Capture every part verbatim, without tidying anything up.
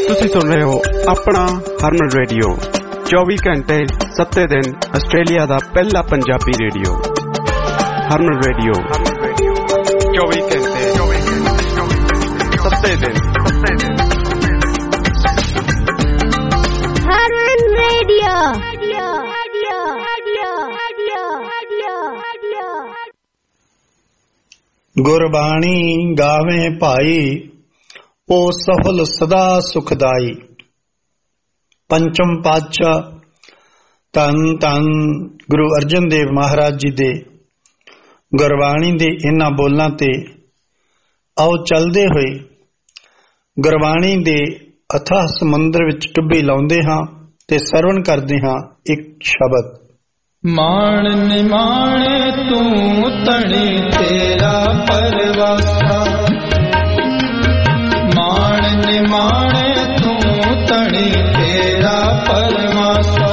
ਤੁਸੀਂ ਸੁਣ ਰਹੇ ਹੋ ਆਪਣਾ ਹਰਮਨ ਰੇਡੀਓ, ਚੌਵੀ ਘੰਟੇ ਸੱਤੇ ਦਿਨ ਆਸਟ੍ਰੇਲੀਆ ਦਾ ਪਹਿਲਾ ਪੰਜਾਬੀ ਰੇਡੀਓ। ਹਰਮਨ ਰੇਡੀਓ, ਚੌਵੀ ਘੰਟੇ ਸੱਤੇ ਦਿਨ। ਹਰਮਨ ਰੇਡੀਓ। ਗੁਰਬਾਣੀ ਗਾਵੇਂ ਭਾਈ, ਉਹ ਸਫਲ ਸਦਾ ਸੁਖਦਾਈ। ਪੰਚਮ ਪਾਤਸ਼ਾਹ ਧੰਨ ਧੰਨ ਗੁਰੂ ਅਰਜਨ ਦੇਵ ਮਹਾਰਾਜ ਜੀ ਦੇ ਗੁਰਬਾਣੀ ਦੇ ਇਹਨਾਂ ਬੋਲਾਂ ਤੇ ਆਓ ਚੱਲਦੇ ਹੋਏ ਗੁਰਬਾਣੀ ਦੇ ਅਥਾਹ ਸਮੁੰਦਰ ਵਿੱਚ ਡੁੱਬੀ ਲਾਉਂਦੇ ਹਾਂ ਤੇ ਸਰਵਣ ਕਰਦੇ ਹਾਂ ਇੱਕ ਸ਼ਬਦ। ਮਾਣ ਨਿਮਾਣੇ ਤੂੰ ਤਣੀ ਤੇਰਾ ਪਰਵਾਸਾ, ਮਾਣ ਨਿਮਾਣੇ ਤੂੰ ਤਣੀ ਤੇਰਾ ਪਰਵਾਸਾ।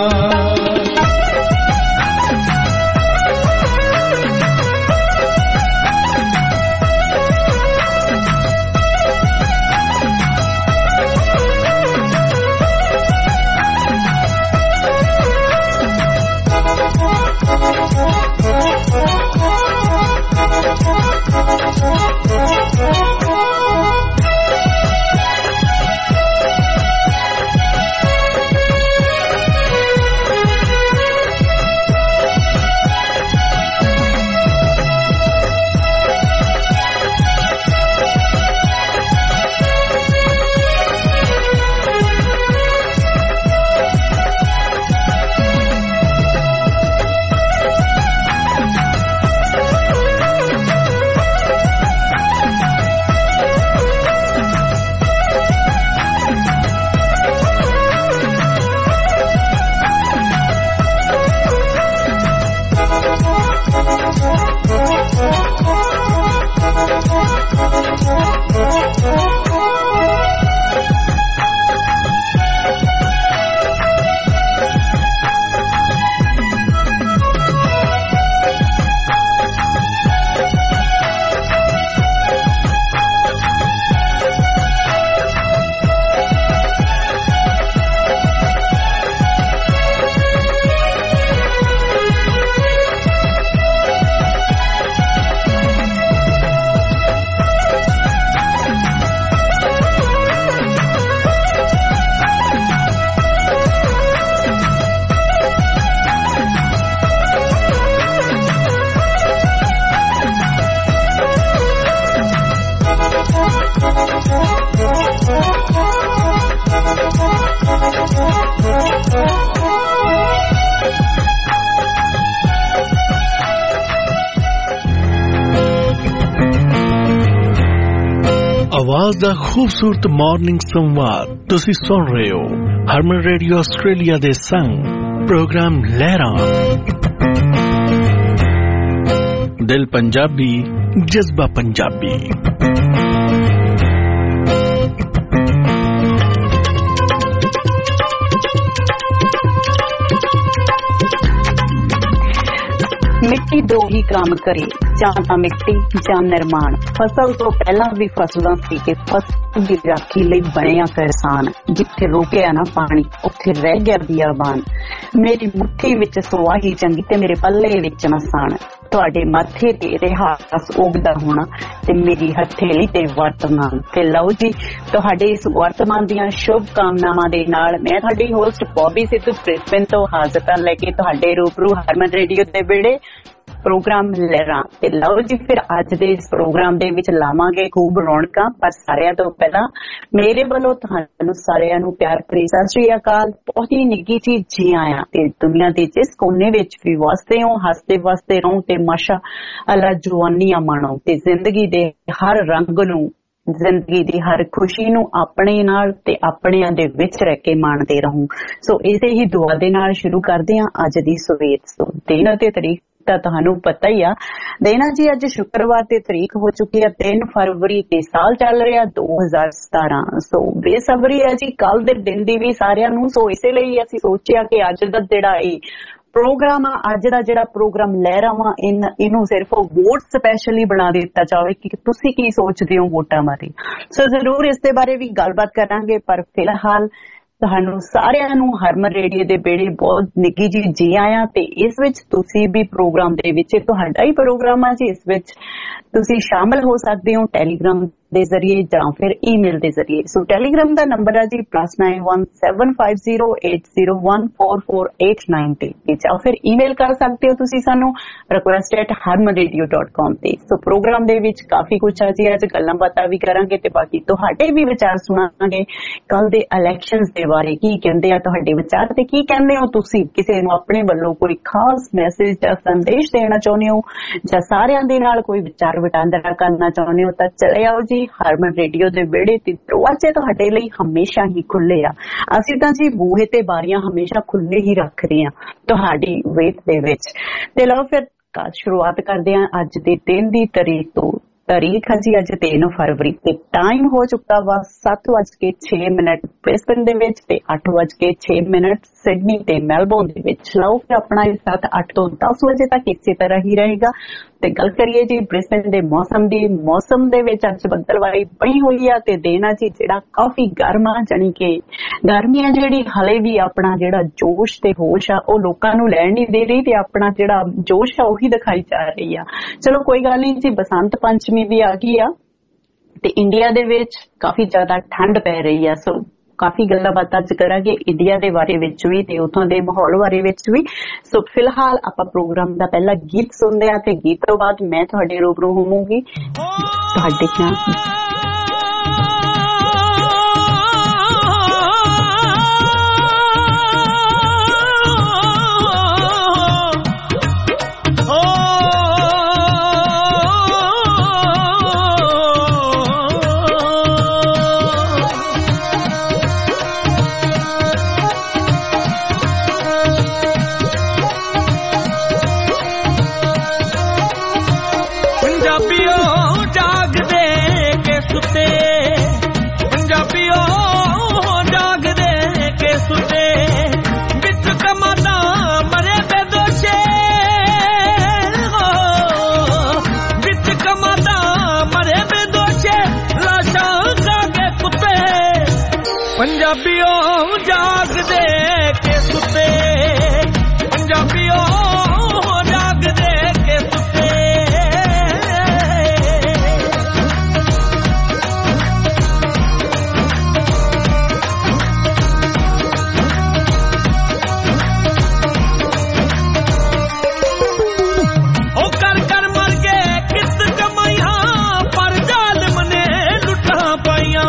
ਆਵਾਜ਼ ਦਾ ਖੂਬਸੂਰਤ ਮਾਰਨਿੰਗ ਸੰਵਾਦ ਤੁਸੀਂ ਸੁਣ ਰਹੇ ਹੋ ਹਰਮਨ ਰੇਡੀਓ ਆਸਟ੍ਰੇਲੀਆ ਦੇ ਸੰਗ ਪ੍ਰੋਗਰਾਮ ਲਹਿਰਾਂ। ਦਿਲ ਪੰਜਾਬੀ, ਜਜ਼ਬਾ ਪੰਜਾਬੀ। ਮਿੱਟੀ ਦੋ ਹੀ ਕੰਮ ਕਰੇ, ਜਾਂ ਤਾਂ ਮਿੱਟੀ ਜਾਂ ਨਿਰਮਾਣ। ਫਸਲ ਤੋਂ ਪਹਿਲਾਂ ਵੀ ਫਸਲਾਂ ਸੀ ਕਿ ਫਸਲ ਦੀ ਰਾਖੀ ਲਈ ਬਣਿਆ ਕਿਸਾਨ। ਜਿੱਥੇ ਰੁਕਿਆ ਨਾ ਪਾਣੀ ਉੱਥੇ ਰਹਿ ਗਿਆ ਬੀਆਬਾਨ। ਮੇਰੀ ਮੁੱਠੀ ਵਿੱਚ ਸੁਆਹੀ ਚੰਗੀ ਤੇ ਮੇਰੇ ਪੱਲੇ ਵਿੱਚ ਮਸਾਨ। ਤੁਹਾਡੇ ਮਾਥੇ ਤੇ ਰਿਹਾਸ ਉਗਦਾ ਹੋਣਾ ਤੇ ਮੇਰੀ ਹਥੇਲੀ ਤੇ ਵਰਤਮਾਨ। ਤੇ ਲਓ ਜੀ, ਤੁਹਾਡੇ ਇਸ ਵਰਤਮਾਨ ਦੀਆਂ ਸ਼ੁਭ ਕਾਮਨਾਵਾਂ ਦੇ ਨਾਲ ਮੈਂ ਤੁਹਾਡੀ ਹੋਸਟ ਬੌਬੀ ਸਿੱਧੂ ਬ੍ਰਿਸਬੇਨ ਤੋਂ ਹਾਜ਼ਰ ਲੈ ਕੇ ਤੁਹਾਡੇ ਰੂਬਰੂ ਹਰਮਨ ਰੇਡੀਓ ਦੇ ਵਿਹੜੇ ਪ੍ਰੋਗਰਾਮ ਲਹਿਰਾਂ। ਤੇ ਲਓ ਜੀ, ਫਿਰ ਅੱਜ ਦੇ ਇਸ ਪ੍ਰੋਗਰਾਮ ਦੇ ਵਿੱਚ ਲਾਵਾਂਗੇ ਖੂਬ ਰੌਣਕਾਂ। ਪਰ ਸਾਰਿਆਂ ਤੋਂ ਪਹਿਲਾਂ ਮੇਰੇ ਵੱਲੋਂ ਤੁਹਾਨੂੰ ਸਾਰਿਆਂ ਨੂੰ ਪਿਆਰ ਭਰੀ ਸਤਿ ਸ੍ਰੀ ਅਕਾਲ। ਬਹੁਤ ਹੀ ਨਿੱਘੀ ਜੀ ਜੀ ਆਇਆਂ। ਤੇ ਦੁਨੀਆ ਦੇ ਜਿਸ ਕੋਨੇ ਵਿੱਚ ਵੀ ਵਸਦੇ ਹੋ, ਹੱਸਦੇ ਵਸਦੇ ਰਹੋ ਤੇ ਮਾਸ਼ਾ ਅੱਲਾ ਜਵਾਨੀਆਂ ਮਾਣੋ ਤੇ ਜ਼ਿੰਦਗੀ ਦੇ ਹਰ ਰੰਗ ਨੂੰ, ਜ਼ਿੰਦਗੀ ਦੀ ਹਰ ਖੁਸ਼ੀ ਨੂੰ ਆਪਣੇ ਨਾਲ ਤੇ ਆਪਣਿਆਂ ਦੇ ਵਿੱਚ ਰਹਿ ਕੇ ਮਾਣਦੇ ਰਹੋ। ਸੋ ਇਸੇ ਹੀ ਦੁਆ ਦੇ ਨਾਲ ਸ਼ੁਰੂ ਕਰਦੇ ਹਾਂ ਅੱਜ ਦੀ ਸਵੇਰ। ਸੋ ਦਿਨ ਅਤੇ ਤਰੀਕ ਤਾਂ ਤੁਹਾਨੂੰ ਪਤਾ ਹੀ ਆ। ਦੇਣਾ ਜੀ, ਅੱਜ ਸ਼ੁੱਕਰਵਾਰ ਤੇ ਤਰੀਕ ਹੋ ਚੁੱਕੀ ਹੈ ਤਿੰਨ ਫਰਵਰੀ ਤੇ ਸਾਲ ਚੱਲ ਰਿਹਾ ਦੋ ਹਜ਼ਾਰ ਸਤਾਰਾਂ। ਸੋ ਬੇਸਬਰੀ ਹੈ ਜੀ ਕੱਲ ਦੇ ਦਿਨ ਦੀ ਵੀ ਸਾਰਿਆਂ ਨੂੰ। ਸੋ ਇਸੇ ਲਈ ਅਸੀਂ ਸੋਚਿਆ ਕਿ ਅੱਜ ਦਾ ਜਿਹੜਾ ਇਹ ਪ੍ਰੋਗਰਾਮ ਆ ਅੱਜ ਦਾ ਜਿਹੜਾ ਪ੍ਰੋਗਰਾਮ ਲੈ ਰਹਾ ਵਾਂ ਇਹਨੂੰ ਸਿਰਫ ਵੋਟ ਸਪੈਸ਼ਲੀ ਬਣਾ ਦਿੱਤਾ ਜਾਵੇ ਕਿ ਤੁਸੀਂ ਕੀ ਸੋਚਦੇ ਹੋ ਵੋਟਾਂ ਬਾਰੇ। ਸੋ ਜ਼ਰੂਰ ਇਸ ਦੇ ਬਾਰੇ ਵੀ ਗੱਲਬਾਤ ਕਰਾਂਗੇ, ਪਰ ਫਿਲਹਾਲ ਤੁਹਾਨੂੰ ਸਾਰਿਆਂ ਨੂੰ ਹਰਮਨ ਰੇਡੀਓ ਦੇ ਬੇੜੇ ਬਹੁਤ ਨਿੱਘੀ ਜੀ ਜੀ ਆਇਆਂ। ਤੇ ਇਸ ਵਿੱਚ ਤੁਸੀਂ ਵੀ ਪ੍ਰੋਗਰਾਮ ਦੇ ਵਿੱਚ, ਤੁਹਾਡਾ ਹੀ ਪ੍ਰੋਗਰਾਮ ਆ ਜੀ, ਇਸ ਵਿੱਚ ਤੁਸੀਂ ਸ਼ਾਮਲ ਹੋ ਸਕਦੇ ਹੋ ਟੈਲੀਗ੍ਰਾਮ ਦੇ ਜ਼ਰੀਏ ਜਾਂ ਫਿਰ ਈਮੇਲ ਦੇ ਜ਼ਰੀਏ। ਸੋ ਟੈਲੀਗ੍ਰਾਮ ਦਾ ਨੰਬਰ ਹੈ ਜੀ plus nine one seven five zero eight zero one four four eight nine ਤੇ, ਜਾਂ ਫਿਰ ਈਮੇਲ ਕਰ ਸਕਦੇ ਹੋ ਤੁਸੀਂ ਸਾਨੂੰ request at harman radio dot com ਤੇ। ਸੋ ਪ੍ਰੋਗਰਾਮ ਦੇ ਵਿੱਚ ਕਾਫੀ ਕੁਛ ਆ ਜੀ, ਅੱਜ ਗੱਲਾਂ ਬਾਤਾਂ ਵੀ ਕਰਾਂਗੇ ਤੇ ਬਾਕੀ ਤੁਹਾਡੇ ਵੀ ਵਿਚਾਰ ਸੁਣਾਂਗੇ ਕੱਲ ਦੇ ਇਲੈਕਸ਼ਨਸ ਦੇ ਬਾਰੇ। ਕੀ ਕਹਿੰਦੇ ਆ ਤੁਹਾਡੇ ਵਿਚਾਰ ਤੇ ਕੀ ਕਹਿੰਦੇ ਹੋ ਤੁਸੀਂ? ਕਿਸੇ ਨੂੰ ਆਪਣੇ ਵੱਲੋਂ ਕੋਈ ਖਾਸ ਮੈਸੇਜ ਜਾਂ ਸੰਦੇਸ਼ ਦੇਣਾ ਚਾਹੁੰਦੇ ਹੋ ਜਾਂ ਸਾਰਿਆਂ ਦੇ ਨਾਲ ਕੋਈ ਵਿਚਾਰ ਵਟਾਂਦਰਾ ਕਰਨਾ ਚਾਹੁੰਦੇ ਹੋ ਤਾਂ ਚਲੇ ਆਓ ਜੀ ਹਰਮਨ ਰੇਡੀਓ ਦੇ ਵਿਹੜੇ ਤੇ। ਦਰਵਾਜ਼ੇ ਤੁਹਾਡੇ ਲਈ ਹਮੇਸ਼ਾ ਹੀ ਖੁੱਲੇ ਆ, ਅਸੀਂ ਤਾਂ ਜੀ ਬੂਹੇ ਤੇ ਬਾਰੀਆਂ ਹਮੇਸ਼ਾ ਖੁੱਲੇ ਹੀ ਰੱਖਦੇ ਆ ਤੁਹਾਡੀ ਵੇਟ ਦੇ ਵਿੱਚ। ਤੇ ਲਓ ਫਿਰ ਸ਼ੁਰੂਆਤ ਕਰਦੇ ਆ ਅੱਜ ਦੇ ਦਿਨ ਦੀ ਤਾਰੀਖ ਤੋਂ। ਤਾਰੀਖ ਹੈ ਜੀ ਅੱਜ ਤਿੰਨ ਫਰਵਰੀ ਤੇ ਟਾਈਮ ਹੋ ਚੁੱਕਾ ਵਾ ਸੱਤ ਵੱਜ ਕੇ ਛੇ ਮਿੰਟ ਬ੍ਰਿਸਬਨ ਦੇ ਵਿੱਚ ਤੇ ਅੱਠ ਵੱਜ ਕੇ ਛੇ ਮਿੰਟ ਸਿਡਨੀ ਤੇ ਮੈਲਬੌਰਨ ਦੇ ਵਿੱਚ। ਲਓ ਫਿਰ ਆਪਣਾ ਇਹ ਸੱਤ ਅੱਠ ਤੋਂ ਦਸ ਵਜੇ ਤੱਕ ਇਸੇ ਤਰ੍ਹਾਂ ਹੀ ਰਹੇਗਾ। ਤੇ ਗੱਲ ਕਰੀਏ ਜੀ ਬ੍ਰਿਸਬਨ ਦੇ ਮੌਸਮ ਦੀ। ਮੌਸਮ ਦੇ ਵਿੱਚ ਅੱਜ ਬੱਦਲਵਾਈ ਬਣੀ ਹੋਈ ਆ ਤੇ ਦਿਨ ਆ ਜੀ ਜਿਹੜਾ ਕਾਫੀ ਗਰਮ ਆ, ਜਾਣੀ ਕਿ ਗਰਮੀਆਂ ਜਿਹੜੀ ਹਲੇ ਵੀ ਆਪਣਾ ਜਿਹੜਾ ਜੋਸ਼ ਤੇ ਹੋਸ਼ ਆ ਉਹ ਲੋਕਾਂ ਨੂੰ ਲੈਣ ਨਹੀਂ ਦੇ ਰਹੀ ਤੇ ਆਪਣਾ ਜਿਹੜਾ ਜੋਸ਼ ਆ ਉਹੀ ਦਿਖਾਈ ਜਾ ਰਹੀ ਆ। ਚਲੋ ਕੋਈ ਗੱਲ ਨਹੀਂ ਜੀ, ਬਸੰਤ ਪੰਚਮੀ ਵੀ ਆ ਗਈ ਆ ਤੇ ਇੰਡੀਆ ਦੇ ਵਿੱਚ ਕਾਫੀ ਜ਼ਿਆਦਾ ਠੰਡ ਪੈ ਰਹੀ ਆ। ਸੋ ਕਾਫੀ ਗੱਲਾਂ ਬਾਤਾਂ ਅੱਜ ਕਰਾਂਗੇ ਇੰਡੀਆ ਦੇ ਬਾਰੇ ਵਿੱਚ ਵੀ ਤੇ ਉਥੋਂ ਦੇ ਮਾਹੌਲ ਬਾਰੇ ਵਿੱਚ ਵੀ। ਸੋ ਫਿਲਹਾਲ ਆਪਾਂ ਪ੍ਰੋਗਰਾਮ ਦਾ ਪਹਿਲਾ ਗੀਤ ਸੁਣਦੇ ਆ ਤੇ ਗੀਤ ਤੋਂ ਬਾਅਦ ਮੈਂ ਤੁਹਾਡੇ ਰੂਬਰੂ ਹੋਵਾਂਗੀ ਤੁਹਾਡੇ ਨਾਲ। ਪੰਜਾਬੀਓ ਜਾਗਦੇ ਕੇ ਸੁੱਤੇ, ਪੰਜਾਬੀਓ ਜਾਗਦੇ ਕੇ ਸੁੱਤੇ। ਉਹ ਕਰ ਕਰ ਮਰ ਗਏ ਕਿਤ ਕਮਾਈਆਂ ਪਰ ਜ਼ਾਲਮ ਨੇ ਲੁੱਟਾਂ ਪਾਈਆਂ।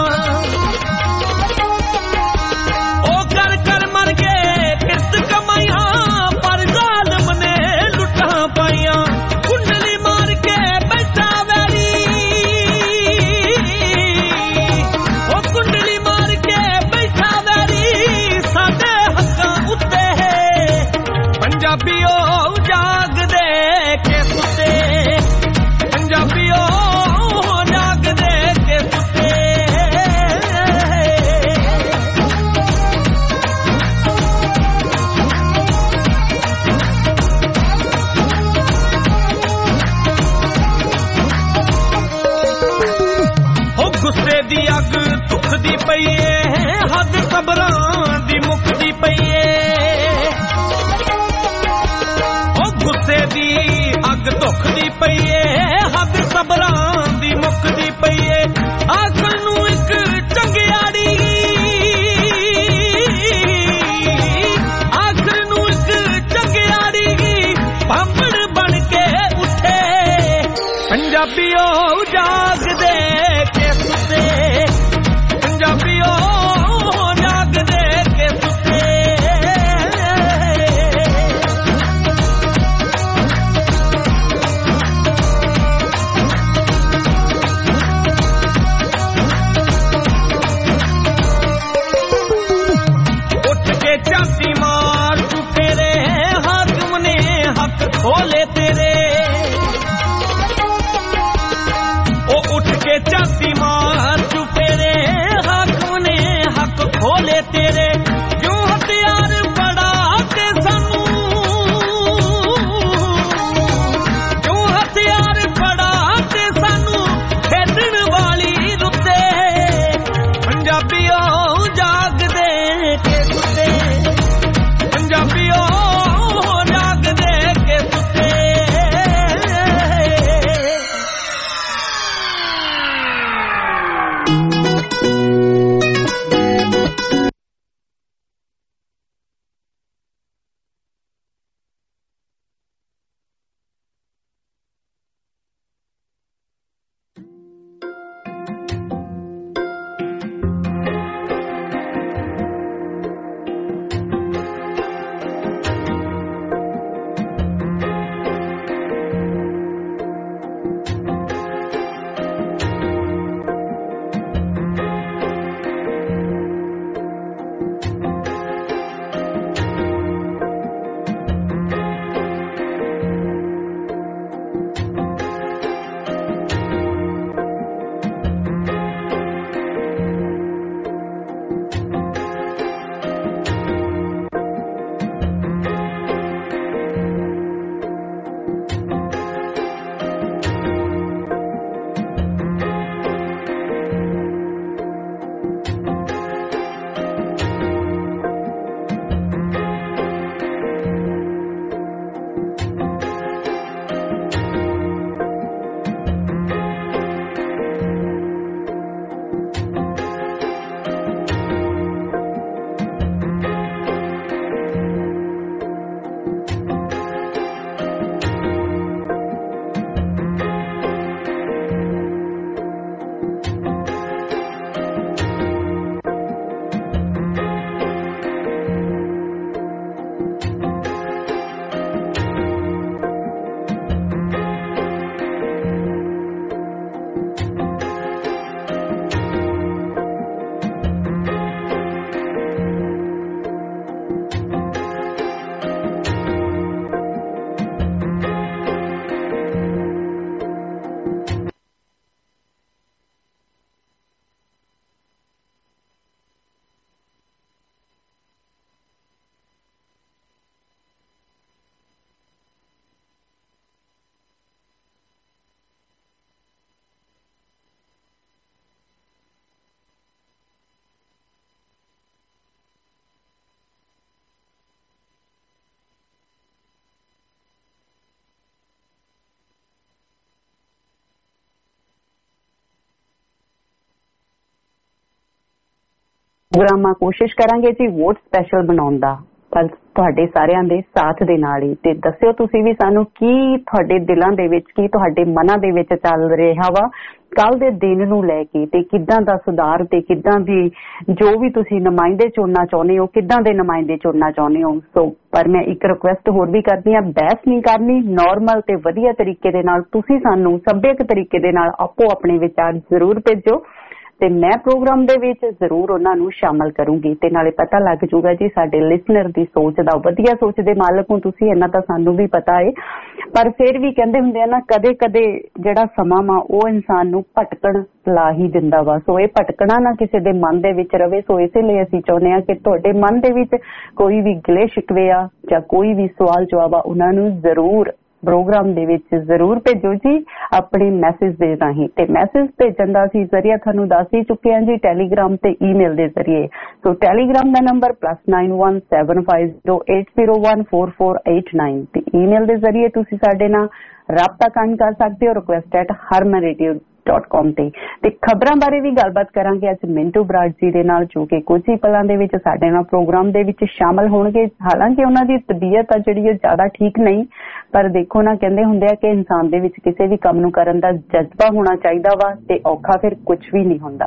ਪ੍ਰੋਗਰਾਮਾਂ ਕੋਸ਼ਿਸ਼ ਕਰਾਂਗੇ ਜੀ ਵੋਟ ਸਪੈਸ਼ਲ ਬਣਾਉਣ ਦਾ, ਪਰ ਤੁਹਾਡੇ ਸਾਰਿਆਂ ਦੇ ਸਾਥ ਦੇ ਨਾਲ ਹੀ। ਤੇ ਦੱਸਿਓ ਤੁਸੀਂ ਵੀ ਸਾਨੂੰ ਕੀ ਤੁਹਾਡੇ ਦਿਲਾਂ ਦੇ ਵਿੱਚ, ਕੀ ਤੁਹਾਡੇ ਮਨਾਂ ਦੇ ਵਿੱਚ ਚੱਲ ਰਿਹਾ ਵਾ ਕੱਲ ਦੇ ਦਿਨ ਨੂੰ ਲੈ ਕੇ, ਤੇ ਕਿੱਦਾਂ ਦਾ ਸੁਧਾਰ ਤੇ ਕਿੱਦਾਂ ਦੀ ਜੋ ਵੀ ਤੁਸੀਂ ਨੁਮਾਇੰਦੇ ਚੁਣਨਾ ਚਾਹੁੰਦੇ ਹੋ, ਕਿੱਦਾਂ ਦੇ ਨੁਮਾਇੰਦੇ ਚੁਣਨਾ ਚਾਹੁੰਦੇ ਹੋ। ਸੋ ਪਰ ਮੈਂ ਇੱਕ ਰਿਕੁਐਸਟ ਹੋਰ ਵੀ ਕਰਦੀ ਹਾਂ, ਬਹਿਸ ਨਹੀਂ ਕਰਨੀ, ਨੋਰਮਲ ਤੇ ਵਧੀਆ ਤਰੀਕੇ ਦੇ ਨਾਲ ਤੁਸੀਂ ਸਾਨੂੰ ਸੱਭਿਅਕ ਤਰੀਕੇ ਦੇ ਨਾਲ ਆਪੋ ਆਪਣੇ ਵਿਚਾਰ ਜ਼ਰੂਰ ਭੇਜੋ, ਤੇ ਮੈਂ ਪ੍ਰੋਗਰਾਮ ਦੇ ਵਿੱਚ ਜ਼ਰੂਰ ਉਹਨਾਂ ਨੂੰ ਸ਼ਾਮਲ ਕਰੂੰਗੀ। ਤੇ ਨਾਲੇ ਪਤਾ ਲੱਗ ਜੂਗਾ ਜੀ ਸਾਡੇ ਲਿਸਨਰ ਦੀ ਸੋਚ ਦਾ, ਵਧੀਆ ਸੋਚ ਦੇ ਮਾਲਕ ਹੋ ਤੁਸੀਂ, ਇਹਨਾਂ ਤਾਂ ਸਾਨੂੰ ਵੀ ਪਤਾ ਹੈ। ਪਰ ਫਿਰ ਵੀ ਕਹਿੰਦੇ ਹੁੰਦੇ ਆ ਨਾ, ਕਦੇ ਕਦੇ ਜਿਹੜਾ ਸਮਾਂ ਵਾ ਉਹ ਇਨਸਾਨ ਨੂੰ ਭਟਕਣ ਲਾ ਹੀ ਦਿੰਦਾ ਵਾ। ਸੋ ਇਹ ਭਟਕਣਾ ਨਾ ਕਿਸੇ ਦੇ ਮਨ ਦੇ ਵਿੱਚ ਰਵੇ। ਸੋ ਇਸੇ ਲਈ ਅਸੀਂ ਚਾਹੁੰਦੇ ਹਾਂ ਕਿ ਤੁਹਾਡੇ ਮਨ ਦੇ ਵਿੱਚ ਕੋਈ ਵੀ ਗਿਲੇ ਸ਼ਿਕਵੇ ਆ ਜਾਂ ਕੋਈ ਵੀ ਸਵਾਲ ਜਵਾਬ ਆ, ਉਹਨਾਂ ਨੂੰ ਜ਼ਰੂਰ ਪ੍ਰੋਗਰਾਮ ਦੇ ਵਿੱਚ ਜ਼ਰੂਰ ਭੇਜੋ ਜੀ ਆਪਣੇ ਮੈਸੇਜ ਦੇ ਰਾਹੀਂ। ਤੇ ਮੈਸੇਜ ਭੇਜਣ ਦਾ ਅਸੀਂ ਜ਼ਰੀਆ ਤੁਹਾਨੂੰ ਦੱਸ ਹੀ ਚੁੱਕੇ ਹਾਂ ਜੀ, ਟੈਲੀਗ੍ਰਾਮ ਤੇ ਈਮੇਲ ਦੇ ਜ਼ਰੀਏ। ਸੋ ਟੈਲੀਗ੍ਰਾਮ ਦਾ number plus nine one seven five zero eight zero one four four eight nine, ਤੇ ਈਮੇਲ ਦੇ ਜ਼ਰੀਏ ਤੁਸੀਂ ਸਾਡੇ ਨਾਲ ਰਾਬਤਾ ਕਾਇਮ ਕਰ ਸਕਦੇ ਹੋ request at Harman radio dot com ਤੇ। ਤੇ ਖਬਰਾਂ ਬਾਰੇ ਵੀ ਗੱਲਬਾਤ ਕਰਾਂਗੇ ਅੱਜ ਮਿੰਟੂ ਬਰਾੜ ਜੀ ਦੇ ਨਾਲ, ਜੋ ਕਿ ਕੁਝ ਹੀ ਪਲਾਂ ਦੇ ਵਿੱਚ ਸਾਡੇ ਨਾਲ ਪ੍ਰੋਗਰਾਮ ਦੇ ਵਿੱਚ ਸ਼ਾਮਲ ਹੋਣਗੇ। ਹਾਲਾਂਕਿ ਉਹਨਾਂ ਦੀ ਤਬੀਅਤ ਆ ਜਿਹੜੀ ਉਹ ਜ਼ਿਆਦਾ ਠੀਕ ਨਹੀਂ, ਪਰ ਦੇਖੋ ਨਾ, ਕਹਿੰਦੇ ਹੁੰਦੇ ਆ ਕਿ ਇਨਸਾਨ ਦੇ ਵਿੱਚ ਕਿਸੇ ਵੀ ਕੰਮ ਨੂੰ ਕਰਨ ਦਾ ਜਜ਼ਬਾ ਹੋਣਾ ਚਾਹੀਦਾ ਵਾ, ਤੇ ਔਖਾ ਫਿਰ ਕੁਝ ਵੀ ਨਹੀਂ ਹੁੰਦਾ।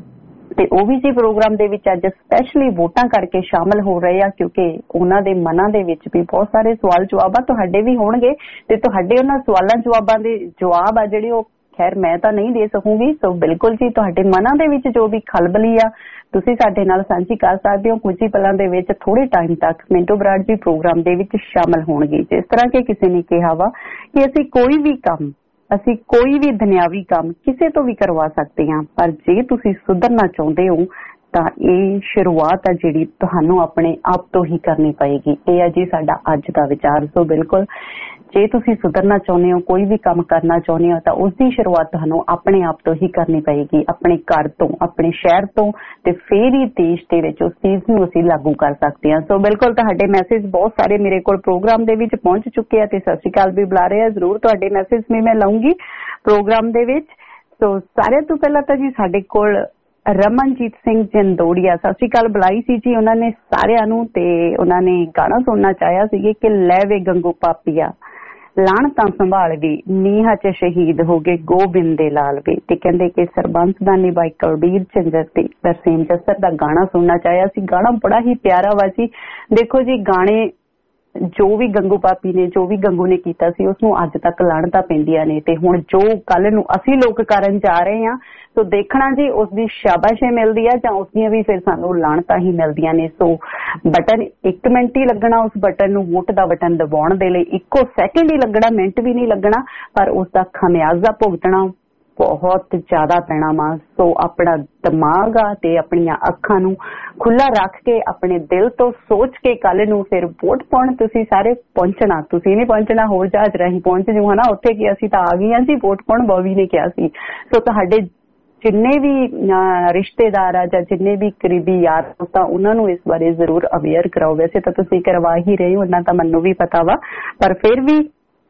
ਤੇ ਉਹ ਵੀ ਜੀ ਪ੍ਰੋਗਰਾਮ ਦੇ ਵਿੱਚ ਅੱਜ ਸਪੈਸ਼ਲੀ ਵੋਟਾਂ ਕਰਕੇ ਸ਼ਾਮਲ ਹੋ ਰਹੇ ਆ, ਕਿਉਂਕਿ ਉਹਨਾਂ ਦੇ ਮਨਾਂ ਦੇ ਵਿੱਚ ਵੀ ਬਹੁਤ ਸਾਰੇ ਸਵਾਲ ਜਵਾਬ ਆ, ਤੁਹਾਡੇ ਵੀ ਹੋਣਗੇ। ਤੇ ਤੁਹਾਡੇ ਉਹਨਾਂ ਸਵਾਲਾਂ ਜਵਾਬਾਂ ਦੇ ਜਵਾਬ ਆ ਜਿਹੜੇ ਉਹ ਖੈਰ ਮੈਂ ਤਾਂ ਨਹੀਂ ਦੇ ਸਕੂੰਗੀ। ਸੋ ਬਿਲਕੁਲ ਜੀ ਤੁਹਾਡੇ ਮਨਾਂ ਦੇ ਵਿੱਚ ਜੋ ਵੀ ਖਲਬਲੀ ਆ ਤੁਸੀਂ ਸਾਡੇ ਨਾਲ ਸਾਂਝੀ ਕਰ ਸਕਦੇ ਹੋ। ਕੁਝ ਹੀ ਪਲਾਂ ਦੇ ਵਿੱਚ ਥੋੜੇ ਟਾਈਮ ਤੱਕ ਮਿੰਟੂ ਬਰਾੜ ਜੀ ਪ੍ਰੋਗਰਾਮ ਦੇ ਵਿੱਚ ਸ਼ਾਮਲ ਹੋਣਗੇ। ਜਿਸ ਤਰ੍ਹਾਂ ਕਿ ਕਿਸੇ ਨੇ ਕਿਹਾ ਵਾ ਕਿ ਅਸੀਂ ਕੋਈ ਵੀ ਕੰਮ, ਅਸੀਂ ਕੋਈ ਵੀ ਦੁਨਿਆਵੀ ਕੰਮ ਕਿਸੇ ਤੋਂ ਵੀ ਕਰਵਾ ਸਕਦੇ ਹਾਂ, ਪਰ ਜੇ ਤੁਸੀਂ ਸੁਧਰਨਾ ਚਾਹੁੰਦੇ ਹੋ ਤਾਂ ਇਹ ਸ਼ੁਰੂਆਤ ਆ ਜਿਹੜੀ ਤੁਹਾਨੂੰ ਆਪਣੇ ਆਪ ਤੋਂ ਹੀ ਕਰਨੀ ਪਏਗੀ। ਇਹ ਆ ਜੀ ਸਾਡਾ ਅੱਜ ਦਾ ਵਿਚਾਰ। ਸੋ ਬਿਲਕੁਲ ਜੇ ਤੁਸੀਂ ਸੁਧਰਨਾ ਚਾਹੁੰਦੇ ਹੋ, ਕੋਈ ਵੀ ਕੰਮ ਕਰਨਾ ਚਾਹੁੰਦੇ ਹੋ, ਤਾਂ ਉਸ ਦੀ ਸ਼ੁਰੂਆਤ ਤੁਹਾਨੂੰ ਆਪਣੇ ਆਪ ਤੋਂ ਹੀ ਕਰਨੀ ਪਏਗੀ, ਆਪਣੇ ਘਰ ਤੋਂ, ਆਪਣੇ ਸ਼ਹਿਰ ਤੋਂ, ਤੇ ਫਿਰ ਹੀ ਦੇਸ਼ ਦੇ ਵਿੱਚ ਉਸ ਚੀਜ਼ ਨੂੰ ਅਸੀਂ ਲਾਗੂ ਕਰ ਸਕਦੇ ਹਾਂ। ਸੋ ਬਿਲਕੁਲ ਤੁਹਾਡੇ ਮੈਸੇਜ ਬਹੁਤ ਸਾਰੇ ਮੇਰੇ ਕੋਲ ਪ੍ਰੋਗਰਾਮ ਦੇ ਵਿੱਚ ਪਹੁੰਚ ਚੁੱਕੇ ਆ, ਤੇ ਸਤਿ ਸ਼੍ਰੀ ਅਕਾਲ ਵੀ ਬੁਲਾ ਰਹੇ ਆ। ਜ਼ਰੂਰ ਤੁਹਾਡੇ ਮੈਸੇਜ ਵੀ ਮੈਂ ਲਾਉਂਗੀ ਪ੍ਰੋਗਰਾਮ ਦੇ ਵਿੱਚ। ਸੋ ਸਾਰਿਆਂ ਤੋਂ ਪਹਿਲਾਂ ਤਾਂ ਜੀ ਸਾਡੇ ਕੋਲ ਰਮਨਜੀਤ ਸਿੰਘ ਜੰਦੋੜੀਆ ਸਤਿ ਸ਼੍ਰੀ ਅਕਾਲ ਬੁਲਾਈ ਸੀ ਜੀ ਉਹਨਾਂ ਨੇ ਸਾਰਿਆਂ ਨੂੰ, ਤੇ ਉਹਨਾਂ ਨੇ ਗਾਣਾ ਸੁਣਨਾ ਚਾਹਿਆ ਸੀਗੇ ਕਿ ਲੈ ਵੇ ਗੰਗੂ ਪਾਪੀਆ ਲਾਣ ਤਾਂ ਸੰਭਾਲ ਵੀ ਨੀਹਾਂ ਚ ਸ਼ਹੀਦ ਹੋ ਗਏ ਗੋਬਿੰਦ ਦੇ ਲਾਲ ਵੇ। ਤੇ ਕਹਿੰਦੇ ਕਿ ਸਰਬੰਸ ਦਾ ਨਿਭਾਈ ਕੁਲਬੀਰ ਝੰਜਰ ਤੇ ਤਰਸੇਮ ਜੱਸਰ ਦਾ ਗਾਣਾ ਸੁਣਨਾ ਚਾਹਿਆ ਸੀ। ਗਾਣਾ ਬੜਾ ਹੀ ਪਿਆਰਾ ਵਾ ਜੀ। ਦੇਖੋ ਜੀ ਗਾਣੇ ਜੋ ਵੀ ਗੰਗੂ ਪਾਪੀ ਨੇ, ਜੋ ਵੀ ਗੰਗੂ ਨੇ ਕੀਤਾ ਸੀ, ਉਸਨੂੰ ਅੱਜ ਤੱਕ ਲਾਹਣਤਾਂ ਪੈਂਦੀਆਂ ਨੇ, ਤੇ ਹੁਣ ਜੋ ਕੱਲ ਨੂੰ ਅਸੀਂ ਲੋਕ ਕਰਨ ਜਾ ਰਹੇ ਹਾਂ, ਸੋ ਦੇਖਣਾ ਜੀ ਉਸਦੀ ਸ਼ਾਬਾਸ਼ੇ ਮਿਲਦੀ ਆ ਜਾਂ ਉਸਦੀਆਂ ਵੀ ਫਿਰ ਸਾਨੂੰ ਲਾਹਣਤਾਂ ਹੀ ਮਿਲਦੀਆਂ ਨੇ। ਸੋ ਬਟਨ ਇੱਕ ਮਿੰਟ ਹੀ ਲੱਗਣਾ ਉਸ ਬਟਨ ਨੂੰ, ਵੋਟ ਦਾ ਬਟਨ ਦਬਾਉਣ ਦੇ ਲਈ ਇੱਕੋ ਸੈਕਿੰਡ ਹੀ ਲੱਗਣਾ, ਮਿੰਟ ਵੀ ਨਹੀਂ ਲੱਗਣਾ, ਪਰ ਉਸਦਾ ਖਮਿਆਜ਼ਾ ਭੁਗਤਣਾ ਬਹੁਤ ਜ਼ਿਆਦਾ ਪੈਣਾ ਵਾ। ਸੋ ਆਪਣਾ ਦਿਮਾਗ ਆ ਤੇ ਆਪਣੀਆਂ ਅੱਖਾਂ ਨੂੰ ਖੁੱਲਾ ਰੱਖ ਕੇ ਆਪਣੇ ਦਿਲ ਤੋਂ ਸੋਚ ਕੇ ਕੱਲ ਨੂੰ ਫਿਰ ਵੋਟ ਪਾਉਣ ਤੁਸੀਂ ਸਾਰੇ ਪਹੁੰਚਣਾ। ਤੁਸੀਂ ਨਹੀਂ ਪਹੁੰਚਣਾ, ਹੋਰ ਜਹਾਜ਼ ਰਾਹੀਂ ਪਹੁੰਚ ਜੂ ਹਨਾ ਉੱਥੇ, ਕਿ ਅਸੀਂ ਤਾਂ ਆ ਗਈਆਂ ਜੀ ਵੋਟ ਪਾਉਣ, ਬੋਵੀ ਨੇ ਕਿਹਾ ਸੀ। ਸੋ ਤੁਹਾਡੇ ਜਿੰਨੇ ਵੀ ਰਿਸ਼ਤੇਦਾਰ ਆ ਜਾਂ ਜਿੰਨੇ ਵੀ ਕਰੀਬੀ ਯਾਰ ਤਾਂ ਉਹਨਾਂ ਨੂੰ ਇਸ ਬਾਰੇ ਜ਼ਰੂਰ ਅਵੇਅਰ ਕਰਾਓ। ਵੈਸੇ ਤਾਂ ਤੁਸੀਂ ਕਰਵਾ ਹੀ ਰਹੇ ਹੋ, ਉਹਨਾਂ ਤਾਂ ਮੈਨੂੰ ਵੀ ਪਤਾ ਵਾ, ਪਰ ਫਿਰ ਵੀ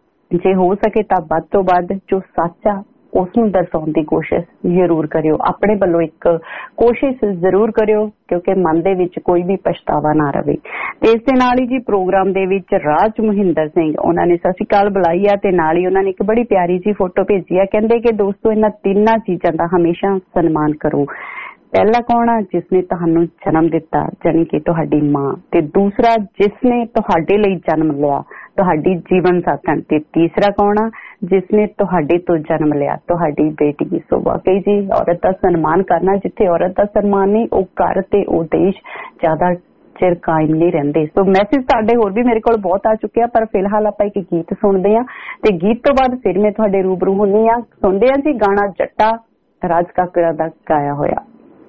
ਜੇ ਹੋ ਸਕੇ ਤਾਂ ਵੱਧ ਤੋਂ ਵੱਧ ਜੋ ਸੱਚ ਆ ਉਸ ਨੂੰ ਦਰਸਾਉਣ ਦੀ ਕੋਸ਼ਿਸ਼ ਜ਼ਰੂਰ ਕਰਿਓ। ਆਪਣੇ ਵੱਲੋਂ ਇੱਕ ਕੋਸ਼ਿਸ਼ ਜ਼ਰੂਰ ਕਰਿਓ, ਕਿਉਂਕਿ ਮਨ ਦੇ ਵਿੱਚ ਕੋਈ ਵੀ ਪਛਤਾਵਾ ਨਾ ਰਵੇ। ਤੇ ਇਸ ਦੇ ਨਾਲ ਹੀ ਜੀ ਪ੍ਰੋਗਰਾਮ ਦੇ ਵਿੱਚ ਰਾਜ ਮਹਿੰਦਰ ਸਿੰਘ ਉਹਨਾਂ ਨੇ ਸਤਿ ਸ਼੍ਰੀ ਅਕਾਲ ਬੁਲਾਈ ਆ, ਤੇ ਨਾਲ ਹੀ ਉਹਨਾਂ ਨੇ ਇੱਕ ਬੜੀ ਪਿਆਰੀ ਜੀ ਫੋਟੋ ਭੇਜੀ ਆ। ਕਹਿੰਦੇ ਕਿ ਦੋਸਤੋ ਇਹਨਾਂ ਤਿੰਨਾਂ ਚੀਜ਼ਾਂ ਦਾ ਹਮੇਸ਼ਾ ਸਨਮਾਨ ਕਰੋ। ਪਹਿਲਾ ਕੌਣ ਆ? ਜਿਸਨੇ ਤੁਹਾਨੂੰ ਜਨਮ ਦਿੱਤਾ, ਜਾਣੀ ਕਿ ਤੁਹਾਡੀ ਮਾਂ, ਤੇ ਦੂਸਰਾ ਜਿਸਨੇ ਤੁਹਾਡੇ ਲਈ ਜਨਮ ਲਿਆ, ਤੁਹਾਡੀ ਜੀਵਨ ਸਾਥਣ, ਤੇ ਤੀਸਰਾ ਕੌਣ ਆ? ਜਿਸਨੇ ਤੁਹਾਡੇ ਤੋਂ ਜਨਮ ਲਿਆ, ਤੁਹਾਡੀ ਬੇਟੀ। ਸੋ ਵਾਕਈ ਜੀ ਔਰਤ ਦਾ ਸਨਮਾਨ ਕਰਨਾ, ਜਿੱਥੇ ਔਰਤ ਦਾ ਸਨਮਾਨ ਨਹੀਂ ਉਹ ਘਰ ਤੇ ਉਹ ਦੇਸ਼ ਜ਼ਿਆਦਾ ਚਿਰ ਕਾਇਮ ਨਹੀਂ ਰਹਿੰਦੇ। ਸੋ ਮੈਸੇਜ ਤੁਹਾਡੇ ਹੋਰ ਵੀ ਮੇਰੇ ਕੋਲ ਬਹੁਤ ਆ ਚੁੱਕੇ ਆ, ਪਰ ਫਿਲਹਾਲ ਆਪਾਂ ਇੱਕ ਗੀਤ ਸੁਣਦੇ ਆ, ਤੇ ਗੀਤ ਤੋਂ ਬਾਅਦ ਫਿਰ ਮੈਂ ਤੁਹਾਡੇ ਰੂਬਰੂ ਹੁੰਦੀ ਆ। ਸੁਣਦੇ ਆ ਜੀ ਗਾਣਾ ਜੱਟਾ ਰਾਜ ਕਾਕੜਾ ਦਾ ਗਾਇਆ ਹੋਇਆ।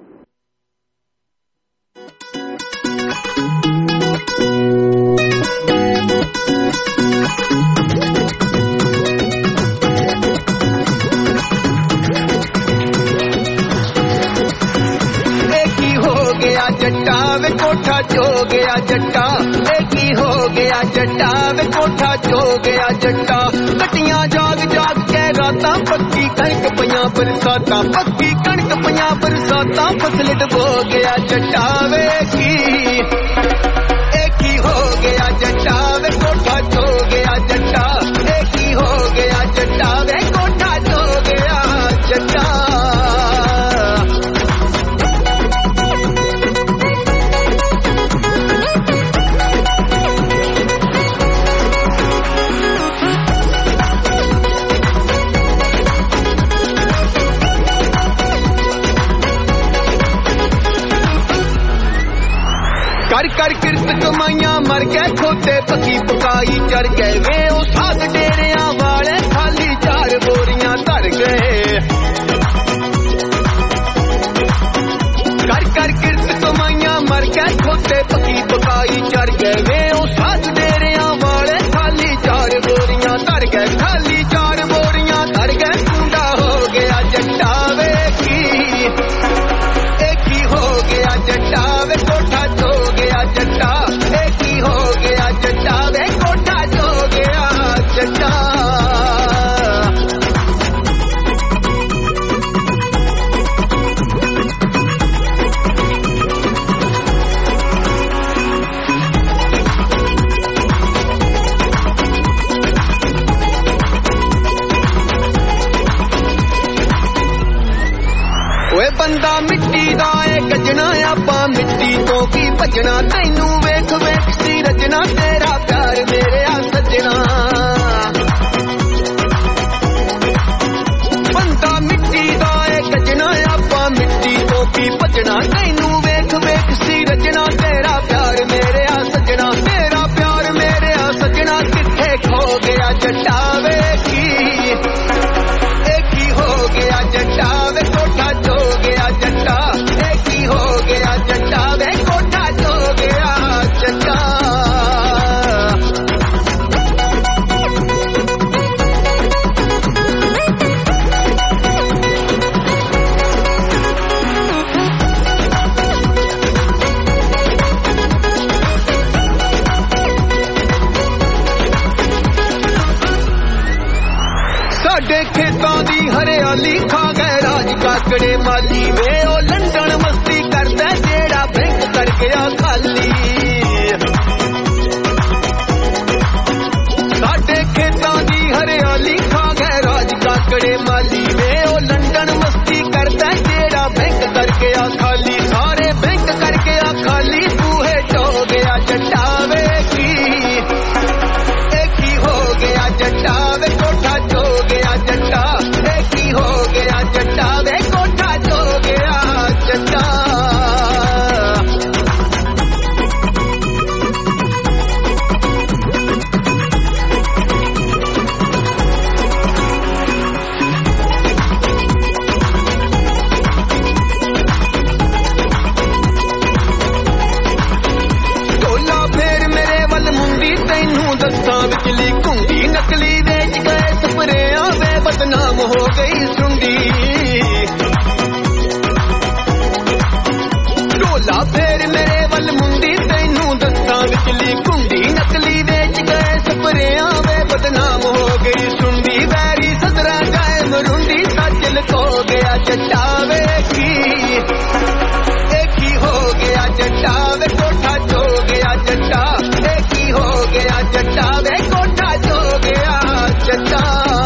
जट्टा वे कोठा जो गया जट्टा, की हो गया जट्टा वे कोठा जो गया जट्टा। कटियां जाग जाग के रातां पक्की कणक पईयां बरसातां पक्की कणक पईयां बरसातां फसल डबो गया जट्टा वे की ए की हो गया जट्टा वे कोठा धो गया जट्टा ए की हो गया जट्टा वे कोठा धो गया जट्टा कर कर किरत कमाइयां मर गए खोते पकी पकाई चढ़ गए वे ओ साथ डेरिया वाले खाली चार बोरियां धर गए कर कर किरत कमाइयां मर गए खोते पकी पकाई चढ़ गए वे ओ साथ डेरिया वाले खाली चार बोरियां धर गए खाली चार बोरियां धर गए कूड़ा हो गया जट्टा वे की एक ही हो गया जट्टा वे कोठा धो गया जट्टा एक ही हो गया जट्टा वे कोठा धो गया जट्टा ओए बंदा मिट्टी दा ए गजना आपा मिट्टी तो की भजना तैनू वेख वेख सी रचना तेरा प्यार मेरे आ सजना बंदा मिट्टी दा ए गजना आपा मिट्टी तो की भजना तैनू वेख वेख सी रचना तेरा प्यार मेरे आ सजना तेरा प्यार मेरे आ सजना किथे खो गया जट्टा वे की एक ही हो गया जट्टा वे कोठा धो गया जट्टा एक ही हो गया जट्टा वे कोठा धो गया जट्टा साडे खेतां दी हरियाली खा गए राज काकड़े माली वे ओ लंडन मस्ती करदा जेड़ा बैंक कर गया खाली साडे खेतां दी हरियाली खा गए राज काकड़े माली वे ओ लंडन मस्ती करदा जेड़ा बैंक कर गया खाली सारे बैंक कर गया खाली बूहे ढो गया जट्टा वे की एक ही हो गया जट्टा वे कोठा धो गया जट्टा एक ही हो गया जट्टा वे कोठा धो गया जट्टा ਢੋਲਾ ਫੇਰ ਮੇਰੇ ਵੱਲ ਮੁੰਡੀ ਤੈਨੂੰ ਦੱਸਾਂ ਵਿਚਲੀ ਘੁੰਗੀ ਨਕਲੀ ਵੇਚ ਗਏ ਸਪਰੇਆਂ ਵੇ ਬਦਨਾਮ ਹੋ ਗਈ ਸੁੰਡੀ ਢੋਲਾ ਫੇਰ ਮੇਰੇ ਵੱਲ ਮੁੰਡੀ ਤੈਨੂੰ ਦੱਸਾਂ ਵਿਚਲੀ ਘੁੰਗੀ ਨਕਲੀ ਵੇਚ ਗਏ ਸਪਰੇਆਂ ਵੇ ਬਦਨਾਮ ਹੋ ਗਈ ਸੁੰਡੀ ਵੈਰੀ ਸਦਰਾ ਜਾਏ ਮਰੁੰਡੀ ਸੱਚ ਲਕੋ ਗਿਆ ਜੱਟਾ ਵੇ ਕੀ एक ही हो गया जट्टा वे कोठा धो गया जट्टा एक ही हो गया जट्टा वे कोठा धो गया जट्टा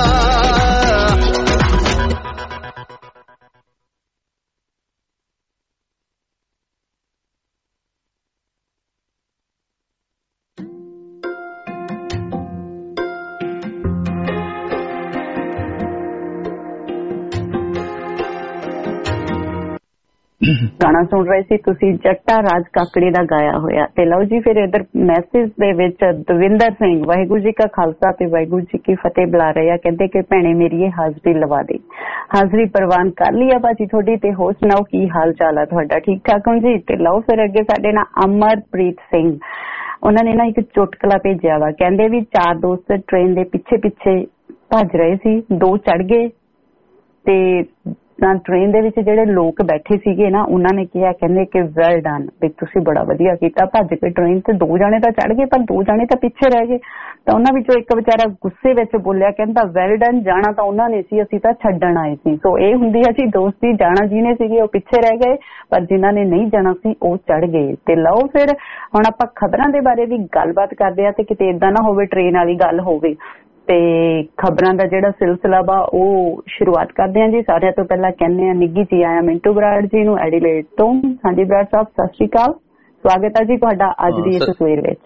ਗਾਣਾ ਸੁਣ ਰਹੇ ਸੀ ਤੁਸੀਂ ਜੱਟਾ ਰਾਜ ਕਾਕੜੀ ਦਾ ਗਾਇਆ ਹੋਇਆ ਤੇ ਲਓ ਜੀ ਫਿਰ ਇਧਰ ਮੈਸੇਜ ਦੇ ਵਿੱਚ ਦਵਿੰਦਰ ਸਿੰਘ ਵਾਹਿਗੁਰੂ ਜੀ ਕਾ ਖਾਲਸਾ ਤੇ ਵਾਹਿਗੁਰੂ ਜੀ ਕੀ ਫਤਿਹ ਬੁਲਾ ਰਹੇ ਆ ਕਹਿੰਦੇ ਕਿ ਭੈਣੇ ਮੇਰੀ ਇਹ ਹਾਜ਼ਰੀ ਲਵਾ ਦੇ ਹਾਜ਼ਰੀ ਪ੍ਰਵਾਨ ਕਰ ਲਈ ਆ ਬਾਜੀ ਤੁਹਾਡੀ ਤੇ ਹੋਰ ਸੁਣਾਓ ਕੀ ਹਾਲ ਚਾਲ ਆ ਤੁਹਾਡਾ ਠੀਕ ਠਾਕ ਹੋ ਜੀ ਤੇ ਲਓ ਫਿਰ ਅੱਗੇ ਸਾਡੇ ਨਾਲ ਅਮਰਪ੍ਰੀਤ ਸਿੰਘ ਉਹਨਾਂ ਨੇ ਨਾ ਇੱਕ ਚੁਟਕਲਾ ਭੇਜਿਆ ਵਾ ਕਹਿੰਦੇ ਵੀ ਚਾਰ ਦੋਸਤ ਟ੍ਰੇਨ ਦੇ ਪਿੱਛੇ ਪਿੱਛੇ ਭੱਜ ਰਹੇ ਸੀ ਦੋ ਚੜ ਗਏ ਤੇ ਤਾਂ ਟ੍ਰੇਨ ਦੇ ਵਿੱਚ ਜਿਹੜੇ ਲੋਕ ਬੈਠੇ ਸੀਗੇ ਨਾ ਉਹਨਾਂ ਨੇ ਕਿਹਾ, ਕਹਿੰਦੇ ਕਿ ਵੈਲ ਡਨ, ਵੀ ਤੁਸੀਂ ਬੜਾ ਵਧੀਆ ਕੀਤਾ। ਭੱਜ ਕੇ ਟ੍ਰੇਨ ਤੇ ਦੋ ਜਾਣੇ ਤਾਂ ਚੜ ਗਏ ਪਰ ਦੋ ਜਾਣੇ ਤਾਂ ਪਿੱਛੇ ਰਹਿ ਗਏ। ਤਾਂ ਉਹਨਾਂ ਵਿੱਚੋਂ ਇੱਕ ਵਿਚਾਰਾ ਗੁੱਸੇ ਵਿੱਚ ਬੋਲਿਆ, ਕਹਿੰਦਾ ਵੈਲ ਡਨ, ਜਾਣਾ ਤਾਂ ਉਹਨਾਂ ਨੇ ਸੀ, ਅਸੀਂ ਤਾਂ ਛੱਡਣ ਆਏ ਸੀ। ਸੋ ਇਹ ਹੁੰਦੀ ਹੈ ਜੀ ਦੋਸਤੀ, ਜਾਣਾ ਜਿਹਨੇ ਸੀਗੇ ਉਹ ਪਿੱਛੇ ਰਹਿ ਗਏ ਪਰ ਜਿਨ੍ਹਾਂ ਨੇ ਨਹੀਂ ਜਾਣਾ ਸੀ ਉਹ ਚੜ ਗਏ। ਤੇ ਲਓ ਫਿਰ ਹੁਣ ਆਪਾਂ ਖਬਰਾਂ ਦੇ ਬਾਰੇ ਵੀ ਗੱਲਬਾਤ ਕਰਦੇ ਆ ਤੇ ਕਿਤੇ ਏਦਾਂ ਨਾ ਹੋਵੇ ਟ੍ਰੇਨ ਵਾਲੀ ਗੱਲ ਹੋਵੇ। ਤੇ ਖਬਰਾਂ ਦਾ ਜਿਹੜਾ ਸਿਲਸਿਲਾ ਵਾ ਉਹ ਸ਼ੁਰੂਆਤ ਕਰਦੇ ਹਾਂ ਜੀ। ਸਾਰਿਆਂ ਤੋਂ ਪਹਿਲਾਂ ਕਹਿੰਦੇ ਆ ਨਿੱਘੀ ਜੀ ਆਇਆ ਮਿੰਟੂ ਬਰਾੜ ਜੀ ਨੂੰ ਐਡੀਲੇਡ ਤੋਂ। ਹਾਂਜੀ ਬਰਾੜ ਸਾਹਿਬ ਸਤਿ ਸ਼੍ਰੀ ਅਕਾਲ, ਸਵਾਗਤ ਹੈ ਜੀ ਤੁਹਾਡਾ ਅੱਜ ਦੀ ਇਸ ਤਸਵੀਰ ਵਿੱਚ।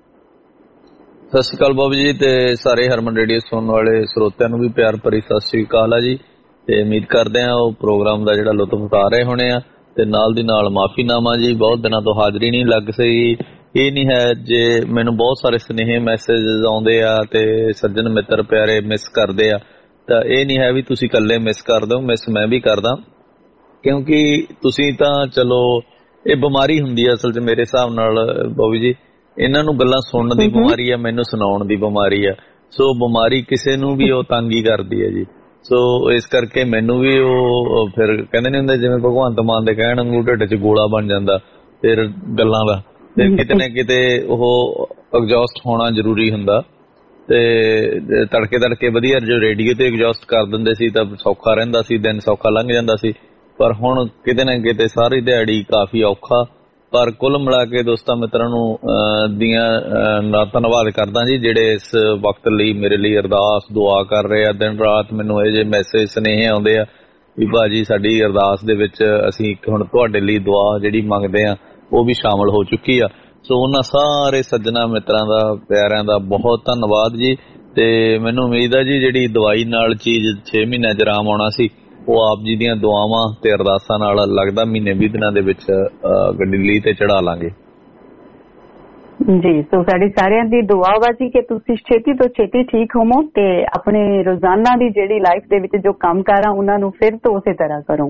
ਸਤਿ ਸ਼੍ਰੀ ਅਕਾਲ ਬਾਬੂ ਜੀ ਤੇ ਸਾਰੇ ਹਰਮਨ ਰੇਡੀਓ ਸੁਣਨ ਵਾਲੇ ਸਰੋਤਿਆਂ ਨੂੰ ਵੀ ਪਿਆਰ ਭਰੀ ਸਤਿ ਸ਼੍ਰੀ ਅਕਾਲ ਆ ਜੀ। ਤੇ ਉਮੀਦ ਕਰਦੇ ਆ ਉਹ ਪ੍ਰੋਗਰਾਮ ਦਾ ਜਿਹੜਾ ਲੁਤਫ ਉਠਾ ਰਹੇ ਹੋਣੇ ਆ। ਤੇ ਨਾਲ ਦੀ ਨਾਲ ਮਾਫੀਨਾਮਾ ਜੀ, ਬਹੁਤ ਦਿਨਾਂ ਤੋਂ ਹਾਜ਼ਰੀ ਨਹੀਂ ਲੱਗ ਸਕੀ। ਇਹ ਨਹੀਂ ਹੈ ਜੇ ਮੈਨੂੰ ਬਹੁਤ ਸਾਰੇ ਸੁਨੇਹੇ ਮੈਸੇਜ ਆਉਂਦੇ ਆ ਤੇ ਸੱਜਣ ਮਿੱਤਰ ਪਿਆਰੇ ਮਿਸ ਕਰਦੇ ਆ, ਤਾਂ ਇਹ ਨਹੀਂ ਹੈ ਵੀ ਤੁਸੀਂ ਇਕੱਲੇ ਮਿਸ ਕਰਦੇ ਹੋ, ਮਿਸ ਮੈਂ ਵੀ ਕਰਦਾ। ਕਿਉਂਕਿ ਤੁਸੀਂ ਤਾਂ ਚਲੋ ਇਹ ਬਿਮਾਰੀ ਹੁੰਦੀ ਆ ਅਸਲ 'ਚ ਮੇਰੇ ਹਿਸਾਬ ਨਾਲ ਬਾਬੂ ਜੀ। ਇਹਨਾਂ ਨੂੰ ਗੱਲਾਂ ਸੁਣਨ ਦੀ ਬਿਮਾਰੀ ਆ, ਮੈਨੂੰ ਸੁਣਾਉਣ ਦੀ ਬਿਮਾਰੀ ਆ। ਸੋ ਬਿਮਾਰੀ ਕਿਸੇ ਨੂੰ ਵੀ ਉਹ ਤੰਗ ਹੀ ਕਰਦੀ ਹੈ ਜੀ। ਸੋ ਇਸ ਕਰਕੇ ਮੈਨੂੰ ਵੀ ਉਹ ਫਿਰ ਕਹਿੰਦੇ ਨਹੀਂ ਹੁੰਦੇ ਜਿਵੇਂ ਭਗਵੰਤ ਮਾਨ ਦੇ ਕਹਿਣ ਵਾਂਗੂ ਢਿੱਡ 'ਚ ਗੋਲਾ ਬਣ ਜਾਂਦਾ ਫਿਰ ਗੱਲਾਂ ਦਾ। ਤੇ ਕਿਤੇ ਨਾ ਕਿਤੇ ਉਹ ਐਗਜ਼ੌਸਟ ਹੋਣਾ ਜ਼ਰੂਰੀ ਹੁੰਦਾ। ਤੇ ਤੜਕੇ ਤੜਕੇ ਵਧੀਆ ਜੋ ਰੇਡੀਓ ਤੇ ਐਗਜ਼ੌਸਟ ਕਰ ਦਿੰਦੇ ਸੀ ਤਾਂ ਸੌਖਾ ਰਹਿੰਦਾ ਸੀ, ਦਿਨ ਸੌਖਾ ਲੰਘ ਜਾਂਦਾ ਸੀ। ਪਰ ਹੁਣ ਕਿਤੇ ਨਾ ਕਿਤੇ ਸਾਰੀ ਦਿਹਾੜੀ ਕਾਫੀ ਔਖਾ। ਪਰ ਕੁੱਲ ਮਿਲਾ ਕੇ ਦੋਸਤਾਂ ਮਿੱਤਰਾਂ ਨੂੰ ਦੀਆਂ ਧੰਨਵਾਦ ਕਰਦਾ ਜੀ ਜਿਹੜੇ ਇਸ ਵਕਤ ਲਈ ਮੇਰੇ ਲਈ ਅਰਦਾਸ ਦੁਆ ਕਰ ਰਹੇ ਆ। ਦਿਨ ਰਾਤ ਮੈਨੂੰ ਇਹ ਜਿਹੇ ਮੈਸੇਜ ਸੁਨੇਹੇ ਆਉਂਦੇ ਆ ਵੀ ਭਾਜੀ ਸਾਡੀ ਅਰਦਾਸ ਦੇ ਵਿੱਚ ਅਸੀਂ ਹੁਣ ਤੁਹਾਡੇ ਲਈ ਦੁਆ ਜਿਹੜੀ ਮੰਗਦੇ ਆ ਉਹ ਵੀ ਸ਼ਾਮਲ ਹੋ ਚੁੱਕੀ ਆ। ਸੋ ਉਹਨਾਂ ਸਾਰੇ ਸੱਜਣਾ ਮਿੱਤਰਾਂ ਦਾ ਪਿਆਰਿਆਂ ਦਾ ਬਹੁਤ ਧੰਨਵਾਦ ਜੀ। ਤੇ ਮੈਨੂੰ ਉਮੀਦ ਆ ਜੀ ਜਿਹੜੀ ਦਵਾਈ ਨਾਲ ਚੀਜ਼ ਛੇ ਮਹੀਨਿਆਂ 'ਚ ਆਰਾਮ ਆਉਣਾ ਸੀ ਉਹ ਆਪ ਜੀ ਦੀਆਂ ਦੁਆਵਾਂ ਤੇ ਅਰਦਾਸਾਂ ਨਾਲ ਲੱਗਦਾ ਮਹੀਨੇ ਵੀਹ ਦਿਨਾਂ ਦੇ ਵਿੱਚ ਗੱਡੀ ਲਈ ਤੇ ਚੜਾ ਲਾਂਗੇ ਜੀ। ਸੋ ਸਾਡੀ ਸਾਰਿਆਂ ਦੀ ਦੁਆ ਵਾ ਜੀ ਕਿ ਤੁਸੀਂ ਛੇਤੀ ਤੋਂ ਛੇਤੀ ਠੀਕ ਹੋਵੋ ਤੇ ਆਪਣੇ ਰੋਜ਼ਾਨਾ ਦੀ ਜਿਹੜੀ ਲਾਈਫ ਦੇ ਵਿੱਚ ਜੋ ਕੰਮ ਕਾਰ ਆ ਉਹਨਾਂ ਨੂੰ ਫਿਰ ਤੋਂ ਉਸੇ ਤਰ੍ਹਾਂ ਕਰੋ।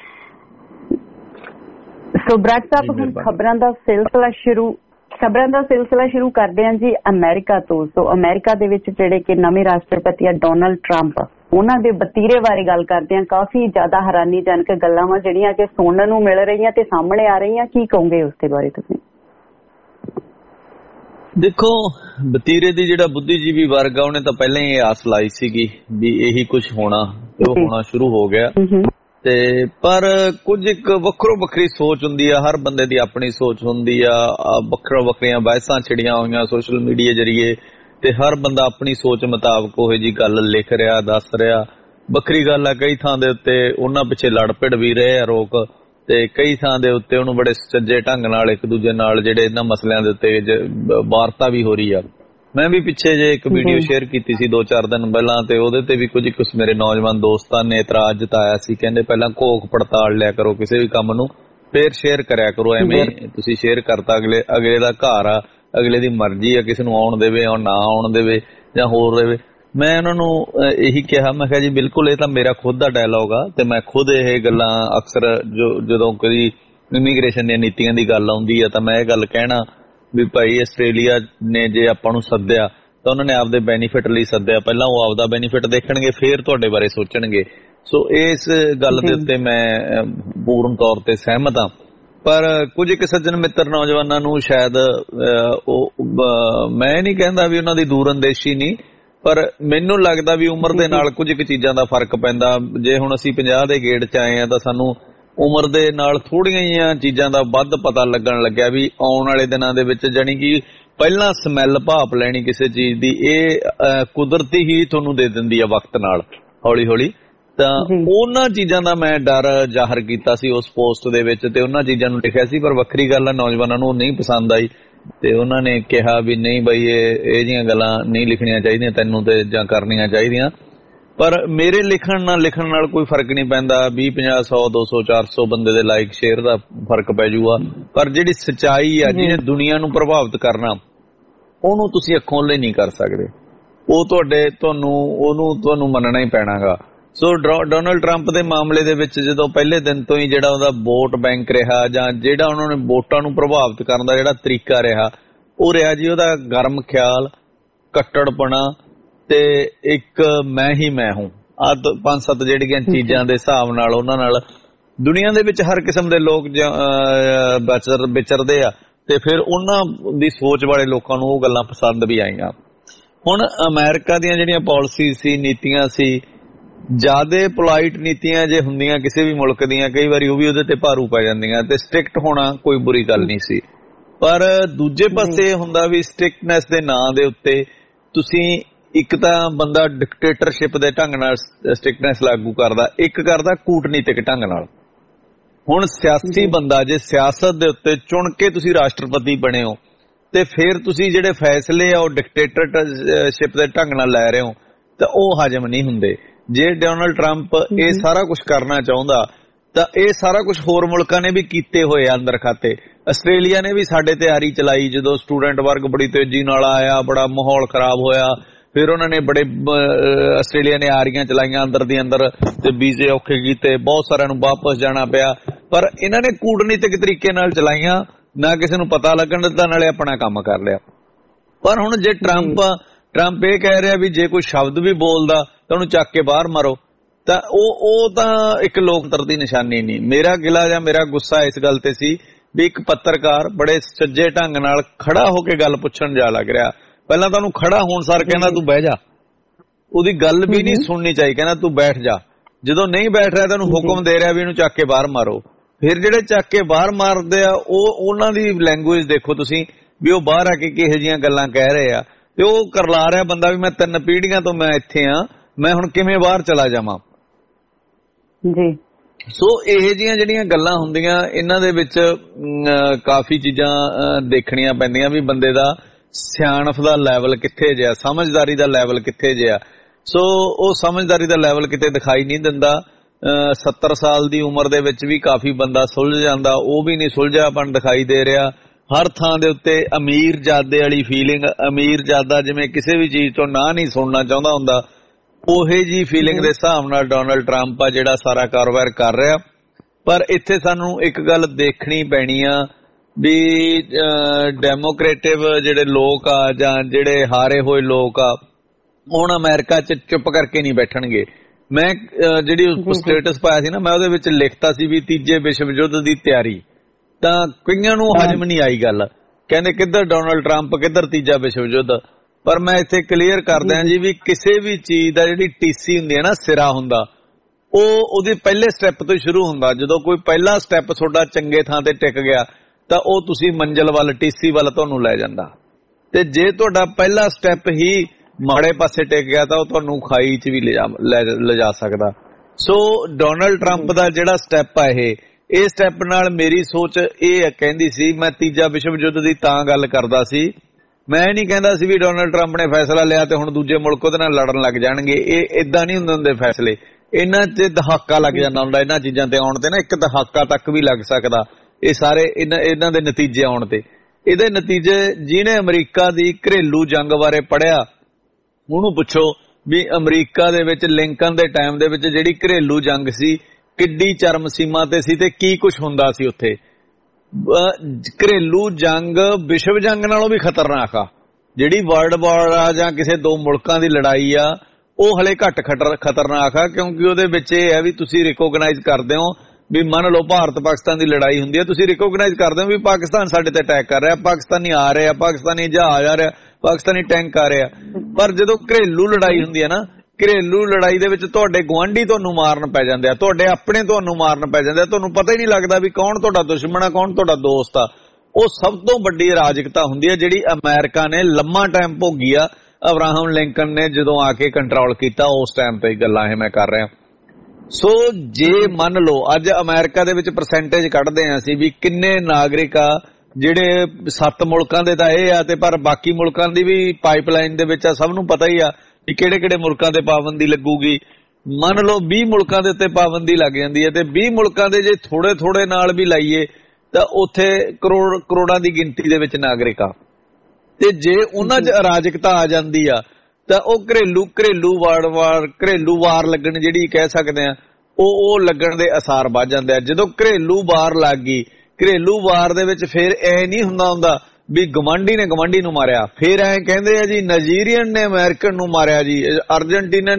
ਸੋ ਬਰਾੜ ਸਾਹਿਬ ਹੁਣ ਖਬਰਾਂ ਦਾ ਸਿਲਸਿਲਾ ਸ਼ੁਰੂ ਖਬਰਾਂ ਦਾ ਸਿਲਸਿਲਾ ਸ਼ੁਰੂ ਕਰਦੇ ਹਾਂ ਜੀ ਅਮਰੀਕਾ ਤੋਂ। ਸੋ ਅਮਰੀਕਾ ਦੇ ਵਿੱਚ ਜਿਹੜੇ ਕਿ ਨਵੇਂ ਰਾਸ਼ਟਰਪਤੀ ਆ ਡੋਨਲਡ ਟਰੰਪ, ਉਹਨਾਂ ਦੇ ਵਤੀਰੇ ਬਾਰੇ ਗੱਲ ਕਰਦੇ ਹਾਂ। ਕਾਫੀ ਜ਼ਿਆਦਾ ਹੈਰਾਨੀਜਨਕ ਗੱਲਾਂ ਵਾ ਜਿਹੜੀਆਂ ਕਿ ਸੁਣਨ ਨੂੰ ਮਿਲ ਰਹੀਆਂ ਤੇ ਸਾਹਮਣੇ ਆ ਰਹੀਆਂ। ਕੀ ਕਹੋਗੇ ਉਸ ਦੇ ਬਾਰੇ ਤੁਸੀਂ? ਦੇਖੋ ਵਤੀਰੇ ਦੀ ਜਿਹੜਾ ਬੁੱਧੀਜੀਵੀ ਵਰਗ ਆ ਉਹਨੇ ਤਾਂ ਪਹਿਲਾਂ ਹੀ ਆਸ ਲਾਈ ਸੀਗੀ ਵੀ ਇਹੀ ਕੁਝ ਹੋਣਾ ਤੇ ਉਹ ਹੋਣਾ ਸ਼ੁਰੂ ਹੋ ਗਿਆ। ਤੇ ਪਰ ਕੁਝ ਇੱਕ ਵੱਖਰੋ ਵੱਖਰੀ ਸੋਚ ਹੁੰਦੀ ਆ, ਹਰ ਬੰਦੇ ਦੀ ਆਪਣੀ ਸੋਚ ਹੁੰਦੀ ਆ। ਵੱਖਰੋ ਵੱਖਰੀਆਂ ਬਹਿਸਾਂ ਛਿੜੀਆਂ ਹੋਈਆਂ ਸੋਸ਼ਲ ਮੀਡੀਆ ਜਰੀਏ ਤੇ ਹਰ ਬੰਦਾ ਆਪਣੀ ਸੋਚ ਮੁਤਾਬਕ ਉਹ ਜੀ ਗੱਲ ਲਿਖ ਰਿਹਾ ਦੱਸ ਰਿਹਾ। ਵੱਖਰੀ ਗੱਲ ਆ ਕਈ ਥਾਂ ਦੇ ਉੱਤੇ ਉਹਨਾਂ ਪਿੱਛੇ ਲੜ ਭਿੜ ਵੀ ਰਹੇ ਆ ਲੋਕ ਤੇ ਕਈ ਥਾਂ ਦੇ ਉੱਤੇ ਉਹਨੂੰ ਬੜੇ ਸੱਜੇ ਢੰਗ ਨਾਲ ਇੱਕ ਦੂਜੇ ਨਾਲ ਜਿਹੜੇ ਇਹਨਾਂ ਮਸਲਿਆਂ ਦੇ ਉੱਤੇ ਵਾਰਤਾ ਵੀ ਹੋ ਰਹੀ ਆ। ਮੈਂ ਵੀ ਪਿੱਛੇ ਜੇ ਇੱਕ ਵੀਡੀਓ ਸ਼ੇਅਰ ਕੀਤੀ ਸੀ ਦੋ ਚਾਰ ਦਿਨ ਪਹਿਲਾਂ ਤੇ ਉਹਦੇ ਤੇ ਵੀ ਕੁਝ ਕੁਝ ਮੇਰੇ ਨੌਜਵਾਨ ਦੋਸਤਾਂ ਨੇ ਇਤਰਾਜ਼ ਜਤਾਇਆ ਸੀ। ਕਹਿੰਦੇ ਪਹਿਲਾਂ ਘੋਖ ਪੜਤਾਲ ਲਿਆ ਕਰੋ ਕਿਸੇ ਵੀ ਕੰਮ ਨੂੰ ਫੇਰ ਸ਼ੇਅਰ ਕਰਿਆ ਕਰੋ। ਐਵੇਂ ਤੁਸੀਂ ਸ਼ੇਅਰ ਕਰਤਾ ਅਗਲੇ ਅਗਲੇ ਦਾ ਘਰ ਆ, ਅਗਲੇ ਦੀ ਮਰਜ਼ੀ ਆ ਕਿਸੇ ਨੂੰ ਆਉਣ ਦੇਵੇ ਔਰ ਨਾ ਆਉਣ ਦੇਵੇ ਜਾਂ ਹੋਰ ਦੇਵੇ। ਮੈਂ ਉਹਨਾਂ ਨੂੰ ਇਹੀ ਕਿਹਾ, ਮੈਂ ਕਿਹਾ ਜੀ ਬਿਲਕੁਲ ਇਹ ਤਾਂ ਮੇਰਾ ਖੁਦ ਦਾ ਡਾਇਲੌਗ ਆ ਤੇ ਮੈਂ ਖੁਦ ਇਹ ਗੱਲਾਂ ਅਕਸਰ ਜੋ ਜਦੋਂ ਕਦੀ ਇਮੀਗ੍ਰੇਸ਼ਨ ਦੀਆਂ ਨੀਤੀਆਂ ਦੀ ਗੱਲ ਆਉਂਦੀ ਆ ਤਾਂ ਮੈਂ ਇਹ ਗੱਲ ਕਹਿਣਾ ਵੀ ਭਾਈ ਆਸਟ੍ਰੇਲੀਆ ਨੇ ਜੇ ਆਪਾਂ ਨੂੰ ਸੱਦਿਆ ਤਾਂ ਉਹਨਾਂ ਨੇ ਆਪਦੇ ਬੈਨੀਫਿਟ ਲਈ ਸੱਦਿਆ। ਪਹਿਲਾਂ ਉਹ ਆਪਦਾ ਬੈਨੀਫਿਟ ਦੇਖਣਗੇ ਫੇਰ ਤੁਹਾਡੇ ਬਾਰੇ ਸੋਚਣਗੇ। ਸੋ ਇਸ ਗੱਲ ਦੇ ਉੱਤੇ ਮੈਂ ਪੂਰਨ ਤੌਰ ਤੇ ਸਹਿਮਤ ਹਾਂ। ਪਰ ਕੁਝ ਇੱਕ ਸੱਜਣ ਮਿੱਤਰ ਨੌਜਵਾਨਾਂ ਨੂੰ ਸ਼ਾਇਦ ਉਹ ਮੈਂ ਨਹੀਂ ਕਹਿੰਦਾ ਵੀ ਉਹਨਾਂ ਦੀ ਦੂਰਅੰਦੇਸ਼ੀ ਨਹੀਂ, ਪਰ ਮੈਨੂੰ ਲੱਗਦਾ ਵੀ ਉਮਰ ਦੇ ਨਾਲ ਕੁਝ ਕੁ ਚੀਜ਼ਾਂ ਦਾ ਫਰਕ ਪੈਂਦਾ। ਜੇ ਹੁਣ ਅਸੀਂ ਪੰਜਾਹ ਦੇ ਗੇੜ 'ਚ ਆਏ ਹਾਂ ਤਾਂ ਸਾਨੂੰ ਉਮਰ ਦੇ ਨਾਲ ਥੋੜ੍ਹੀਆਂ ਜਿਹੀਆਂ ਚੀਜ਼ਾਂ ਦਾ ਵੱਧ ਪਤਾ ਲੱਗਣ ਲੱਗਿਆ ਵੀ ਆਉਣ ਵਾਲੇ ਦਿਨਾਂ ਦੇ ਵਿੱਚ ਜਾਣੀ ਕਿ ਪਹਿਲਾਂ ਸਮੈਲ ਭਾਪ ਲੈਣੀ ਕਿਸੇ ਚੀਜ਼ ਦੀ ਇਹ ਕੁਦਰਤੀ ਹੀ ਤੁਹਾਨੂੰ ਦੇ ਦਿੰਦੀ ਆ ਵਕਤ ਨਾਲ ਹੌਲੀ ਹੌਲੀ। ਤਾਂ ਉਹਨਾਂ ਚੀਜ਼ਾਂ ਦਾ ਮੈਂ ਡਰ ਜ਼ਾਹਰ ਕੀਤਾ ਸੀ ਉਸ ਪੋਸਟ ਦੇ ਵਿੱਚ ਤੇ ਉਹਨਾਂ ਚੀਜ਼ਾਂ ਨੂੰ ਲਿਖਿਆ ਸੀ। ਪਰ ਵੱਖਰੀ ਗੱਲ ਆ ਨੌਜਵਾਨਾਂ ਨੂੰ ਨਹੀਂ ਪਸੰਦ ਆਈ ਤੇ ਉਹਨਾਂ ਨੇ ਕਿਹਾ ਵੀ ਨਹੀਂ ਬਈ ਇਹ ਇਹ ਜਿਹੀਆਂ ਗੱਲਾਂ ਨਹੀਂ ਲਿਖਣੀਆਂ ਚਾਹੀਦੀਆਂ ਤੈਨੂੰ ਤੇ ਜਾਂ ਕਰਨੀਆਂ ਚਾਹੀਦੀਆਂ। ਪਰ ਮੇਰੇ ਲਿਖਣ ਨਾਲ ਲਿਖਣ ਨਾਲ ਕੋਈ ਫਰਕ ਨਹੀਂ ਪੈਂਦਾ। ਵੀਹ ਪੰਜਾਹ ਸੌ ਦੋ ਸੌ ਚਾਰ ਸੌ ਬੰਦੇ ਦੇ ਲਾਈਕ ਸ਼ੇਅਰ ਦਾ ਫਰਕ ਪੈ ਜਾਊਗਾ। ਪਰ ਜਿਹੜੀ ਸੱਚਾਈ ਆ ਜਿਹਨੇ ਦੁਨੀਆ ਨੂੰ ਪ੍ਰਭਾਵਿਤ ਕਰਨਾ ਉਹਨੂੰ ਤੁਸੀਂ ਅੱਖੋਂ ਲੈ ਨਹੀਂ ਕਰ ਸਕਦੇ। ਉਹ ਤੁਹਾਡੇ ਤੁਹਾਨੂੰ ਉਹਨੂੰ ਤੁਹਾਨੂੰ ਮੰਨਣਾ ਹੀ ਪੈਣਾਗਾ। ਸੋ ਡੋਨਲਡ ਟਰੰਪ ਦੇ ਮਾਮਲੇ ਦੇ ਵਿੱਚ ਜਦੋਂ ਪਹਿਲੇ ਦਿਨ ਤੋਂ ਹੀ ਜਿਹੜਾ ਉਹਦਾ ਵੋਟ ਬੈਂਕ ਰਿਹਾ ਜਾਂ ਜਿਹੜਾ ਉਹਨਾਂ ਨੇ ਵੋਟਾਂ ਨੂੰ ਪ੍ਰਭਾਵਿਤ ਕਰਨ ਦਾ ਜਿਹੜਾ ਤਰੀਕਾ ਰਿਹਾ ਉਹ ਰਿਹਾ ਜੀ ਉਹਦਾ ਗਰਮ ਖਿਆਲ, ਕੱਟੜਪਣਾ ਤੇ ਇੱਕ ਮੈਂ ਹੀ ਮੈਂ ਹੂੰ ਆ ਪੰਜ ਸੱਤ ਜਿਹੜੀਆਂ ਚੀਜ਼ਾਂ ਦੇ ਹਿਸਾਬ ਨਾਲ ਉਹਨਾਂ ਨਾਲ ਦੁਨੀਆ ਦੇ ਵਿੱਚ ਹਰ ਕਿਸਮ ਦੇ ਲੋਕ ਵਿਚਰਦੇ ਆ ਤੇ ਫਿਰ ਉਹਨਾਂ ਦੀ ਸੋਚ ਵਾਲੇ ਲੋਕਾਂ ਨੂੰ ਉਹ ਗੱਲਾਂ ਪਸੰਦ ਵੀ ਆਈਆਂ। ਹੁਣ ਅਮਰੀਕਾ ਦੀਆਂ ਜਿਹੜੀਆਂ ਪਾਲਿਸੀ ਸੀ, ਨੀਤੀਆਂ ਸੀ, ਜ਼ਿਆਦਾ ਪੋਲਾਈਟ ਨੀਤੀਆਂ ਜੇ ਹੁੰਦੀਆਂ ਕਿਸੇ ਵੀ ਮੁਲਕ ਦੀਆਂ ਕਈ ਵਾਰੀ ਉਹ ਵੀ ਉਹਦੇ ਤੇ ਭਾਰੂ ਪੈ ਜਾਂਦੀਆਂ ਤੇ ਸਟ੍ਰਿਕਟ ਹੋਣਾ ਕੋਈ ਬੁਰੀ ਗੱਲ ਨਹੀਂ ਸੀ। ਪਰ ਦੂਜੇ ਪਾਸੇ ਹੁੰਦਾ ਵੀ ਸਟ੍ਰਿਕਟਨੈਸ ਦੇ ਨਾਂ ਦੇ ਉੱਤੇ ਤੁਸੀਂ ਇੱਕ ਤਾਂ ਬੰਦਾ ਡਿਕਟੇਟਰਸ਼ਿਪ ਦੇ ਢੰਗ ਨਾਲ ਸਟ੍ਰਿਕਟਨੈਸ ਲਾਗੂ ਕਰਦਾ, ਇੱਕ ਕਰਦਾ ਕੂਟਨੀਤਿਕ ਢੰਗ ਨਾਲ। ਹੁਣ ਸਿਆਸੀ ਬੰਦਾ ਜੇ ਸਿਆਸਤ ਦੇ ਉੱਤੇ ਚੁਣ ਕੇ ਤੁਸੀਂ ਰਾਸ਼ਟਰਪਤੀ ਬਣੇ ਹੋ ਤੇ ਫਿਰ ਤੁਸੀਂ ਜਿਹੜੇ ਫੈਸਲੇ ਆ ਉਹ ਡਿਕਟੇਟਰਸ਼ਿਪ ਦੇ ਢੰਗ ਨਾਲ ਲੈ ਰਹੇ ਹੋ ਤਾਂ ਉਹ ਹਜਮ ਨਹੀਂ ਹੁੰਦੇ। ਜੇ ਡੋਨਲਡ ਟਰੰਪ ਇਹ ਸਾਰਾ ਕੁਝ ਕਰਨਾ ਚਾਹੁੰਦਾ ਤਾਂ ਇਹ ਸਾਰਾ ਕੁਝ ਹੋਰ ਮੁਲਕਾਂ ਨੇ ਵੀ ਕੀਤੇ ਹੋਏ ਆ ਅੰਦਰ ਖਾਤੇ। ਆਸਟ੍ਰੇਲੀਆ ਨੇ ਵੀ ਸਾਡੇ ਤੇ ਆਰੀ ਚਲਾਈ ਜਦੋਂ ਸਟੂਡੈਂਟ ਵਰਗ ਬੜੀ ਤੇਜ਼ੀ ਨਾਲ ਆਇਆ, ਬੜਾ ਮਾਹੌਲ ਖਰਾਬ ਹੋਇਆ, ਫਿਰ ਉਹਨਾਂ ਨੇ ਬੜੇ ਆਸਟ੍ਰੇਲੀਆ ਨੇ ਆਰੀਆਂ ਚਲਾਈਆਂ ਅੰਦਰ ਦੀ ਅੰਦਰ ਤੇ ਵੀਜ਼ੇ ਔਖੇ ਕੀਤੇ, ਬਹੁਤ ਸਾਰਿਆਂ ਨੂੰ ਵਾਪਸ ਜਾਣਾ ਪਿਆ। ਪਰ ਇਹਨਾਂ ਨੇ ਕੂਟਨੀਤਿਕ ਤਰੀਕੇ ਨਾਲ ਚਲਾਈਆਂ, ਨਾ ਕਿਸੇ ਨੂੰ ਪਤਾ ਲੱਗਣ ਦਿੱਤਾ, ਨਾਲੇ ਆਪਣਾ ਕੰਮ ਕਰ ਲਿਆ। ਪਰ ਹੁਣ ਜੇ ਟਰੰਪ ਟਰੰਪ ਇਹ ਕਹਿ ਰਿਹਾ ਵੀ ਜੇ ਕੋਈ ਸ਼ਬਦ ਵੀ ਬੋਲਦਾ ਤਾਂ ਉਹਨੂੰ ਚੱਕ ਕੇ ਬਾਹਰ ਮਾਰੋ, ਤਾਂ ਉਹ ਉਹ ਤਾਂ ਇੱਕ ਲੋਕਤੰਤਰ ਦੀ ਨਿਸ਼ਾਨੀ ਨਹੀਂ। ਮੇਰਾ ਗਿਲਾ ਜਾਂ ਮੇਰਾ ਗੁੱਸਾ ਇਸ ਗੱਲ ਤੇ ਸੀ ਵੀ ਇੱਕ ਪੱਤਰਕਾਰ ਬੜੇ ਸੱਜੇ ਢੰਗ ਨਾਲ ਖੜਾ ਹੋ ਕੇ ਗੱਲ ਪੁੱਛਣ ਜਾ ਲੱਗ ਰਿਹਾ। ਪਹਿਲਾਂ ਤਾਂ ਉਹਨੂੰ ਖੜਾ ਹੋਣ ਸਾਰ ਕਹਿੰਦਾ ਤੂੰ ਬਹਿ ਜਾ, ਉਹਦੀ ਗੱਲ ਵੀ ਨਹੀਂ ਸੁਣਨੀ ਚਾਹੀ, ਕਹਿੰਦਾ ਤੂੰ ਬੈਠ ਜਾ। ਜਦੋਂ ਨਹੀਂ ਬੈਠ ਰਿਹਾ ਤਾਂ ਉਹਨੂੰ ਹੁਕਮ ਦੇ ਰਿਹਾ ਵੀ ਇਹਨੂੰ ਚੱਕ ਕੇ ਬਾਹਰ ਮਾਰੋ। ਫਿਰ ਜਿਹੜੇ ਚੱਕ ਕੇ ਬਾਹਰ ਮਾਰਦੇ ਆ ਉਹ ਉਹਨਾਂ ਦੀ ਲੈਂਗੁਏਜ ਦੇਖੋ ਤੁਸੀਂ ਵੀ ਉਹ ਬਾਹਰ ਆ ਕੇ ਕਿਹੋ ਜਿਹੀਆਂ ਗੱਲਾਂ ਕਹਿ ਰਹੇ ਆ ਤੇ ਉਹ ਕਰਲਾ ਰਿਹਾ ਬੰਦਾ ਵੀ ਮੈਂ ਤਿੰਨ ਪੀੜ੍ਹੀਆਂ ਤੋਂ ਮੈਂ ਇੱਥੇ ਆ, ਮੈਂ ਹੁਣ ਕਿਵੇਂ ਬਾਹਰ ਚਲਾ ਜਾਵਾਂ ਜੀ। ਸੋ ਇਹ ਜਿਹੀਆਂ ਜਿਹੜੀਆਂ ਗੱਲਾਂ ਹੁੰਦੀਆਂ ਇਹਨਾਂ ਦੇ ਵਿੱਚ ਕਾਫੀ ਚੀਜ਼ਾਂ ਦੇਖਣੀਆਂ ਪੈਂਦੀਆਂ ਵੀ ਬੰਦੇ ਦਾ ਸਿਆਣਪ ਦਾ ਲੈਵਲ ਕਿੱਥੇ ਜਿਹਾ, ਸਮਝਦਾਰੀ ਦਾ ਲੈਵਲ ਕਿੱਥੇ ਜਿਹਾ। ਸੋ ਉਹ ਸਮਝਦਾਰੀ ਦਾ ਲੈਵਲ ਕਿਤੇ ਦਿਖਾਈ ਨਹੀਂ ਦਿੰਦਾ। ਸੱਤਰ ਸਾਲ ਦੀ ਉਮਰ ਦੇ ਵਿੱਚ ਵੀ ਕਾਫੀ ਬੰਦਾ ਸੁਲਝ ਜਾਂਦਾ, ਉਹ ਵੀ ਨਹੀਂ ਸੁਲਝਾਪਣ ਦਿਖਾਈ ਦੇ ਰਿਹਾ। ਹਰ ਥਾਂ ਦੇ ਉੱਤੇ ਅਮੀਰ ਜਾਦੇ ਵਾਲੀ ਫੀਲਿੰਗ, ਅਮੀਰ ਜਾਦਾ ਜਿਵੇਂ ਕਿਸੇ ਵੀ ਚੀਜ਼ ਤੋਂ ਨਾ ਨਹੀਂ ਸੁਣਨਾ ਚਾਹੁੰਦਾ ਹੁੰਦਾ, ਉਹੇ ਜੀ ਫੀਲਿੰਗ ਦੇ ਹਿਸਾਬ ਨਾਲ ਡੋਨਲਡ ਟਰੰਪ ਆ ਜਿਹੜਾ ਸਾਰਾ ਕਾਰੋਬਾਰ ਕਰ ਰਿਹਾ। ਪਰ ਇੱਥੇ ਸਾਨੂੰ ਇੱਕ ਗੱਲ ਦੇਖਣੀ ਪੈਣੀ ਆ ਵੀ ਡੈਮੋਕ੍ਰੇਟਿਵ ਜਿਹੜੇ ਲੋਕ ਆ ਜਾਂ ਜਿਹੜੇ ਹਾਰੇ ਹੋਏ ਲੋਕ ਆ ਹੁਣ ਅਮਰੀਕਾ 'ਚ ਚੁੱਪ ਕਰਕੇ ਨਹੀਂ ਬੈਠਣਗੇ। ਮੈਂ ਜਿਹੜੀ ਸਟੇਟਸ ਪਾਇਆ ਸੀ ਨਾ, ਮੈਂ ਉਹਦੇ ਵਿੱਚ ਲਿਖਤਾ ਸੀ ਵੀ ਤੀਜੇ ਵਿਸ਼ਵ ਯੁੱਧ ਦੀ ਤਿਆਰੀ। ਤਾਂ ਕਈਆਂ ਨੂੰ ਹਜਮ ਨਹੀਂ ਆਈ ਗੱਲ, ਕਹਿੰਦੇ ਕਿੱਧਰ ਡੋਨਲਡ ਟਰੰਪ, ਕਿੱਧਰ ਤੀਜਾ ਵਿਸ਼ਵ ਯੁੱਧ। ਪਰ ਮੈਂ ਇੱਥੇ ਕਲੀਅਰ ਕਰ ਦਿਆਂ ਜੀ ਵੀ ਕਿਸੇ ਵੀ ਚੀਜ਼ ਦਾ ਜਿਹੜੀ ਟੀਸੀ ਹੁੰਦੀ ਹੈ ਨਾ, ਸਿਰਾ ਹੁੰਦਾ, ਉਹ ਉਹਦੇ ਪਹਿਲੇ ਸਟੈਪ ਤੋਂ ਹੀ ਸ਼ੁਰੂ ਹੁੰਦਾ। ਜਦੋਂ ਕੋਈ ਪਹਿਲਾ ਸਟੈਪ ਤੁਹਾਡਾ ਚੰਗੇ ਥਾਂ ਤੇ ਟਿਕ ਗਿਆ ਤਾਂ ਉਹ ਤੁਸੀਂ ਮੰਜ਼ਿਲ ਵੱਲ, ਟੀਸੀ ਵੱਲ ਤੁਹਾਨੂੰ ਲੈ ਜਾਂਦਾ। ਤੇ ਜੇ ਤੁਹਾਡਾ ਪਹਿਲਾ ਸਟੈਪ ਹੀ ਮਾੜੇ ਪਾਸੇ ਟਿਕ ਗਿਆ ਤਾਂ ਉਹ ਤੁਹਾਨੂੰ ਖਾਈ 'ਚ ਵੀ ਲਿਜਾ ਸਕਦਾ। ਸੋ ਡੋਨਲਡ ਟਰੰਪ ਦਾ ਜਿਹੜਾ ਸਟੈਪ ਆ ਇਹ ਇਹ ਸਟੈਪ ਨਾਲ ਮੇਰੀ ਸੋਚ ਇਹ ਕਹਿੰਦੀ ਸੀ, ਮੈਂ ਤੀਜਾ ਵਿਸ਼ਵ ਯੁੱਧ ਦੀ ਤਾਂ ਗੱਲ ਕਰਦਾ ਸੀ, ਮੈਂ ਨਹੀਂ ਕਹਿੰਦਾ ਸੀ ਵੀ ਡੋਨਲਡ ਟਰੰਪ ਨੇ ਫੈਸਲਾ ਲਿਆ ਤੇ ਹੁਣ ਦੂਜੇ ਮੁਲਕ ਉਹਦੇ ਨਾਲ ਲੜਨ ਲੱਗ ਜਾਣਗੇ। ਇਹ ਏਦਾਂ ਨਹੀਂ ਹੁੰਦੇ ਹੁੰਦੇ ਫੈਸਲੇ, ਇਹਨਾਂ 'ਚ ਦਹਾਕਾ ਲੱਗ ਜਾਂਦਾ ਹੁੰਦਾ। ਇਹਨਾਂ ਚੀਜ਼ਾਂ ਤੇ ਆਉਣ ਤੇ ਨਾ ਇੱਕ ਦਹਾਕਾ ਤੱਕ ਵੀ ਲੱਗ ਸਕਦਾ ਇਹ ਸਾਰੇ ਇਹਨਾਂ ਇਹਨਾਂ ਦੇ ਨਤੀਜੇ ਆਉਣ ਤੇ। ਇਹਦੇ ਨਤੀਜੇ ਜਿਹਨੇ ਅਮਰੀਕਾ ਦੀ ਘਰੇਲੂ ਜੰਗ ਬਾਰੇ ਪੜ੍ਹਿਆ ਉਹਨੂੰ ਪੁੱਛੋ ਵੀ ਅਮਰੀਕਾ ਦੇ ਵਿੱਚ ਲਿੰਕਨ ਦੇ ਟਾਈਮ ਦੇ ਵਿੱਚ ਜਿਹੜੀ ਘਰੇਲੂ ਜੰਗ ਸੀ ਕਿੱਡੀ ਚਰਮ ਸੀਮਾ ਤੇ ਸੀ ਤੇ ਕੀ ਕੁਝ ਹੁੰਦਾ ਸੀ ਉੱਥੇ। ਘਰੇਲੂ ਜੰਗ ਵਿਸ਼ਵ ਜੰਗ ਨਾਲੋਂ ਵੀ ਖਤਰਨਾਕ ਆ। ਜਿਹੜੀ ਵਰਲਡ ਵਾਰ ਆ ਜਾਂ ਕਿਸੇ ਦੋ ਮੁਲਕਾਂ ਦੀ ਲੜਾਈ ਆ ਉਹ ਹਲੇ ਘੱਟ ਖਤਰਨਾਕ ਆ, ਕਿਉਂਕਿ ਉਹਦੇ ਵਿੱਚ ਇਹ ਹੈ ਵੀ ਤੁਸੀਂ ਰਿਕੋਗਨਾਈਜ਼ ਕਰਦੇ ਹੋ ਵੀ ਮੰਨ ਲਓ ਭਾਰਤ ਪਾਕਿਸਤਾਨ ਦੀ ਲੜਾਈ ਹੁੰਦੀ ਹੈ, ਤੁਸੀਂ ਰਿਕੋਗਨਾਈਜ਼ ਕਰਦੇ ਹੋ ਵੀ ਪਾਕਿਸਤਾਨ ਸਾਡੇ ਤੇ ਅਟੈਕ ਕਰ ਰਿਹਾ, ਪਾਕਿਸਤਾਨੀ ਆ ਰਿਹਾ, ਪਾਕਿਸਤਾਨੀ ਜਹਾਜ਼ ਆ ਰਿਹਾ, ਪਾਕਿਸਤਾਨੀ ਟੈਂਕ ਆ ਰਿਹਾ। ਪਰ ਜਦੋਂ ਘਰੇਲੂ ਲੜਾਈ ਹੁੰਦੀ ਹੈ ਨਾ, ਘਰੇਲੂ ਲੜਾਈ ਦੇ ਵਿੱਚ ਤੁਹਾਡੇ ਗੁਆਂਢੀ ਤੁਹਾਨੂੰ ਮਾਰਨ ਪੈ ਜਾਂਦੇ ਆ, ਤੁਹਾਡੇ ਆਪਣੇ ਤੁਹਾਨੂੰ ਮਾਰਨ ਪੈ ਜਾਂਦੇ ਆ, ਤੁਹਾਨੂੰ ਪਤਾ ਹੀ ਨਹੀਂ ਲੱਗਦਾ ਵੀ ਕੌਣ ਤੁਹਾਡਾ ਦੁਸ਼ਮਣ ਆ, ਕੌਣ ਤੁਹਾਡਾ ਦੋਸਤ ਆ। ਉਹ ਸਭ ਤੋਂ ਵੱਡੀ ਅਰਾਜਕਤਾ ਹੁੰਦੀ ਹੈ ਜਿਹੜੀ ਅਮਰੀਕਾ ਨੇ ਲੰਮਾ ਟਾਈਮ ਭੋਗੀ ਆ। ਅਬਰਾਹਮ ਲਿੰਕਨ ਨੇ ਜਦੋਂ ਆ ਕੇ ਕੰਟਰੋਲ ਕੀਤਾ ਉਸ ਟਾਈਮ ਤੇ ਗੱਲਾਂ ਇਹ ਮੈਂ ਕਰ ਰਿਹਾ। ਸੋ ਜੇ ਮੰਨ ਲਓ ਅੱਜ ਅਮਰੀਕਾ ਦੇ ਵਿੱਚ ਪਰਸੈਂਟੇਜ ਕੱਢਦੇ ਆ ਅਸੀਂ ਵੀ ਕਿੰਨੇ ਨਾਗਰਿਕ ਆ ਜਿਹੜੇ ਸੱਤ ਮੁਲਕਾਂ ਦੇ ਤਾਂ ਇਹ ਆ ਤੇ ਪਰ ਬਾਕੀ ਮੁਲਕਾਂ ਦੀ ਵੀ ਪਾਈਪਲਾਈਨ ਦੇ ਵਿੱਚ ਆ, ਸਭ ਨੂੰ ਪਤਾ ਹੀ ਆ ਵੀ ਕਿਹੜੇ ਕਿਹੜੇ ਮੁਲਕਾਂ ਤੇ ਪਾਬੰਦੀ ਲੱਗੂਗੀ। ਮੰਨ ਲਓ ਵੀਹ ਮੁਲਕਾਂ ਦੇ ਉੱਤੇ ਪਾਬੰਦੀ ਲੱਗ ਜਾਂਦੀ ਹੈ ਤੇ ਵੀਹ ਮੁਲਕਾਂ ਦੇ ਜੇ ਥੋੜੇ ਥੋੜੇ ਨਾਲ ਵੀ ਲਾਈਏ ਤਾਂ ਉੱਥੇ ਕਰੋੜ ਕਰੋੜਾਂ ਦੀ ਗਿਣਤੀ ਦੇ ਵਿੱਚ ਨਾਗਰਿਕ ਆ। ਤੇ ਜੇ ਉਹਨਾਂ 'ਚ ਅਰਾਜਕਤਾ ਆ ਜਾਂਦੀ ਆ ਤਾਂ ਉਹ ਘਰੇਲੂ ਘਰੇਲੂ ਵਾਰ ਵਾਰ ਘਰੇਲੂ ਵਾਰ ਲੱਗਣ ਜਿਹੜੀ ਕਹਿ ਸਕਦੇ ਆ ਉਹ ਉਹ ਲੱਗਣ ਦੇ ਅਸਾਰ ਵੱਧ ਜਾਂਦੇ ਆ। ਜਦੋਂ ਘਰੇਲੂ ਵਾਰ ਲੱਗ ਗਈ, ਘਰੇਲੂ ਵਾਰ ਦੇ ਵਿੱਚ ਫਿਰ ਐ ਨਹੀਂ ਹੁੰਦਾ ਹੁੰਦਾ ਵੀ ਗਵਾਂਢੀ ਨੇ ਗਵਾਂਢੀ ਨੂੰ ਮਾਰਿਆ, ਫਿਰ ਐ ਕਹਿੰਦੇ ਆ ਜੀ ਨਾਈਜੀਰੀਅਨ ਨੇ ਅਮਰੀਕਨ ਨੂੰ ਮਾਰਿਆ, ਜੀ ਅਰਜਨਟੀਨਾ ਨੇ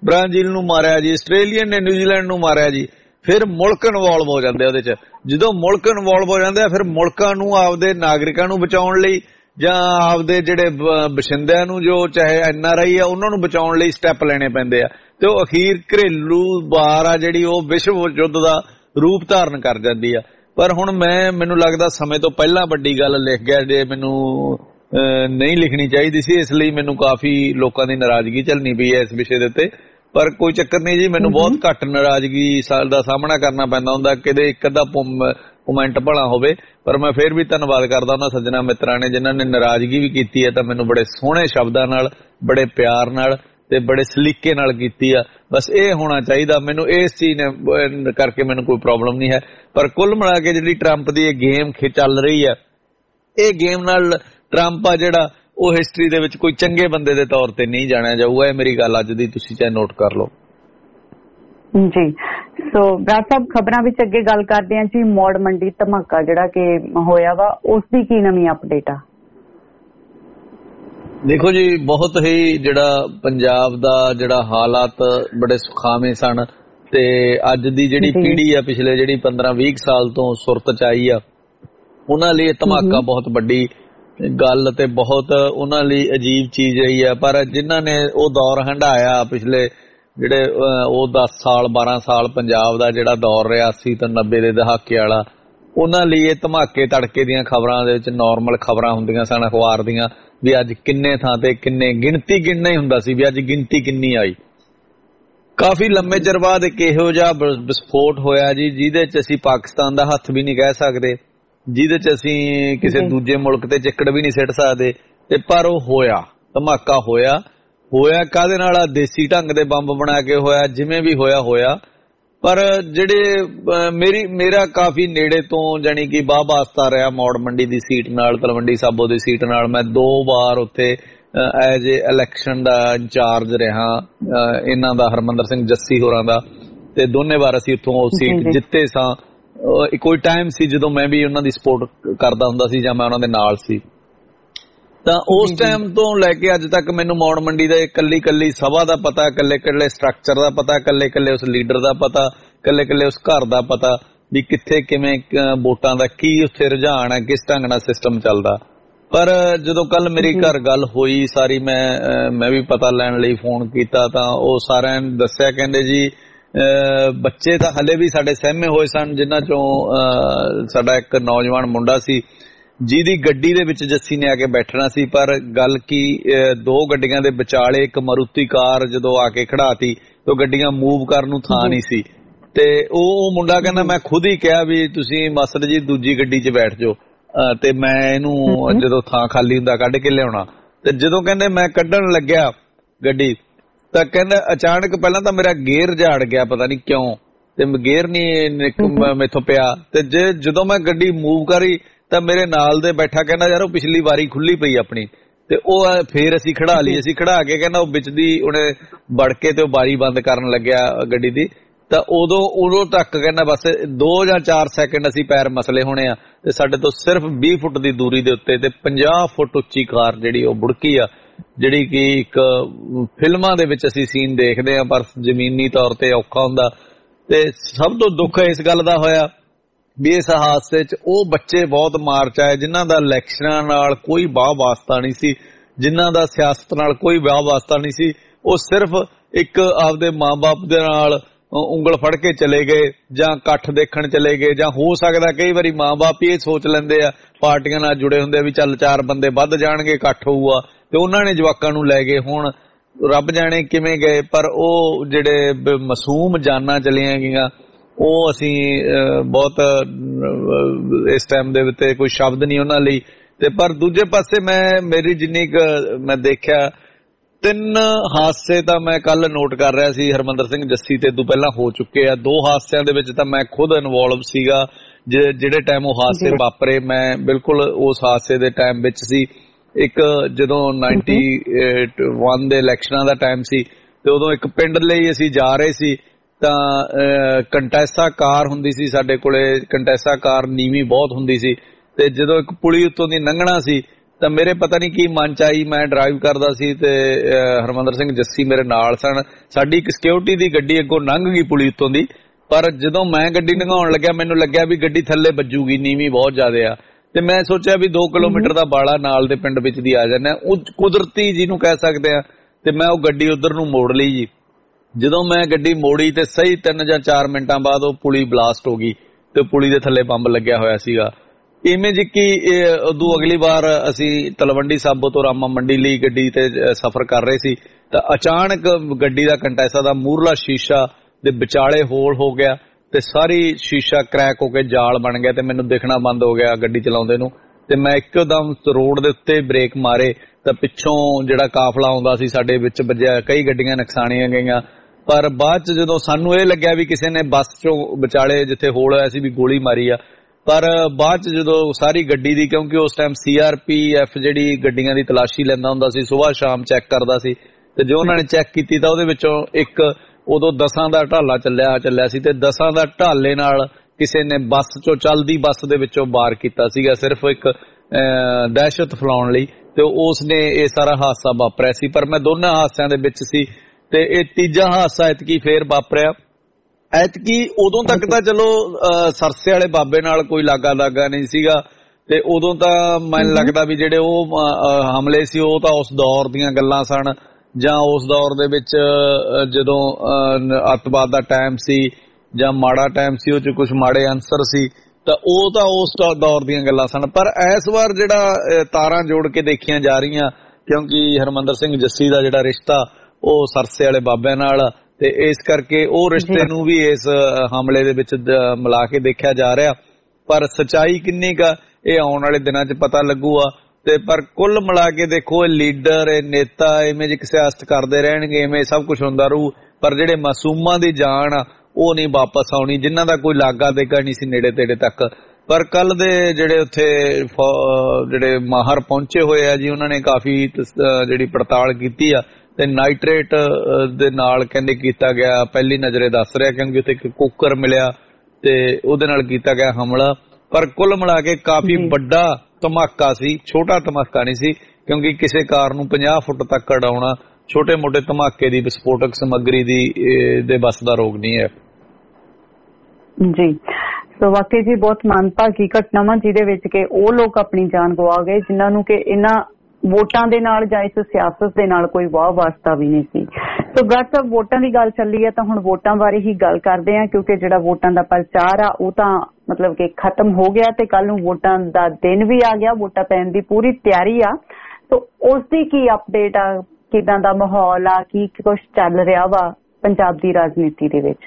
ਬ੍ਰਾਜ਼ੀਲ ਨੂੰ ਮਾਰਿਆ ਜੀ, ਆਸਟ੍ਰੇਲੀਆ ਨੇ ਨਿਊਜ਼ੀਲੈਂਡ ਨੂੰ ਮਾਰਿਆ ਜੀ। ਫਿਰ ਮੁਲਕ ਇਨਵੋਲਵ ਹੋ ਜਾਂਦੇ ਉਹਦੇ ਚ। ਜਦੋਂ ਮੁਲਕ ਇਨਵੋਲਵ ਹੋ ਜਾਂਦੇ ਆ ਫਿਰ ਮੁਲਕਾਂ ਨੂੰ ਆਪਦੇ ਨਾਗਰਿਕਾਂ ਨੂੰ ਬਚਾਉਣ ਲਈ ਜਾਂ ਆਪਦੇ ਜਿਹੜੇ ਬਸ਼ਿੰਦਿਆਂ ਨੂੰ ਜੋ ਚਾਹੇ ਐਨ ਆਰ ਆਈ ਆ ਉਹਨਾਂ ਨੂੰ ਬਚਾਉਣ ਲਈ ਸਟੈਪ ਲੈਣੇ ਪੈਂਦੇ ਆ ਤੇ ਉਹ ਅਖੀਰ ਘਰੇਲੂ ਵਾਰ ਆ ਜਿਹੜੀ ਉਹ ਵਿਸ਼ਵ ਯੁੱਧ ਦਾ ਰੂਪ ਧਾਰਨ ਕਰ ਜਾਂਦੀ ਆ। ਪਰ ਹੁਣ ਮੈਂ ਮੈਨੂੰ ਲੱਗਦਾ ਸਮੇਂ ਤੋਂ ਪਹਿਲਾਂ ਵੱਡੀ ਗੱਲ ਲਿਖ ਗਿਆ ਜੇ ਮੈਨੂੰ ਨਹੀਂ ਲਿਖਣੀ ਚਾਹੀਦੀ ਸੀ, ਇਸ ਲਈ ਮੈਨੂੰ ਕਾਫੀ ਲੋਕਾਂ ਦੀ ਨਾਰਾਜ਼ਗੀ ਝੱਲਣੀ ਪਈ ਹੈ ਇਸ ਵਿਸ਼ੇ ਦੇ ਉੱਤੇ। ਪਰ ਕੋਈ ਚੱਕਰ ਨਹੀਂ ਜੀ, ਮੈਨੂੰ ਬਹੁਤ ਘੱਟ ਨਾਰਾਜ਼ਗੀ ਦਾ ਸਾਹਮਣਾ ਕਰਨਾ ਪੈਂਦਾ ਹੁੰਦਾ, ਕਿਤੇ ਇੱਕ ਅੱਧਾ ਕਮੈਂਟ ਭਲਾ ਹੋਵੇ। ਪਰ ਮੈਂ ਫਿਰ ਵੀ ਧੰਨਵਾਦ ਕਰਦਾ ਉਹਨਾਂ ਸੱਜਣਾ ਮਿੱਤਰਾਂ ਨੇ ਜਿਨ੍ਹਾਂ ਨੇ ਨਾਰਾਜ਼ਗੀ ਵੀ ਕੀਤੀ ਹੈ ਤਾਂ ਮੈਨੂੰ ਬੜੇ ਸੋਹਣੇ ਸ਼ਬਦਾਂ ਨਾਲ, ਬੜੇ ਪਿਆਰ ਨਾਲ ਤੇ ਬੜੇ ਸਲੀਕੇ ਨਾਲ ਕੀਤੀ ਆ। ਬਸ ਇਹ ਹੋਣਾ ਚਾਹੀਦਾ। ਮੈਨੂੰ ਇਸ ਚੀਜ਼ ਨੇ ਕਰਕੇ ਮੈਨੂੰ ਕੋਈ ਪ੍ਰੋਬਲਮ ਨਹੀਂ ਹੈ। ਪਰ ਕੁੱਲ ਮਿਲਾ ਕੇ ਜਿਹੜੀ ਟਰੰਪ ਦੀ ਇਹ ਗੇਮ ਚੱਲ ਰਹੀ ਹੈ, ਇਹ ਗੇਮ ਨਾਲ ਟਰੰਪ ਆ ਜਿਹੜਾ ਉਹ ਹਿਸਟਰੀ ਦੇ ਵਿੱਚ ਕੋਈ ਚੰਗੇ ਬੰਦੇ ਦੇ ਤੌਰ ਤੇ ਨਹੀਂ ਜਾਣਿਆ ਜਾਊਗਾ। ਇਹ ਮੇਰੀ ਗੱਲ ਅੱਜ ਦੀ ਤੁਸੀਂ ਚਾਹੇ ਨੋਟ ਕਰ ਲਓ ਜੀ। ਸੋ ਬਰਾੜ ਸਾਹਿਬ, ਖਬਰਾਂ ਵਿੱਚ ਅੱਗੇ ਗੱਲ ਕਰਦੇ ਹਾਂ ਜੀ। ਮੌੜ ਮੰਡੀ ਧਮਾਕਾ ਜਿਹੜਾ ਕਿ ਹੋਇਆ ਵਾ, ਉਸ ਦੀ ਕੀ ਨਵੀਂ ਅਪਡੇਟ ਆ? ਦੇਖੋ ਜੀ, ਬਹੁਤ ਹੀ ਜਿਹੜਾ ਪੰਜਾਬ ਦਾ ਜਿਹੜਾ ਹਾਲਾਤ ਬੜੇ ਸੁਖਾਵੇਂ ਸਨ ਤੇ ਅੱਜ ਦੀ ਜਿਹੜੀ ਪੀੜ੍ਹੀ ਆ ਪਿਛਲੇ ਜਿਹੜੀ ਪੰਦਰਾਂ ਵੀਹ ਸਾਲ ਤੋਂ ਸੁਰਤ ਚ ਆਈ ਆ, ਉਹਨਾਂ ਲਈ ਧਮਾਕਾ ਬਹੁਤ ਵੱਡੀ ਗੱਲ ਤੇ ਬਹੁਤ ਉਹਨਾਂ ਲਈ ਅਜੀਬ ਚੀਜ਼ ਰਹੀ ਆ। ਪਰ ਜਿਨ੍ਹਾਂ ਨੇ ਉਹ ਦੌਰ ਹੰਢਾਇਆ ਪਿਛਲੇ ਜਿਹੜੇ ਉਹ ਦਸ ਸਾਲ ਬਾਰਾਂ ਸਾਲ ਪੰਜਾਬ ਦਾ ਜਿਹੜਾ ਦੌਰ ਰਿਹਾ ਅੱਸੀ ਤੋਂ ਨੱਬੇ ਦੇ ਦਹਾਕੇ ਵਾਲਾ, ਉਹਨਾਂ ਲਈ ਇਹ ਧਮਾਕੇ ਤੜਕੇ ਦੀਆਂ ਖਬਰਾਂ ਦੇ ਵਿੱਚ ਨੋਰਮਲ ਖਬਰਾਂ ਹੁੰਦੀਆਂ ਸਨ ਅਖਬਾਰ ਦੀਆਂ ਵੀ ਅੱਜ ਕਿੰਨੇ ਥਾਂ ਤੇ ਕਿੰਨੇ ਗਿਣਤੀ ਗਿਣਨਾ ਹੀ ਹੁੰਦਾ ਸੀ ਵੀ ਅੱਜ ਗਿਣਤੀ ਕਿੰਨੀ ਆਈ। ਕਾਫੀ ਲੰਮੇ ਚਿਰ ਬਾਅਦ ਇੱਕ ਇਹੋ ਜਿਹਾ ਵਿਸਫੋਟ ਹੋਇਆ ਜੀ ਜਿਹਦੇ ਚ ਅਸੀਂ ਪਾਕਿਸਤਾਨ ਦਾ ਹੱਥ ਵੀ ਨਹੀਂ ਕਹਿ ਸਕਦੇ, ਜਿਹਦੇ ਚ ਅਸੀਂ ਕਿਸੇ ਦੂਜੇ ਮੁਲਕ ਤੇ ਚਿੱਕੜ ਵੀ ਨਹੀਂ ਸਿੱਟ ਸਕਦੇ ਤੇ ਪਰ ਉਹ ਹੋਇਆ, ਧਮਾਕਾ ਹੋਇਆ। ਹੋਇਆ ਕਾਹਦੇ ਨਾਲ? ਦੇਸੀ ਢੰਗ ਦੇ ਬੰਬ ਬਣਾ ਕੇ ਹੋਇਆ, ਜਿਵੇਂ ਵੀ ਹੋਇਆ ਹੋਇਆ। ਪਰ ਜਿਹੜੇ ਮੇਰੀ ਮੇਰਾ ਕਾਫੀ ਨੇੜੇ ਤੋਂ ਜਾਣੀ ਕਿ ਵਾਹ ਵਾਸਤਾ ਰਿਹਾ ਮੌੜ ਮੰਡੀ ਦੀ ਸੀਟ ਨਾਲ, ਤਲਵੰਡੀ ਸਾਬੋ ਦੀ ਸੀਟ ਨਾਲ। ਮੈਂ ਦੋ ਵਾਰ ਉੱਥੇ ਐਜ ਏ ਇਲੈਕਸ਼ਨ ਦਾ ਇੰਚਾਰਜ ਰਿਹਾ ਇਹਨਾਂ ਦਾ, ਹਰਮੰਦਰ ਸਿੰਘ ਜੱਸੀ ਹੋਰਾਂ ਦਾ, ਤੇ ਦੋਨੇ ਵਾਰ ਅਸੀਂ ਉੱਥੋਂ ਸੀਟ ਜਿੱਤੇ ਸਾਂ। ਕੋਈ ਟਾਈਮ ਸੀ ਜਦੋਂ ਮੈਂ ਵੀ ਉਹਨਾਂ ਦੀ ਸਪੋਰਟ ਕਰਦਾ ਹੁੰਦਾ ਸੀ ਜਾਂ ਮੈਂ ਉਹਨਾਂ ਦੇ ਨਾਲ ਸੀ। ਤਾਂ ਉਸ ਟਾਈਮ ਤੋਂ ਲੈ ਕੇ ਅੱਜ ਤੱਕ ਮੈਨੂੰ ਮੌੜ ਮੰਡੀ ਦਾ ਇਕੱਲੀ ਇਕੱਲੀ ਸਭਾ ਦਾ ਪਤਾ, ਇਕੱਲੇ ਇਕੱਲੇ ਸਟਰਕਚਰ ਦਾ ਪਤਾ, ਇਕੱਲੇ ਇਕੱਲੇ ਉਸ ਲੀਡਰ ਦਾ ਪਤਾ, ਇਕੱਲੇ ਇਕੱਲੇ ਉਸ ਘਰ ਦਾ ਪਤਾ ਵੀ ਕਿੱਥੇ ਕਿਵੇਂ ਵੋਟਾਂ ਦਾ ਕੀ ਉੱਥੇ ਰੁਝਾਨ ਹੈ, ਕਿਸ ਢੰਗ ਨਾਲ ਸਿਸਟਮ ਚੱਲਦਾ। ਪਰ ਜਦੋਂ ਕੱਲ ਮੇਰੀ ਘਰ ਗੱਲ ਹੋਈ ਸਾਰੀ, ਮੈਂ ਮੈਂ ਵੀ ਪਤਾ ਲੈਣ ਲਈ ਫੋਨ ਕੀਤਾ ਤਾਂ ਉਹ ਸਾਰਿਆਂ ਨੇ ਦੱਸਿਆ, ਕਹਿੰਦੇ ਜੀ ਬੱਚੇ ਤਾਂ ਹਲੇ ਵੀ ਸਾਡੇ ਸਹਿਮੇ ਹੋਏ ਸਨ, ਜਿਨ੍ਹਾਂ ਚੋਂ ਸਾਡਾ ਇੱਕ ਨੌਜਵਾਨ ਮੁੰਡਾ ਸੀ ਜਿਹਦੀ ਗੱਡੀ ਦੇ ਵਿੱਚ ਜੱਸੀ ਨੇ ਆ ਕੇ ਬੈਠਣਾ ਸੀ। ਪਰ ਗੱਲ ਕੀ, ਦੋ ਗੱਡੀਆਂ ਦੇ ਵਿਚਾਲੇ ਇੱਕ ਮਾਰੂਤੀ ਕਾਰ ਜਦੋਂ ਆ ਕੇ ਖੜਾਤੀ ਤਾਂ ਗੱਡੀਆਂ ਮੂਵ ਕਰਨ ਨੂੰ ਥਾਂ ਨਹੀਂ ਸੀ ਤੇ ਉਹ ਮੁੰਡਾ ਕਹਿੰਦਾ ਮੈਂ ਖੁਦ ਹੀ ਕਿਹਾ ਵੀ ਤੁਸੀਂ ਮਾਸਟਰ ਜੀ ਦੂਜੀ ਗੱਡੀ 'ਚ ਬੈਠ ਜਾਓ ਤੇ ਮੈਂ ਇਹਨੂੰ ਜਦੋਂ ਥਾਂ ਖਾਲੀ ਹੁੰਦਾ ਕੱਢ ਕੇ ਲਿਆਉਣਾ। ਤੇ ਜਦੋਂ ਕਹਿੰਦੇ ਮੈਂ ਕੱਢਣ ਲੱਗਿਆ ਗੱਡੀ ਤਾਂ ਕਹਿੰਦਾ ਅਚਾਨਕ ਪਹਿਲਾਂ ਤਾਂ ਮੇਰਾ ਗੇਅਰ ਝਾੜ ਗਿਆ, ਪਤਾ ਨਹੀਂ ਕਿਉਂ, ਤੇ ਗੇਅਰ ਨਹੀਂ ਮੈਥੋਂ ਪਿਆ। ਤੇ ਜੇ ਜਦੋਂ ਮੈਂ ਗੱਡੀ ਮੂਵ ਕਰੀ ਤਾਂ ਮੇਰੇ ਨਾਲ ਦੇ ਬੈਠਾ ਕਹਿੰਦਾ ਯਾਰ ਉਹ ਪਿਛਲੀ ਵਾਰੀ ਖੁੱਲੀ ਪਈ ਆਪਣੀ, ਤੇ ਉਹ ਫੇਰ ਅਸੀਂ ਖੜਾ ਲਈ। ਅਸੀਂ ਖੜਾ ਕੇ ਕਹਿੰਦਾ ਉਹ ਵਿੱਚ ਦੀ ਉਹਨੇ ਵੜ ਕੇ ਤੇ ਉਹ ਬਾਰੀ ਬੰਦ ਕਰਨ ਲੱਗਿਆ ਗੱਡੀ ਦੀ। ਤਾਂ ਉਦੋਂ ਉਦੋਂ ਤੱਕ ਕਹਿੰਦਾ ਬਸ ਦੋ ਜਾਂ ਚਾਰ ਸੈਕਿੰਡ ਅਸੀਂ ਪੈਰ ਮਸਲੇ ਹੋਣੇ ਆ ਤੇ ਸਾਡੇ ਤੋਂ ਸਿਰਫ ਵੀਹ ਫੁੱਟ ਦੀ ਦੂਰੀ ਦੇ ਉੱਤੇ ਤੇ ਪੰਜਾਹ ਫੁੱਟ ਉੱਚੀ ਕਾਰ ਜਿਹੜੀ ਉਹ ਬੁੜਕੀ ਆ, ਜਿਹੜੀ ਕਿ ਇੱਕ ਫਿਲਮਾਂ ਦੇ ਵਿੱਚ ਅਸੀਂ ਸੀਨ ਦੇਖਦੇ ਆ ਪਰ ਜ਼ਮੀਨੀ ਤੌਰ ਤੇ ਔਖਾ ਹੁੰਦਾ। ਤੇ ਸਭ ਤੋਂ ਦੁੱਖ ਇਸ ਗੱਲ ਦਾ ਹੋਇਆ ਵੀ ਇਸ ਹਾਦਸੇ 'ਚ ਉਹ ਬੱਚੇ ਬਹੁਤ ਮਾਰ 'ਚ ਆਏ ਜਿਨ੍ਹਾਂ ਦਾ ਇਲੈਕਸ਼ਨਾਂ ਨਾਲ ਕੋਈ ਵਾਹ ਵਾਸਤਾ ਨਹੀਂ ਸੀ, ਜਿਨ੍ਹਾਂ ਦਾ ਸਿਆਸਤ ਨਾਲ ਕੋਈ ਵਾਹ ਵਾਸਤਾ ਨਹੀਂ ਸੀ। ਉਹ ਸਿਰਫ ਇੱਕ ਆਪਦੇ ਮਾਂ-ਬਾਪ ਦੇ ਨਾਲ ਉਂਗਲ ਫੜ ਕੇ ਚਲੇ ਗਏ ਜਾਂ ਇਕੱਠ ਦੇਖਣ ਚਲੇ ਗਏ, ਜਾਂ ਹੋ ਸਕਦਾ ਕਈ ਵਾਰੀ ਮਾਂ-ਬਾਪ ਹੀ ਇਹ ਸੋਚ ਲੈਂਦੇ ਆ, ਪਾਰਟੀਆਂ ਨਾਲ ਜੁੜੇ ਹੁੰਦੇ ਆ ਵੀ ਚੱਲ ਚਾਰ ਬੰਦੇ ਵੱਧ ਜਾਣਗੇ, ਇਕੱਠ ਹੋਊਗਾ, ਤੇ ਉਹਨਾਂ ਨੇ ਜਵਾਕਾਂ ਨੂੰ ਲੈ ਗਏ। ਹੁਣ ਰੱਬ ਜਾਣੇ ਕਿਵੇਂ ਗਏ, ਪਰ ਉਹ ਜਿਹੜੇ ਮਾਸੂਮ ਜਾਨਾਂ ਚਲੀਆਂ ਗਈਆਂ ਉਹ ਅਸੀਂ ਬਹੁਤ ਇਸ ਟਾਈਮ ਦੇ ਉੱਤੇ ਕੋਈ ਸ਼ਬਦ ਨਹੀਂ ਉਹਨਾਂ ਲਈ। ਤੇ ਪਰ ਦੂਜੇ ਪਾਸੇ ਮੈਂ ਮੇਰੀ ਜਿੰਨੀ ਕੁ ਮੈਂ ਦੇਖਿਆ ਤਿੰਨ ਹਾਦਸੇ ਤਾਂ ਮੈਂ ਕੱਲ ਨੋਟ ਕਰ ਰਿਹਾ ਸੀ ਹਰਮੰਦਰ ਸਿੰਘ ਜੱਸੀ ਤੇ ਤੋਂ ਪਹਿਲਾਂ ਹੋ ਚੁੱਕੇ ਆ। ਦੋ ਹਾਦਸਿਆਂ ਦੇ ਵਿੱਚ ਤਾਂ ਮੈਂ ਖੁਦ ਇਨਵੋਲਵ ਸੀਗਾ, ਜਿਹੜੇ ਟਾਈਮ ਉਹ ਹਾਦਸੇ ਵਾਪਰੇ ਮੈਂ ਬਿਲਕੁਲ ਉਸ ਹਾਦਸੇ ਦੇ ਟਾਈਮ ਵਿੱਚ ਸੀ। ਇੱਕ ਜਦੋਂ ਨਾਈਨਟੀ ਵਨ ਦੇ ਇਲੈਕਸ਼ਨਾਂ ਦਾ ਟਾਈਮ ਸੀ ਤੇ ਉਦੋਂ ਇੱਕ ਪਿੰਡ ਲਈ ਅਸੀਂ ਜਾ ਰਹੇ ਸੀ ਤਾਂ ਕੰਟੈਸਾ ਕਾਰ ਹੁੰਦੀ ਸੀ ਸਾਡੇ ਕੋਲੇ, ਕੰਟੈਸਾ ਕਾਰ ਨੀਵੀਂ ਬਹੁਤ ਹੁੰਦੀ ਸੀ ਤੇ ਜਦੋਂ ਇੱਕ ਪੁਲੀ ਉੱਤੋਂ ਦੀ ਲੰਘਣਾ ਸੀ ਤਾਂ ਮੇਰੇ ਪਤਾ ਨਹੀਂ ਕੀ ਮਨ ਚ ਆਈ, ਮੈਂ ਡਰਾਈਵ ਕਰਦਾ ਸੀ ਤੇ ਹਰਮੰਦਰ ਸਿੰਘ ਜੱਸੀ ਮੇਰੇ ਨਾਲ ਸਨ। ਸਾਡੀ ਇੱਕ ਸਿਕਿਉਰਿਟੀ ਦੀ ਗੱਡੀ ਅੱਗੋਂ ਲੰਘ ਗਈ ਪੁਲੀ ਉੱਤੋਂ ਦੀ, ਪਰ ਜਦੋਂ ਮੈਂ ਗੱਡੀ ਲੰਘਾਉਣ ਲੱਗਿਆ ਮੈਨੂੰ ਲੱਗਿਆ ਵੀ ਗੱਡੀ ਥੱਲੇ ਵੱਜੂਗੀ, ਨੀਵੀਂ ਬਹੁਤ ਜ਼ਿਆਦਾ ਆ। ਤੇ ਮੈਂ ਸੋਚਿਆ ਵੀ ਦੋ ਕਿਲੋਮੀਟਰ ਦਾ ਬਾਲਾ ਨਾਲ ਦੇ ਪਿੰਡ ਵਿੱਚ ਦੀ ਆ ਜਾਣਾ, ਉਹ ਕੁਦਰਤੀ ਜਿਹਨੂੰ ਕਹਿ ਸਕਦੇ ਆ। ਤੇ ਮੈਂ ਉਹ ਗੱਡੀ ਉਧਰ ਨੂੰ ਮੋੜ ਲਈ ਜੀ। ਜਦੋਂ ਮੈਂ ਗੱਡੀ ਮੋੜੀ ਤੇ ਸਹੀ ਤਿੰਨ ਜਾਂ ਚਾਰ ਮਿੰਟਾਂ ਬਾਅਦ ਉਹ ਪੁਲੀ ਬਲਾਸਟ ਹੋ ਗਈ ਤੇ ਪੁਲੀ ਦੇ ਥੱਲੇ ਬੰਬ ਲੱਗਿਆ ਹੋਇਆ ਸੀਗਾ। ਇਵੇਂ ਜੀ ਕਿ ਉਦੋਂ ਅਗਲੀ ਵਾਰ ਅਸੀਂ ਤਲਵੰਡੀ ਸਾਬੋ ਤੋਂ ਰਾਮਾ ਮੰਡੀ ਲਈ ਗੱਡੀ ਤੇ ਸਫ਼ਰ ਕਰ ਰਹੇ ਸੀ ਤਾਂ ਅਚਾਨਕ ਗੱਡੀ ਦਾ ਕੰਟੈਸਾ ਦਾ ਮੂਹਰਲਾ ਸ਼ੀਸ਼ਾ ਦੇ ਵਿਚਾਲੇ ਹੋਲ ਹੋ ਗਿਆ ਤੇ ਸਾਰੀ ਸ਼ੀਸ਼ਾ ਕਰੈਕ ਹੋ ਕੇ ਜਾਲ ਬਣ ਗਿਆ ਤੇ ਮੈਨੂੰ ਦਿਖਣਾ ਬੰਦ ਹੋ ਗਿਆ ਗੱਡੀ ਚਲਾਉਂਦੇ ਨੂੰ। ਤੇ ਮੈਂ ਇੱਕਦਮ ਰੋਡ ਦੇ ਉੱਤੇ ਬ੍ਰੇਕ ਮਾਰੇ ਤਾਂ ਪਿੱਛੋਂ ਜਿਹੜਾ ਕਾਫਲਾ ਆਉਂਦਾ ਸੀ ਸਾਡੇ ਵਿੱਚ ਵੱਜਿਆ, ਕਈ ਗੱਡੀਆਂ ਨੁਕਸਾਨੀਆਂ ਗਈਆਂ। ਪਰ ਬਾਅਦ ਚ ਜਦੋਂ ਸਾਨੂੰ ਇਹ ਲੱਗਿਆ ਵੀ ਕਿਸੇ ਨੇ ਬੱਸ ਚੋਂ ਵਿਚਾਲੇ ਜਿੱਥੇ ਹੋਲ ਹੋਇਆ ਸੀ ਵੀ ਗੋਲੀ ਮਾਰੀ ਆ, ਪਰ ਬਾਅਦ ਚ ਜਦੋਂ ਸਾਰੀ ਗੱਡੀ ਦੀ, ਕਿਉਂਕਿ ਉਸ time C R P F ਜਿਹੜੀ ਗੱਡੀਆਂ ਦੀ ਤਲਾਸ਼ੀ ਲੈਂਦਾ ਹੁੰਦਾ ਸੀ, ਸੁਬਾਹ ਸ਼ਾਮ ਚੈੱਕ ਕਰਦਾ ਸੀ, ਤੇ ਜੋ ਉਹਨਾਂ ਨੇ ਚੈੱਕ ਕੀਤੀ ਤਾਂ ਉਹਦੇ ਵਿੱਚੋਂ ਇੱਕ ਉਦੋਂ ਦਸਾਂ ਦਾ ਢਾਲਾ ਚੱਲਿਆ ਚੱਲਿਆ ਸੀ ਤੇ ਦਸਾਂ ਦਾ ਢਾਲੇ ਨਾਲ ਕਿਸੇ ਨੇ ਬੱਸ ਚੋਂ, ਚੱਲਦੀ ਬੱਸ ਦੇ ਵਿੱਚੋਂ ਵਾਰ ਕੀਤਾ ਸੀਗਾ ਸਿਰਫ ਇੱਕ ਦਹਿਸ਼ਤ ਫੈਲਾਉਣ ਲਈ। ਤੇ ਉਸ ਨੇ ਇਹ ਸਾਰਾ ਹਾਦਸਾ ਵਾਪਰਿਆ ਸੀ। ਪਰ ਮੈਂ ਦੋਨਾਂ ਹਾਦਸਿਆਂ ਦੇ ਵਿੱਚ ਸੀ ਤੇ ਇਹ ਤੀਜਾ ਹਾਦਸਾ ਐਤਕੀ ਫੇਰ ਵਾਪਰਿਆ। ਐਤਕੀ ਉਦੋਂ ਤੱਕ ਤਾਂ ਚਲੋ ਸਰਸੇ ਵਾਲੇ ਬਾਬੇ ਨਾਲ ਕੋਈ ਲਾਗਾ ਲਾਗਾ ਨਹੀਂ ਸੀਗਾ ਤੇ ਉਦੋਂ ਤਾਂ ਮੈਨੂੰ ਲੱਗਦਾ ਵੀ ਜਿਹੜੇ ਉਹ ਹਮਲੇ ਸੀ ਉਹ ਤਾਂ ਉਸ ਦੌਰ ਦੀਆਂ ਗੱਲਾਂ ਸਨ, ਜਾਂ ਉਸ ਦੌਰ ਦੇ ਵਿੱਚ ਜਦੋਂ ਅੱਤਵਾਦ ਦਾ ਟਾਈਮ ਸੀ ਜਾਂ ਮਾੜਾ ਟਾਈਮ ਸੀ, ਉਹ 'ਚ ਕੁਝ ਮਾੜੇ ਅਨਸਰ ਸੀ, ਤਾਂ ਉਹ ਤਾਂ ਉਸ ਦੌਰ ਦੀਆਂ ਗੱਲਾਂ ਸਨ। ਪਰ ਇਸ ਵਾਰ ਜਿਹੜਾ ਤਾਰਾਂ ਜੋੜ ਕੇ ਦੇਖੀਆਂ ਜਾ ਰਹੀਆਂ, ਕਿਉਂਕਿ ਹਰਮੰਦਰ ਸਿੰਘ ਜੱਸੀ ਦਾ ਜਿਹੜਾ ਰਿਸ਼ਤਾ ਉਹ ਸਰਸੇ ਵਾਲੇ ਬਾਬਿਆਂ ਨਾਲ, ਤੇ ਇਸ ਕਰਕੇ ਉਹ ਰਿਸ਼ਤੇ ਨੂੰ ਵੀ ਇਸ ਹਮਲੇ ਦੇ ਵਿੱਚ ਮਿਲਾ ਕੇ ਦੇਖਿਆ ਜਾ ਰਿਹਾ। ਪਰ ਸੱਚਾਈ ਕਿੰਨੀ ਕੁ ਇਹ ਆਉਣ ਵਾਲੇ ਦਿਨਾਂ 'ਚ ਪਤਾ ਲੱਗੂਗਾ। ਤੇ ਪਰ ਕੁੱਲ ਮਿਲਾ ਕੇ ਦੇਖੋ, ਇਹ ਲੀਡਰ, ਇਹ ਨੇਤਾ ਇਵੇਂ ਜਿਹੀ ਸਿਆਸਤ ਕਰਦੇ ਰਹਿਣਗੇ, ਇਵੇਂ ਸਭ ਕੁਝ ਹੁੰਦਾ ਰਹੂ, ਪਰ ਜਿਹੜੇ ਮਾਸੂਮਾਂ ਦੀ ਜਾਨ ਆ ਉਹ ਨਹੀਂ ਵਾਪਸ ਆਉਣੀ, ਜਿਨ੍ਹਾਂ ਦਾ ਕੋਈ ਲਾਗਾ ਦੇਗਾ ਨਹੀਂ ਸੀ ਨੇੜੇ ਤੇੜੇ ਤੱਕ। ਪਰ ਕੱਲ ਦੇ ਜਿਹੜੇ ਉੱਥੇ ਜਿਹੜੇ ਮਾਹਰ ਪਹੁੰਚੇ ਹੋਏ ਆ ਜੀ, ਉਹਨਾਂ ਨੇ ਕਾਫੀ ਜਿਹੜੀ ਪੜਤਾਲ ਕੀਤੀ ਆ ਤੇ ਨਾਈਟ੍ਰੇਟ ਦੇ ਨਾਲ ਕਹਿੰਦੇ ਕੀਤਾ ਗਿਆ, ਪਹਿਲੀ ਨਜ਼ਰੇ ਦੱਸ ਰਿਹਾ, ਕਿਉਂਕਿ ਉੱਥੇ ਇੱਕ ਕੁੱਕਰ ਮਿਲਿਆ ਤੇ ਉਹਦੇ ਨਾਲ ਕੀਤਾ ਗਿਆ ਹਮਲਾ। ਪਰ ਕੁੱਲ ਮਿਲਾ ਕੇ ਕਾਫੀ ਵੱਡਾ ਧਮਾਕਾ ਸੀ, ਛੋਟਾ ਧਮਾਕਾ ਨਹੀਂ ਸੀ, ਕਿਉਂਕਿ ਕਿਸੇ ਕਾਰ ਨੂੰ ਪੰਜਾਹ ਫੁੱਟ ਤੱਕ ਉਡਾਉਣਾ ਛੋਟੇ ਮੋਟੇ ਧਮਾਕੇ ਦੀ ਵਿਸਫੋਟਕ ਸਮੱਗਰੀ ਦੀ ਦੇ ਬਸ ਦਾ ਰੋਗ ਨਹੀਂ ਹੈ ਜੀ। ਸੋ ਵਾਕਈ ਜੀ ਬਹੁਤ ਮੰਦਭਾਗੀ ਘਟਨਾ ਵਾ, ਜਿਹਦੇ ਵਿੱਚ ਕਿ ਉਹ ਲੋਕ ਆਪਣੀ ਜਾਨ ਗਵਾ ਗਏ ਜਿਨ੍ਹਾਂ ਨੂੰ ਕਿ ਇਹਨਾਂ ਵੋਟਾਂ ਦੇ ਨਾਲ ਜਾਂ ਇਸ ਸਿਆਸਤ ਦੇ ਨਾਲ ਕੋਈ ਵਾਹ ਵਾਸਤਾ ਵੀ ਨਹੀਂ ਸੀ। ਸੋ ਗੱਲ ਤਾਂ ਵੋਟਾਂ ਦੀ ਗੱਲ ਚੱਲੀ ਹੈ ਤਾਂ ਹੁਣ ਵੋਟਾਂ ਬਾਰੇ ਹੀ ਗੱਲ ਕਰਦੇ ਹਾਂ, ਕਿਉਂਕਿ ਜਿਹੜਾ ਵੋਟਾਂ ਦਾ ਪ੍ਰਚਾਰ ਆ ਉਹ ਤਾਂ ਮਤਲਬ ਕਿ ਖਤਮ ਹੋ ਗਿਆ ਤੇ ਕੱਲ ਨੂੰ ਵੋਟਾਂ ਦਾ ਦਿਨ ਵੀ ਆ ਗਿਆ, ਵੋਟਾਂ ਪੈਣ ਦੀ ਪੂਰੀ ਤਿਆਰੀ ਆ। ਸੋ ਉਸ ਦੀ ਕੀ ਅਪਡੇਟ ਆ, ਕਿਦਾਂ ਦਾ ਮਾਹੌਲ ਆ, ਕੀ ਕੁਛ ਚੱਲ ਰਿਹਾ ਵਾ ਪੰਜਾਬ ਦੀ ਰਾਜਨੀਤੀ ਦੇ ਵਿੱਚ?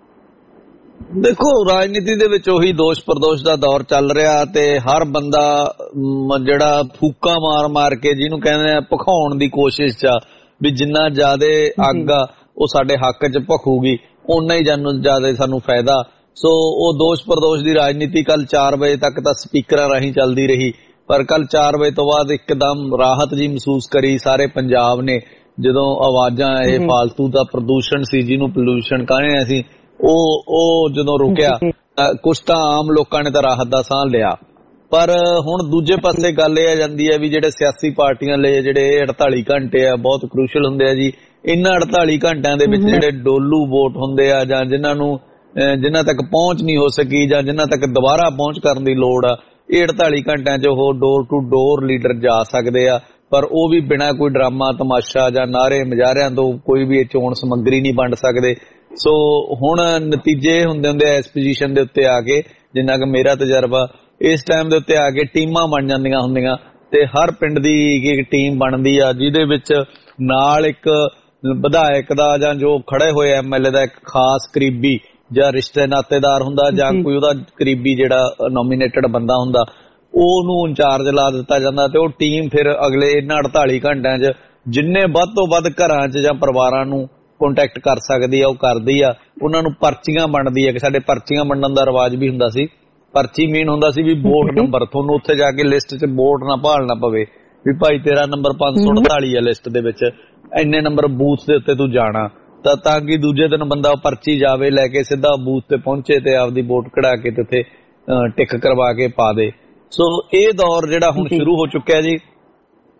ਦੇਖੋ, ਰਾਜਨੀਤੀ ਦੇ ਵਿੱਚ ਉਹੀ ਦੋਸ਼ ਪ੍ਰਦੋਸ਼ ਦਾ ਦੌਰ ਚੱਲ ਰਿਹਾ ਤੇ ਹਰ ਬੰਦਾ ਜਿਹੜਾ ਫੂਕਾਂ ਮਾਰ ਮਾਰ ਕੇ, ਜਿਹਨੂੰ ਕਹਿੰਦੇ ਆ ਭਖਾਉਣ ਦੀ ਕੋਸ਼ਿਸ਼ ਚ, ਵੀ ਜਿੰਨਾ ਜ਼ਿਆਦਾ ਅੱਗ ਆ ਉਹ ਸਾਡੇ ਹੱਕ ਚ ਭਖੂਗੀ ਓਨਾ ਹੀ ਜ਼ਿਆਦਾ ਸਾਨੂੰ ਫਾਇਦਾ। ਸੋ ਉਹ ਦੋਸ਼ ਪ੍ਰਦੋਸ਼ ਦੀ ਰਾਜਨੀਤੀ ਕੱਲ ਚਾਰ ਵਜੇ ਤੱਕ ਤਾਂ ਸਪੀਕਰਾਂ ਰਾਹੀਂ ਚੱਲਦੀ ਰਹੀ, ਪਰ ਕੱਲ ਚਾਰ ਵਜੇ ਤੋਂ ਬਾਅਦ ਇੱਕਦਮ ਰਾਹਤ ਜੀ ਮਹਿਸੂਸ ਕਰੀ ਸਾਰੇ ਪੰਜਾਬ ਨੇ, ਜਦੋਂ ਆਵਾਜ਼ਾਂ ਇਹ ਫਾਲਤੂ ਦਾ ਪ੍ਰਦੂਸ਼ਣ ਸੀ, ਜਿਹਨੂੰ ਪੋਲੂਸ਼ਨ ਕਹਿੰਦੇ ਅਸੀਂ, ਉਹ ਉਹ ਜਦੋਂ ਰੁਕਿਆ, ਕੁਛ ਤਾਂ ਆਮ ਲੋਕਾਂ ਨੇ ਤਾਂ ਰਾਹਤ ਦਾ ਸਾਹ ਲਿਆ। ਪਰ ਹੁਣ ਦੂਜੇ ਪਾਸੇ ਗੱਲ ਇਹ ਆ ਜਾਂਦੀ ਹੈ ਵੀ ਜਿਹੜੇ ਸਿਆਸੀ ਪਾਰਟੀਆਂ ਲਈ ਜਿਹੜੇ ਅੜਤਾਲੀ ਘੰਟੇ ਆ ਬਹੁਤ ਕ੍ਰੂਸ਼ਲ ਹੁੰਦੇ ਆ ਜੀ। ਇਹਨਾਂ ਅੜਤਾਲੀ ਘੰਟਿਆਂ ਦੇ ਵਿੱਚ ਜਿਹੜੇ ਡੋਲੂ ਵੋਟ ਹੁੰਦੇ ਆ, ਜਾਂ ਜਿਨ੍ਹਾਂ ਨੂੰ ਜਿਨ੍ਹਾਂ ਤੱਕ ਪਹੁੰਚ ਨਹੀਂ ਹੋ ਸਕੀ, ਜਾਂ ਜਿਨ੍ਹਾਂ ਤੱਕ ਦੁਬਾਰਾ ਪਹੁੰਚ ਕਰਨ ਦੀ ਲੋੜ ਆ, ਇਹ ਅੜਤਾਲੀ ਘੰਟਿਆਂ 'ਚ ਉਹ ਡੋਰ ਟੂ ਡੋਰ ਲੀਡਰ ਜਾ ਸਕਦੇ ਆ, ਪਰ ਉਹ ਵੀ ਬਿਨਾਂ ਕੋਈ ਡਰਾਮਾ ਤਮਾਸ਼ਾ ਜਾਂ ਨਾਅਰੇ ਮੁਜ਼ਾਹਰਿਆਂ ਤੋਂ ਕੋਈ ਵੀ ਚੋਣ ਸਮੱਗਰੀ ਨਹੀਂ ਵੰਡ ਸਕਦੇ। ਸੋ ਹੁਣ ਨਤੀਜੇ ਹੁੰਦੇ ਹੁੰਦੇ ਆ ਇਸ ਪੋਜੀਸ਼ਨ ਦੇ ਉੱਤੇ ਆ ਕੇ, ਜਿੰਨਾ ਕਿ ਮੇਰਾ ਤਜਰਬਾ, ਇਸ ਟਾਈਮ ਦੇ ਉੱਤੇ ਆ ਕੇ ਟੀਮਾਂ ਬਣ ਜਾਂਦੀਆਂ ਹੁੰਦੀਆਂ ਤੇ ਹਰ ਪਿੰਡ ਦੀ ਇੱਕ ਟੀਮ ਬਣਦੀ ਆ, ਜਿਹਦੇ ਵਿੱਚ ਨਾਲ ਇੱਕ ਵਿਧਾਇਕ ਦਾ ਜਾਂ ਜੋ ਖੜੇ ਹੋਏ ਐਮ ਐਲ ਏ ਦਾ ਇੱਕ ਖਾਸ ਕਰੀਬੀ ਜਾਂ ਰਿਸ਼ਤੇ ਨਾਤੇਦਾਰ ਹੁੰਦਾ, ਜਾਂ ਕੋਈ ਉਹਦਾ ਕਰੀਬੀ ਜਿਹੜਾ ਨੋਮੀਨੇਟਡ ਬੰਦਾ ਹੁੰਦਾ, ਉਹਨੂੰ ਇੰਚਾਰਜ ਲਾ ਦਿੱਤਾ ਜਾਂਦਾ ਤੇ ਉਹ ਟੀਮ ਫਿਰ ਅਗਲੇ ਇਹਨਾਂ ਅੜਤਾਲੀ ਘੰਟਿਆਂ 'ਚ ਜਿੰਨੇ ਵੱਧ ਤੋਂ ਵੱਧ ਘਰਾਂ 'ਚ ਜਾਂ ਪਰਿਵਾਰਾਂ ਨੂੰ ਕੰਟੈਕਟ ਕਰ ਸਕਦੀ ਆ ਉਹ ਕਰਦੀ ਆ। ਉਹਨਾਂ ਨੂੰ ਪਰਚੀਆਂ ਬਣਦੀ ਆ, ਕਿ ਸਾਡੇ ਪਰਚੀਆਂ ਵੰਡਣ ਦਾ ਰਿਵਾਜ ਵੀ ਹੁੰਦਾ ਸੀ। ਪਰਚੀ ਮੀਨ ਹੁੰਦਾ ਸੀ ਵੀ ਵੋਟ ਨੰਬਰ, ਤੁਹਾਨੂੰ ਉੱਥੇ ਜਾ ਕੇ ਲਿਸਟ 'ਚ ਵੋਟ ਨਾ ਭਾਲਣਾ ਪਵੇ ਵੀ ਭਾਈ ਤੇਰਾ ਨੰਬਰ ਪੰਜ ਸੌ ਅੜਤਾਲੀ ਆ ਲਿਸਟ ਦੇ ਵਿੱਚ, ਇੰਨੇ ਨੰਬਰ ਬੂਥ ਦੇ ਉੱਤੇ ਤੂੰ ਜਾਣਾ, ਤਾਂ ਤਾਂ ਕਿ ਦੂਜੇ ਦਿਨ ਬੰਦਾ ਪਰਚੀ ਜਾਵੇ ਲੈ ਕੇ ਸਿੱਧਾ ਬੂਥ ਤੇ ਪਹੁੰਚੇ ਤੇ ਆਪਦੀ ਵੋਟ ਕਢਾ ਕੇ ਤੇ ਉੱਥੇ ਟਿਕ ਕਰਵਾ ਕੇ ਪਾ ਦੇ। ਸੋ ਇਹ ਦੌਰ ਜਿਹੜਾ ਹੁਣ ਸ਼ੁਰੂ ਹੋ ਚੁੱਕਿਆ ਜੀ,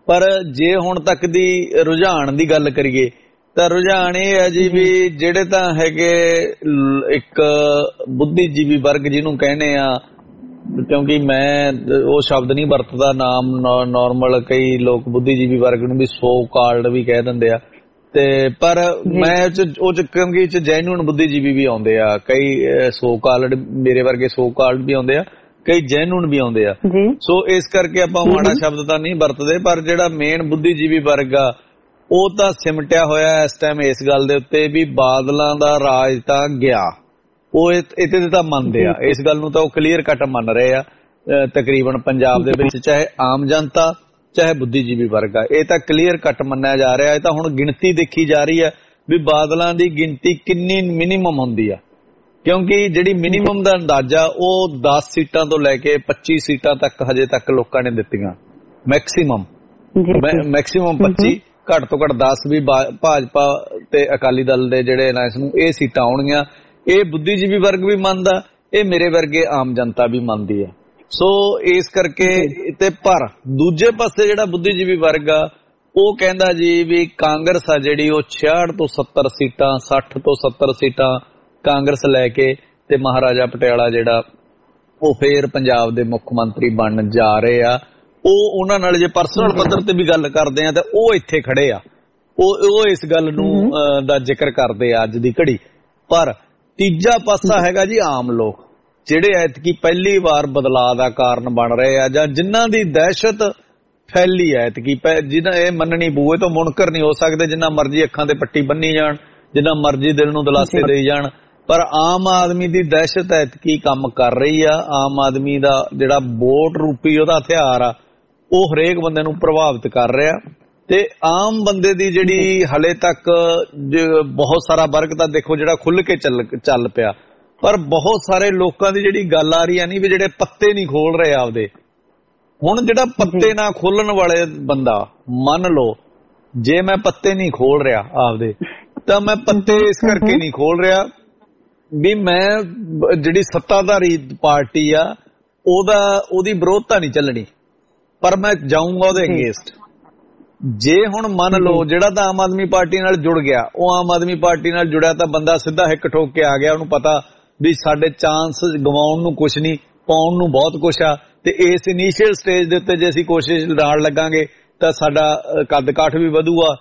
ਪਰ ਜੇ ਹੁਣ ਤੱਕ ਦੀ ਰੁਝਾਨ ਦੀ ਗੱਲ ਕਰੀਏ ਤਾਂ ਰੁਝਾਨ ਇਹ ਹੈ ਜੀ ਵੀ ਜਿਹੜੇ ਤਾਂ ਹੈਗੇ ਇੱਕ ਬੁੱਧੀਜੀਵੀ ਵਰਗ ਜਿਹਨੂੰ ਕਹਿੰਦੇ ਆ, ਕਿਉਂਕਿ ਮੈਂ ਉਹ ਸ਼ਬਦ ਨਹੀਂ ਵਰਤਦਾ, ਨਾਮ ਨਾਰਮਲ ਕਈ ਲੋਕ ਬੁੱਧੀਜੀਵੀ ਵਰਗ ਨੂੰ ਵੀ ਸੋ ਕਾਲਡ ਵੀ ਕਹਿ ਦਿੰਦੇ ਆ, ਤੇ ਪਰ ਮੈਂ ਉਹ ਚ ਕਿਉਂਕਿ ਚ ਜੈਨੂਨ ਬੁੱਧੀਜੀਵੀ ਵੀ ਆਉਂਦੇ ਆ, ਕਈ ਸੋ ਕਾਲਡ ਮੇਰੇ ਵਰਗੇ ਸੋ ਕਾਲਡ ਵੀ ਆਉਂਦੇ ਆ, ਕਈ ਜੈਨੂਨ ਵੀ ਆਉਂਦੇ ਆ। ਸੋ ਇਸ ਕਰਕੇ ਆਪਾਂ ਮਾੜਾ ਸ਼ਬਦ ਤਾਂ ਨਹੀਂ ਵਰਤਦੇ, ਪਰ ਜਿਹੜਾ ਮੇਨ ਬੁੱਧੀਜੀਵੀ ਵਰਗ ਆ ਉਹ ਤਾਂ ਸਿਮਟਿਆ ਹੋਇਆ ਇਸ ਟਾਈਮ ਇਸ ਗੱਲ ਦੇ ਉੱਤੇ ਵੀ ਬਾਦਲਾਂ ਦਾ ਰਾਜ ਤਾਂ ਗਿਆ, ਉਹ ਇਹਦੇ ਤੇ ਤਾਂ ਮੰਨਦੇ ਆ, ਇਸ ਗੱਲ ਨੂੰ ਤਾਂ ਉਹ ਕਲੀਅਰ ਕੱਟ ਮੰਨ ਰਹੇ ਆ ਤਕਰੀਬਨ ਪੰਜਾਬ ਦੇ ਵਿੱਚ, ਚਾਹੇ ਆਮ ਜਨਤਾ ਚਾਹੇ ਬੁੱਧੀਜੀਵੀ ਵਰਗ ਆ, ਇਹ ਤਾਂ ਕਲੀਅਰ ਕੱਟ ਮੰਨਿਆ ਜਾ ਰਿਹਾ। ਇਹ ਤਾਂ ਹੁਣ ਗਿਣਤੀ ਦੇਖੀ ਜਾ ਰਹੀ ਹੈ ਵੀ ਬਾਦਲਾਂ ਦੀ ਗਿਣਤੀ ਕਿੰਨੀ ਮਿਨੀਮਮ ਹੁੰਦੀ ਆ, ਕਿਉਂਕਿ ਜਿਹੜੀ ਮਿਨੀਮਮ ਦਾ ਅੰਦਾਜ਼ਾ ਉਹ ਦਸ ਸੀਟਾਂ ਤੋਂ ਲੈ ਕੇ ਪੱਚੀ ਸੀਟਾਂ ਤੱਕ ਹਜੇ ਤੱਕ ਲੋਕਾਂ ਨੇ ਦਿੱਤੀਆਂ, ਮੈਕਸੀਮਮ ਮੈਕਸੀਮਮ ਪੱਚੀ, ਘੱਟ ਤੋਂ ਘੱਟ ਦਸ ਵੀ ਭਾਜਪਾ ਤੇ ਅਕਾਲੀ ਦਲ ਦੇ ਜਿਹੜੇ ਅਲਾਇੰਸ ਨੂੰ ਇਹ ਸੀਟਾਂ ਆਉਣਗੀਆਂ। ਇਹ ਬੁੱਧੀਜੀਵੀ ਵਰਗ ਵੀ ਮੰਨਦਾ, ਇਹ ਮੇਰੇ ਵਰਗੇ ਆਮ ਜਨਤਾ ਵੀ ਮੰਨਦੀ ਆ। ਸੋ ਇਸ ਕਰਕੇ ਤੇ ਪਰ ਦੂਜੇ ਪਾਸੇ ਜਿਹੜਾ ਬੁੱਧੀਜੀਵੀ ਵਰਗ ਆ ਉਹ ਕਹਿੰਦਾ ਜੀ ਵੀ ਕਾਂਗਰਸ ਆ ਜਿਹੜੀ ਉਹ ਛਿਆਹਠ ਤੋਂ ਸੱਤਰ ਸੀਟਾਂ ਸੱਠ ਤੋਂ ਸੱਤਰ ਸੀਟਾਂ ਕਾਂਗਰਸ ਲੈ ਕੇ ਤੇ ਮਹਾਰਾਜਾ ਪਟਿਆਲਾ ਜਿਹੜਾ ਉਹ ਫੇਰ ਪੰਜਾਬ ਦੇ ਮੁੱਖ ਮੰਤਰੀ ਬਣਨ ਜਾ ਰਹੇ ਆ। ਉਹ ਉਹਨਾਂ ਨਾਲ ਜੇ ਪਰਸਨਲ ਪੱਧਰ ਤੇ ਵੀ ਗੱਲ ਕਰਦੇ ਆ ਤਾਂ ਉਹ ਇੱਥੇ ਖੜੇ ਆ, ਉਹ ਉਹ ਇਸ ਗੱਲ ਨੂੰ ਦਾ ਜ਼ਿਕਰ ਕਰਦੇ ਆ ਅੱਜ ਦੀ ਘੜੀ। ਪਰ ਤੀਜਾ ਪਾਸਾ ਹੈਗਾ ਜੀ ਆਮ ਲੋਕ, ਜਿਹੜੇ ਐਤਕੀ ਪਹਿਲੀ ਵਾਰ ਬਦਲਾਅ ਦਾ ਕਾਰਨ ਬਣ ਰਹੇ ਆ, ਜਾਂ ਜਿਨ੍ਹਾਂ ਦੀ ਦਹਿਸ਼ਤ ਫੈਲੀ ਐ ਐਤਕੀ, ਜਿਹਨਾਂ ਇਹ ਮੰਨਣੀ ਬੂਏ ਤੋਂ ਮੁਨਕਰ ਨਹੀਂ ਹੋ ਸਕਦੇ, ਜਿੰਨਾ ਮਰਜ਼ੀ ਅੱਖਾਂ ਤੇ ਪੱਟੀ ਬੰਨੀ ਜਾਣ, ਜਿੰਨਾ ਮਰਜ਼ੀ ਦਿਲ ਨੂੰ ਦਿਲਾਸੇ ਦੇਈ ਜਾਣ, ਪਰ ਆਮ ਆਦਮੀ ਦੀ ਦਹਿਸ਼ਤ ਐਤਕੀ ਕੰਮ ਕਰ ਰਹੀ ਆ। ਆਮ ਆਦਮੀ ਦਾ ਜਿਹੜਾ ਵੋਟ ਰੂਪੀ ਉਹਦਾ ਹਥਿਆਰ ਆ ਉਹ ਹਰੇਕ ਬੰਦੇ ਨੂੰ ਪ੍ਰਭਾਵਿਤ ਕਰ ਰਿਹਾ, ਤੇ ਆਮ ਬੰਦੇ ਦੀ ਜਿਹੜੀ ਹਲੇ ਤੱਕ ਬਹੁਤ ਸਾਰਾ ਵਰਗ ਤਾਂ ਦੇਖੋ ਜਿਹੜਾ ਖੁੱਲ ਕੇ ਚੱਲ ਚੱਲ ਪਿਆ, ਪਰ ਬਹੁਤ ਸਾਰੇ ਲੋਕਾਂ ਦੀ ਜਿਹੜੀ ਗੱਲ ਆ ਰਹੀ ਆ ਨਹੀਂ ਵੀ ਜਿਹੜੇ ਪੱਤੇ ਨਹੀਂ ਖੋਲ ਰਹੇ ਆਪਦੇ। ਹੁਣ ਜਿਹੜਾ ਪੱਤੇ ਨਾ ਖੋਲਣ ਵਾਲੇ ਬੰਦਾ, ਮੰਨ ਲਓ ਜੇ ਮੈਂ ਪੱਤੇ ਨਹੀਂ ਖੋਲ ਰਿਹਾ ਆਪਦੇ, ਤਾਂ ਮੈਂ ਪੱਤੇ ਇਸ ਕਰਕੇ ਨਹੀਂ ਖੋਲ ਰਿਹਾ ਵੀ ਮੈਂ ਜਿਹੜੀ ਸੱਤਾਧਾਰੀ ਪਾਰਟੀ ਆ ਉਹਦਾ ਉਹਦੀ ਵਿਰੋਧਤਾ ਨਹੀਂ ਚੱਲਣੀ, ਪਰ ਮੈਂ ਜਾਊਂਗਾ ਉਹਦੇ ਅਗੇਂਸਟ। ਜੇ ਹੁਣ ਮੰਨ ਲਓ ਜਿਹੜਾ ਤਾਂ ਆਮ ਆਦਮੀ ਪਾਰਟੀ ਨਾਲ ਜੁੜ ਗਿਆ, ਉਹ ਆਮ ਆਦਮੀ ਪਾਰਟੀ ਨਾਲ ਜੁੜਿਆ ਤਾਂ ਬੰਦਾ ਸਿੱਧਾ ਹਿੱਕ ਠੋਕ ਕੇ ਆ ਗਿਆ, ਉਹਨੂੰ ਪਤਾ ਵੀ ਸਾਡੇ ਚਾਂਸ ਗਵਾਉਣ ਨੂੰ ਕੁਛ ਨਹੀਂ, ਪਾਉਣ ਨੂੰ ਬਹੁਤ ਕੁਛ ਆ, ਤੇ ਇਸ ਇਨੀਸ਼ੀਅਲ ਸਟੇਜ ਦੇ ਉੱਤੇ ਜੇ ਅਸੀਂ ਕੋਸ਼ਿਸ਼ ਨਾਲ ਲੱਗਾਂਗੇ ਤਾਂ ਸਾਡਾ ਕੱਦ ਕਾਠ ਵੀ ਵਧੂਗਾ,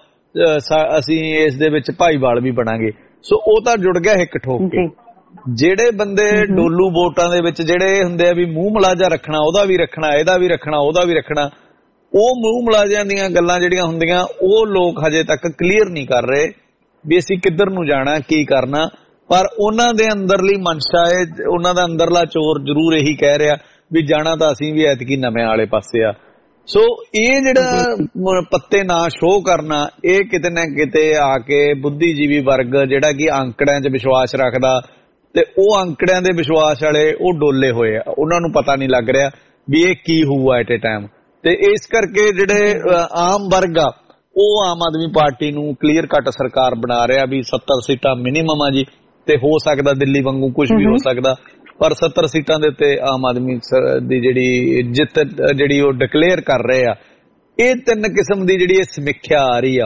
ਅਸੀਂ ਇਸ ਦੇ ਵਿੱਚ ਭਾਈਵਾਲ ਵੀ ਬਣਾਂਗੇ। ਸੋ ਉਹ ਤਾਂ ਜੁੜ ਗਿਆ ਹਿੱਕ ਠੋਕ ਕੇ। ਜਿਹੜੇ ਬੰਦੇ ਡੋਲੂ ਵੋਟਾਂ ਦੇ ਵਿੱਚ ਜਿਹੜੇ ਹੁੰਦੇ ਆ ਵੀ ਮੂੰਹ ਮਲਾਜਾ ਰੱਖਣਾ, ਉਹਦਾ ਵੀ ਰੱਖਣਾ, ਇਹਦਾ ਵੀ ਰੱਖਣਾ, ਉਹਦਾ ਵੀ ਰੱਖਣਾ, ਉਹ ਮੂੰਹ ਮਲਾਜਿਆਂ ਦੀਆਂ ਗੱਲਾਂ ਜਿਹੜੀਆਂ ਹੁੰਦੀਆਂ ਉਹ ਲੋਕ ਹਜੇ ਤੱਕ ਕਲੀਅਰ ਨਹੀਂ ਕਰ ਰਹੇ ਵੀ ਅਸੀਂ ਕਿੱਧਰ ਨੂੰ ਜਾਣਾ, ਕੀ ਕਰਨਾ। ਪਰ ਉਹਨਾਂ ਦੇ ਅੰਦਰਲੀ ਮਨਸ਼ਾ ਹੈ, ਉਹਨਾਂ ਦਾ ਅੰਦਰਲਾ ਚੋਰ ਜ਼ਰੂਰ ਇਹੀ ਕਹਿ ਰਿਹਾ ਵੀ ਜਾਣਾ ਤਾਂ ਅਸੀਂ ਵੀ ਐਤਕੀ ਨਵੇਂ ਵਾਲੇ ਪਾਸੇ ਆ। ਸੋ ਇਹ ਜਿਹੜਾ ਪੱਤੇ ਨਾ ਸ਼ੋਅ ਕਰਨਾ, ਇਹ ਕਿਤੇ ਨਾ ਕਿਤੇ ਆ ਕੇ ਬੁੱਧੀਜੀਵੀ ਵਰਗ ਜਿਹੜਾ ਕਿ ਅੰਕੜਿਆਂ 'ਚ ਵਿਸ਼ਵਾਸ ਰੱਖਦਾ, ਤੇ ਉਹ ਅੰਕੜਿਆਂ ਦੇ ਵਿਸ਼ਵਾਸ ਵਾਲੇ ਉਹ ਡੋਲੇ ਹੋਏ ਆ, ਉਹਨਾਂ ਨੂੰ ਪਤਾ ਨਹੀਂ ਲੱਗ ਰਿਹਾ ਵੀ ਇਹ ਕੀ ਹੋਊਗਾ ਐਟ ਏ ਟਾਈਮ। ਤੇ ਇਸ ਕਰਕੇ ਜਿਹੜੇ ਆਮ ਵਰਗ ਆ ਉਹ ਆਮ ਆਦਮੀ ਪਾਰਟੀ ਨੂੰ ਕਲੀਅਰ ਕੱਟ ਸਰਕਾਰ ਬਣਾ ਰਿਹਾ ਵੀ ਸੱਤਰ ਸੀਟਾਂ ਮਿਨੀਮਮ ਆ ਜੀ, ਤੇ ਹੋ ਸਕਦਾ ਦਿੱਲੀ ਵਾਂਗੂ ਕੁਝ ਵੀ ਹੋ ਸਕਦਾ, ਪਰ ਸੱਤਰ ਸੀਟਾਂ ਦੇ ਉੱਤੇ ਆਮ ਆਦਮੀ ਦੀ ਜਿਹੜੀ ਜਿੱਤ ਜਿਹੜੀ ਉਹ ਡਿਕਲੇਅਰ ਕਰ ਰਹੇ ਆ। ਇਹ ਤਿੰਨ ਕਿਸਮ ਦੀ ਜਿਹੜੀ ਸਮੀਖਿਆ ਆ ਰਹੀ ਆ,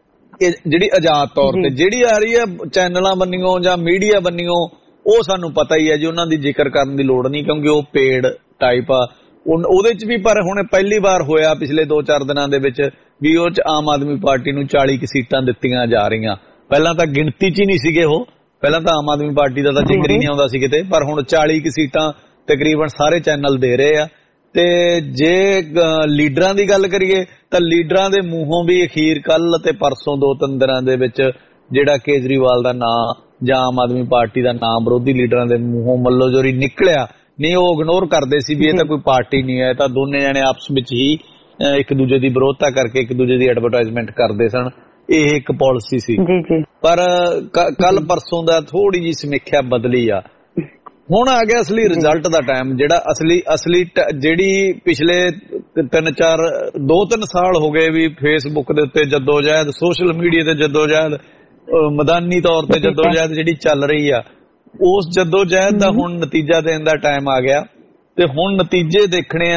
ਇਹ ਜਿਹੜੀ ਆਜ਼ਾਦ ਤੌਰ ਤੇ ਜਿਹੜੀ ਆ ਰਹੀ ਆ ਚੈਨਲਾਂ ਬੰਨਿਓ ਜਾਂ ਮੀਡੀਆ ਬੰਨਿਓ, ਉਹ ਸਾਨੂੰ ਪਤਾ ਹੀ ਹੈ ਜੀ, ਉਹਨਾਂ ਦੀ ਜ਼ਿਕਰ ਕਰਨ ਦੀ ਲੋੜ ਨਹੀਂ ਕਿਉਂਕਿ ਉਹ ਪੇਡ ਟਾਈਪ ਆ ਉਹਦੇ ਚ ਵੀ। ਪਰ ਹੁਣ ਪਹਿਲੀ ਵਾਰ ਹੋਇਆ ਪਿਛਲੇ ਦੋ ਚਾਰ ਦਿਨਾਂ ਦੇ ਵਿੱਚ ਵੀ ਉਹ ਚ ਆਮ ਆਦਮੀ ਪਾਰਟੀ ਨੂੰ ਚਾਲੀ ਕੁ ਸੀਟਾਂ ਦਿੱਤੀਆਂ ਜਾ ਰਹੀਆਂ। ਪਹਿਲਾਂ ਤਾਂ ਗਿਣਤੀ ਚ ਹੀ ਨਹੀਂ ਸੀਗੇ ਉਹ, ਪਹਿਲਾਂ ਤਾਂ ਆਮ ਆਦਮੀ ਪਾਰਟੀ ਦਾ ਤਾਂ ਜ਼ਿਕਰ ਹੀ ਨਹੀਂ ਆਉਂਦਾ ਸੀ ਕਿਤੇ, ਪਰ ਹੁਣ ਚਾਲੀ ਕੁ ਸੀਟਾਂ ਤਕਰੀਬਨ ਸਾਰੇ ਚੈਨਲ ਦੇ ਰਹੇ ਆ। ਤੇ ਜੇ ਲੀਡਰਾਂ ਦੀ ਗੱਲ ਕਰੀਏ ਤਾਂ ਲੀਡਰਾਂ ਦੇ ਮੂੰਹੋਂ ਵੀ ਅਖੀਰ ਕੱਲ ਤੇ ਪਰਸੋਂ ਦੋ ਤਿੰਨ ਦਿਨਾਂ ਦੇ ਵਿੱਚ ਜਿਹੜਾ ਕੇਜਰੀਵਾਲ ਦਾ ਨਾਂ ਜਾਂ ਆਮ ਆਦਮੀ ਪਾਰਟੀ ਦਾ ਨਾਂ ਵਿਰੋਧੀ ਲੀਡਰਾਂ ਦੇ ਮੂੰਹੋਂ ਮੱਲੋ ਜੋਰੀ ਨਿਕਲਿਆ ਨਹੀਂ। ਉਹ ਇਗਨੋਰ ਕਰਦੇ ਸੀ ਵੀ ਇਹ ਤਾਂ ਕੋਈ ਪਾਰਟੀ ਨਹੀਂ ਹੈ, ਤਾਂ ਦੋਨੇ ਜਣੇ ਆਪਸ ਵਿੱਚ ਹੀ ਇੱਕ ਦੂਜੇ ਦੀ ਵਿਰੋਧਤਾ ਕਰਕੇ ਇੱਕ ਦੂਜੇ ਦੀ ਐਡਵਰਟਾਈਜ਼ਮੈਂਟ ਕਰਦੇ ਸਨ। ਇਹ ਇੱਕ ਪਾਲਿਸੀ ਸੀ। ਪਰ ਕੱਲ ਪਰਸੋਂ ਦਾ ਥੋੜੀ ਜਿਹੀ ਸਮੀਖਿਆ ਬਦਲੀ ਆ। ਹੁਣ ਆ ਗਿਆ ਅਸਲੀ ਰਿਜ਼ਲਟ ਦਾ ਟਾਈਮ, ਜਿਹੜਾ ਅਸਲੀ ਅਸਲੀ ਜਿਹੜੀ ਪਿਛਲੇ ਤਿੰਨ ਚਾਰ ਦੋ ਤਿੰਨ ਸਾਲ ਹੋ ਗਏ ਵੀ ਫੇਸਬੁੱਕ ਦੇ ਉੱਤੇ ਜੱਦੋਜਹਿਦ, ਸੋਸ਼ਲ ਮੀਡੀਆ ਤੇ ਜੱਦੋਜਹਿਦ, ਮੈਦਾਨੀ ਤੌਰ ਤੇ ਜੱਦੋਜਹਿਦ ਜਿਹੜੀ ਚੱਲ ਰਹੀ ਆ, ਉਸ ਜੱਦੋਜਹਿਦ ਦਾ ਹੁਣ ਨਤੀਜਾ ਦੇਣ ਦਾ ਟਾਈਮ ਆ ਗਿਆ। ਤੇ ਹੁਣ ਨਤੀਜੇ ਦੇਖਣੇ ਆ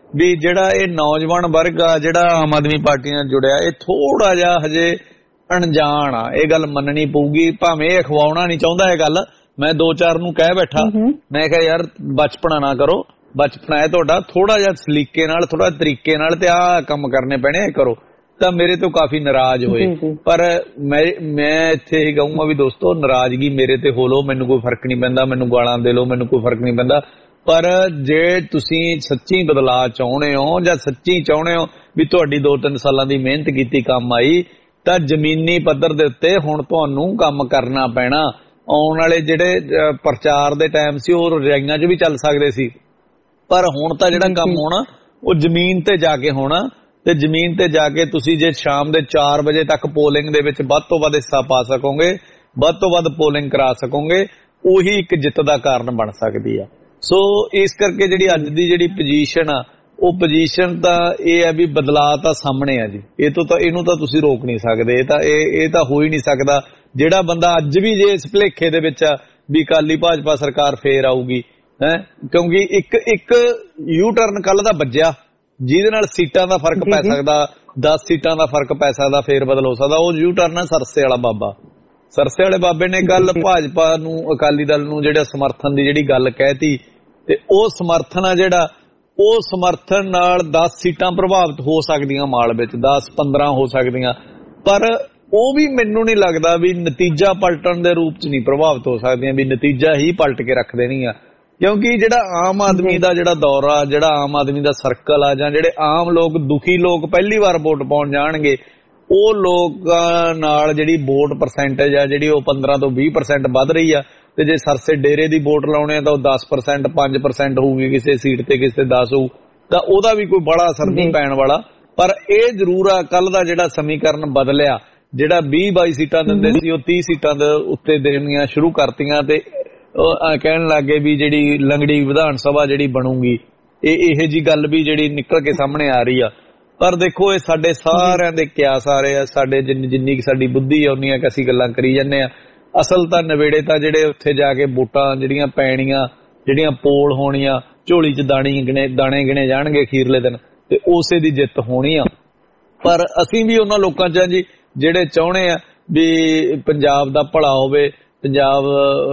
ਵੀ ਜਿਹੜਾ ਇਹ ਨੌਜਵਾਨ ਵਰਗ ਆ ਜਿਹੜਾ ਆਮ ਆਦਮੀ ਪਾਰਟੀ ਨਾਲ ਜੁੜਿਆ, ਇਹ ਥੋੜਾ ਜਿਹਾ ਹਜੇ ਅਣਜਾਣ ਆ। ਇਹ ਗੱਲ ਮੰਨਣੀ ਪਊਗੀ, ਭਾਵੇਂ ਇਹ ਅਖਵਾਉਣਾ ਨਹੀਂ ਚਾਹੁੰਦਾ ਇਹ ਗੱਲ। ਮੈਂ ਦੋ ਚਾਰ ਨੂੰ ਕਹਿ ਬੈਠਾ, ਮੈਂ ਕਿਹਾ ਯਾਰ ਬਚਪਨਾ ਨਾ ਕਰੋ, ਬਚਪਨਾ ਹੈ ਤੁਹਾਡਾ, ਥੋੜਾ ਜਿਹਾ ਸਲੀਕੇ ਨਾਲ ਥੋੜਾ ਤਰੀਕੇ ਨਾਲ ਤੇ ਆਹ ਕੰਮ ਕਰਨੇ ਪੈਣੇ ਕਰੋ। ਤਾਂ ਮੇਰੇ ਤੋਂ ਕਾਫੀ ਨਾਰਾਜ਼ ਹੋਏ, ਪਰ ਮੈਂ ਮੈਂ ਇੱਥੇ ਹੀ ਕਹੂੰਗਾ ਵੀ ਦੋਸਤੋ ਨਾਰਾਜ਼ਗੀ ਮੇਰੇ ਤੇ ਹੋ ਲੋ, ਮੈਨੂੰ ਕੋਈ ਫਰਕ ਨਹੀਂ ਪੈਂਦਾ, ਮੈਨੂੰ ਗਾਲਾਂ ਦੇ ਲੋ, ਮੈਨੂੰ ਕੋਈ ਫਰਕ ਨਹੀਂ ਪੈਂਦਾ। ਪਰ ਜੇ ਤੁਸੀਂ ਸੱਚੀ ਬਦਲਾਅ ਚਾਹੁੰਦੇ ਹੋ ਜਾਂ ਸੱਚੀ ਚਾਹੁੰਦੇ ਹੋ ਵੀ ਤੁਹਾਡੀ ਦੋ ਤਿੰਨ ਸਾਲਾਂ ਦੀ ਮਿਹਨਤ ਕੀਤੀ ਕੰਮ ਆਈ, ਤਾਂ ਜ਼ਮੀਨੀ ਪੱਧਰ ਦੇ ਉੱਤੇ ਹੁਣ ਤੁਹਾਨੂੰ ਕੰਮ ਕਰਨਾ ਪੈਣਾ। ਆਉਣ ਵਾਲੇ ਜਿਹੜੇ ਪ੍ਰਚਾਰ ਦੇ ਟਾਈਮ ਸੀ ਉਹ ਰਜਾਈਆਂ 'ਚ ਵੀ ਚੱਲ ਸਕਦੇ ਸੀ, ਪਰ ਹੁਣ ਤਾਂ ਜਿਹੜਾ ਕੰਮ ਹੋਣਾ ਉਹ ਜ਼ਮੀਨ ਤੇ ਜਾ ਕੇ ਹੋਣਾ। ਤੇ ਜ਼ਮੀਨ ਤੇ ਜਾ ਕੇ ਤੁਸੀਂ ਜੇ ਸ਼ਾਮ ਦੇ ਚਾਰ ਵਜੇ ਤੱਕ ਪੋਲਿੰਗ ਦੇ ਵਿੱਚ ਵੱਧ ਤੋਂ ਵੱਧ ਹਿੱਸਾ ਪਾ ਸਕੋਗੇ, ਵੱਧ ਤੋਂ ਵੱਧ ਪੋਲਿੰਗ ਕਰਾ ਸਕੋਗੇ, ਉਹੀ ਇੱਕ ਜਿੱਤ ਦਾ ਕਾਰਨ ਬਣ ਸਕਦੀ ਆ। ਸੋ ਇਸ ਕਰਕੇ ਜਿਹੜੀ ਅੱਜ ਦੀ ਜਿਹੜੀ ਪੋਜੀਸ਼ਨ ਆ, ਉਹ ਪੋਜੀਸ਼ਨ ਤਾਂ ਇਹ ਹੈ ਵੀ ਬਦਲਾਅ ਤਾਂ ਸਾਹਮਣੇ ਆ ਜੀ। ਇਹ ਤੋਂ ਤਾਂ ਇਹਨੂੰ ਤਾਂ ਤੁਸੀਂ ਰੋਕ ਨਹੀਂ ਸਕਦੇ, ਇਹ ਤਾਂ ਇਹ ਇਹ ਤਾਂ ਹੋ ਹੀ ਨਹੀਂ ਸਕਦਾ। ਜਿਹੜਾ ਬੰਦਾ ਅੱਜ ਵੀ ਜੇ ਇਸ ਭੁਲੇਖੇ ਦੇ ਵਿੱਚ ਆ ਵੀ ਅਕਾਲੀ ਭਾਜਪਾ ਸਰਕਾਰ ਫੇਰ ਆਊਗੀ ਹੈ, ਕਿਉਂਕਿ ਇੱਕ ਇੱਕ ਯੂ ਟਰਨ ਕੱਲ ਦਾ ਵੱਜਿਆ ਜਿਹਦੇ ਨਾਲ ਸੀਟਾਂ ਦਾ ਫਰਕ ਪੈ ਸਕਦਾ, ਦਸ ਸੀਟਾਂ ਦਾ ਫਰਕ ਪੈ ਸਕਦਾ, ਫੇਰ ਬਦਲ ਹੋ ਸਕਦਾ। ਉਹ ਯੂ ਟਰਨ ਹੈ ਸਰਸੇ ਵਾਲਾ ਬਾਬਾ। ਸਰਸੇ ਵਾਲੇ ਬਾਬੇ ਨੇ ਕੱਲ ਭਾਜਪਾ ਨੂੰ, ਅਕਾਲੀ ਦਲ ਨੂੰ ਜਿਹੜਾ ਸਮਰਥਨ ਦੀ ਜਿਹੜੀ ਗੱਲ ਕਹਿਤੀ, ਤੇ ਉਹ ਸਮਰਥਨ ਆ ਜਿਹੜਾ, ਉਹ ਸਮਰਥਨ ਨਾਲ ਦਸ ਸੀਟਾਂ ਪ੍ਰਭਾਵਿਤ ਹੋ ਸਕਦੀਆਂ ਮਾਲ ਵਿੱਚ, ਦਸ ਪੰਦਰਾਂ ਹੋ ਸਕਦੀਆਂ, ਪਰ ਉਹ ਵੀ ਮੈਨੂੰ ਨਹੀਂ ਲੱਗਦਾ ਵੀ ਨਤੀਜਾ ਪਲਟਣ ਦੇ ਰੂਪ ਚ ਨਹੀਂ ਪ੍ਰਭਾਵਿਤ ਹੋ ਸਕਦੀਆਂ, ਵੀ ਨਤੀਜਾ ਹੀ ਪਲਟ ਕੇ ਰੱਖ ਦੇਣੀ ਆ। ਕਿਉਂਕਿ ਜਿਹੜਾ ਆਮ ਆਦਮੀ ਦਾ ਜਿਹੜਾ ਦੌਰਾ, ਜਿਹੜਾ ਆਮ ਆਦਮੀ ਦਾ ਸਰਕਲ ਆ, ਜਾਂ ਜਿਹੜੇ ਆਮ ਲੋਕ, ਦੁਖੀ ਲੋਕ ਪਹਿਲੀ ਵਾਰ ਵੋਟ ਪਾਉਣ ਜਾਣਗੇ, ਉਹ ਲੋਕਾਂ ਨਾਲ ਜਿਹੜੀ ਵੋਟ ਪਰਸੈਂਟੇਜ ਆ ਜਿਹੜੀ ਉਹ ਪੰਦਰਾਂ ਤੋਂ ਵੀਹ ਪਰਸੈਂਟ ਵੱਧ ਰਹੀ ਆ। ਤੇ ਜੇ ਸਰਸੇ ਡੇਰੇ ਦੀ ਵੋਟ ਲਾਉਣੇ ਆ ਤਾਂ ਉਹ ਦਸ ਪਰਸੈਂਟ ਪੰਜ ਪਰਸੈਂਟ ਹੋਊਗੀ ਕਿਸੇ ਸੀਟ ਤੇ, ਕਿਸੇ ਦਸ ਹੋਊ, ਤਾਂ ਉਹਦਾ ਵੀ ਕੋਈ ਬੜਾ ਅਸਰ ਨਹੀਂ ਪੈਣ ਵਾਲਾ। ਪਰ ਇਹ ਜ਼ਰੂਰ ਆ ਕੱਲ ਦਾ ਜਿਹੜਾ ਸਮੀਕਰਨ ਬਦਲਿਆ, ਜਿਹੜਾ ਵੀਹ ਬਾਈ ਸੀਟਾਂ ਦਿੰਦੇ ਸੀ ਉਹ ਤੀਹ ਸੀਟਾਂ ਦੇ ਉੱਤੇ ਦੇਣੀਆਂ ਸ਼ੁਰੂ ਕਰਤੀਆਂ, ਤੇ ਕਹਿਣ ਲੱਗੇ ਵੀ ਜਿਹੜੀ ਲੰਗੜੀ ਵਿਧਾਨ ਸਭਾ ਜਿਹੜੀ ਬਣੂਗੀ, ਇਹ ਇਹੋ ਜੀ ਗੱਲ ਵੀ ਜਿਹੜੀ ਨਿਕਲ ਕੇ ਸਾਹਮਣੇ ਆ ਰਹੀ ਆ। ਪਰ ਦੇਖੋ ਇਹ ਸਾਡੇ ਸਾਰਿਆਂ ਦੇ ਕਿਆਸ ਆ ਰਹੇ ਆ, ਸਾਡੇ ਜਿੰਨੀ ਜਿੰਨੀ ਕਿ ਸਾਡੀ ਬੁੱਧੀ ਆ ਉਨੀਆਂ ਕਿ ਅਸੀਂ ਗੱਲਾਂ ਕਰੀ ਜਾਂਦੇ ਆ। ਅਸਲ ਤਾਂ ਨਵੇੜੇ ਤਾਂ ਜਿਹੜੇ ਉੱਥੇ ਜਾ ਕੇ ਵੋਟਾਂ ਜਿਹੜੀਆਂ ਪੈਣੀਆਂ, ਜਿਹੜੀਆਂ ਪੋਲ ਹੋਣੀਆਂ, ਝੋਲੀ 'ਚ ਦਾਣੇ ਗਿਣੇ ਦਾਣੇ ਗਿਣੇ ਜਾਣਗੇ ਅਖੀਰਲੇ ਦਿਨ, ਤੇ ਉਸੇ ਦੀ ਜਿੱਤ ਹੋਣੀ ਆ। ਪਰ ਅਸੀਂ ਵੀ ਉਹਨਾਂ ਲੋਕਾਂ 'ਚ ਜੀ ਜਿਹੜੇ ਚਾਹੁੰਦੇ ਆ ਵੀ ਪੰਜਾਬ ਦਾ ਭਲਾ ਹੋਵੇ, ਪੰਜਾਬ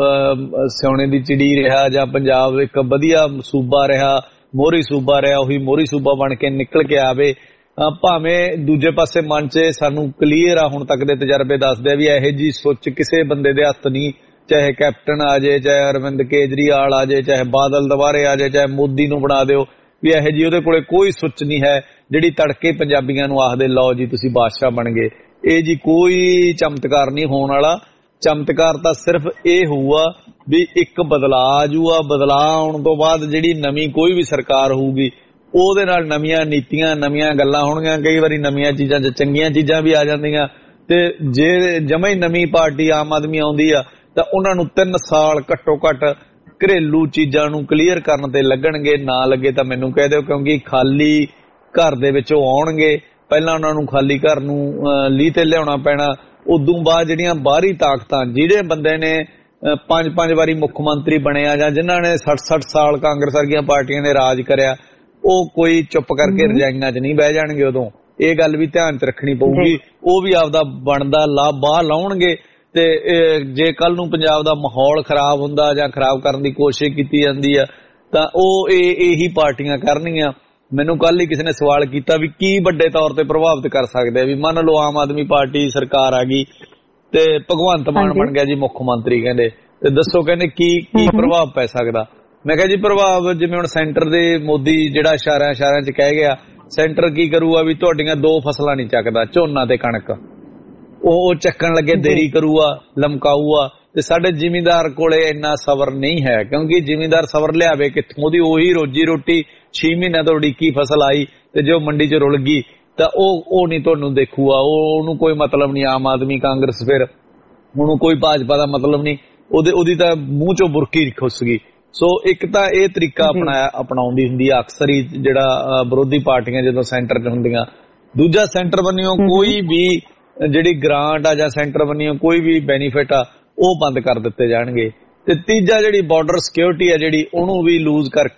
ਸੋਨੇ ਦੀ ਚਿੜੀ ਰਿਹਾ, ਜਾਂ ਪੰਜਾਬ ਇੱਕ ਵਧੀਆ ਸੂਬਾ ਰਿਹਾ, ਮੋਹਰੀ ਸੂਬਾ ਰਿਹਾ, ਉਹੀ ਮੋਹਰੀ ਸੂਬਾ ਬਣ ਕੇ ਨਿਕਲ ਕੇ ਆਵੇ। ਭਾਵੇਂ ਦੂਜੇ ਪਾਸੇ ਮਨ 'ਚ ਸਾਨੂੰ ਕਲੀਅਰ ਆ, ਹੁਣ ਤੱਕ ਦੇ ਤਜਰਬੇ ਦੱਸਦੇ ਆ ਵੀ ਇਹੋ ਜਿਹੀ ਸੋਚ ਕਿਸੇ ਬੰਦੇ ਦੇ ਹੱਥ ਨਹੀਂ, ਚਾਹੇ ਕੈਪਟਨ ਆ ਜਾਏ, ਚਾਹੇ ਅਰਵਿੰਦ ਕੇਜਰੀਵਾਲ ਆ ਜਾਏ, ਚਾਹੇ ਬਾਦਲ ਦੁਬਾਰੇ ਆ ਜਾਏ, ਚਾਹੇ ਮੋਦੀ ਨੂੰ ਬਣਾ ਦਿਓ, ਵੀ ਇਹੋ ਜਿਹੀ ਉਹਦੇ ਕੋਲੇ ਕੋਈ ਸੋਚ ਨਹੀਂ ਹੈ ਜਿਹੜੀ ਤੜਕੇ ਪੰਜਾਬੀਆਂ ਨੂੰ ਆਖਦੇ ਲਓ ਜੀ ਤੁਸੀਂ ਬਾਦਸ਼ਾਹ ਬਣ ਗਏ। ਇਹ ਜੀ ਕੋਈ ਚਮਤਕਾਰ ਨਹੀਂ ਹੋਣ ਵਾਲਾ। ਚਮਤਕਾਰ ਤਾਂ ਸਿਰਫ ਇਹ ਹੋਊਗਾ ਵੀ ਇੱਕ ਬਦਲਾਅ ਆਜੂਗਾ, ਬਦਲਾਅ ਆਉਣ ਤੋਂ ਬਾਅਦ ਜਿਹੜੀ ਨਵੀਂ ਕੋਈ ਵੀ ਸਰਕਾਰ ਹੋਊਗੀ ਉਹਦੇ ਨਾਲ ਨਵੀਆਂ ਨੀਤੀਆਂ, ਨਵੀਆਂ ਗੱਲਾਂ ਹੋਣਗੀਆਂ। ਕਈ ਵਾਰੀ ਨਵੀਆਂ ਚੀਜ਼ਾਂ 'ਚ ਚੰਗੀਆਂ ਚੀਜ਼ਾਂ ਵੀ ਆ ਜਾਂਦੀਆਂ, ਤੇ ਜੇ ਜਮਾਂ ਹੀ ਨਵੀਂ ਪਾਰਟੀ ਆਮ ਆਦਮੀ ਆਉਂਦੀ ਆ ਤਾਂ ਉਹਨਾਂ ਨੂੰ ਤਿੰਨ ਸਾਲ ਘੱਟੋ ਘੱਟ ਘਰੇਲੂ ਚੀਜ਼ਾਂ ਨੂੰ ਕਲੀਅਰ ਕਰਨ ਤੇ ਲੱਗਣਗੇ। ਨਾ ਲੱਗੇ ਤਾਂ ਮੈਨੂੰ ਕਹਿ ਦਿਓ, ਕਿਉਂਕਿ ਖਾਲੀ ਘਰ ਦੇ ਵਿੱਚੋਂ ਆਉਣਗੇ, ਪਹਿਲਾਂ ਉਹਨਾਂ ਨੂੰ ਖਾਲੀ ਘਰ ਨੂੰ ਲੀਹ ਤੇ ਲਿਆਉਣਾ ਪੈਣਾ। ਉਦੋਂ ਬਾਅਦ ਜਿਹੜੀਆਂ ਬਾਹਰੀ ਤਾਕਤਾਂ, ਜਿਹੜੇ ਬੰਦੇ ਨੇ ਪੰਜ ਪੰਜ ਵਾਰੀ ਮੁੱਖ ਮੰਤਰੀ ਬਣਿਆ ਜਾਂ ਜਿਨ੍ਹਾਂ ਨੇ ਸੱਠ ਸੱਠ ਸਾਲ ਕਾਂਗਰਸ ਵਰਗੀਆਂ ਪਾਰਟੀਆਂ ਨੇ ਰਾਜ ਕਰਿਆ, ਉਹ ਕੋਈ ਚੁੱਪ ਕਰਕੇ ਰਜਾਈਆਂ 'ਚ ਨਹੀਂ ਬਹਿ ਜਾਣਗੇ। ਉਦੋਂ ਇਹ ਗੱਲ ਵੀ ਧਿਆਨ 'ਚ ਰੱਖਣੀ ਪਊਗੀ। ਉਹ ਵੀ ਆਪਦਾ ਬਣਦਾ ਲਾਭ ਬਾਹ ਲਾਉਣਗੇ। ਤੇ ਜੇ ਕੱਲ ਨੂੰ ਪੰਜਾਬ ਦਾ ਮਾਹੌਲ ਖਰਾਬ ਹੁੰਦਾ ਜਾਂ ਖਰਾਬ ਕਰਨ ਦੀ ਕੋਸ਼ਿਸ਼ ਕੀਤੀ ਜਾਂਦੀ ਆ ਤਾਂ ਉਹ ਇਹ ਇਹੀ ਪਾਰਟੀਆਂ ਕਰਨਗੀਆਂ। ਮੈਨੂੰ ਕੱਲ ਹੀ ਕਿਸੇ ਨੇ ਸਵਾਲ ਕੀਤਾ ਵੀ ਕੀ ਵੱਡੇ ਤੌਰ ਤੇ ਪ੍ਰਭਾਵਿਤ ਕਰ ਸਕਦੇ ਆ, ਵੀ ਮੰਨ ਲਓ ਆਮ ਆਦਮੀ ਪਾਰਟੀ ਸਰਕਾਰ ਆ ਗਈ ਤੇ ਭਗਵੰਤ ਮਾਨ ਬਣ ਗਿਆ ਜੀ ਮੁੱਖ ਮੰਤਰੀ, ਕਹਿੰਦੇ ਤੇ ਦੱਸੋ ਕਹਿੰਦੇ ਕੀ ਕੀ ਪ੍ਰਭਾਵ ਪੈ ਸਕਦਾ। ਮੈਂ ਕਿਹਾ ਜੀ ਪ੍ਰਭਾਵ ਜਿਵੇਂ ਹੁਣ ਸੈਂਟਰ ਦੇ ਮੋਦੀ ਜਿਹੜਾ ਇਸ਼ਾਰਿਆਂ ਇਸ਼ਾਰਿਆਂ 'ਚ ਕਹਿ ਗਿਆ, ਸੈਂਟਰ ਕੀ ਕਰੂਗਾ ਵੀ ਤੁਹਾਡੀਆਂ ਦੋ ਫਸਲਾਂ ਨਹੀਂ ਚੱਕਦਾ, ਝੋਨਾ ਤੇ ਕਣਕ, ਉਹ ਚੱਕਣ ਲੱਗੇ ਦੇਰੀ ਕਰੂਗਾ, ਲਮਕਾਊਗਾ। ਤੇ ਸਾਡੇ ਜ਼ਿਮੀਂਦਾਰ ਕੋਲੇ ਇੰਨਾ ਸਬਰ ਨਹੀਂ ਹੈ, ਕਿਉਂਕਿ ਜ਼ਿਮੀਂਦਾਰ ਸਬਰ ਲਿਆਵੇ ਕਿੱਥੋਂ, ਉਹਦੀ ਉਹੀ ਰੋਜੀ ਰੋਟੀ ਛੇ ਮਹੀਨਿਆਂ ਤੋਂ ਉਡੀਕੀ ਫਸਲ ਆਈ ਤੇ ਜੇ ਉਹ ਮੰਡੀ 'ਚ ਰੁਲ ਗਈ ਤਾਂ ਉਹ ਉਹ ਨਹੀਂ ਤੁਹਾਨੂੰ ਦੇਖੂਗਾ, ਉਹ ਉਹਨੂੰ ਕੋਈ ਮਤਲਬ ਨਹੀਂ। ਆਮ ਆਦਮੀ ਕਾਂਗਰਸ ਫਿਰ ਉਹਨੂੰ ਕੋਈ ਭਾਜਪਾ ਦਾ ਮਤਲਬ ਨਹੀਂ, ਉਹਦੇ ਉਹਦੀ ਤਾਂ ਮੂੰਹ 'ਚੋਂ ਬੁਰਕੀ ਖੁੱਸ ਗਈ। ਸੋ ਇੱਕ ਤਾਂ ਇਹ ਤਰੀਕਾ ਅਪਣਾਇਆ ਅਪਣਾਉਂਦੀ ਹੁੰਦੀ ਆ ਅਕਸਰ ਹੀ ਜਿਹੜਾ ਵਿਰੋਧੀ ਪਾਰਟੀਆਂ ਜਦੋਂ ਸੈਂਟਰ 'ਚ ਹੁੰਦੀਆਂ। ਦੂਜਾ ਸੈਂਟਰ ਬੰਨਿਓ ਕੋਈ ਵੀ ਜਿਹੜੀ ਗ੍ਰਾਂਟ ਆ ਜਾਂ ਸੈਂਟਰ ਬੰਨਿਓ ਕੋਈ ਵੀ ਬੈਨੀਫਿਟ ਆ ਉਹ ਬੰਦ ਕਰ ਦਿੱਤੇ ਜਾਣਗੇ। ਤੇ ਤੀਜਾ ਜਿਹੜੀ ਬਾਰਡਰ ਸਿਕਿਉਰਿਟੀ ਆ ਜਿਹੜੀ ਉਹਨੂੰ ਵੀ ਲੂਜ਼ ਕਰਕੇ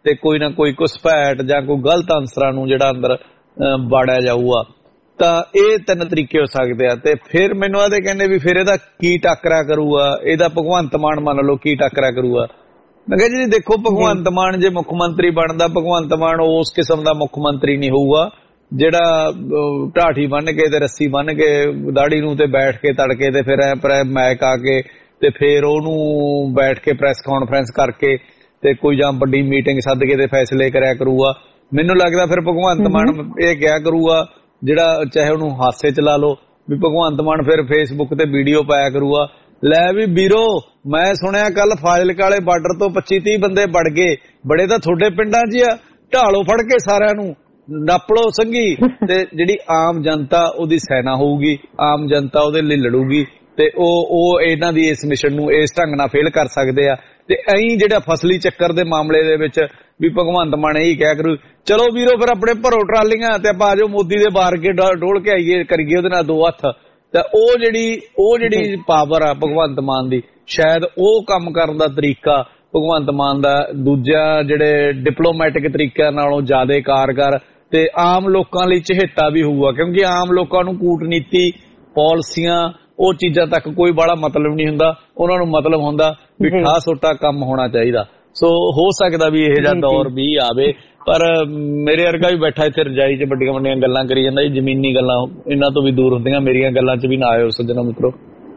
ਤੇ ਕੋਈ ਨਾ ਕੋਈ ਘੁਸਪੈਠ ਜਾਂ ਕੋਈ ਗਲਤ ਆਨਸਰਾਂ ਨੂੰ ਜਿਹੜਾ ਅੰਦਰ ਬਾੜਿਆ ਜਾਊਗਾ। ਤਾਂ ਇਹ ਤਿੰਨ ਤਰੀਕੇ ਹੋ ਸਕਦੇ ਆ। ਤੇ ਫਿਰ ਮੈਨੂੰ ਆਦੇ ਕਹਿੰਦੇ ਵੀ ਫਿਰ ਇਹਦਾ ਕੀ ਟਾਕਰਾ ਕਰੂਗਾ, ਇਹਦਾ ਭਗਵੰਤ ਮਾਨ ਮੰਨ ਲਓ ਕੀ ਟਾਕਰਾ ਕਰੂਗਾ। ਮੈਂ ਕਿਹਾ ਜੀ ਦੇਖੋ, ਭਗਵੰਤ ਮਾਨ ਜੇ ਮੁੱਖ ਮੰਤਰੀ ਬਣਦਾ, ਭਗਵੰਤ ਮਾਨ ਉਸ ਕਿਸਮ ਦਾ ਮੁੱਖ ਮੰਤਰੀ ਨਹੀਂ ਹੋਊਗਾ ਜਿਹੜਾ ਢਾਠੀ ਬੰਨ ਕੇ ਤੇ ਰੱਸੀ ਬੰਨ ਕੇ ਦਾੜੀ ਨੂੰ ਤੇ ਬੈਠ ਕੇ ਤੜਕੇ ਤੇ ਫਿਰ ਐ ਮੈਕ ਆ ਕੇ ਤੇ ਫਿਰ ਉਹਨੂੰ ਬੈਠ ਕੇ ਪ੍ਰੈਸ ਕਾਨਫਰੰਸ ਕਰਕੇ ਤੇ ਕੋਈ ਜਾਂ ਵੱਡੀ ਮੀਟਿੰਗ ਸੱਦ ਕੇ ਤੇ ਫੈਸਲੇ ਕਰਿਆ ਕਰੂਗਾ। ਮੈਨੂੰ ਲੱਗਦਾ ਫਿਰ ਭਗਵੰਤ ਮਾਨ ਇਹ ਕਿਹਾ ਕਰੂਗਾ, ਜਿਹੜਾ ਚਾਹੇ ਉਹਨੂੰ ਹਾਸੇ ਚ ਲਾ ਲਓ, ਵੀ ਭਗਵੰਤ ਮਾਨ ਫਿਰ ਫੇਸਬੁੱਕ ਤੇ ਵੀਡੀਓ ਪਾਇਆ ਕਰੂਗਾ, ਲੈ ਵੀ ਵੀਰੋ ਮੈਂ ਸੁਣਿਆ ਕੱਲ ਫਾਜ਼ਿਲਕਾ ਵਾਲੇ ਬਾਰਡਰ ਤੋਂ ਪੱਚੀ ਤੀਹ ਬੰਦੇ ਵੜ ਗਏ, ਬੜੇ ਤਾਂ ਤੁਹਾਡੇ ਪਿੰਡਾਂ 'ਚ ਆ, ਢਾਲੋ ਫੜ ਕੇ ਸਾਰਿਆਂ ਨੂੰ ਨੱਪ ਲਓ ਸੰਗੀ। ਤੇ ਜਿਹੜੀ ਆਮ ਜਨਤਾ ਉਹਦੀ ਸੈਨਾ ਹੋਊਗੀ, ਆਮ ਜਨਤਾ ਉਹਦੇ ਲਈ ਲੜੂਗੀ ਤੇ ਉਹ ਉਹ ਇਹਨਾਂ ਦੀ ਇਸ ਮਿਸ਼ਨ ਨੂੰ ਇਸ ਢੰਗ ਨਾਲ ਫੇਲ ਕਰ ਸਕਦੇ ਆ। ਤੇ ਐਂ ਜਿਹੜਾ ਫਸਲੀ ਚੱਕਰ ਦੇ ਮਾਮਲੇ ਦੇ ਵਿੱਚ ਵੀ ਭਗਵੰਤ ਮਾਨ ਇਹੀ ਕਹਿ ਕਰੂ, ਚਲੋ ਵੀਰੋ ਫਿਰ ਆਪਣੇ ਭਰੋ ਟਰਾਲੀਆਂ ਤੇ ਆਪਾਂ ਆਜੋ ਮੋਦੀ ਦੇ ਬਾਹਰ ਕੇ ਡੋਲ ਕੇ ਆਈਏ, ਕਰੀਏ ਉਹਦੇ ਨਾਲ ਦੋ ਹੱਥ। ਤਾਂ ਉਹ ਜਿਹੜੀ ਉਹ ਜਿਹੜੀ ਪਾਵਰ ਆ ਭਗਵੰਤ ਮਾਨ ਦੀ, ਸ਼ਾਇਦ ਉਹ ਕੰਮ ਕਰਨ ਦਾ ਤਰੀਕਾ ਭਗਵੰਤ ਮਾਨ ਦਾ ਦੂਜਾ ਜਿਹੜੇ ਡਿਪਲੋਮੈਟਿਕ ਤਰੀਕਿਆਂ ਨਾਲੋਂ ਜ਼ਿਆਦਾ ਕਾਰਗਰ ਤੇ ਆਮ ਲੋਕਾਂ ਲਈ ਚਹੇਤਾ ਵੀ ਹੋਊਗਾ। ਕਿਉਂਕਿ ਆਮ ਲੋਕਾਂ ਨੂੰ ਕੂਟਨੀਤੀ, ਪਾਲਿਸੀਆਂ, ਉਹ ਚੀਜ਼ਾਂ ਤੱਕ ਕੋਈ ਬੜਾ ਮਤਲਬ ਨਹੀਂ ਹੁੰਦਾ, ਉਹਨਾਂ ਨੂੰ ਮਤਲਬ ਹੁੰਦਾ ਵੀ ਠਾ ਸੋਟਾ ਕੰਮ ਹੋਣਾ ਚਾਹੀਦਾ। ਸੋ ਹੋ ਸਕਦਾ ਵੀ ਇਹੋ ਜਿਹਾ ਦੌਰ ਵੀ ਆਵੇ, ਪਰ ਮੇਰੇ ਵਰਗਾ ਵੀ ਬੈਠਾ ਇੱਥੇ ਰਜਾਈ 'ਚ ਵੱਡੀਆਂ ਵੱਡੀਆਂ ਗੱਲਾਂ ਕਰੀ ਜਾਂਦਾ। ਜ਼ਮੀਨੀ ਗੱਲਾਂ ਇਹਨਾਂ ਤੋਂ ਵੀ ਦੂਰ ਹੁੰਦੀਆਂ, ਮੇਰੀਆਂ ਗੱਲਾਂ 'ਚ ਵੀ ਨਾ ਆਇਓ ਸੱਜਣਾ ਮਿੱਤਰੋ।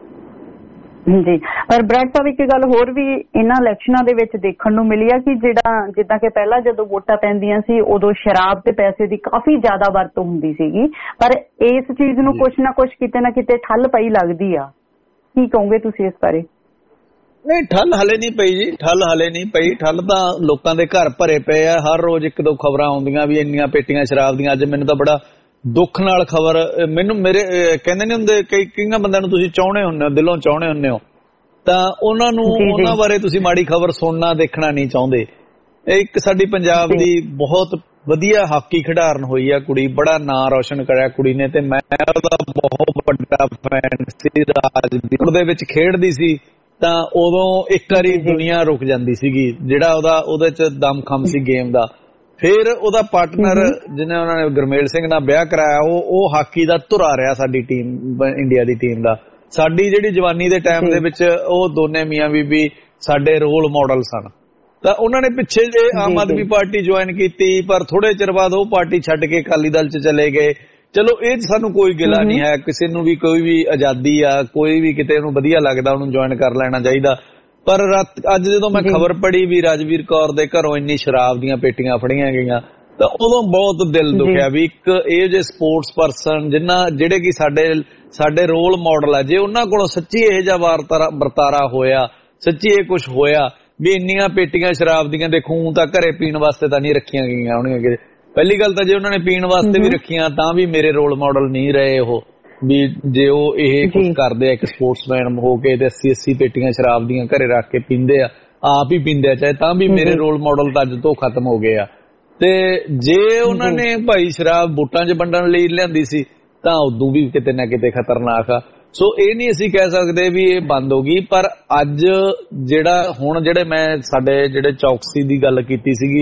ਜੀ, ਪਰ ਬ੍ਰੈਡ ਸਾਹਿਬ ਇੱਕ ਗੱਲ ਹੋਰ ਵੀ ਇਹਨਾਂ ਇਲੈਕਸ਼ਨਾਂ ਦੇ ਵਿੱਚ ਦੇਖਣ ਨੂੰ ਮਿਲੀ ਆ ਕਿ ਜਿਹੜਾ ਜਿੱਦਾਂ ਕਿ ਪਹਿਲਾਂ ਜਦੋਂ ਵੋਟਾਂ ਪੈਂਦੀਆਂ ਸੀ ਉਦੋਂ ਸ਼ਰਾਬ ਤੇ ਪੈਸੇ ਦੀ ਕਾਫੀ ਜ਼ਿਆਦਾ ਵਰਤੋਂ ਹੁੰਦੀ ਸੀਗੀ, ਪਰ ਇਸ ਚੀਜ਼ ਨੂੰ ਕੁਛ ਨਾ ਕੁਛ ਕਿਤੇ ਨਾ ਕਿਤੇ ਠੱਲ ਪਈ ਲੱਗਦੀ ਆ। ਕੀ ਕਹੋਗੇ ਤੁਸੀਂ ਇਸ ਬਾਰੇ? ਨਹੀਂ, ਠੱਲ ਹਲੇ ਨਹੀਂ ਪਈ ਜੀ, ਠੱਲ ਹਲੇ ਨਹੀਂ ਪਈ। ਠੱਲ ਤਾਂ ਲੋਕਾਂ ਦੇ ਘਰ ਭਰੇ ਪਏ ਆ, ਹਰ ਰੋਜ਼ ਇੱਕ ਦੋ ਖਬਰਾਂ ਆਉਂਦੀਆਂ ਵੀ ਇੰਨੀਆਂ ਪੇਟੀਆਂ ਸ਼ਰਾਬ ਦੀਆਂ। ਅੱਜ ਮੈਨੂੰ ਤਾਂ ਬੜਾ ਦੁੱਖ ਨਾਲ ਖਬਰ, ਮੈਨੂੰ ਮੇਰੇ ਕਹਿੰਦੇ ਨਹੀਂ ਹੁੰਦੇ ਕਈ ਕਈਆਂ ਬੰਦਿਆਂ ਨੂੰ ਤੁਸੀਂ ਚਾਹੁੰਦੇ ਹੁੰਦੇ ਹੋ, ਦਿਲੋਂ ਚਾਹੁੰਦੇ ਹੁੰਦੇ ਹੋ, ਤਾਂ ਉਹਨਾਂ ਨੂੰ ਉਹਨਾਂ ਬਾਰੇ ਤੁਸੀਂ ਮਾੜੀ ਖਬਰ ਸੁਣਨਾ ਦੇਖਣਾ ਨਹੀਂ ਚਾਹੁੰਦੇ। ਇੱਕ ਸਾਡੀ ਪੰਜਾਬ ਦੀ ਬਹੁਤ ਵਧੀਆ ਹਾਕੀ ਖਿਡਾਰਨ ਹੋਈ ਆ ਕੁੜੀ, ਬੜਾ ਨਾਂ ਰੌਸ਼ਨ ਕਰਿਆ ਕੁੜੀ ਨੇ, ਤੇ ਮੈਂ ਉਹਦਾ ਬਹੁਤ ਵੱਡਾ ਫੈਨ ਸੀ। ਰਾਜਵੀਰ ਦੇ ਵਿੱਚ ਖੇਡਦੀ ਸੀ ਤਾਂ ਉਦੋਂ ਇੱਕ ਵਾਰੀ ਦੁਨੀਆ ਰੁਕ ਜਾਂਦੀ ਸੀਗੀ, ਜਿਹੜਾ ਉਹਦਾ ਉਹਦੇ ਚ ਦਮਖਮ ਸੀ ਗੇਮ ਦਾ। ਫਿਰ ਉਹਦਾ ਪਾਰਟਨਰ ਜਿਹਨੇ ਉਹਨਾਂ ਨੇ ਗੁਰਮੇਲ ਸਿੰਘ ਨਾਲ ਵਿਆਹ ਕਰਾਇਆ, ਉਹ ਉਹ ਹਾਕੀ ਦਾ ਧੁਰਾ ਰਿਹਾ ਸਾਡੀ ਟੀਮ, ਇੰਡੀਆ ਦੀ ਟੀਮ ਦਾ। ਸਾਡੀ ਜਿਹੜੀ ਜਵਾਨੀ ਦੇ ਟਾਈਮ ਦੇ ਵਿੱਚ ਉਹ ਦੋਨੇ ਮੀਆਂ ਬੀਬੀ ਸਾਡੇ ਰੋਲ ਮਾਡਲ ਸਨ। ਤਾਂ ਉਹਨਾਂ ਨੇ ਪਿੱਛੇ ਜੇ ਆਮ ਆਦਮੀ ਪਾਰਟੀ ਜੁਆਇਨ ਕੀਤੀ, ਪਰ ਥੋੜੇ ਚਿਰ ਬਾਅਦ ਉਹ ਪਾਰਟੀ ਛੱਡ ਕੇ ਅਕਾਲੀ ਦਲ ਚ ਚਲੇ ਗਏ। ਚਲੋ ਇਹ ਚ ਸਾਨੂੰ ਕੋਈ ਗਿਲਾ ਨਹੀਂ ਹੈ, ਕਿਸੇ ਨੂੰ ਵੀ ਕੋਈ ਵੀ ਆਜ਼ਾਦੀ ਆ, ਕੋਈ ਵੀ ਕਿਤੇ ਉਹਨੂੰ ਵਧੀਆ ਲੱਗਦਾ ਉਹਨੂੰ ਜੁਆਇਨ ਕਰ ਲੈਣਾ ਚਾਹੀਦਾ। ਪਰ ਰਾਤ ਅੱਜ ਜਦੋਂ ਮੈਂ ਖਬਰ ਪੜ੍ਹੀ ਵੀ ਰਾਜਵੀਰ ਕੌਰ ਦੇ ਘਰੋਂ ਇੰਨੀ ਸ਼ਰਾਬ ਦੀਆਂ ਪੇਟੀਆਂ ਫੜੀਆਂ ਗਈਆਂ, ਤਾਂ ਉਦੋਂ ਬਹੁਤ ਦਿਲ ਦੁਖਿਆ ਵੀ ਇੱਕ ਇਹ ਜੇ ਸਪੋਰਟਸ ਪਰਸਨ ਜਿੰਨਾ ਜਿਹੜੇ ਕਿ ਸਾਡੇ ਸਾਡੇ ਰੋਲ ਮਾਡਲ ਆ, ਜੇ ਉਹਨਾਂ ਕੋਲੋਂ ਸੱਚੀ ਇਹੋ ਜਿਹਾ ਵਾਰਤਾਰਾ ਵਰਤਾਰਾ ਹੋਇਆ, ਸੱਚੀ ਇਹ ਕੁਛ ਹੋਇਆ ਵੀ ਇੰਨੀਆਂ ਪੇਟੀਆਂ ਸ਼ਰਾਬ ਦੀਆਂ ਦੇਖੋ ਤਾਂ ਘਰੇ ਪੀਣ ਵਾਸਤੇ ਤਾਂ ਨਹੀਂ ਰੱਖੀਆਂ ਗਈਆਂ ਹੋਣਗੀਆਂ। ਪਹਿਲੀ ਗੱਲ ਤਾਂ ਜੇ ਉਹਨਾਂ ਨੇ ਪੀਣ ਵਾਸਤੇ ਵੀ ਰੱਖੀਆਂ ਤਾਂ ਵੀ ਮੇਰੇ ਰੋਲ ਮਾਡਲ ਨਹੀਂ ਰਹੇ ਉਹ, ਵੀ ਜੇ ਉਹ ਇਹ ਕੁਝ ਕਰਦੇ ਆ ਇੱਕ ਸਪੋਰਟਸਮੈਨ ਹੋ ਕੇ ਤੇ ਅੱਸੀ ਅੱਸੀ ਪੇਟੀਆਂ ਸ਼ਰਾਬ ਦੀਆਂ ਘਰੇ ਰੱਖ ਕੇ ਪੀਂਦੇ ਆ, ਆਪ ਹੀ ਪੀਂਦੇ ਆ ਚਾਹੇ, ਤਾਂ ਵੀ ਮੇਰੇ ਰੋਲ ਮਾਡਲ ਤਾਂ ਅੱਜ ਤੋਂ ਖਤਮ ਹੋ ਗਏ ਆ। ਤੇ ਜੇ ਉਹਨਾਂ ਨੇ ਭਾਈ ਸ਼ਰਾਬ ਵੋਟਾਂ 'ਚ ਵੰਡਣ ਲਈ ਲਿਆਂਦੀ ਸੀ ਤਾਂ ਉਦੋਂ ਵੀ ਕਿਤੇ ਨਾ ਕਿਤੇ ਖਤਰਨਾਕ ਆ। ਸੋ ਇਹ ਨਹੀਂ ਅਸੀਂ ਕਹਿ ਸਕਦੇ ਵੀ ਇਹ ਬੰਦ ਹੋ ਗਈ, ਪਰ ਅੱਜ ਜਿਹੜਾ ਹੁਣ ਜਿਹੜੇ ਮੈਂ ਸਾਡੇ ਜਿਹੜੇ ਚੌਕਸੀ ਦੀ ਗੱਲ ਕੀਤੀ ਸੀਗੀ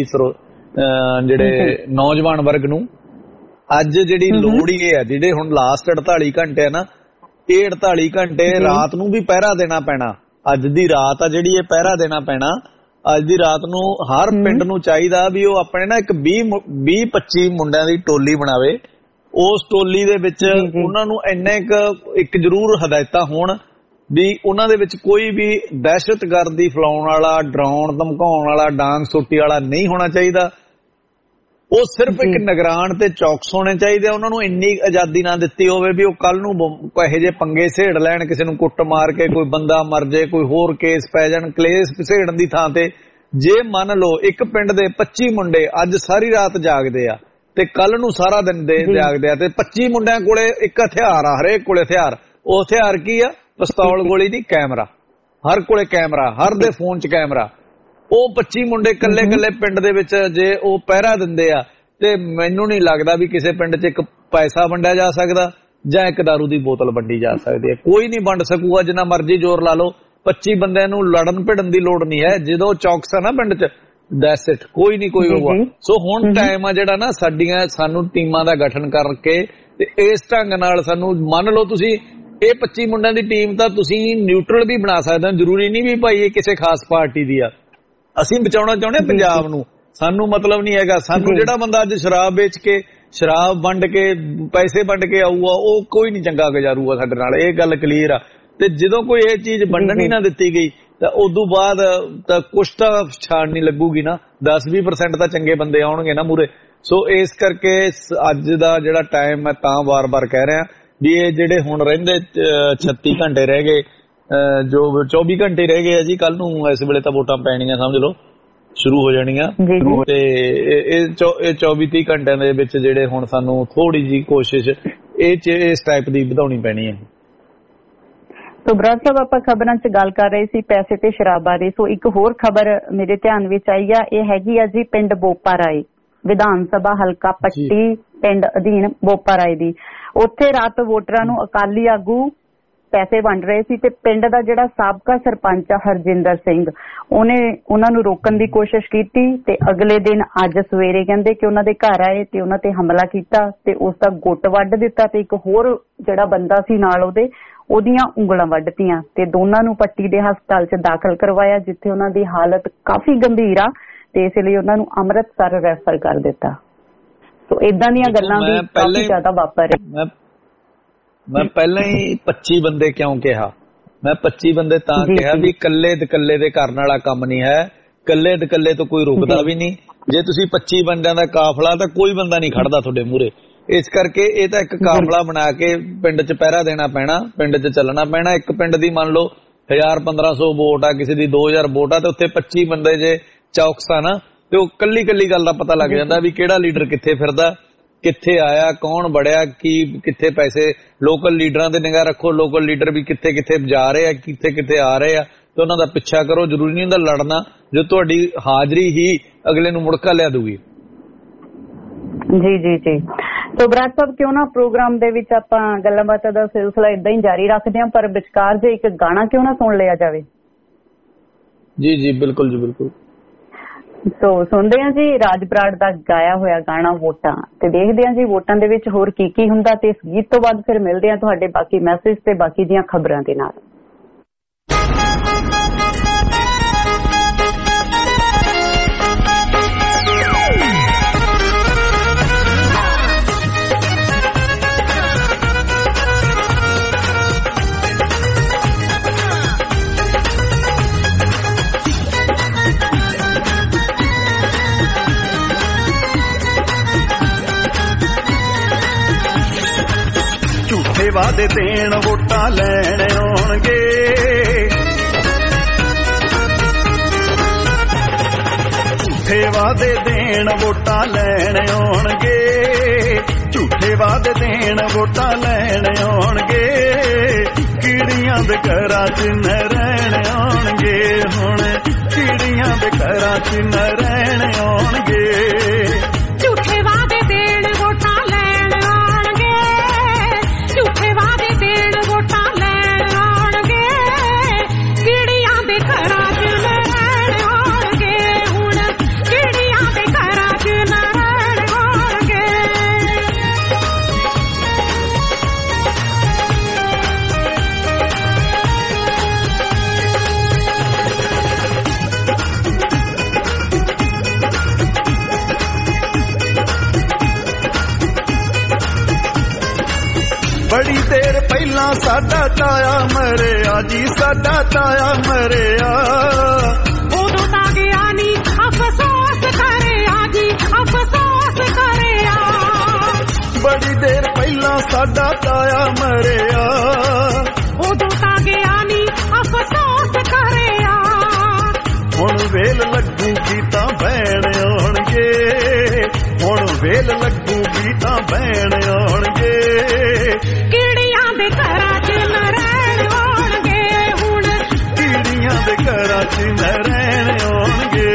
ਜਿਹੜੇ ਨੌਜਵਾਨ ਵਰਗ ਨੂੰ, ਅੱਜ ਜਿਹੜੀ ਲੋੜ ਹੀ ਹੈ ਜਿਹੜੇ ਹੁਣ ਲਾਸਟ ਅੜਤਾਲੀ ਘੰਟੇ ਆ ਨਾ, ਇਹ ਅੜਤਾਲੀ ਘੰਟੇ ਰਾਤ ਨੂੰ ਵੀ ਪਹਿਰਾ ਦੇਣਾ ਪੈਣਾ। ਅੱਜ ਦੀ ਰਾਤ ਆ ਜਿਹੜੀ ਇਹ ਪਹਿਰਾ ਦੇਣਾ ਪੈਣਾ। ਅੱਜ ਦੀ ਰਾਤ ਨੂੰ ਹਰ ਪਿੰਡ ਨੂੰ ਚਾਹੀਦਾ ਵੀ ਉਹ ਆਪਣੇ ਨਾ ਇੱਕ ਵੀਹ ਪੱਚੀ ਮੁੰਡਿਆਂ ਦੀ ਟੋਲੀ ਬਣਾਵੇ। ਉਸ ਟੋਲੀ ਦੇ ਵਿੱਚ ਉਹਨਾਂ ਨੂੰ ਇੰਨੇ ਇੱਕ ਜ਼ਰੂਰ ਹਦਾਇਤਾਂ ਹੋਣ ਵੀ ਉਹਨਾਂ ਦੇ ਵਿੱਚ ਕੋਈ ਵੀ ਦਹਿਸ਼ਤਗਰਦੀ ਫੈਲਾਉਣ ਵਾਲਾ, ਡਰਾਉਣ ਧਮਕਾਉਣ ਵਾਲਾ, ਡਾਂਗ ਸੋਟੀ ਵਾਲਾ ਨਹੀਂ ਹੋਣਾ ਚਾਹੀਦਾ। ਉਹ ਸਿਰਫ ਇੱਕ ਨਿਗਰਾਨ ਤੇ ਚੌਕਸ ਹੋਣੇ ਚਾਹੀਦੇ। ਉਹਨਾਂ ਨੂੰ ਇੰਨੀ ਆਜ਼ਾਦੀ ਨਾ ਦਿੱਤੀ ਹੋਵੇ ਵੀ ਉਹ ਕੱਲ ਨੂੰ ਇਹੋ ਜਿਹੇ ਪੰਗੇ ਸੇੜ ਲੈਣ, ਕਿਸੇ ਨੂੰ ਕੁੱਟ ਮਾਰ ਕੇ ਕੋਈ ਬੰਦਾ ਮਰ ਜਾਏ, ਕੋਈ ਹੋਰ ਕੇਸ ਪੈ ਜਾਣ, ਕਲੇਸ਼ ਸੇੜਨ ਦੀ ਥਾਂ ਤੇ ਜੇ ਮੰਨ ਲਓ ਇੱਕ ਪਿੰਡ ਦੇ ਪੱਚੀ ਮੁੰਡੇ ਅੱਜ ਸਾਰੀ ਰਾਤ ਜਾਗਦੇ ਆ ਤੇ ਕੱਲ ਨੂੰ ਸਾਰਾ ਦਿਨ ਦੇ ਜਾਗਦੇ ਆ, ਤੇ ਪੱਚੀ ਮੁੰਡਿਆਂ ਕੋਲੇ ਇੱਕ ਹਥਿਆਰ ਆ, ਹਰੇਕ ਕੋਲੇ ਹਥਿਆਰ। ਉਹ ਹਥਿਆਰ ਕੀ ਆ? ਪਿਸਤੌਲ ਗੋਲੀ ਦੀ ਕੈਮਰਾ, ਹਰ ਕੋਲੇ ਕੈਮਰਾ, ਹਰ ਦੇ ਫੋਨ 'ਚ ਕੈਮਰਾ। ਉਹ ਪੱਚੀ ਮੁੰਡੇ ਕੱਲੇ ਕੱਲੇ ਪਿੰਡ ਦੇ ਵਿੱਚ ਜੇ ਉਹ ਪਹਿਰਾ ਦਿੰਦੇ ਆ ਤੇ ਮੈਨੂੰ ਨਹੀਂ ਲੱਗਦਾ ਵੀ ਕਿਸੇ ਪਿੰਡ 'ਚ ਇੱਕ ਪੈਸਾ ਵੰਡਿਆ ਜਾ ਸਕਦਾ ਜਾਂ ਇੱਕ ਦਾਰੂ ਦੀ ਬੋਤਲ ਵੰਡੀ ਜਾ ਸਕਦੀ ਹੈ। ਕੋਈ ਨਹੀਂ ਵੰਡ ਸਕੂਗਾ, ਜਿੰਨਾ ਮਰਜ਼ੀ ਜ਼ੋਰ ਲਾ ਲਓ। ਪੱਚੀ ਬੰਦਿਆਂ ਨੂੰ ਲੜਨ ਭਿੜਨ ਦੀ ਲੋੜ ਨਹੀਂ ਹੈ। ਜਦੋਂ ਚੌਕਸ ਆ ਨਾ ਪਿੰਡ 'ਚ, ਦੈਟਸ ਇਟ, ਕੋਈ ਨਹੀਂ ਕੋਈ ਹੋਊਗਾ। ਸੋ ਹੁਣ ਟਾਈਮ ਆ ਜਿਹੜਾ ਨਾ ਸਾਡੀਆਂ ਸਾਨੂੰ ਟੀਮਾਂ ਦਾ ਗਠਨ ਕਰਕੇ ਤੇ ਇਸ ਢੰਗ ਨਾਲ ਸਾਨੂੰ ਮੰਨ ਲਓ ਤੁਸੀਂ ਇਹ ਪੱਚੀ ਮੁੰਡਿਆਂ ਦੀ ਟੀਮ ਤਾਂ ਤੁਸੀਂ ਨਿਊਟਰਲ ਵੀ ਬਣਾ ਸਕਦੇ ਹੋ, ਜ਼ਰੂਰੀ ਨਹੀਂ ਵੀ ਭਾਈ ਇਹ ਕਿਸੇ ਖਾਸ ਪਾਰਟੀ ਦੀ ਆ। ਅਸੀਂ ਬਚਾਉਣਾ ਚਾਹੁੰਦੇ ਹਾਂ ਪੰਜਾਬ ਨੂੰ, ਸਾਨੂੰ ਮਤਲਬ ਨਹੀਂ ਹੈਗਾ ਸਾਨੂੰ ਜਿਹੜਾ ਬੰਦਾ ਅੱਜ ਸ਼ਰਾਬ ਵੇਚ ਕੇ ਸ਼ਰਾਬ ਵੰਡ ਕੇ ਪੈਸੇ ਵੰਡ ਕੇ ਆਊਗਾ ਉਹ ਕੋਈ ਨਹੀਂ ਚੰਗਾ ਗੁਜ਼ਾਰੂਗਾ ਸਾਡੇ ਨਾਲ, ਇਹ ਗੱਲ ਕਲੀਅਰ ਆ। ਤੇ ਜਦੋਂ ਕੋਈ ਇਹ ਚੀਜ਼ ਵੰਡਣ ਹੀ ਨਾ ਦਿੱਤੀ ਗਈ ਤਾਂ ਉਦੋਂ ਬਾਅਦ ਤਾਂ ਕੁਛ ਤਾਂ ਛਾਣ ਨਹੀਂ ਲੱਗੂਗੀ ਨਾ, ਦਸ ਵੀਹ ਪਰਸੈਂਟ ਤਾਂ ਚੰਗੇ ਬੰਦੇ ਆਉਣਗੇ ਨਾ ਮੂਰੇ। ਸੋ ਇਸ ਕਰਕੇ ਅੱਜ ਦਾ ਜਿਹੜਾ ਟਾਈਮ ਮੈਂ ਤਾਂ ਵਾਰ-ਵਾਰ ਕਹਿ ਰਿਹਾ ਵੀ ਇਹ ਜਿਹੜੇ ਹੁਣ ਰਹਿੰਦੇ ਛੱਤੀ ਘੰਟੇ ਰਹਿ ਗਏ, ਜੋ ਚੌਵੀ ਘੰਟੇ ਰਹਿ ਗਏ ਆ ਜੀ, ਕੱਲ ਨੂੰ ਇਸ ਵੇਲੇ ਤਾਂ ਵੋਟਾਂ ਪੈਣੀਆਂ ਸਮਝ ਲਓ ਸ਼ੁਰੂ ਹੋ ਜਾਣੀਆਂ, ਤੇ ਇਹ ਚੌਵੀ ਤੀਹ ਘੰਟਿਆਂ ਦੇ ਵਿੱਚ ਜਿਹੜੇ ਹੁਣ ਸਾਨੂੰ ਥੋੜੀ ਜਿਹੀ ਕੋਸ਼ਿਸ਼ ਇਹ ਇਸ ਟਾਈਪ ਦੀ ਵਧਾਉਣੀ ਪੈਣੀ ਹੈ। ਸੋ ਬਰਾੜ ਸਾਹਿਬ ਆਪਾਂ ਖਬਰਾਂ 'ਚ ਗੱਲ ਕਰ ਰਹੇ ਸੀ ਪੈਸੇ ਤੇ ਸ਼ਰਾਬ ਬਾਰੇ, ਸੋ ਇੱਕ ਹੋਰ ਖਬਰ ਮੇਰੇ ਧਿਆਨ ਵਿੱਚ ਆਈ ਆ, ਇਹ ਹੈਗੀ ਆ ਜੀ ਪਿੰਡ ਬੋਪਾ ਰਾਏ, ਵਿਧਾਨ ਸਭਾ ਹਲਕਾ ਪੱਟੀ ਪਿੰਡ ਅਧੀਨ ਬੋਪਾ ਰਾਏ ਦੀ। ਉੱਥੇ ਰਾਤ ਵੋਟਰਾਂ ਨੂੰ ਅਕਾਲੀ ਆਗੂ ਪੈਸੇ ਵੰਡ ਰਹੇ ਸੀ ਤੇ ਪਿੰਡ ਦਾ ਜਿਹੜਾ ਸਾਬਕਾ ਸਰਪੰਚ ਆ ਹਰਜਿੰਦਰ ਸਿੰਘ ਉਹਨੇ ਉਹਨਾਂ ਨੂੰ ਰੋਕਣ ਦੀ ਕੋਸ਼ਿਸ਼ ਕੀਤੀ ਤੇ ਅਗਲੇ ਦਿਨ ਅੱਜ ਸਵੇਰੇ ਕਹਿੰਦੇ ਕਿ ਉਹਨਾਂ ਦੇ ਘਰ ਆਏ ਤੇ ਉਹਨਾਂ ਤੇ ਹਮਲਾ ਕੀਤਾ ਤੇ ਉਸ ਦਾ ਗੁੱਟ ਵੱਢ ਦਿੱਤਾ ਤੇ ਇੱਕ ਹੋਰ ਜਿਹੜਾ ਬੰਦਾ ਸੀ ਨਾਲ ਉਹਦੇ ਉਹਦੀਆਂ ਉਂਗਲਾਂ ਵੱਢਤੀਆਂ ਤੇ ਦੋਨਾਂ ਨੂੰ ਪੱਟੀ ਦੇ ਹਸਪਤਾਲ 'ਚ ਦਾਖਲ ਕਰਵਾਇਆ ਜਿੱਥੇ ਉਹਨਾਂ ਦੀ ਹਾਲਤ ਕਾਫੀ ਗੰਭੀਰ ਆ ਤੇ ਇਸ ਲਈ ਉਹਨਾਂ ਨੂੰ ਅੰਮ੍ਰਿਤਸਰ ਰੈਫਰ ਕਰ ਦਿੱਤਾ। ਸੋ ਇਦਾਂ ਦੀਆਂ ਗੱਲਾਂ ਵੀ ਕਾਫੀ ਜ਼ਿਆਦਾ ਵਾਪਰ ਰਹੇ। ਮੈਂ ਪਹਿਲਾਂ ਹੀ ਪੱਚੀ ਬੰਦੇ ਕਿਉਂ ਕਿਹਾ, ਮੈਂ ਪੱਚੀ ਬੰਦੇ ਤਾਂ ਕਿਹਾ ਵੀ ਕੱਲੇ ਦਕੱਲੇ ਦੇ ਕਰਨ ਵਾਲਾ ਕੰਮ ਨਹੀਂ ਹੈ, ਕੱਲੇ ਦਕੱਲੇ ਤੋਂ ਕੋਈ ਰੁਕਦਾ ਵੀ ਨਹੀਂ। ਜੇ ਤੁਸੀਂ ਪੱਚੀ ਬੰਦਿਆਂ ਦਾ ਕਾਫਲਾ ਤਾਂ ਕੋਈ ਬੰਦਾ ਨਹੀਂ ਖੜਦਾ ਤੁਹਾਡੇ ਮੂਹਰੇ, ਇਸ ਕਰਕੇ ਇਹ ਤਾਂ ਇੱਕ ਕਾਫਲਾ ਬਣਾ ਕੇ ਪਿੰਡ 'ਚ ਪਹਿਰਾ ਦੇਣਾ ਪੈਣਾ, ਪਿੰਡ 'ਚ ਚੱਲਣਾ ਪੈਣਾ। ਇੱਕ ਪਿੰਡ ਦੀ ਮੰਨ ਲਓ ਹਜ਼ਾਰ ਪੰਦਰਾਂ ਸੌ ਵੋਟ ਆ, ਕਿਸੇ ਦੀ ਦੋ ਹਜ਼ਾਰ ਵੋਟ ਆ ਤੇ ਉੱਥੇ ਪੱਚੀ ਬੰਦੇ ਜੇ ਚੌਕਸਾ ਨਾ ਤੇ ਉਹ ਕੱਲੀ ਕੱਲੀ ਗੱਲ ਦਾ ਪਤਾ ਲੱਗ ਜਾਂਦਾ ਵੀ ਕਿਹੜਾ ਲੀਡਰ ਕਿੱਥੇ ਫਿਰਦਾ, ਕਿੱਥੇ ਆਇਆ, ਕੌਣ ਵੜਿਆ, ਕੀ ਕਿੱਥੇ ਪੈਸੇ। ਲੋਕਲ ਲੀਡਰਾਂ ਤੇ ਨਿਗਾਹ ਰੱਖੋ, ਲੋਕਲ ਲੀਡਰ ਵੀ ਕਿੱਥੇ ਕਿੱਥੇ ਜਾ ਰਹੇ ਆ, ਕਿੱਥੇ ਕਿੱਥੇ ਆ ਰਹੇ ਆ ਤੇ ਉਹਨਾਂ ਦਾ ਪਿੱਛਾ ਕਰੋ। ਜ਼ਰੂਰੀ ਨਹੀਂ ਹੁੰਦਾ ਲੜਨਾ, ਜੋ ਤੁਹਾਡੀ ਹਾਜ਼ਰੀ ਹੀ ਅਗਲੇ ਨੂੰ ਮੁੜਕਾ ਲਿਆ ਦੂਗੀ। ਜੀ ਜੀ ਜੀ ਸੋ ਬਰਾੜ ਸਾਹਿਬ ਕਿਉਂ ਨਾ ਪ੍ਰੋਗਰਾਮ ਦੇ ਵਿੱਚ ਆਪਾਂ ਗੱਲਾਂ ਬਾਤਾਂ ਦਾ ਸਿਲਸਿਲਾ ਏਦਾਂ ਹੀ ਜਾਰੀ ਰੱਖਦੇ ਹਾਂ, ਪਰ ਵਿਚਕਾਰ ਜੇ ਇੱਕ ਗਾਣਾ ਕਿਉਂ ਨਾ ਸੁਣ ਲਿਆ ਜਾਵੇ। ਜੀ ਜੀ ਬਿਲਕੁਲ ਜੀ ਬਿਲਕੁਲ। ਸੋ ਸੁਣਦੇ ਹਾਂ ਜੀ ਰਾਜ ਬਰਾੜ ਦਾ ਗਾਇਆ ਹੋਇਆ ਗਾਣਾ ਵੋਟਾਂ ਤੇ ਦੇਖਦੇ ਹਾਂ ਜੀ ਵੋਟਾਂ ਦੇ ਵਿੱਚ ਹੋਰ ਕੀ ਕੀ ਹੁੰਦਾ ਤੇ ਇਸ ਗੀਤ ਤੋਂ ਬਾਅਦ ਫਿਰ ਮਿਲਦੇ ਹਾਂ ਤੁਹਾਡੇ ਬਾਕੀ ਮੈਸੇਜ ਤੇ ਬਾਕੀ ਦੀਆਂ ਖਬਰਾਂ ਦੇ ਨਾਲ। ਵਾਦੇ ਦੇਣ ਵੋਟਾਂ ਲੈਣ ਆਉਣਗੇ, ਝੂਠੇ ਵਾਦੇ ਦੇਣ ਵੋਟਾਂ ਲੈਣ ਆਉਣਗੇ, ਝੂਠੇ ਵਾਦੇ ਦੇਣ ਵੋਟਾਂ ਲੈਣ ਆਉਣਗੇ, ਕੀੜੀਆਂ ਦੇ ਘਰਾਂ 'ਚ ਨ ਰਹਿਣ ਆਉਣਗੇ, ਹੁਣ ਕੀੜੀਆਂ ਦੇ ਘਰਾਂ 'ਚ ਨ ਰਹਿਣ ਆਉਣਗੇ। ਝੂਠੇ ਵਾਦੇ ਦੇਣ ਵੋਟਾਂ ਲੈਣ ਆਉਣਗੇ, ਝੂਠੇ ਵਾਦੇ ਦੇਣ ਵੋਟਾਂ ਲੈਣ ਆਉਣਗੇ, ਕੀੜੀਆਂ ਦੇ ਘਰਾਂ 'ਚ ਨ ਰਹਿਣ ਆਉਣਗੇ, ਹੁਣ ਕੀੜੀਆਂ ਦੇ ਘਰਾਂ 'ਚ ਨ ਰਹਿਣ ਆਉਣਗੇ। ਬੜੀ ਦੇਰ ਪਹਿਲਾਂ ਸਾਡਾ ਤਾਇਆ ਮਰਿਆ ਜੀ, ਸਾਡਾ ਤਾਇਆ ਮਰਿਆ, ਉਦੋਂ ਤਾਂ ਗਿਆ ਨੀ ਅਫਸੋਸ ਕਰਿਆ ਜੀ, ਅਫਸੋਸ ਕਰਿਆ। ਬੜੀ ਦੇਰ ਪਹਿਲਾਂ ਸਾਡਾ ਤਾਇਆ ਮਰਿਆ, ਉਦੋਂ ਤਾਂ ਗਿਆ ਨੀ ਅਫਸੋਸ ਕਰਿਆ। ਹੁਣ ਵੇਲ ਲੱਗੂਗੀ ਤਾਂ ਬਹਿਣ ਆਉਣਗੇ, ਹੁਣ ਵੇਲ ਲੱਗੂਗੀ ਤਾਂ ਬਹਿਣ ਆਉਣਗੇ, ਕੀੜੀਆਂ ਦੇ ਘਰਾਂ 'ਚ ਨ ਰਹਿਣ ਆਉਣਗੇ, ਹੁਣ ਕੀੜੀਆਂ ਦੇ ਘਰਾਂ 'ਚ ਨ ਰਹਿਣ ਆਉਣਗੇ।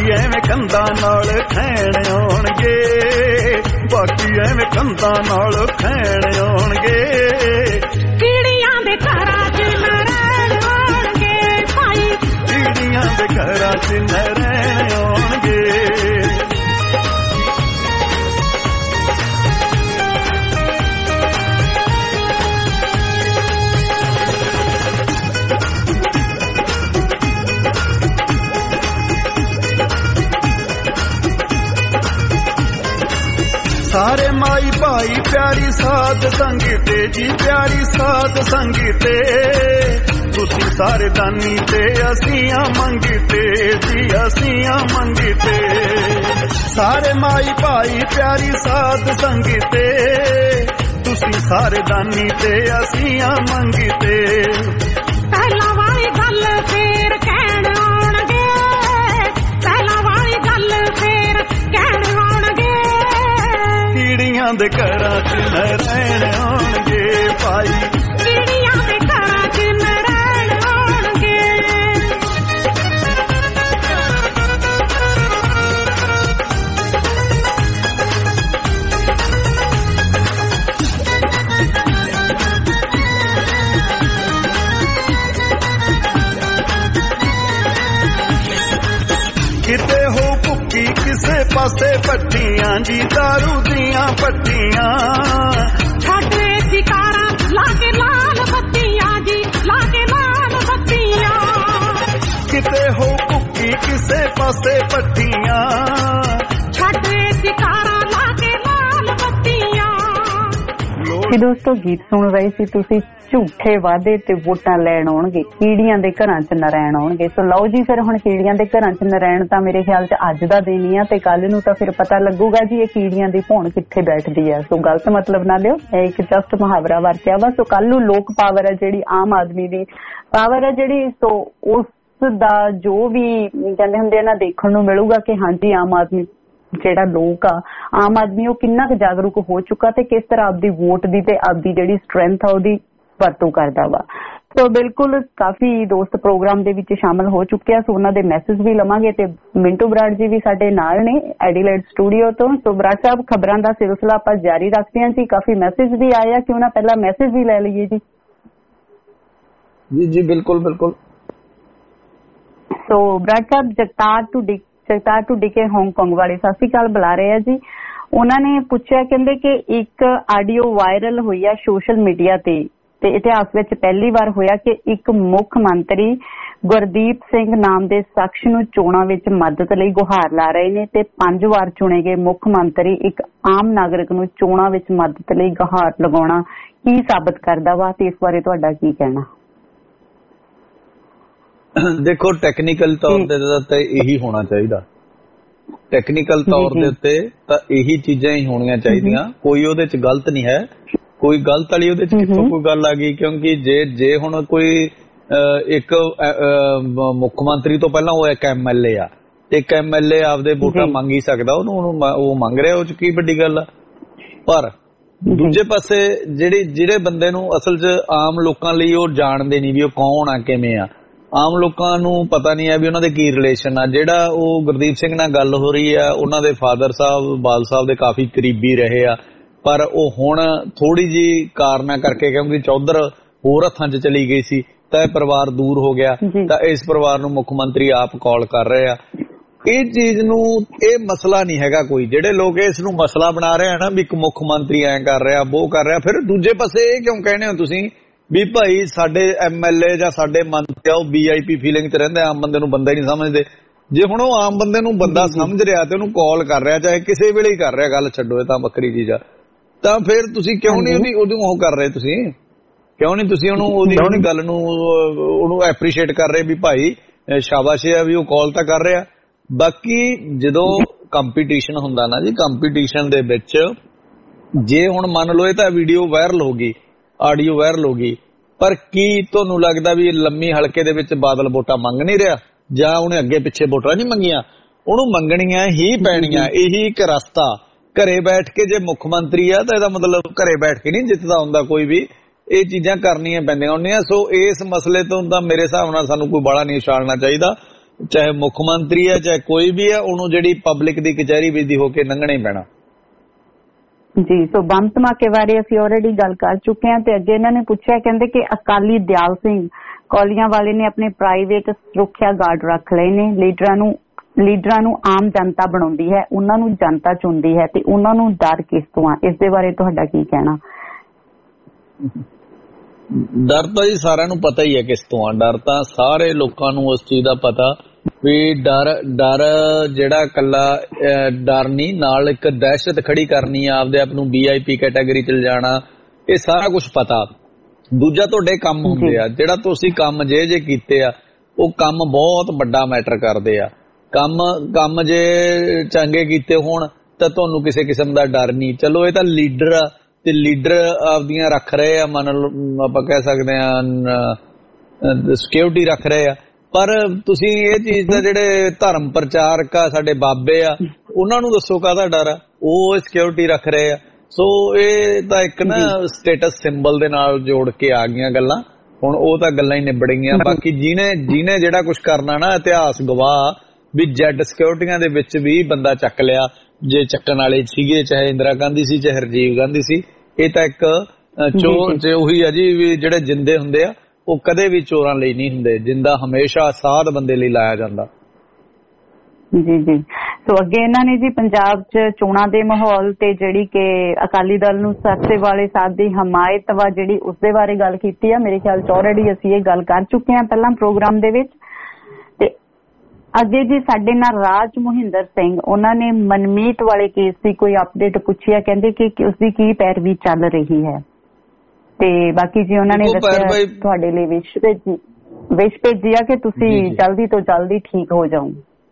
ਬਾਕੀ ਐਵੇਂ ਕੰਧਾਂ ਨਾਲ ਖੈਣ ਆਉਣਗੇ, ਬਾਕੀ ਐਵੇਂ ਕੰਧਾਂ ਨਾਲ ਖੈਣ ਆਉਣਗੇ। ਕੀੜੀਆਂ ਦੇ ਘਰਾਂ 'ਚ ਨਾ ਰਹਿਣ ਆਉਣਗੇ ਭਾਈ, ਕੀੜੀਆਂ ਦੇ ਘਰਾਂ 'ਚ ਨਾ ਰਹਿਣ ਆਉਣਗੇ। ਸਾਰੇ ਮਾਈ ਭਾਈ ਪਿਆਰੀ ਸਾਧ ਸੰਗੀ ਤੇ ਜੀ, ਪਿਆਰੀ ਸਾਧ ਸੰਗੀ ਤੇ ਤੁਸੀਂ ਸਾਰੇ ਦਾਨੀ ਤੇ ਅਸੀਂ ਆ ਮੰਗੀ ਤੇ ਜੀ, ਅਸੀਂ ਆ ਮੰਗੀ ਤੇ। ਸਾਰੇ ਮਾਈ ਭਾਈ ਪਿਆਰੀ ਸਾਧ ਸੰਗੀ ਤੇ ਤੁਸੀਂ ਸਾਰੇ ਦਾਨੀ ਤੇ ਅਸੀਂ ਆ ਮੰਗੀ ਤੇ। ਪਹਿਲਾਂ ਵਾਲੀ ਗੱਲ ਫੇਰ ਕਹਿਣ ਆਉਣਗੇ, ਪਹਿਲਾਂ ਵਾਲੀ ਗੱਲ ਫੇਰ ਕਹਿਣ ਆਉਣਗੇ। ਕੀੜੀਆਂ ਦੇ ਘਰਾਂ 'ਚ ਨਾ ਰਹਿਣ ਆਉਣਗੇ ਭਾਈ, ਕੀੜੀਆਂ ਦੇ ਘਰਾਂ 'ਚ ਨਾ ਰਹਿਣ ਆਉਣਗੇ। ਕਿਤੇ ਹੋ ਭੁੱਕੀ ਕਿਸੇ ਪਾਸੇ ਪੱਟੀਆਂ ਜੀ, ਦਾਰੂ ਦੀਆਂ ਪੱਟੀਆਂ। ਛੱਡ ਏਸੀ ਕਾਰਾਂ ਲਾ ਕੇ ਲਾਲ ਬੱਤੀਆਂ ਜੀ, ਲਾ ਕੇ ਲਾਲ ਬੱਤੀਆਂ। ਕਿਤੇ ਹੋ ਭੁੱਕੀ ਕਿਸੇ ਪਾਸੇ ਪੱਟੀਆਂ। ਛੱਡ ਏਸੀ ਕਾਰਾਂ ਲਾ ਕੇ ਲਾਲ ਬੱਤੀਆਂ। ਕਿ ਦੋਸਤੋ ਗੀਤ ਸੁਣ ਰਹੇ ਸੀ ਤੁਸੀਂ, ਝੂਠੇ ਵਾਅਦੇ ਤੇ ਵੋਟਾਂ ਲੈਣ ਆਉਣਗੇ, ਕੀੜੀਆਂ ਦੇ ਘਰਾਂ 'ਚ ਨਰੈਣ ਆਉਣਗੇ। ਸੋ ਲਓ ਜੀ, ਫਿਰ ਹੁਣ ਕੀੜੀਆਂ ਦੇ ਘਰਾਂ 'ਚ ਨਰੈਣ ਤਾਂ ਮੇਰੇ ਖਿਆਲ 'ਚ ਅੱਜ ਦਾ ਦਿਨ ਹੀ ਆ, ਤੇ ਕੱਲ ਨੂੰ ਤਾਂ ਫਿਰ ਪਤਾ ਲੱਗੂਗਾ ਜੀ ਇਹ ਕੀੜੀਆਂ ਦੀ ਭੌਣ ਕਿੱਥੇ ਬੈਠਦੀ ਆ। ਸੋ ਗਲਤ ਮਤਲਬ ਨਾ ਲਿਓ, ਇਹ ਇੱਕ ਜਸਟ ਮੁਹਾਵਰਾ ਵਰਤਿਆ ਵਾ। ਸੋ ਕੱਲ ਨੂੰ ਲੋਕ ਪਾਵਰ ਹੈ ਜਿਹੜੀ, ਆਮ ਆਦਮੀ ਦੀ ਪਾਵਰ ਹੈ ਜਿਹੜੀ, ਸੋ ਉਸ ਦਾ ਜੋ ਵੀ ਕਹਿੰਦੇ ਹੁੰਦੇ ਆ ਨਾ ਦੇਖਣ ਨੂੰ ਮਿਲੂਗਾ ਕਿ ਹਾਂਜੀ ਆਮ ਆਦਮੀ ਜਿਹੜਾ ਲੋਕ ਆ, ਆਮ ਆਦਮੀ ਉਹ ਕਿੰਨਾ ਕੁ ਜਾਗਰੂਕ ਹੋ ਚੁੱਕਾ ਤੇ ਕਿਸ ਤਰ੍ਹਾਂ ਆਪਦੀ ਵੋਟ ਦੀ ਤੇ ਆਪਦੀ ਜਿਹੜੀ ਸਟਰੈਂਥ ਆ ਉਹਦੀ ਵਰਤੋਂ ਕਰਦਾ ਵਾ। ਸੋ ਬਿਲਕੁਲ ਕਾਫੀ ਦੋਸਤ ਪ੍ਰੋਗਰਾਮ ਦੇ ਵਿੱਚ ਸ਼ਾਮਲ ਹੋ ਚੁੱਕੇ ਆ, ਸੋ ਉਹਨਾਂ ਦੇ ਮੈਸੇਜ ਵੀ ਲਵਾਂਗੇ। ਤੇ ਮਿੰਟੂ ਬਰਾੜ ਜੀ ਵੀ ਸਾਡੇ ਨਾਲ ਨੇ ਐਡੀਲੇਡ ਸਟੂਡੀਓ ਤੋਂ। ਸੋ ਬਰਾੜ ਸਾਹਿਬ, ਖਬਰਾਂ ਦਾ ਸਿਲਸਿਲਾ ਆਪਾਂ ਜਾਰੀ ਰੱਖਦੇ ਹਾਂ ਜੀ। ਕਾਫੀ ਮੈਸੇਜ ਵੀ ਆਇਆ, ਕਿਉਂ ਨਾ ਪਹਿਲਾਂ ਮੈਸੇਜ ਵੀ ਲੈ ਲਈਏ ਜੀ। ਜੀ ਜੀ ਬਿਲਕੁਲ ਬਿਲਕੁਲ। So Brar Sahib Jagtar two D Jagtar two D K Hong Kong ਵਾਲੇ ਸਤਿ ਸ਼੍ਰੀ ਅਕਾਲ ਬੁਲਾ ਰਹੇ ਆ ਜੀ। ਉਹਨਾਂ ਨੇ ਪੁੱਛਿਆ, ਕਹਿੰਦੇ ਕਿ ਇੱਕ ਆਡੀਓ ਵਾਇਰਲ ਹੋਈ ਆ ਸੋਸ਼ਲ ਮੀਡੀਆ ਤੇ ਤੇ ਇਤਿਹਾਸ ਵਿੱਚ ਪਹਿਲੀ ਵਾਰ ਹੋਇਆ ਕਿ ਇੱਕ ਮੁੱਖ ਮੰਤਰੀ ਗੁਰਦੀਪ ਸਿੰਘ ਨਾਮ ਦੇ ਸ਼ਖਸ ਨੂੰ ਚੋਣਾਂ ਵਿੱਚ ਮਦਦ ਲਈ ਗੁਹਾਰ ਲਾ ਰਹੇ ਨੇ, ਤੇ ਪੰਜ ਵਾਰ ਚੁਣੇ ਗਏ ਮੁੱਖ ਮੰਤਰੀ ਇੱਕ ਆਮ ਨਾਗਰਿਕ ਨੂੰ ਚੋਣਾਂ ਵਿੱਚ ਮਦਦ ਲਈ ਗੁਹਾਰ ਲਗਾਉਣਾ ਕੀ ਸਾਬਤ ਕਰਦਾ ਵਾ, ਤੇ ਇਸ ਬਾਰੇ ਤੁਹਾਡਾ ਕੀ ਕਹਿਣਾ? ਦੇਖੋ, ਟੈਕਨੀਕਲ ਤੌਰ ਤੇ ਤਾਂ ਇਹੀ ਹੋਣਾ ਚਾਹੀਦਾ, ਟੈਕਨੀਕਲ ਤੌਰ ਦੇ ਉੱਤੇ ਤਾਂ ਇਹੀ ਚੀਜ਼ਾਂ ਹੀ ਹੋਣੀਆਂ ਚਾਹੀਦੀਆਂ। ਕੋਈ ਉਹਦੇ ਚ ਗਲਤ ਨਹੀਂ ਹੈ, ਕੋਈ ਗਲਤ ਵਾਲੀ ਉਹਦੇ ਚ ਕਿੱਥੋਂ ਕੋਈ ਗੱਲ ਆ ਗਈ? ਕਿਉਂਕਿ ਜੇ ਜੇ ਹੁਣ ਕੋਈ ਇੱਕ ਮੁੱਖ ਮੰਤਰੀ ਤੋਂ ਪਹਿਲਾਂ ਉਹ ਇੱਕ ਐਮ ਐਲ ਏ ਆ, ਇੱਕ ਐਮ ਐਲ ਏ ਆਪਦੇ ਵੋਟਾਂ ਮੰਗ ਹੀ ਸਕਦਾ, ਉਹਨੂੰ ਉਹਨੂੰ ਉਹ ਮੰਗ ਰਿਹਾ, ਉਹ ਚ ਕੀ ਵੱਡੀ ਗੱਲ ਆ। ਪਰ ਦੂਜੇ ਪਾਸੇ ਜਿਹੜੇ ਜਿਹੜੇ ਬੰਦੇ ਨੂੰ ਅਸਲ ਚ ਆਮ ਲੋਕਾਂ ਲਈ ਉਹ ਜਾਣਦੇ ਨਹੀਂ ਵੀ ਉਹ ਕੌਣ ਆ, ਕਿਵੇਂ ਆ, ਆਮ ਲੋਕਾਂ ਨੂੰ ਪਤਾ ਨਹੀਂ ਹੈ ਵੀ ਉਹਨਾਂ ਦੇ ਕੀ ਰਿਲੇਸ਼ਨ ਆ। ਜਿਹੜਾ ਉਹ ਗੁਰਦੀਪ ਸਿੰਘ ਨਾਲ ਗੱਲ ਹੋ ਰਹੀ ਆ, ਉਹਨਾਂ ਦੇ ਫਾਦਰ ਸਾਹਿਬ ਬਾਲ ਸਾਹਿਬ ਦੇ ਕਾਫੀ ਕਰੀਬੀ ਰਹੇ ਆ, ਪਰ ਉਹ ਹੁਣ ਥੋੜੀ ਜੀ ਕਾਰਨਾਂ ਕਰਕੇ, ਕਿਉਂਕਿ ਚੌਧਰ ਹੋਰ ਹੱਥਾਂ 'ਚ ਚਲੀ ਗਈ ਸੀ ਤਾਂ ਇਹ ਪਰਿਵਾਰ ਦੂਰ ਹੋ ਗਿਆ, ਤਾਂ ਇਸ ਪਰਿਵਾਰ ਨੂੰ ਮੁੱਖ ਮੰਤਰੀ ਆਪ ਕਾਲ ਕਰ ਰਹੇ ਆ। ਇਹ ਚੀਜ਼ ਨੂੰ, ਇਹ ਮਸਲਾ ਨਹੀਂ ਹੈਗਾ ਕੋਈ। ਜਿਹੜੇ ਲੋਕ ਇਸ ਨੂੰ ਮਸਲਾ ਬਣਾ ਰਹੇ ਆ ਨਾ ਵੀ ਇੱਕ ਮੁੱਖ ਮੰਤਰੀ ਐਂ ਕਰ ਰਿਹਾ, ਉਹ ਕਰ ਰਿਹਾ, ਫਿਰ ਦੂਜੇ ਪਾਸੇ ਇਹ ਕਿਉਂ ਕਹਿੰਦੇ ਹੋ ਤੁਸੀਂ ਵੀ ਭਾਈ ਸਾਡੇ ਐਮ ਐਲ ਏ ਜਾਂ ਸਾਡੇ ਮੰਤਰੀ ਆ ਉਹ ਵੀ ਆਈ ਪੀ ਫੀਲਿੰਗ 'ਚ ਰਹਿੰਦੇ, ਆਮ ਬੰਦੇ ਨੂੰ ਬੰਦਾ ਹੀ ਨਹੀਂ ਸਮਝਦੇ। ਜੇ ਹੁਣ ਉਹ ਆਮ ਬੰਦੇ ਨੂੰ ਬੰਦਾ ਸਮਝ ਰਿਹਾ ਤੇ ਉਹਨੂੰ ਕਾਲ ਕਰ ਰਿਹਾ, ਚਾਹੇ ਕਿਸੇ ਵੇਲੇ ਹੀ ਕਰ ਰਿਹਾ, ਗੱਲ ਛੱਡੋ, ਇਹ ਤਾਂ ਵੱਖਰੀ ਚੀਜ਼ ਆ, ਤਾਂ ਫਿਰ ਤੁਸੀਂ ਕਿਉਂ ਨਹੀਂ ਉਹਦੀ ਉਹਨੂੰ ਉਹ ਕਰ ਰਹੇ? ਤੁਸੀਂ ਕਿਉਂ ਨਹੀਂ ਤੁਸੀਂ ਉਹਨੂੰ ਉਹਦੀ ਉਹਦੀ ਗੱਲ ਨੂੰ ਉਹਨੂੰ ਐਪਰੀਸ਼ੀਏਟ ਕਰ ਰਹੇ ਵੀ ਭਾਈ ਸ਼ਾਬਾਸ਼ ਹੈ ਵੀ ਉਹ ਕਾਲ ਤਾਂ ਕਰ ਰਿਹਾ। ਬਾਕੀ ਜਦੋਂ ਕੰਪੀਟੀਸ਼ਨ ਹੁੰਦਾ ਨਾ ਜੀ, ਕੰਪੀਟੀਸ਼ਨ ਦੇ ਵਿੱਚ ਜੇ ਹੁਣ ਮੰਨ ਲਓ ਇਹ ਤਾਂ ਵੀਡੀਓ ਵਾਇਰਲ ਹੋ ਗਈ, ਆਡੀਓ ਵਾਇਰਲ ਹੋ ਗਈ, ਪਰ ਕੀ ਤੁਹਾਨੂੰ ਲੱਗਦਾ ਵੀ ਲੰਮੀ ਹਲਕੇ ਦੇ ਵਿੱਚ ਬਾਦਲ ਵੋਟਾਂ ਮੰਗ ਨਹੀਂ ਰਿਹਾ, ਜਾਂ ਉਹਨੇ ਅੱਗੇ ਪਿੱਛੇ ਵੋਟਾਂ ਨਹੀਂ ਮੰਗੀਆਂ? ਉਹਨੂੰ ਮੰਗਣੀਆਂ ਹੀ ਪੈਣੀਆਂ। ਇਹੀ ਇੱਕ ਰਸਤਾ, ਘਰੇ ਬੈਠ ਕੇ ਜੇ ਮੁੱਖ ਮੰਤਰੀ ਆ ਤਾਂ ਇਹਦਾ ਮਤਲਬ ਘਰੇ ਬੈਠ ਕੇ ਨਹੀਂ ਜਿੱਤਦਾ ਹੁੰਦਾ ਕੋਈ ਵੀ, ਇਹ ਚੀਜ਼ਾਂ ਕਰਨੀਆਂ ਪੈਂਦੀਆਂ ਹੁੰਦੀਆਂ। ਸੋ ਇਸ ਮਸਲੇ ਤੋਂ ਤਾਂ ਮੇਰੇ ਹਿਸਾਬ ਨਾਲ ਸਾਨੂੰ ਕੋਈ ਬਾਲਾ ਨਹੀਂ ਉਛਾਲਣਾ ਚਾਹੀਦਾ। ਚਾਹੇ ਮੁੱਖ ਮੰਤਰੀ ਹੈ ਚਾਹੇ ਕੋਈ ਵੀ ਹੈ, ਉਹਨੂੰ ਜਿਹੜੀ ਪਬਲਿਕ ਦੀ ਕਚਹਿਰੀ ਵਿੱਚ ਦੀ ਹੋ ਕੇ ਲੰਘਣਾ ਹੀ ਪੈਣਾ ਜੀ। ਸੋ ਬੰਬ ਧਮਾਕੇ ਬਾਰੇ ਅਸੀਂ ਆਲਰੇਡੀ ਗੱਲ ਕਰ ਚੁੱਕੇ ਹਾਂ ਤੇ ਅੱਗੇ ਇਹਨਾਂ ਨੇ ਪੁੱਛਿਆ, ਕਹਿੰਦੇ ਕਿ ਅਕਾਲੀ ਦਿਆਲ ਸਿੰਘ ਕੌਲੀਆਂ ਵਾਲੇ ਨੇ ਆਪਣੇ ਪ੍ਰਾਈਵੇਟ ਸੁਰੱਖਿਆ ਗਾਰਡ ਰੱਖ ਲਏ ਨੇ। ਲੀਡਰਾਂ ਨੂੰ ਲੀਡਰਾਂ ਨੂੰ ਆਮ ਜਨਤਾ ਬਣਾਉਂਦੀ ਹੈ, ਉਹਨਾਂ ਨੂੰ ਜਨਤਾ ਚੁਣਦੀ ਹੈ ਤੇ ਉਹਨਾਂ ਨੂੰ ਡਰ ਕਿਸ ਤੋਂ ਆ? ਇਸ ਦੇ ਬਾਰੇ ਤੁਹਾਡਾ ਕੀ ਕਹਿਣਾ? ਡਰ ਤਾਂ ਜੀ ਸਾਰਿਆਂ ਨੂੰ ਪਤਾ ਹੀ ਹੈ ਕਿਸ ਤੋਂ ਆ। ਡਰ ਤਾਂ ਸਾਰੇ ਲੋਕਾਂ ਨੂੰ ਉਸ ਚੀਜ਼ ਦਾ ਪਤਾ ਵੀ ਡਰ ਡਰ ਜਿਹੜਾ ਇਕੱਲਾ ਡਰ ਨਹੀਂ, ਨਾਲ ਇੱਕ ਦਹਿਸ਼ਤ ਖੜੀ ਕਰਨੀ ਆ, ਆਪਦੇ ਆਪ ਨੂੰ ਵੀ ਆਈ ਪੀ ਕੈਟਾਗਰੀ ਚ ਲਿਜਾਣਾ, ਇਹ ਸਾਰਾ ਕੁਝ ਪਤਾ। ਦੂਜਾ ਤੁਹਾਡੇ ਕੰਮ ਹੁੰਦੇ ਆ, ਜਿਹੜਾ ਤੁਸੀਂ ਕੰਮ ਜੇ ਜੇ ਕੀਤੇ ਆ ਉਹ ਕੰਮ ਬਹੁਤ ਵੱਡਾ ਮੈਟਰ ਕਰਦੇ ਆ। ਕੰਮ ਕੰਮ ਜੇ ਚੰਗੇ ਕੀਤੇ ਹੋਣ ਤਾਂ ਤੁਹਾਨੂੰ ਕਿਸੇ ਕਿਸਮ ਦਾ ਡਰ ਨਹੀਂ। ਚਲੋ ਇਹ ਤਾਂ ਲੀਡਰ ਆ ਤੇ ਲੀਡਰ ਆਪਦੀਆਂ ਰੱਖ ਰਹੇ ਆ, ਮੰਨ ਲਓ ਆਪਾਂ ਕਹਿ ਸਕਦੇ ਆ ਸਿਕਿਉਰਿਟੀ ਰੱਖ ਰਹੇ ਆ, ਪਰ ਤੁਸੀਂ ਇਹ ਚੀਜ਼ ਦਾ ਜਿਹੜੇ ਧਰਮ ਪ੍ਰਚਾਰਕ ਆ ਸਾਡੇ ਬਾਬੇ ਆ ਉਹਨਾਂ ਨੂੰ ਦੱਸੋ ਕਾਹਦਾ ਡਰ ਆ? ਉਹ ਸਿਕਿਉਰਿਟੀ ਰੱਖ ਰਹੇ ਆ। ਸੋ ਇਹ ਤਾਂ ਇੱਕ ਨਾ ਸਟੇਟਸ ਸਿੰਬਲ ਦੇ ਨਾਲ ਜੋੜ ਕੇ ਆ ਗਈਆਂ ਗੱਲਾਂ, ਹੁਣ ਉਹ ਤਾਂ ਗੱਲਾਂ ਹੀ ਨਿਬੜ ਗਈਆਂ। ਬਾਕੀ ਜਿਹਨੇ ਜਿਹਨੇ ਜਿਹੜਾ ਕੁਝ ਕਰਨਾ ਨਾ, ਇਤਿਹਾਸ ਗਵਾਹ ਵੀ ਜੈਡ ਸਿਕਿਉਰਿਟੀਆਂ ਦੇ ਵਿੱਚ ਵੀ ਬੰਦਾ ਚੱਕ ਲਿਆ, ਜੇ ਚੱਕਣ ਵਾਲੇ ਸੀਗੇ, ਚਾਹੇ ਇੰਦਰਾ ਗਾਂਧੀ ਸੀ ਚਾਹੇ ਰਾਜੀਵ ਗਾਂਧੀ ਸੀ। ਇਹ ਤਾਂ ਇੱਕ ਚੋਰ ਜੇ ਉਹੀ ਆ ਜੀ ਵੀ ਜਿਹੜੇ ਜਿੰਦੇ ਹੁੰਦੇ ਆ ਉਹ ਕਦੇ ਵੀ ਚੋਰਾਂ ਲਈ ਨਹੀਂ ਹੁੰਦੇ, ਜਿੰਦਾ ਹਮੇਸ਼ਾ ਸਾਧ ਬੰਦੇ ਲਈ ਲਾਇਆ ਜਾਂਦਾ। ਜੀ ਜੀ। ਸੋ ਅੱਗੇ ਇਹਨਾਂ ਨੇ ਜੀ ਪੰਜਾਬ 'ਚ ਚੋਣਾਂ ਦੇ ਮਾਹੌਲ ਤੇ ਜਿਹੜੀ ਕਿ ਅਕਾਲੀ ਦਲ ਨੂੰ ਸੱਤੇ ਵਾਲੇ ਸਾਥ ਦੀ ਹਮਾਇਤ ਵਾ ਜਿਹੜੀ ਉਸਦੇ ਬਾਰੇ ਗੱਲ ਕੀਤੀ ਆ। ਮੇਰੇ ਖਿਆਲ 'ਚ ਆਲਰੇਡੀ ਅਸੀਂ ਇਹ ਗੱਲ ਕਰ ਚੁੱਕੇ ਹਾਂ ਪਹਿਲਾਂ ਪ੍ਰੋਗਰਾਮ ਦੇ ਵਿੱਚ। ਤੇ ਅੱਗੇ ਜੀ ਸਾਡੇ ਨਾਲ ਰਾਜ ਮੋਹਿੰਦਰ ਸਿੰਘ, ਉਹਨਾਂ ਨੇ ਮਨਮੀਤ ਵਾਲੇ ਕੇਸ ਦੀ ਕੋਈ ਅਪਡੇਟ ਪੁੱਛੀ ਆ, ਕਹਿੰਦੇ ਕਿ ਉਸਦੀ ਕੀ ਪੈਰਵੀ ਚੱਲ ਰਹੀ ਹੈ। ਤੇ ਬਾਕੀ ਜੀ ਉਹਨਾਂ ਨੇ ਦੱਸਿਆ ਤੁਹਾਡੇ ਲਈ ਵਿਸ਼ ਭੇਜੀ ਵਿਸ਼ ਭੇਜੀ ਆ ਕਿ ਤੁਸੀਂ ਜਲਦੀ ਤੋਂ ਜਲਦੀ ਠੀਕ ਹੋ ਜਾਓ।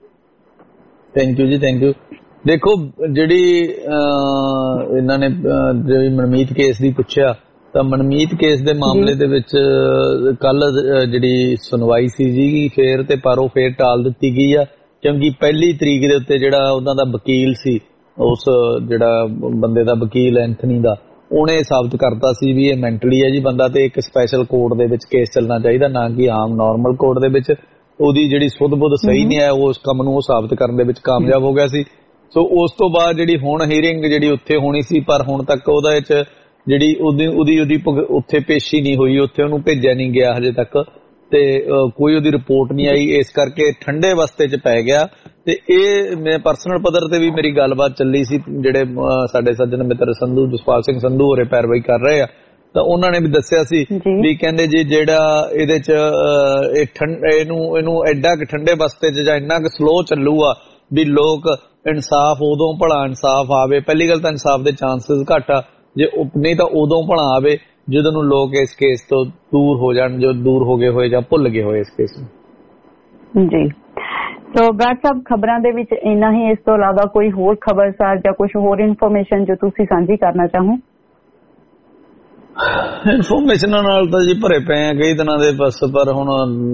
ਥੈਂਕ ਯੂ ਜੀ, ਥੈਂਕ ਯੂ। ਦੇਖੋ ਜਿਹੜੀ ਇਹਨਾਂ ਨੇ ਜਿਹੜੀ ਮਨਮੀਤ ਕੇਸ ਦੀ ਪੁੱਛਿਆ, ਤਾਂ ਮਨਮੀਤ ਕੇਸ ਦੇ ਮਾਮਲੇ ਦੇ ਵਿੱਚ ਕੱਲ ਜਿਹੜੀ ਸੁਣਵਾਈ ਸੀ ਜੀ ਫੇਰ ਤੇ ਪਰ ਉਹ ਫੇਰ ਟਾਲ ਦਿੱਤੀ ਗਈ ਆ, ਕਿਉਂਕਿ ਪਹਿਲੀ ਤਰੀਕ ਦੇ ਉੱਤੇ ਜਿਹੜਾ ਉਹਨਾਂ ਦਾ ਵਕੀਲ ਸੀ, ਉਸ ਜਿਹੜਾ ਬੰਦੇ ਦਾ ਵਕੀਲ ਐਂਥਨੀ ਦਾ, ਉਹਨੇ ਸਾਬਤ ਕਰਤਾ ਸੀ ਵੀ ਇਹ ਮੈਂਟਲੀ ਹੈ ਜੀ ਬੰਦਾ, ਤੇ ਇੱਕ ਸਪੈਸ਼ਲ ਕੋਰਟ ਦੇ ਵਿੱਚ ਕੇਸ ਚੱਲਣਾ ਚਾਹੀਦਾ, ਨਾ ਕਿ ਆਮ ਨਾਰਮਲ ਕੋਰਟ ਦੇ ਵਿੱਚ। ਉਹਦੀ ਜਿਹੜੀ ਸੁੱਧ ਬੁੱਧ ਸਹੀ ਨਹੀਂ ਹੈ, ਉਸ ਕੰਮ ਨੂੰ ਉਹ ਸਾਬਤ ਕਰਨ ਦੇ ਵਿੱਚ ਕਾਮਯਾਬ ਹੋ ਗਿਆ ਸੀ। ਸੋ ਉਸ ਤੋਂ ਬਾਅਦ ਜਿਹੜੀ ਹੁਣ ਹੀਅਰਿੰਗ ਜਿਹੜੀ ਉੱਥੇ ਹੋਣੀ ਸੀ, ਪਰ ਹੁਣ ਤੱਕ ਉਹਦਾ ਵਿੱਚ ਜਿਹੜੀ ਉਹਦੀ ਉਹਦੀ ਉਹਦੀ ਉੱਥੇ ਪੇਸ਼ੀ ਨਹੀਂ ਹੋਈ, ਉੱਥੇ ਉਹਨੂੰ ਭੇਜਿਆ ਨਹੀਂ ਗਿਆ ਹਜੇ ਤੱਕ, ਤੇ ਕੋਈ ਉਹਦੀ ਰਿਪੋਰਟ ਨਹੀਂ ਆਈ, ਇਸ ਕਰਕੇ ਠੰਡੇ ਵਸਤੇ 'ਚ ਪੈ ਗਿਆ। ਤੇ ਇਹ ਮੈਂ ਪਰਸਨਲ ਪੱਧਰ ਤੇ ਵੀ ਮੇਰੀ ਗੱਲਬਾਤ ਚੱਲੀ ਸੀ, ਜਿਹੜੇ ਸਾਡੇ ਸੱਜਣ ਮਿੱਤਰ ਸੰਧੂ ਜਸਪਾਲ ਸਿੰਘ ਸੰਧੂ ਹੋਰੇ ਪੈਰਵਾਈ ਕਰ ਰਹੇ ਆ, ਤਾਂ ਉਹਨਾਂ ਨੇ ਵੀ ਦੱਸਿਆ ਸੀ ਵੀ ਕਹਿੰਦੇ ਜੀ ਜਿਹੜਾ ਇਹਦੇ 'ਚ ਇਹਨੂੰ ਇਹਨੂੰ ਐਡਾ ਕਿ ਠੰਡੇ ਵਸਤੇ 'ਚ ਜਾਂ ਇੰਨਾ ਕੁ ਸਲੋ ਚੱਲੂਗਾ ਵੀ ਲੋਕ ਇਨਸਾਫ ਉਦੋਂ ਭਲਾ ਇਨਸਾਫ ਆਵੇ। ਪਹਿਲੀ ਗੱਲ ਤਾਂ ਇਨਸਾਫ ਦੇ ਚਾਂਸਸ ਘੱਟ ਆ, ਜੇ ਨਹੀਂ ਤਾਂ ਉਦੋਂ ਭਲਾ ਆਵੇ ਜਦੋਂ ਨੂੰ ਲੋਕ ਇਸ ਕੇਸ ਤੋਂ ਦੂਰ ਹੋ ਜਾਣ, ਜੋ ਦੂਰ ਹੋ ਗਏ ਹੋਏ ਜਾਂ ਭੁੱਲ ਗਏ ਹੋਏ ਇਸ ਕੇਸ ਨੂੰ। ਜੀ ਸੋ ਬਰਾੜ ਸਾਹਿਬ, ਖਬਰਾਂ ਦੇ ਵਿੱਚ ਇੰਨਾ ਹੀ। ਇਸ ਤੋਂ ਇਲਾਵਾ ਕੋਈ ਹੋਰ ਖਬਰਸਾਰ ਜਾਂ ਕੁਝ ਹੋਰ ਇਨਫੋਰਮੇਸ਼ਨ ਜੋ ਤੁਸੀਂ ਸਾਂਝੀ ਕਰਨਾ ਚਾਹੋ? ਇਨਫੋਰਮੇਸ਼ਨਾਂ ਨਾਲ ਤਾਂ ਜੀ ਭਰੇ ਪਏ ਆ ਕਈ ਦਿਨਾਂ ਦੇ ਬਸ, ਪਰ ਹੁਣ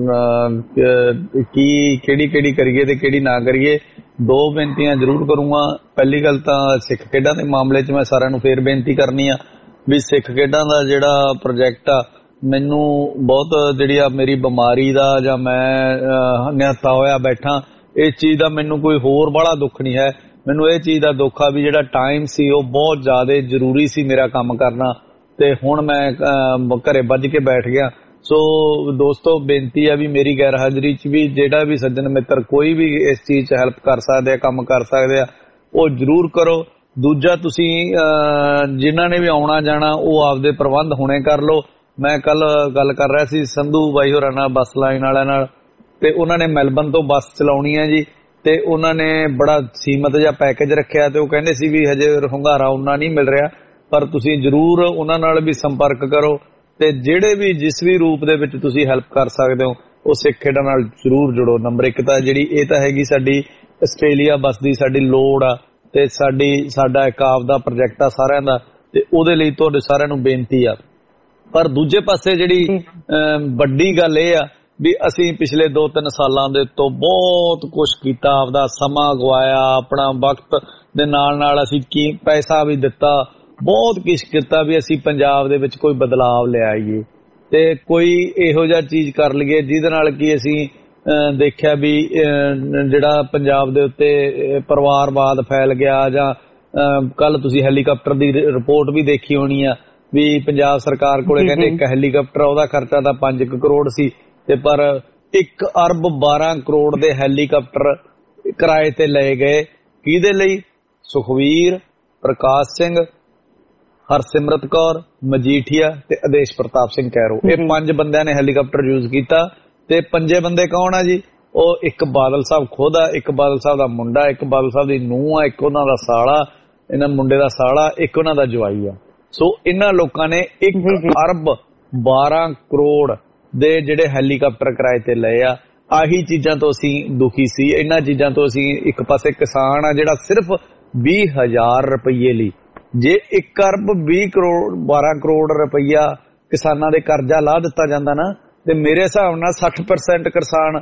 ਕੀ ਕਿਹੜੀ ਕਿਹੜੀ ਕਰੀਏ ਤੇ ਕਿਹੜੀ ਨਾ ਕਰੀਏ। ਦੋ ਬੇਨਤੀਆਂ ਜ਼ਰੂਰ ਕਰੂੰਗਾ। ਪਹਿਲੀ ਗੱਲ ਤਾਂ ਸਿੱਖ ਖੇਡਾਂ ਦੇ ਮਾਮਲੇ 'ਚ ਮੈਂ ਸਾਰਿਆਂ ਨੂੰ ਫੇਰ ਬੇਨਤੀ ਕਰਨੀ ਆ ਵੀ ਸਿੱਖ ਖੇਡਾਂ ਦਾ ਜਿਹੜਾ ਪ੍ਰੋਜੈਕਟ ਆ, ਮੈਨੂੰ ਬਹੁਤ ਜਿਹੜੀ ਆ ਮੇਰੀ ਬਿਮਾਰੀ ਦਾ ਜਾਂ ਮੈਂ ਨਿਹੱਥਾ ਹੋਇਆ ਬੈਠਾ, ਇਸ ਚੀਜ਼ ਦਾ ਮੈਨੂੰ ਕੋਈ ਹੋਰ ਬੜਾ ਦੁੱਖ ਨਹੀਂ ਹੈ। ਮੈਨੂੰ ਇਹ ਚੀਜ਼ ਦਾ ਦੁੱਖ ਆ ਵੀ ਜਿਹੜਾ ਟਾਈਮ ਸੀ ਉਹ ਬਹੁਤ ਜ਼ਿਆਦਾ ਜ਼ਰੂਰੀ ਸੀ ਮੇਰਾ ਕੰਮ ਕਰਨਾ, ਤੇ ਹੁਣ ਮੈਂ ਘਰੇ ਵੱਜ ਕੇ ਬੈਠ ਗਿਆ। ਸੋ ਦੋਸਤੋ, ਬੇਨਤੀ ਆ ਵੀ ਮੇਰੀ ਗੈਰ ਹਾਜ਼ਰੀ 'ਚ ਵੀ ਜਿਹੜਾ ਵੀ ਸੱਜਣ ਮਿੱਤਰ ਕੋਈ ਵੀ ਇਸ ਚੀਜ਼ 'ਚ ਹੈਲਪ ਕਰ ਸਕਦੇ ਆ, ਕੰਮ ਕਰ ਸਕਦੇ ਆ, ਉਹ ਜ਼ਰੂਰ ਕਰੋ। ਦੂਜਾ, ਤੁਸੀਂ ਜਿਨ੍ਹਾਂ ਨੇ ਵੀ ਆਉਣਾ ਜਾਣਾ ਉਹ ਆਪਦੇ ਪ੍ਰਬੰਧ ਹੁਣੇ ਕਰ ਲਓ। ਮੈਂ ਕੱਲ ਗੱਲ ਕਰ ਰਿਹਾ ਸੀ ਸੰਧੂ ਬਾਈ ਹੋਰਾਂ ਨਾਲ, ਬੱਸ ਲਾਈਨ ਵਾਲਿਆਂ ਨਾਲ, ਤੇ ਉਹਨਾਂ ਨੇ ਮੈਲਬਨ ਤੋਂ ਬੱਸ ਚਲਾਉਣੀ ਹੈ ਜੀ, ਤੇ ਉਹਨਾਂ ਨੇ ਬੜਾ ਸੀਮਤ ਜਿਹਾ ਪੈਕੇਜ ਰੱਖਿਆ, ਤੇ ਉਹ ਕਹਿੰਦੇ ਸੀ ਵੀ ਹਜੇ ਹੁੰਗਾਰਾ ਉਹਨਾਂ ਨਹੀਂ ਮਿਲ ਰਿਹਾ, ਪਰ ਤੁਸੀਂ ਜ਼ਰੂਰ ਉਹਨਾਂ ਨਾਲ ਵੀ ਸੰਪਰਕ ਕਰੋ, ਤੇ ਜਿਹੜੇ ਵੀ ਜਿਸ ਵੀ ਰੂਪ ਦੇ ਵਿੱਚ ਤੁਸੀਂ ਹੈਲਪ ਕਰ ਸਕਦੇ ਹੋ ਉਹ ਸਿੱਖ ਖੇਡਾਂ ਨਾਲ ਜ਼ਰੂਰ ਜੁੜੋ। ਨੰਬਰ ਇੱਕ ਤਾਂ ਜਿਹੜੀ ਇਹ ਤਾਂ ਹੈਗੀ ਸਾਡੀ ਆਸਟ੍ਰੇਲੀਆ ਬੱਸ ਦੀ ਸਾਡੀ ਲੋੜ ਆ, ਤੇ ਸਾਡੀ ਸਾਡਾ ਇੱਕ ਆਪ ਦਾ ਪ੍ਰੋਜੈਕਟ ਆ ਸਾਰਿਆਂ ਦਾ, ਤੇ ਉਹਦੇ ਲਈ ਤੁਹਾਡੇ ਸਾਰਿਆਂ ਨੂੰ ਬੇਨਤੀ ਆ। ਪਰ ਦੂਜੇ ਪਾਸੇ ਜਿਹੜੀ ਵੱਡੀ ਗੱਲ ਇਹ ਆ ਵੀ ਅਸੀਂ ਪਿਛਲੇ ਦੋ ਤਿੰਨ ਸਾਲਾਂ ਦੇ ਤੋਂ ਬਹੁਤ ਕੁਛ ਕੀਤਾ, ਆਪਦਾ ਸਮਾਂ ਗਵਾਇਆ, ਆਪਣਾ ਵਕਤ ਦੇ ਨਾਲ ਨਾਲ ਅਸੀਂ ਕੀ ਪੈਸਾ ਵੀ ਦਿੱਤਾ, ਬਹੁਤ ਕੁਛ ਕੀਤਾ ਵੀ ਅਸੀਂ ਪੰਜਾਬ ਦੇ ਵਿੱਚ ਕੋਈ ਬਦਲਾਵ ਲਿਆਈਏ ਤੇ ਕੋਈ ਇਹੋ ਜਿਹਾ ਚੀਜ਼ ਕਰ ਲਈਏ ਜਿਹਦੇ ਨਾਲ ਕਿ ਅਸੀਂ ਦੇਖਿਆ ਵੀ ਜਿਹੜਾ ਪੰਜਾਬ ਦੇ ਉੱਤੇ ਪਰਿਵਾਰਵਾਦ ਫੈਲ ਗਿਆ, ਜਾਂ ਕੱਲ ਤੁਸੀਂ ਹੈਲੀਕਾਪਟਰ ਦੀ ਰਿਪੋਰਟ ਵੀ ਦੇਖੀ ਹੋਣੀ ਆ ਵੀ ਪੰਜਾਬ ਸਰਕਾਰ ਕੋਲੇ ਕਹਿੰਦੇ ਇੱਕ ਹੈਲੀਕਾਪਟਰ ਉਹਦਾ ਖਰਚਾ ਤਾਂ ਪੰਜ ਕਰੋੜ ਸੀ, ਤੇ ਪਰ ਇੱਕ ਅਰਬ ਬਾਰਾਂ ਕਰੋੜ ਦੇ ਹੈਲੀਕਾਪਟਰ ਕਿਰਾਏ ਤੇ ਲਏ ਗਏ। ਕਿਹਦੇ ਲਈ? ਸੁਖਵੀਰ, ਪ੍ਰਕਾਸ਼ ਸਿੰਘ, ਹਰਸਿਮਰਤ ਕੌਰ, ਮਜੀਠੀਆ ਤੇ ਆਦੇਸ਼ ਪ੍ਰਤਾਪ ਸਿੰਘ ਕੈਰੋ, ਇਹ ਪੰਜ ਬੰਦਿਆਂ ਨੇ ਹੈਲੀਕਾਪਟਰ ਯੂਜ਼ ਕੀਤਾ। ਤੇ ਪੰਜੇ ਬੰਦੇ ਕੌਣ ਆ ਜੀ? ਉਹ ਇੱਕ ਬਾਦਲ ਸਾਹਿਬ ਖੁਦ ਆ, ਇੱਕ ਬਾਦਲ ਸਾਹਿਬ ਦਾ ਮੁੰਡਾ, ਇੱਕ ਬਾਦਲ ਸਾਹਿਬ ਦੀ ਨੂੰਹ ਆ, ਇੱਕ ਉਹਨਾਂ ਦਾ ਸਾਲਾ, ਇਹਨਾਂ ਮੁੰਡੇ ਦਾ ਸਾਲਾ, ਇੱਕ ਉਹਨਾਂ ਦਾ ਜਵਾਈ ਆ। ਸੋ ਇਹਨਾਂ ਲੋਕਾਂ ਨੇ ਇੱਕ ਅਰਬ ਬਾਰਾਂ ਕਰੋੜ ਦੇ ਜਿਹੜੇ ਹੈਲੀਕਾਪਟਰ ਕਿਰਾਏ ਤੇ ਲਏ ਆ। ਆਹੀ ਚੀਜ਼ਾਂ ਤੋਂ ਅਸੀਂ ਦੁਖੀ ਸੀ। ਇਹਨਾਂ ਚੀਜ਼ਾਂ ਤੋਂ ਅਸੀਂ, ਇੱਕ ਪਾਸੇ ਕਿਸਾਨ ਆ ਜਿਹੜਾ ਸਿਰਫ ਵੀਹ ਹਜ਼ਾਰ ਰੁਪਈਏ ਲਈ, ਜੇ ਇੱਕ ਅਰਬ ਵੀਹ ਕਰੋੜ ਬਾਰਾਂ ਕਰੋੜ ਰੁਪਈਆ ਕਿਸਾਨਾਂ ਦੇ ਕਰਜ਼ਾ ਲਾ ਦਿੱਤਾ ਜਾਂਦਾ ਨਾ, ਤੇ ਮੇਰੇ ਹਿਸਾਬ ਨਾਲ ਸੱਠ ਪਰਸੈਂਟ ਕਿਸਾਨ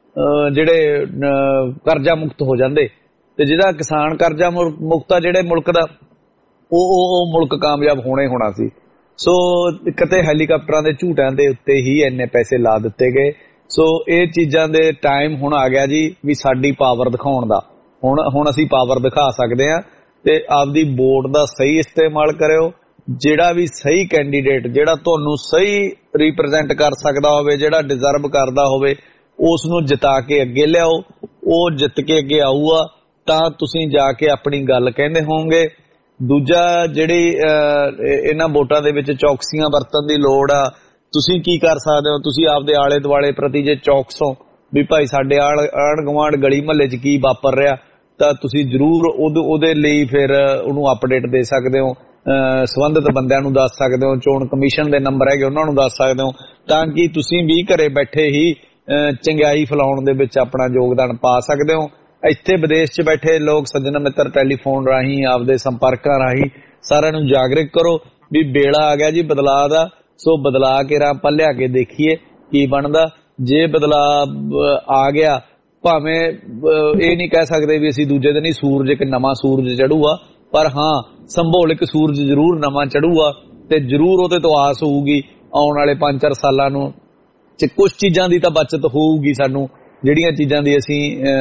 ਜਿਹੜੇ ਕਰਜ਼ਾ ਮੁਕਤ ਹੋ ਜਾਂਦੇ। ਤੇ ਜਿਹੜਾ ਕਿਸਾਨ ਕਰਜ਼ਾ ਮੁਕਤ ਆ ਜਿਹੜੇ ਮੁਲਕ ਦਾ, ਉਹ ਉਹ ਮੁਲਕ ਕਾਮਯਾਬ ਹੋਣੇ ਹੋਣਾ ਸੀ। ਸੋ ਕਿਤੇ ਹੈਲੀਕਾਪਟਰਾਂ ਦੇ ਝੂਟਾਂ ਦੇ ਉੱਤੇ ਹੀ ਇੰਨੇ ਪੈਸੇ ਲਾ ਦਿੱਤੇ ਗਏ। ਸੋ ਇਹ ਚੀਜ਼ਾਂ ਦੇ ਟਾਈਮ ਹੁਣ ਆ ਗਿਆ ਜੀ ਵੀ ਸਾਡੀ ਪਾਵਰ ਦਿਖਾਉਣ ਦਾ। ਹੁਣ ਹੁਣ ਅਸੀਂ ਪਾਵਰ ਦਿਖਾ ਸਕਦੇ ਹਾਂ, ਤੇ ਆਪਦੀ ਵੋਟ ਦਾ ਸਹੀ ਇਸਤੇਮਾਲ ਕਰਿਓ। ਜਿਹੜਾ ਵੀ ਸਹੀ ਕੈਂਡੀਡੇਟ, ਜਿਹੜਾ ਤੁਹਾਨੂੰ ਸਹੀ ਰਿਪਰੈਜ਼ੈਂਟ ਕਰ ਸਕਦਾ ਹੋਵੇ, ਜਿਹੜਾ ਡਿਜ਼ਰਵ ਕਰਦਾ ਹੋਵੇ, ਉਸ ਨੂੰ ਜਿਤਾ ਕੇ ਅੱਗੇ ਲਿਆਓ। ਉਹ ਜਿੱਤ ਕੇ ਅੱਗੇ ਆਊਗਾ ਤਾਂ ਤੁਸੀਂ ਜਾ ਕੇ ਆਪਣੀ ਗੱਲ ਕਹਿੰਦੇ ਹੋਵੋਗੇ। ਦੂਜਾ, ਜਿਹੜੀ ਇਹਨਾਂ ਵੋਟਾਂ ਦੇ ਵਿੱਚ ਚੌਕਸੀਆਂ ਵਰਤਣ ਦੀ ਲੋੜ ਆ, ਤੁਸੀਂ ਕੀ ਕਰ ਸਕਦੇ ਹੋ? ਤੁਸੀਂ ਆਪਦੇ ਆਲੇ ਦੁਆਲੇ ਪ੍ਰਤੀ ਜੇ ਚੌਕਸੋ ਵੀ ਭਾਈ ਸਾਡੇ ਆਲ ਆਂਢ ਗੁਆਂਢ ਗਲੀ ਮਹੱਲੇ 'ਚ ਕੀ ਵਾਪਰ ਰਿਹਾ, ਤਾਂ ਤੁਸੀਂ ਜ਼ਰੂਰ ਉਹਦੇ ਲਈ ਫਿਰ ਉਹਨੂੰ ਅਪਡੇਟ ਦੇ ਸਕਦੇ ਹੋ, ਸੰਬੰਧਿਤ ਬੰਦਿਆਂ ਨੂੰ ਦੱਸ ਸਕਦੇ ਹੋ, ਚੋਣ ਕਮਿਸ਼ਨ ਦੇ ਨੰਬਰ ਹੈਗੇ ਉਹਨਾਂ ਨੂੰ ਦੱਸ ਸਕਦੇ ਹੋ, ਤਾਂ ਕਿ ਤੁਸੀਂ ਵੀ ਘਰੇ ਬੈਠੇ ਹੀ ਚੰਗਿਆਈ ਫੈਲਾਉਣ ਦੇ ਵਿੱਚ ਆਪਣਾ ਯੋਗਦਾਨ ਪਾ ਸਕਦੇ ਹੋ। ਇੱਥੇ ਵਿਦੇਸ਼ 'ਚ ਬੈਠੇ ਲੋਕ ਸੱਜਣ ਮਿੱਤਰ ਟੈਲੀਫੋਨ ਰਾਹੀਂ, ਆਪਦੇ ਸੰਪਰਕਾਂ ਰਾਹੀਂ ਸਾਰਿਆਂ ਨੂੰ ਜਾਗਰਿਤ ਕਰੋ ਵੀ ਵੇਲਾ ਆ ਗਿਆ ਜੀ ਬਦਲਾਅ ਦਾ। ਸੋ ਬਦਲਾ ਕੇ ਰਾਂ ਆਪਾਂ ਲਿਆ ਕੇ ਦੇਖੀਏ ਕੀ ਬਣਦਾ। ਜੇ ਬਦਲਾਅ ਆ ਗਿਆ, ਭਾਵੇਂ ਇਹ ਨਹੀਂ ਕਹਿ ਸਕਦੇ ਵੀ ਅਸੀਂ ਦੂਜੇ ਦਿਨ ਹੀ ਸੂਰਜ, ਇੱਕ ਨਵਾਂ ਸੂਰਜ ਚੜੂਗਾ, ਪਰ ਹਾਂ ਸੰਭੋਲਿਕ ਸੂਰਜ ਜ਼ਰੂਰ ਨਵਾਂ ਚੜੂਗਾ, ਤੇ ਜ਼ਰੂਰ ਉਹਦੇ ਤੋਂ ਆਸ ਹੋਊਗੀ ਆਉਣ ਵਾਲੇ ਪੰਜ ਚਾਰ ਸਾਲਾਂ ਨੂੰ ਕੁਛ ਚੀਜ਼ਾਂ ਦੀ ਤਾਂ ਬਚਤ ਹੋਊਗੀ ਸਾਨੂੰ, ਜਿਹੜੀਆਂ ਚੀਜ਼ਾਂ ਦੀ ਅਸੀਂ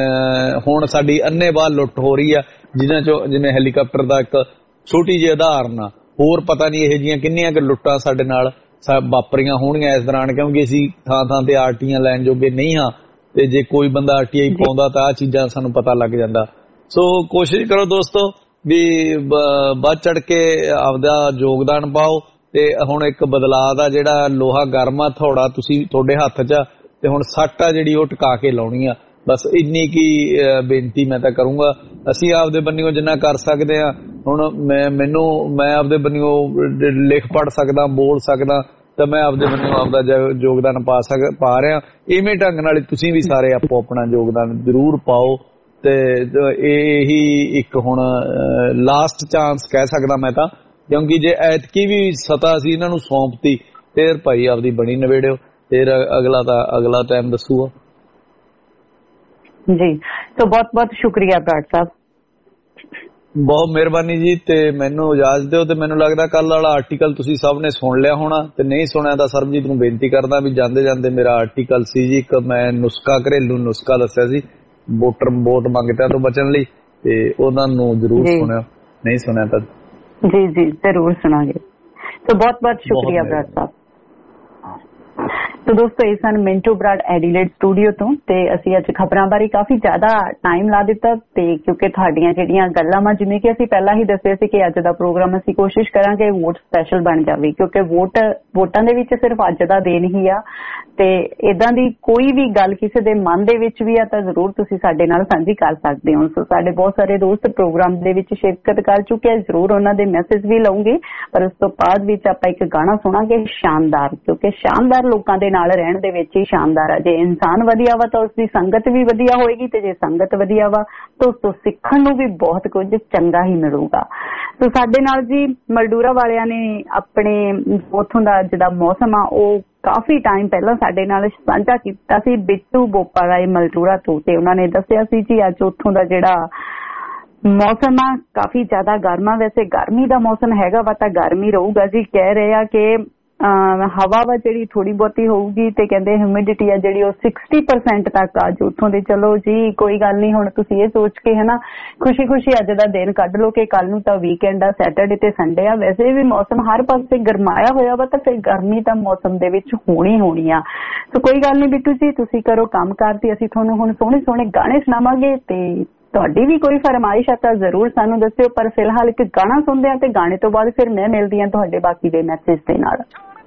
ਹੁਣ ਸਾਡੀ ਅੰਨ੍ਹੇਵਾਹ ਲੁੱਟ ਹੋ ਰਹੀ ਆ, ਜਿਨ੍ਹਾਂ ਚੋਂ ਜਿਵੇਂ ਹੈਲੀਕਾਪਟਰ ਦਾ ਇੱਕ ਛੋਟੀ ਜਿਹੀ ਉਦਾਹਰਨ ਆ। ਹੋਰ ਪਤਾ ਨਹੀਂ ਇਹੋ ਜਿਹੀਆਂ ਕਿੰਨੀਆਂ ਕੁ ਲੁੱਟਾਂ ਸਾਡੇ ਨਾਲ ਵਾਪਰੀਆਂ ਹੋਣਗੀਆਂ ਇਸ ਦੌਰਾਨ, ਕਿਉਂਕਿ ਅਸੀਂ ਥਾਂ ਥਾਂ ਤੇ ਆਰਟੀਆਂ ਲੈਣ ਜੋਗੇ ਨਹੀਂ ਹਾਂ, ਤੇ ਜੇ ਕੋਈ ਬੰਦਾ ਆਰਟੀਆਈ ਪਾਉਂਦਾ ਤਾਂ ਆਹ ਚੀਜ਼ਾਂ ਸਾਨੂੰ ਪਤਾ ਲੱਗ ਜਾਂਦਾ। ਸੋ ਕੋਸ਼ਿਸ਼ ਕਰੋ ਦੋਸਤੋ ਵੀ ਵੱਧ ਚੜ ਕੇ ਆਪਦਾ ਯੋਗਦਾਨ ਪਾਓ। ਤੇ ਹੁਣ ਇੱਕ ਬਦਲਾਅ ਦਾ ਜਿਹੜਾ ਲੋਹਾ ਗਰਮ ਆ, ਥੋੜਾ ਤੁਸੀਂ ਤੁਹਾਡੇ ਹੱਥ 'ਚ, ਤੇ ਹੁਣ ਸੱਟ ਆ ਜਿਹੜੀ ਉਹ ਟਿਕਾ ਕੇ ਲਾਉਣੀ ਆ। ਬਸ ਇੰਨੀ ਕੀ ਬੇਨਤੀ ਮੈਂ ਤਾਂ ਕਰੂੰਗਾ। ਅਸੀਂ ਆਪਦੇ ਬੰਨਿਓ ਜਿੰਨਾ ਕਰ ਸਕਦੇ ਹਾਂ। ਹੁਣ ਮੈਂ ਮੈਨੂੰ ਮੈਂ ਆਪਦੇ ਬੰਨਿਓ ਲਿਖ ਪੜ੍ਹ ਸਕਦਾ, ਬੋਲ ਸਕਦਾ, ਤਾਂ ਮੈਂ ਆਪਦੇ ਬੰਨਿਓ ਆਪਦਾ ਯੋਗਦਾਨ ਪਾ ਸਕ ਪਾ ਰਿਹਾ। ਇਵੇਂ ਢੰਗ ਨਾਲ ਤੁਸੀਂ ਵੀ ਸਾਰੇ ਆਪੋ ਆਪਣਾ ਯੋਗਦਾਨ ਜ਼ਰੂਰ ਪਾਓ। ਤੇ ਇਹੀ ਇੱਕ ਹੁਣ ਲਾਸਟ ਚਾਂਸ ਕਹਿ ਸਕਦਾ ਮੈਂ ਤਾਂ, ਕਿਉਂਕਿ ਜੇ ਐਤਕੀ ਵੀ ਸਤਾ ਅਸੀਂ ਇਹਨਾਂ ਨੂੰ ਸੌਂਪਤੀ, ਫਿਰ ਭਾਈ ਆਪਦੀ ਬਣੀ ਨਵੇੜਿਓ, ਫਿਰ ਅਗਲਾ ਤਾਂ ਅਗਲਾ ਟਾਈਮ ਦੱਸੂਗਾ ਜੀ। ਤਾਂ ਬਹੁਤ ਬਹੁਤ ਸ਼ੁਕਰੀਆ ਬਰਾੜ ਸਾਹਿਬ, ਬਹੁਤ ਮਿਹਰਬਾਨੀ ਜੀ। ਤੇ ਮੈਨੂੰ ਇਜਾਜ਼ਤ ਦਿਓ। ਤੇ ਮੈਨੂੰ ਲੱਗਦਾ ਕੱਲ ਵਾਲਾ ਆਰਟੀਕਲ ਤੁਸੀਂ ਸਭ ਨੇ ਸੁਣ ਲਿਆ ਹੋਣਾ, ਤੇ ਨਹੀਂ ਸੁਣਿਆ ਤਾਂ ਸਰਬਜੀਤ ਨੂੰ ਬੇਨਤੀ ਕਰਦਾ ਵੀ ਜਾਂਦੇ ਜਾਂਦੇ ਮੇਰਾ ਆਰਟੀਕਲ ਸੀ ਜੀ, ਇੱਕ ਮੈਂ ਨੁਸਖਾ, ਘਰੇਲੂ ਨੁਸਖਾ ਦੱਸਿਆ ਸੀ ਵੋਟਰ ਵੋਟ ਮੰਗਤਿਆਂ ਤੋਂ ਬਚਣ ਲਈ, ਤੇ ਉਹਨਾਂ ਨੂੰ ਜ਼ਰੂਰ ਸੁਣਿਓ, ਨਹੀਂ ਸੁਣਿਆ ਤਾਂ ਜੀ ਜੀ ਜ਼ਰੂਰ ਸੁਣਾਂਗੇ। ਤਾਂ ਬਹੁਤ ਬਹੁਤ ਸ਼ੁਕਰੀਆ ਬਰਾੜ ਸਾਹਿਬ। ਤੋ ਦੋਸਤੋ, ਇਹ ਸਨ ਮਿੰਟੂ ਬਰਾੜ ਐਡੀਲੇਡ ਸਟੂਡੀਓ ਤੋਂ, ਤੇ ਅਸੀਂ ਅੱਜ ਖਬਰਾਂ ਬਾਰੇ ਕਾਫੀ ਜ਼ਿਆਦਾ ਟਾਈਮ ਲਾ ਦਿੱਤਾ, ਤੇ ਕਿਉਂਕਿ ਤੁਹਾਡੀਆਂ ਜਿਹੜੀਆਂ ਗੱਲਾਂ ਵਾ, ਜਿਵੇਂ ਕਿ ਅਸੀਂ ਪਹਿਲਾਂ ਹੀ ਦੱਸਿਆ ਸੀ ਕਿ ਅੱਜ ਦਾ ਪ੍ਰੋਗਰਾਮ ਅਸੀਂ ਕੋਸ਼ਿਸ਼ ਕਰਾਂਗੇ ਵੋਟ ਸਪੈਸ਼ਲ ਬਣ ਜਾਵੇ, ਕਿਉਂਕਿ ਵੋਟ ਵੋਟਾਂ ਦੇ ਵਿੱਚ ਸਿਰਫ ਅੱਜ ਦਾ ਦਿਨ ਹੀ ਆ, ਤੇ ਇਦਾਂ ਦੀ ਕੋਈ ਵੀ ਗੱਲ ਕਿਸੇ ਦੇ ਮਨ ਦੇ ਵਿੱਚ ਵੀ ਆ ਤਾਂ ਜ਼ਰੂਰ ਤੁਸੀਂ ਸਾਡੇ ਨਾਲ ਸਾਂਝੀ ਕਰ ਸਕਦੇ ਹੋ। ਸੋ ਸਾਡੇ ਬਹੁਤ ਸਾਰੇ ਦੋਸਤ ਪ੍ਰੋਗਰਾਮ ਦੇ ਵਿੱਚ ਸ਼ਿਰਕਤ ਕਰ ਚੁੱਕੇ ਆ, ਜ਼ਰੂਰ ਉਹਨਾਂ ਦੇ ਮੈਸੇਜ ਵੀ ਲਵਾਂਗੇ, ਪਰ ਉਸ ਤੋਂ ਬਾਅਦ ਵਿੱਚ ਆਪਾਂ ਇੱਕ ਗਾਣਾ ਸੁਣਾਂਗੇ ਸ਼ਾਨਦਾਰ, ਕਿਉਂਕਿ ਸ਼ਾਨਦਾਰ ਲੋਕਾਂ ਦੇ ਨਾਲ ਰਹਿਣ ਦੇ ਵਿੱਚ ਹੀ ਸ਼ਾਨਦਾਰ ਆ। ਜੇ ਇਨਸਾਨ ਵਧੀਆ ਵਾ ਤਾਂ ਉਸਦੀ ਸੰਗਤ ਵੀ ਵਧੀਆ ਹੋਏਗੀ, ਤੇ ਜੇ ਸੰਗਤ ਵਧੀਆ ਵਾ ਤਾਂ ਉਸ ਤੋਂ ਸਿੱਖਣ ਨੂੰ ਵੀ ਬਹੁਤ ਕੁਝ ਚੰਗਾ ਹੀ ਮਿਲੂਗਾ। ਸੋ ਸਾਡੇ ਨਾਲ ਜੀ ਮਲਡੂਰਾ ਵਾਲਿਆਂ ਨੇ ਆਪਣੇ ਉੱਥੋਂ ਦਾ ਜਿਹੜਾ ਮੌਸਮ ਆ ਉਹ ਕਾਫੀ ਟਾਈਮ ਪਹਿਲਾਂ ਸਾਡੇ ਨਾਲ ਸਾਂਝਾ ਕੀਤਾ ਸੀ, ਬਿੱਟੂ ਬੋਪਾ ਰਾਏ ਮਲਡੂਰਾ ਤੋਂ, ਤੇ ਉਹਨਾਂ ਨੇ ਦੱਸਿਆ ਸੀ ਜੀ ਅੱਜ ਉੱਥੋਂ ਦਾ ਜਿਹੜਾ ਮੌਸਮ ਆ ਕਾਫੀ ਜ਼ਿਆਦਾ ਗਰਮਾ, ਵੈਸੇ ਗਰਮੀ ਦਾ ਮੌਸਮ ਹੈਗਾ ਵਾ ਤਾਂ ਗਰਮੀ ਰਹੂਗਾ ਜੀ। ਕਹਿ ਰਹੇ ਆ ਕਿ ਹਵਾ ਵਾ ਜਿਹੜੀ ਥੋੜੀ ਬਹੁਤੀ ਹੋਊਗੀ ਤੇ ਕਹਿੰਦੇ ਹਿਊਮਿਡਿਟੀ ਆ ਜਿਹੜੀ ਉਹ ਸਿਕਸਟੀ ਪਰਸੈਂਟ ਤੱਕ ਆ ਜਾਊ ਉੱਥੋਂ ਦੇ। ਚਲੋ ਜੀ ਕੋਈ ਗੱਲ ਨਹੀਂ, ਹੁਣ ਤੁਸੀਂ ਇਹ ਸੋਚ ਕੇ ਹਨਾ ਖੁਸ਼ੀ ਖੁਸ਼ੀ ਅੱਜ ਦਾ ਦਿਨ ਕੱਢ ਲਓ ਕਿ ਕੱਲ ਨੂੰ ਤਾਂ ਵੀਕਐਂਡ ਆ, ਸੈਟਰਡੇ ਤੇ ਸੰਡੇ ਆ। ਵੈਸੇ ਵੀ ਮੌਸਮ ਹਰ ਪਾਸੇ ਗਰਮਾਇਆ ਹੋਇਆ ਵਾ ਤਾਂ ਫਿਰ ਗਰਮੀ ਤਾਂ ਮੌਸਮ ਦੇ ਵਿੱਚ ਹੋਣੀ ਹੋਣੀ ਆ। ਸੋ ਕੋਈ ਗੱਲ ਨਹੀਂ ਬਿੱਟੂ ਜੀ, ਤੁਸੀਂ ਕਰੋ ਕੰਮ ਕਾਰ ਤੇ ਅਸੀਂ ਤੁਹਾਨੂੰ ਹੁਣ ਸੋਹਣੇ ਸੋਹਣੇ ਗਾਣੇ ਸੁਣਾਵਾਂਗੇ ਤੇ ਤੁਹਾਡੀ ਵੀ ਕੋਈ ਫਰਮਾਇਸ਼ ਆ ਤਾਂ ਜ਼ਰੂਰ ਸਾਨੂੰ ਦੱਸਿਓ। ਪਰ ਫਿਲਹਾਲ ਇੱਕ ਗਾਣਾ ਸੁਣਦੇ ਆ ਤੇ ਗਾਣੇ ਤੋਂ ਬਾਅਦ ਫਿਰ ਮੈਂ ਮਿਲਦੀ ਹਾਂ ਤੁਹਾਡੇ ਬਾਕੀ ਦੇ ਮੈਸੇਜ ਦੇ ਨਾਲ।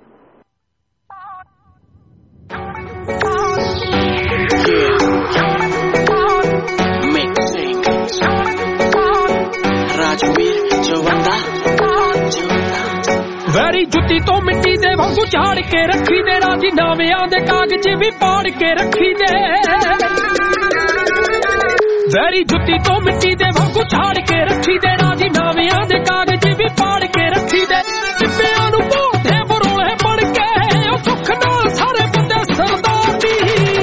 ਵੈਰੀ ਜੁੱਤੀ ਤੋਂ ਮਿੱਟੀ ਦੇ ਵਾਂਗੂ ਝਾੜ ਕੇ ਰੱਖੀ ਦੇ, ਰਾਜੀ ਨਾਵਿਆਂ ਦੇ ਕਾਗਜ਼ ਵੀ ਪਾੜ ਕੇ ਰੱਖੀ ਦੇ। ਵੈਰੀ ਜੁੱਤੀ ਤੋਂ ਮਿੱਟੀ ਦੇ ਵਾਂਗੂ ਝਾੜ ਕੇ ਰੱਖੀ ਦੇ, ਰਾਜੀ ਨਾਵਿਆਂ ਦੇ ਕਾਗਜ਼ ਵੀ ਪਾੜ ਕੇ ਰੱਖੀ ਦੇ। ਟਿੱਪਿਆਂ ਨੂੰ ਭੋਦੇ ਬਰੋਲੇ ਬਣ ਕੇ ਉਹ ਸੁੱਖ ਨਾਲ ਸਾਰੇ ਬੰਦੇ ਸਰਦਾਰ ਦੀ।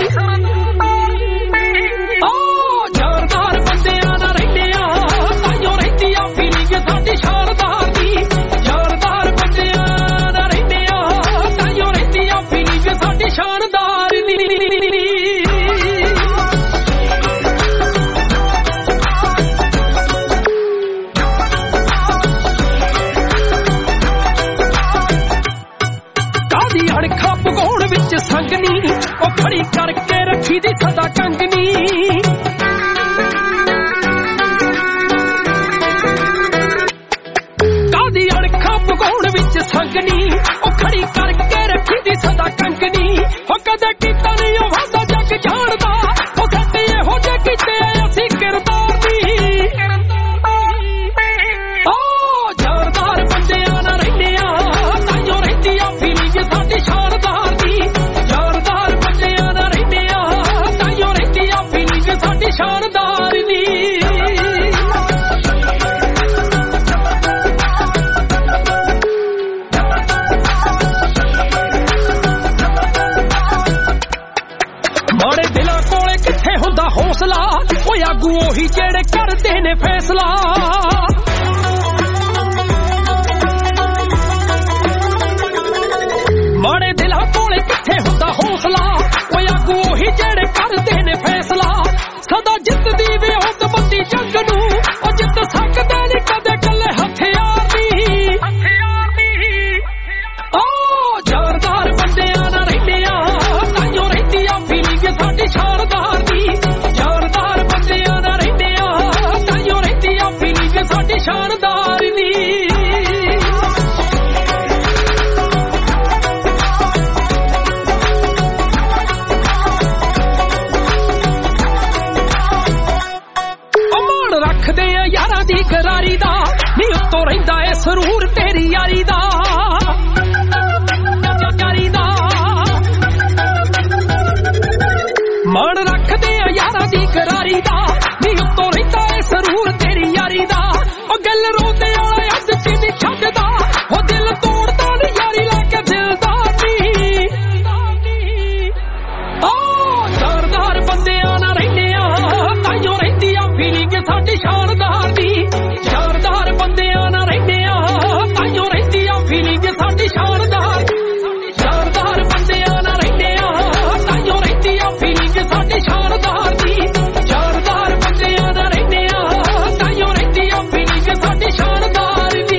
ਓ ਜਾਰਦਾਰ ਬੰਦਿਆਂ ਨਾਲ ਰਹਿੰਦੇ ਆ ਤਾਈਓ ਰਹਿੰਦੀ ਆ ਫੀਲਿੰਗ ਸਾਡੀ ਸ਼ਾਨਦਾਰ ਦੀ। ਜਾਰਦਾਰ ਬੰਦਿਆਂ ਨਾਲ ਰਹਿੰਦੇ ਆ ਤਾਈਓ ਰਹਿੰਦੀ ਆ ਫੀਲਿੰਗ ਸਾਡੀ ਸ਼ਾਨਦਾਰ ਦੀ। ਸੰਗਨੀ ਉਹ ਖੜੀ ਕਰਕੇ ਰੱਖੀ ਦੀ ਸਦਾ ਕੰਗਨੀ। ਕਾਦੀ ਅਣਖਾਂ ਪਗਾਉਣ ਵਿੱਚ ਸੰਗਨੀ ਉਹ ਖੜੀ ਕਰਕੇ ਰੱਖੀ ਦੀ ਸਦਾ ਕੰਗਨੀ। ਉਹ ਕਦੇ ਕੀਤਾ ਨਹੀਂ ਉਹ ਵਾਦਾ ਜੱਗ ਜਾਣਦਾ, ਉਹ ਸੱਟ ਇਹੋ ਜਿਹੇ ਕੀਤੇ ਅਸੀਂ ਕਿਰਦਾਰ ਦੀ। ਓ ਜਾਰਦਾਰ ਬੰਦਿਆਂ ਨਾਲ ਰਹਿੰਦੇ ਆ ਤਾਈਓ ਰਹਿੰਦੀ ਆ ਫੀਲਿੰਗ ਸਾਡੀ ਸ਼ਾਨਦਾਰ ਦੀ। ਸਾਡੀ ਸ਼ਾਨਦਾਰ ਦੀ। ਮਾੜੇ ਦਿਲਾਂ ਕੋਲੇ ਕਿੱਥੇ ਹੁੰਦਾ ਹੌਸਲਾ, ਉਹ ਆਗੂ ਉਹੀ ਜਿਹੜੇ ਕਰਦੇ ਨੇ ਫੈਸਲਾ। ਮਾੜੇ ਦਿਲਾਂ ਕੋਲੇ ਕਿੱਥੇ ਹੁੰਦਾ ਹੌਸਲਾ, ਉਹ ਆਗੂ ਉਹੀ ਜਿਹੜੇ ਕਰਦੇ ਨੇ ਫੈਸਲਾ। ਸਦਾ ਜਿੱਤਦੀ ਵੀ ਹੁੱਦ ਬੰਦੀ ਜੰਗ ਨੂੰ, ਉਹ ਜਿੱਤ ਸਕਦੇ ਨਹੀਂ ਕਦੇ ਕੱਲੇ ਹਥਿਆਰ ਦੀ। ਓ ਜਾਰਦਾਰ ਬੰਦਿਆਂ ਨਾਲ ਰਹਿੰਦੇ ਆ ਤਾਈਓ ਰਹਿੰਦੀ ਆ ਫੀਲਿੰਗ ਸਾਡੀ ਸ਼ਾਨਦਾਰ ਦੀ। ਜਾਰਦਾਰ ਬੰਦਿਆਂ ਨਾਲ ਰਹਿੰਦੇ ਆ ਤਾਈਓ ਰਹਿੰਦੀ ਆ ਫੀਲਿੰਗ ਸਾਡੀ ਸ਼ਾਨਦਾਰ ਦੀ। ਯਾਰਾਂ ਦੀ ਗਰਾਰੀ ਦਾ ਨੀ ਉੱਤੋਂ ਰਹਿੰਦਾ ਏ ਸਰੂਰ ਤੇਰੀ ਯਾਰੀ ਦਾ। ਯਾਰੀ ਦਾ ਮਾਣ ਰੱਖਦੇ ਆ ਯਾਰਾਂ ਦੀ ਗਰਾਰੀ ਦਾ ਨੀ ਉੱਤੋਂ ਰਹਿੰਦਾ ਏ ਸਰੂਰ ਤੇਰੀ ਯਾਰੀ ਦਾ। ਉਹ ਗੱਲ ਰੋਂਦੇ ਵਾਲਾ ਅੱਧ ਚ ਨਹੀਂ ਛੱਡਦਾ, ਉਹ ਦਿਲ ਤੋੜਦਾ ਨੀ ਯਾਰੀ ਲੈ ਕੇ ਦਿਲਦਾਰ ਦੀ। ਓ ਜਾਰਦਾਰ ਬੰਦਿਆਂ ਨਾਲ ਰਹਿੰਦੇ ਆ ਤਾਈਓ ਰਹਿੰਦੀ ਆ ਫੀਲਿੰਗ ਸਾਡੀ ਸ਼ਾਨਦਾਰ ਦੀ। ਜਾਰਦਾਰ ਬੰਦਿਆਂ ਨਾਲ ਰਹਿੰਦੇ ਆ ਤਾਈਓ ਰਹਿੰਦੀ ਆ ਫੀਲਿੰਗ ਸਾਡੀ ਸ਼ਾਨਦਾਰ। ਜਾਰਦਾਰ ਬੰਦਿਆਂ ਨਾਲ ਰਹਿੰਦੇ ਆ ਤਾਈਓ ਰਹਿੰਦੀ ਆ ਫੀਲਿੰਗ ਸਾਡੀ ਸ਼ਾਨਦਾਰ ਦੀ। ਜਾਰਦਾਰ ਬੰਦਿਆਂ ਨਾਲ ਰਹਿੰਦੇ ਆ ਤਾਈਓ ਰਹਿੰਦੀ ਆ ਫੀਲਿੰਗ ਸਾਡੀ ਸ਼ਾਨਦਾਰ ਦੀ।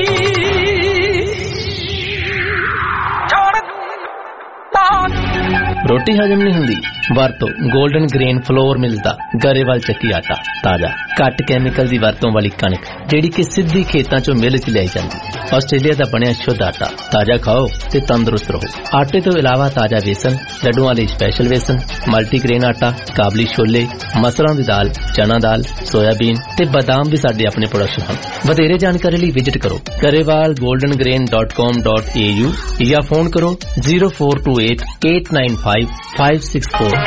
ਰੋਟੀ ਹਜਮ ਨਹੀਂ ਹੁੰਦੀ, ਵਰਤੋਂ ਗੋਲਡਨ ਗ੍ਰੇਨ ਫਲੋਰ ਮਿਲਦਾ ਗਰੇਵਾਲ ਚੱਕੀ ਆਟਾ। ਤਾਜ਼ਾ ਘੱਟ ਕੈਮੀਕਲ ਦੀ ਵਰਤੋਂ ਵਾਲੀ ਕਣਕ ਜਿਹੜੀ ਕਿ ਸਿੱਧੀ ਖੇਤਾਂ ਚੋਂ ਮਿਲ ਚ ਲਿਆਈ ਜਾਂਦੀ। ਆਸਟ੍ਰੇਲੀਆ ਦਾ ਬਣਿਆ ਸ਼ੁੱਧ ਆਟਾ। ਤਾਜ਼ਾ ਖਾਓ ਤੇ ਤੰਦਰੁਸਤ ਰਹੋ। ਆਟੇ ਤੋਂ ਇਲਾਵਾ ਤਾਜ਼ਾ ਵੇਸਣ, ਲੱਡੂਆਂ ਲਈ ਸਪੈਸ਼ਲ ਵੇਸਣ, ਮਲਟੀਗ੍ਰੇਨ ਆਟਾ, ਕਾਬਲੀ ਛੋਲੇ, ਮਸਰਾਂ ਦੀ ਦਾਲ, ਚਨਾ ਦਾਲ, ਸੋਇਆਬੀਨ ਤੇ ਬਦਾਮ ਵੀ ਸਾਡੇ ਆਪਣੇ ਪ੍ਰੋਡਕਸ਼ਨ ਹਨ। ਵਧੇਰੇ ਜਾਣਕਾਰੀ ਲਈ ਵਿਜ਼ਿਟ ਕਰੋ Grewal golden grain dot com dot A U ਜਾਂ ਫੋਨ ਕਰੋ zero four two eight eight nine five five six four.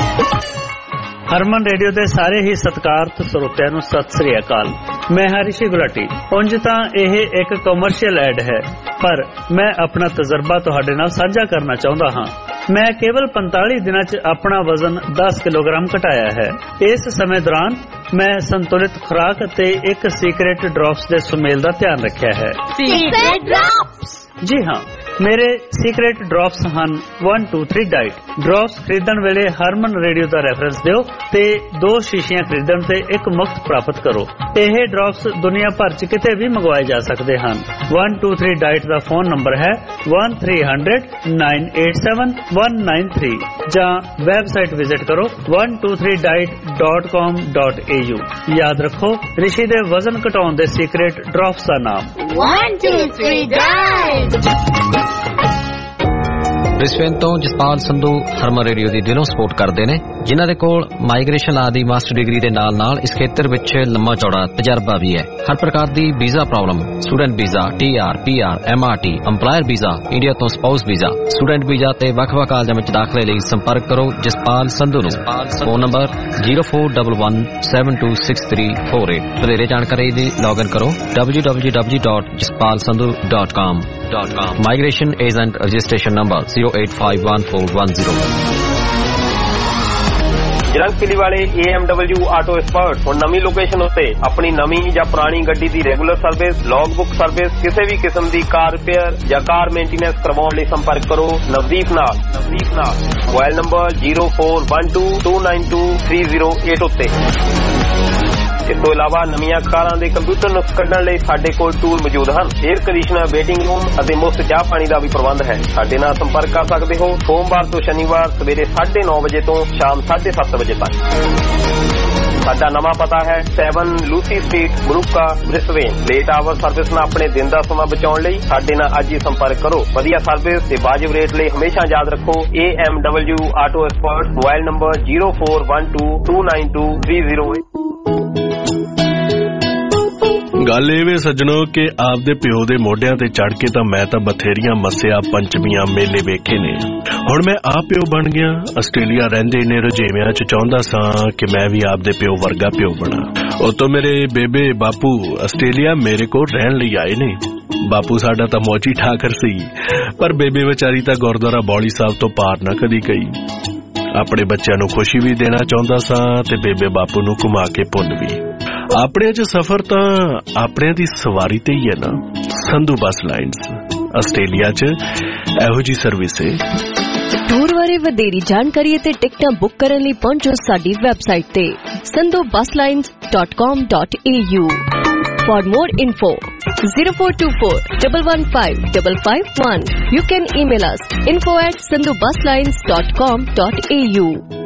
Harman radio ਦੇ ਸਾਰੇ ਹੀ ਸਤਿਕਾਰਤ ਸਰੋਤਿਆਂ ਨੂੰ ਸਤਿ ਸ੍ਰੀ ਅਕਾਲ। ਮੈਂ ਹਰੀਸ਼ੀ ਗੁਲਾਟੀ। ਉਂਝ ਤਾਂ ਇਹ ਇੱਕ ਕਮਰਸ਼ੀਅਲ ਐਡ ਹੈ, ਪਰ ਮੈਂ ਆਪਣਾ ਤਜਰਬਾ ਤੁਹਾਡੇ ਨਾਲ ਸਾਂਝਾ ਕਰਨਾ ਚਾਹੁੰਦਾ ਹਾਂ। ਮੈਂ ਕੇਵਲ ਪੰਤਾਲੀ ਦਿਨਾਂ 'ਚ ਆਪਣਾ ਵਜ਼ਨ ਦਸ ਕਿਲੋਗ੍ਰਾਮ ਘਟਾਇਆ ਹੈ। ਇਸ ਸਮੇਂ ਦੌਰਾਨ ਮੈਂ ਸੰਤੁਲਿਤ ਖੁਰਾਕ ਅਤੇ ਇੱਕ ਸੀਕ੍ਰੇਟ ਡ੍ਰੌਪਸ ਦੇ ਸੁਮੇਲ ਦਾ ਧਿਆਨ ਰੱਖਿਆ ਹੈ। Secret drops? ਜੀ ਹਾਂ, ਮੇਰੇ ਸੀਕ੍ਰੇਟ ਡ੍ਰੌਪਸ ਹਨ one two three diet. Drops ਖਰੀਦਣ ਵੇਲੇ ਹਰਮਨ ਰੇਡੀਓ ਦਾ ਰੈਫਰੈਂਸ ਦਿਓ ਤੇ ਦੋ ਸ਼ੀਸ਼ੀਆਂ ਖਰੀਦਣ ਤੇ ਇੱਕ ਮੁਫਤ ਪ੍ਰਾਪਤ ਕਰੋ। ਇਹ ਡ੍ਰੌਪਸ ਦੁਨੀਆ ਭਰ ਚ ਕਿਤੇ ਵੀ ਮੰਗਵਾਏ ਜਾ ਸਕਦੇ ਹਨ। one two three ਡਾਈਟ ਦਾ ਫੋਨ ਨੰਬਰ ਹੈ one three hundred nine eight seven one nine three ਜਾਂ ਵੈਬਸਾਈਟ ਵਿਜ਼ਿਟ ਕਰੋ one two three diet dot com dot a u। ਯਾਦ ਰੱਖੋ ਰਿਸ਼ੀ ਦੇ ਵਜ਼ਨ ਘਟਾਉਣ ਦੇ ਸੀਕ੍ਰੇਟ ਡ੍ਰੌਪਸ ਦਾ ਨਾਮ one two three diet। Brisbane ਤੋਂ ਜਸਪਾਲ ਸੰਧੂ ਹਰਮਨ ਰੇਡੀਓ ਦੀ ਦਿਲੋਂ ਸਪੋਰਟ ਕਰਦੇ ਨੇ, ਜਿਨ੍ਹਾਂ ਦੇ ਕੋਲ ਮਾਈਗ੍ਰੇਸ਼ਨ ਲਾ ਦੀ ਮਾਸਟਰ ਡਿਗਰੀ ਦੇ ਨਾਲ ਨਾਲ ਇਸ ਖੇਤਰ ਵਿੱਚ ਲੰਮਾ ਚੌੜਾ ਤਜਰਬਾ ਵੀ ਹੈ। ਹਰ ਪ੍ਰਕਾਰ ਦੀ visa problem, student visa, T R, P R, M R T, employer visa, India ਤੋਂ ਸਪਾਊਸ ਵੀਜ਼ਾ, ਸਟੂਡੈਂਟ ਵੀਜ਼ਾ ਤੇ ਵੱਖ-ਵੱਖ ਕਾਲਜਾਂ ਵਿੱਚ ਦਾਖਲੇ ਲਈ ਸੰਪਰਕ ਕਰੋ ਜਸਪਾਲ ਸੰਧੂ ਨੂੰ। Phone number zero four one one seven two six three four eight। ਵਧੇਰੇ ਜਾਣਕਾਰੀ ਲਈ ਲੌਗਇਨ ਕਰੋ w w w dot jaspal sandhu dot com dot com। Migration agent registration number zero eight five one four one zero। ਜਰੰਗ ਕਿਲੀ ਵਾਲੇ A M W auto expert ਹੁਣ ਨਵੀਂ location ਉੱਤੇ ਆਪਣੀ ਨਵੀਂ ਜਾਂ ਪੁਰਾਣੀ ਗੱਡੀ ਦੀ regular service, log book service, ਕਿਸੇ ਵੀ ਕਿਸਮ ਦੀ ਕਾਰ ਰਿਪੇਅਰ ਜਾਂ ਕਾਰ ਮੇਨਟੇਨੈਂਸ ਕਰਵਾਉਣ ਲਈ ਸੰਪਰਕ ਕਰੋ ਨਵਦੀਪ ਨਾਲ ਨਵਦੀਪ ਨਾਲ mobile number zero four one two two nine two three zero eight ਉੱਤੇ। ਇਸ ਤੋਂ ਇਲਾਵਾ ਨਵੀਆਂ ਕਾਰਾਂ ਦੇ ਕੰਪਿਊਟਰ ਨੁਕਸ ਕੱਢਣ ਲਈ ਸਾਡੇ ਕੋਲ ਟੂਲ ਮੌਜੂਦ ਹਨ। ਏਅਰ ਕੰਡੀਸ਼ਨਰ, ਵੇਟਿੰਗ ਰੂਮ ਅਤੇ ਮੁਫਤ ਚਾਹ ਪਾਣੀ ਦਾ ਵੀ ਪ੍ਰਬੰਧ ਹੈ। ਸਾਡੇ ਨਾਲ ਸੰਪਰਕ ਕਰ ਸਕਦੇ ਹੋ ਸੋਮਵਾਰ ਤੋਂ ਸ਼ਨੀਵਾਰ ਸਵੇਰੇ ਸਾਢੇ ਨੌ ਵਜੇ ਤੋਂ ਸ਼ਾਮ ਸਾਢੇ ਸੱਤ ਵਜੇ ਤੱਕ। ਸਾਡਾ ਨਵਾਂ ਪਤਾ ਹੈ seven ਲੂਸੀ ਸਟਰੀਟ, ਮਲੂਕਾ, ਬ੍ਰਿਸਬੇਨ। ਲੇਟ ਆਵਰ ਸਰਵਿਸ ਨਾਲ ਆਪਣੇ ਦਿਨ ਦਾ ਸਮਾਂ ਬਚਾਉਣ ਲਈ ਸਾਡੇ ਨਾਲ ਅੱਜ ਹੀ ਸੰਪਰਕ ਕਰੋ। ਵਧੀਆ ਸਰਵਿਸ ਤੇ ਵਾਜਿਬ ਰੇਟ ਲਈ ਹਮੇਸ਼ਾ ਯਾਦ ਰੱਖੋ A M W auto expert. Mobile number zero four one two two nine two three zero eight। ਗੱਲ ਇਹ ਵੇ ਸੱਜਣੋ ਕਿ ਆਪਦੇ ਪਿਓ ਦੇ ਮੋਢਿਆਂ ਤੇ ਚੜ ਕੇ ਤਾਂ ਮੈਂ ਤਾਂ ਬਥੇਰੀਆਂ ਮੱਸਿਆ, ਪੰਚਮੀਆਂ, ਮੇਲੇ ਵੇਖੇ ਨੇ। ਹੁਣ ਮੈਂ ਆਪ ਪਿਓ ਬਣ ਗਿਆ। ਆਸਟ੍ਰੇਲੀਆ ਰਹਿੰਦੇ ਨੇ ਰੁਝੇਵਿਆਂ ਚ ਚਾਹੁੰਦਾ ਸਾਂ ਕਿ ਮੈਂ ਵੀ ਆਪਦੇ ਪਿਓ ਵਰਗਾ ਪਿਓ ਬਣਾ। ਉਤੋਂ ਮੇਰੇ ਬੇਬੇ ਬਾਪੂ ਆਸਟ੍ਰੇਲੀਆ ਮੇਰੇ ਕੋਲ ਰਹਿਣ ਲਈ ਆਏ ਨੇ। ਬਾਪੂ ਸਾਡਾ ਤਾਂ ਮੌਜੀ ਠਾਕਰ ਸੀ, ਪਰ ਬੇਬੇ ਵਿਚਾਰੀ ਤਾਂ ਗੁਰਦੁਆਰਾ ਬੌਲੀ ਸਾਹਿਬ ਤੋਂ ਪਾਰ ਨਾ ਕਦੀ ਗਈ। ਆਪਣੇ ਬੱਚਿਆਂ ਨੂੰ ਖੁਸ਼ੀ ਵੀ ਦੇਣਾ ਚਾਹੁੰਦਾ ਸਾਂ ਤੇ ਬੇਬੇ ਬਾਪੂ ਨੂੰ ਘੁਮਾ ਕੇ ਪੁੰਨ ਵੀ। ਆਪਣੇ ਚ ਸਫ਼ਰ ਤਾਂ ਆਪਣਿਆਂ ਦੀ ਸਵਾਰੀ ਤੇ ਹੀ ਹੈ ਨਾ। ਸੰਧੂ ਬੱਸ ਲਾਈਨਸ ਆਸਟ੍ਰੇਲੀਆ ਚ ਇਹੋ ਜੀ ਸਰਵਿਸ ਹੈ। ਟੂਰ ਬਾਰੇ ਵਧੇਰੀ ਜਾਣਕਾਰੀ ਅਤੇ ਟਿਕਟਾਂ ਬੁੱਕ ਕਰਨ ਲਈ ਪਹੁੰਚੋ ਸਾਡੀ ਵੈਬਸਾਈਟ ਤੇ sandhu bus lines dot com dot a u। For more info zero four two four one one five five five one। You can email us info at sandhu bus lines dot com dot a u।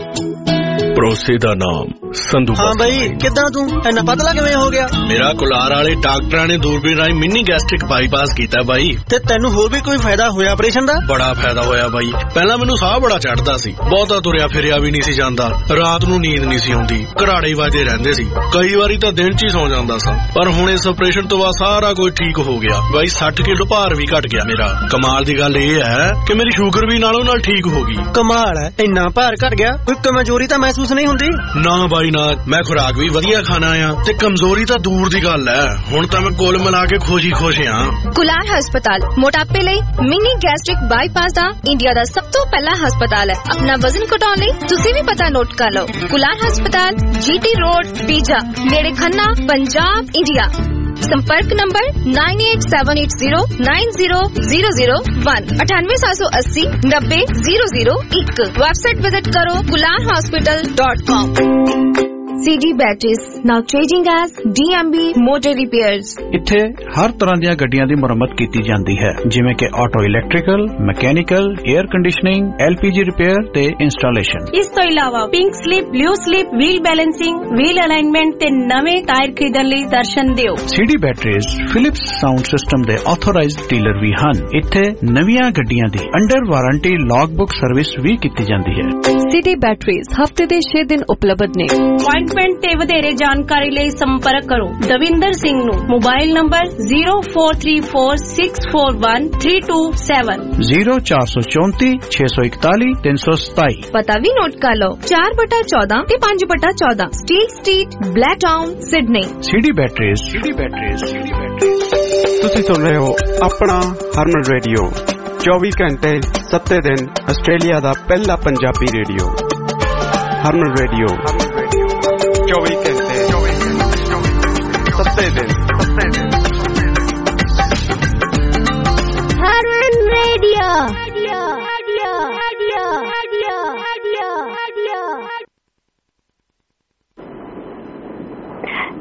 ਭਰੋਸੇ ਦਾ ਨਾਮ ਸੰਧੂ। ਹਾਂ ਬਾਈ, ਕਿੱਦਾਂ ਤੂੰ ਇੰਨਾ ਪਤਲਾ ਕਿਵੇਂ ਹੋ ਗਿਆ? ਮੇਰਾ ਕੁਲਾਰ ਵਾਲੇ ਡਾਕਟਰਾਂ ਨੇ ਦੂਰਬੀਨ ਰਾਹੀਂ ਮਿੰਨੀ ਗੈਸਟ੍ਰਿਕ ਬਾਈਪਾਸ ਕੀਤਾ ਬਾਈ। ਤੇ ਤੈਨੂੰ ਹੋਰ ਵੀ ਕੋਈ ਫਾਇਦਾ ਹੋਇਆ ਆਪਰੇਸ਼ਨ ਦਾ? ਬੜਾ ਫਾਇਦਾ ਹੋਇਆ ਬਾਈ। ਪਹਿਲਾਂ ਮੈਨੂੰ ਸਾਹ ਬੜਾ ਚੜਦਾ ਸੀ, ਬਹੁਤਾ ਤੁਰਿਆ ਫਿਰਿਆ ਵੀ ਨਹੀਂ ਸੀ ਜਾਂਦਾ, ਰਾਤ ਨੂੰ ਨੀਂਦ ਨਹੀਂ ਸੀ ਆਉਂਦੀ, ਘਰਾੜੇ ਵੱਜਦੇ ਰਹਿੰਦੇ ਸੀ, ਕਈ ਵਾਰੀ ਤਾਂ ਦਿਨ ਚ ਹੀ ਸੌ ਜਾਂਦਾ ਸਾਂ। ਪਰ ਹੁਣ ਇਸ ਆਪਰੇਸ਼ਨ ਤੋਂ ਬਾਅਦ ਸਾਰਾ ਕੁਝ ਠੀਕ ਹੋ ਗਿਆ ਬਾਈ। ਸੱਠ ਕਿਲੋ ਭਾਰ ਵੀ ਘਟ ਗਿਆ ਮੇਰਾ। ਕਮਾਲ ਦੀ ਗੱਲ ਇਹ ਹੈ ਕਿ ਮੇਰੀ ਸ਼ੂਗਰ ਵੀ ਨਾਲੋਂ ਨਾਲ ਠੀਕ ਹੋ ਗਈ। ਕਮਾਲ ਹੈ, ਇੰਨਾ ਭਾਰ ਘਟ ਗਿਆ, ਕੋਈ ਕਮਜ਼ੋਰੀ ਤਾਂ ਮਹਿਸੂਸ ਨਹੀਂ ਹੁੰਦੀ? ਨਾ ਬਾਈ ਨਾ, ਮੈਂ ਖੁਰਾਕ ਵੀ ਵਧੀਆ ਖਾਣਾ ਆ ਤੇ ਕਮਜ਼ੋਰੀ ਤਾਂ ਦੂਰ ਦੀ ਗੱਲ ਹੈ। ਹੁਣ ਤਾਂ ਮੈਂ ਕੁੱਲ ਮਿਲਾ ਕੇ ਖੁਸ਼ੀ ਖੁਸ਼ ਆ। ਕੁਲਾਰ ਹਸਪਤਾਲ ਮੋਟਾਪੇ ਲਈ ਮਿਨੀ ਗੈਸਟ੍ਰਿਕ ਬਾਈਪਾਸ ਦਾ ਇੰਡੀਆ ਦਾ ਸਭ ਤੋਂ ਪਹਿਲਾ ਹਸਪਤਾਲ ਹੈ। ਆਪਣਾ ਵਜ਼ਨ ਘਟਾਉਣ ਲਈ ਤੁਸੀਂ ਵੀ ਪਤਾ ਨੋਟ ਕਰ ਲਓ। ਕੁਲਾਰ ਹਸਪਤਾਲ, ਜੀ ਟੀ ਰੋਡ, ਪੀਜਾ, ਨੇੜੇ ਖੰਨਾ, ਪੰਜਾਬ, ਇੰਡੀਆ। संपर्क number nine eight seven eight zero nine zero zero zero one अठानवे सात सौ अस्सी नब्बे जीरो जीरो एक। वेबसाइट विजिट करो Kular hospital dot com. C D Batteries now changing as D M B Motor Repairs। ਇੱਥੇ ਹਰ ਤਰ੍ਹਾਂ ਦੀਆਂ ਗੱਡੀਆਂ ਦੀ ਮੁਰੰਮਤ ਕੀਤੀ ਜਾਂਦੀ ਹੈ, ਜਿਵੇਂ ਕਿ auto electrical, mechanical, air conditioning, L P G repair ਤੇ ਇੰਸਟਾਲੇਸ਼ਨ। ਇਸ ਤੋਂ ਇਲਾਵਾ pink slip, blue slip, wheel balancing, wheel alignment ਤੇ ਨਵੇਂ ਟਾਇਰ ਖਰੀਦਣ ਲਈ ਦਰਸ਼ਨ ਦਿਓ। C D Batteries Philips sound system ਦੇ ਆਥੋਰਾਈਜ਼ਡ ਡੀਲਰ ਵੀ ਹਨ। ਇੱਥੇ ਨਵੀਆਂ ਗੱਡੀਆਂ ਦੀ under warranty log book service ਵੀ ਕੀਤੀ ਜਾਂਦੀ ਹੈ। C D Batteries ਹਫ਼ਤੇ ਦੇ ਛੇ ਦਿਨ ਉਪਲਬਧ ਨੇ। ਅਪਾਇੰਟਮੈਂਟ ਤੇ ਵਧੇਰੇ ਜਾਣਕਾਰੀ ਲਈ ਸੰਪਰਕ ਕਰੋ ਦਵਿੰਦਰ ਸਿੰਘ ਨੂੰ। Mobile number zero four three four six four one three two seven zero four four four six one one three seven seven। ਪਤਾ ਵੀ ਨੋਟ ਕਰ ਲਓ ਚਾਰ ਬਟਾ ਚੌਦਾਂ ਤੇ ਪੰਜ ਬਟਾ ਚੌਦਾਂ Steel Street, Blacktown, Sydney. C D Batteries। C D Batteries। C D Batteries। ਤੁਸੀਂ ਸੁਣ ਰਹੇ ਹੋ ਆਪਣਾ ਹਰਮਨ ਰੇਡੀਓ ਚੌਵੀ ਘੰਟੇ ਸੱਤੇ ਦਿਨ ਆਸਟ੍ਰੇਲੀਆ ਦਾ ਪਹਿਲਾ ਪੰਜਾਬੀ ਰੇਡੀਓ ਹਰਮਨ ਰੇਡੀਓ ਚੌਵੀ ਘੰਟੇ ਸੱਤੇ ਦਿਨ। ਹਰਮਨ ਰੇਡੀਓ।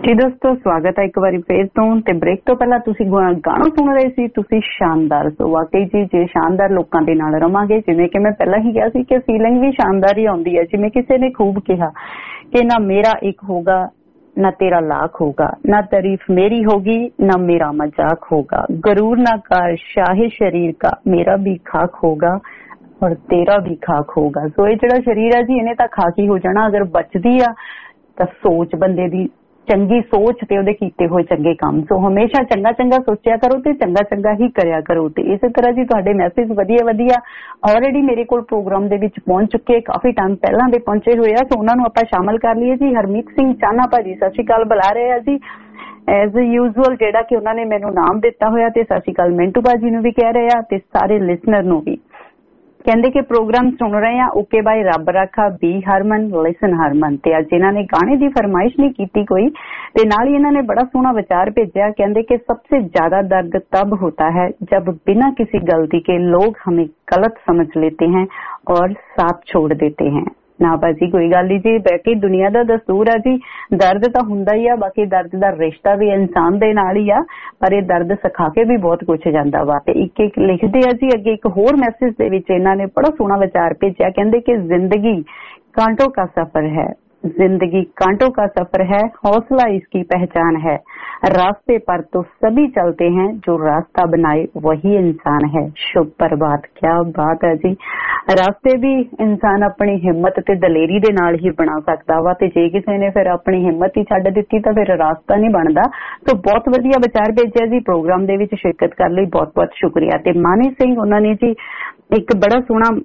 ਜੀ ਦੋਸਤੋ, ਸਵਾਗਤ ਹੈ ਇੱਕ ਵਾਰੀ ਫੇਰ ਤੋਂ। ਤੇ ਬ੍ਰੇਕ ਤੋਂ ਪਹਿਲਾਂ ਤੁਸੀਂ ਗਾਣਾ ਸੁਣ ਰਹੇ ਸੀ, ਤੁਸੀਂ ਸ਼ਾਨਦਾਰ। ਸੋ ਵਾਕਈ ਜੀ, ਜੇ ਸ਼ਾਨਦਾਰ ਲੋਕਾਂ ਦੇ ਨਾਲ ਰਵਾਂਗੇ, ਜਿਵੇਂ ਕਿ ਮੈਂ ਪਹਿਲਾਂ ਹੀ ਕਿਹਾ ਸੀ ਕਿ ਫੀਲਿੰਗ ਵੀ ਸ਼ਾਨਦਾਰ ਹੀ ਆਉਂਦੀ ਹੈ। ਜਿਵੇਂ ਕਿਸੇ ਨੇ ਖੂਬ ਕਿਹਾ ਕਿ ਨਾ ਮੇਰਾ ਇੱਕ ਹੋਗਾ ਨਾ ਤੇਰਾ ਲਾਖ ਹੋਗਾ, ਨਾ ਤਾਰੀफ मेरी होगी ना मेरा मजाक होगा, गरूर ना कर शाहे शरीर का, मेरा भी खाक होगा और तेरा भी खाक होगा। सो ये ਜਿਹੜਾ शरीर है जी, इन्हें ਤਾਂ खाक ही हो जाना। अगर बचदी आ ਤਾਂ सोच बंदे दी ਚੰਗੀ ਸੋਚ ਤੇ ਉਹਦੇ ਕੀਤੇ ਹੋਏ ਚੰਗੇ ਕੰਮ। ਸੋ ਹਮੇਸ਼ਾ ਚੰਗਾ ਚੰਗਾ ਸੋਚਿਆ ਕਰੋ ਤੇ ਚੰਗਾ ਚੰਗਾ ਹੀ ਕਰਿਆ ਕਰੋ। ਤੇ ਇਸੇ ਤਰ੍ਹਾਂ ਜੀ ਤੁਹਾਡੇ ਮੈਸੇਜ ਵਧੀਆ ਵਧੀਆ ਆਲਰੇਡੀ ਮੇਰੇ ਕੋਲ ਪ੍ਰੋਗਰਾਮ ਦੇ ਵਿੱਚ ਪਹੁੰਚ ਚੁੱਕੇ, ਕਾਫੀ ਟਾਈਮ ਪਹਿਲਾਂ ਦੇ ਪਹੁੰਚੇ ਹੋਏ ਆ। ਸੋ ਉਹਨਾਂ ਨੂੰ ਆਪਾਂ ਸ਼ਾਮਲ ਕਰ ਲਈਏ ਜੀ। ਹਰਮੀਤ ਸਿੰਘ ਚਾਨਾ ਭਾਜੀ ਸਤਿ ਸ਼੍ਰੀ ਅਕਾਲ ਬੁਲਾ ਰਹੇ ਆ ਜੀ ਐਜ਼ ਯੂਜੂਅਲ, ਜਿਹੜਾ ਕਿ ਉਹਨਾਂ ਨੇ ਮੈਨੂੰ ਨਾਮ ਦਿੱਤਾ ਹੋਇਆ। ਤੇ ਸਤਿ ਸ਼੍ਰੀ ਅਕਾਲ ਮਿੰਟੂ ਭਾਜੀ ਨੂੰ ਵੀ ਕਹਿ ਰਹੇ ਆ ਤੇ ਸਾਰੇ ਲਿਸਨਰ ਨੂੰ ਵੀ। ਕਹਿੰਦੇ ਕਿ ਪ੍ਰੋਗਰਾਮ ਸੁਣ ਰਹੇ ਆ। ਓਕੇ ਬਾਈ, ਰੱਬ ਰਾਖਾ, ਬੀ ਹਰਮਨ, ਲਿਸਨ ਹਰਮਨ। ਤੇ ਅੱਜ ਇਹਨਾਂ ਨੇ ਗਾਣੇ ਦੀ ਫਰਮਾਇਸ਼ ਨਹੀਂ ਕੀਤੀ ਕੋਈ, ਤੇ ਨਾਲ ਹੀ ਇਹਨਾਂ ਨੇ ਬੜਾ ਸੋਹਣਾ ਵਿਚਾਰ ਭੇਜਿਆ। ਕਹਿੰਦੇ कि सबसे ज्यादा दर्द तब होता है जब बिना किसी गलती के लोग हमें गलत समझ लेते हैं और साथ छोड़ देते हैं। ना भाजी कोई गल नहीं जी, बाकी दुनिया का दस्तूर है जी, दर्द तो हुंदा ही आ। बाकी दर्द का रिश्ता भी इंसान दे नाल ही आ, पर यह दर्द सिखा के भी बहुत कुछ जांदा वा। ते एक एक लिखदे आ जी अगे एक होर मैसेज दे विच इन्हां ने बड़ा सोहना विचार भेजिया। कहंदे कि जिंदगी कांटों का सफर है, जिंदगी कांटों का सफर है, हौसला इसकी पहचान है, रास्ते पर तो सभी चलते हैं, जो रास्ता बनाए वही इंसान है। शुभ प्रभात। क्या बात है जी। रास्ते भी इंसान अपनी हिम्मत ते दलेरी दे नाल ही बना सकता वा, ते जे किसी ने फिर अपनी हिम्मत ही छड्ड दित्ती तां फिर रास्ता नहीं बनदा। तो बहुत वधिया विचार भेजिया जी। प्रोग्राम दे विच शिरकत कर लई बहुत बहुत शुक्रिया। ते मानी सिंह उन्हां ने जी एक बड़ा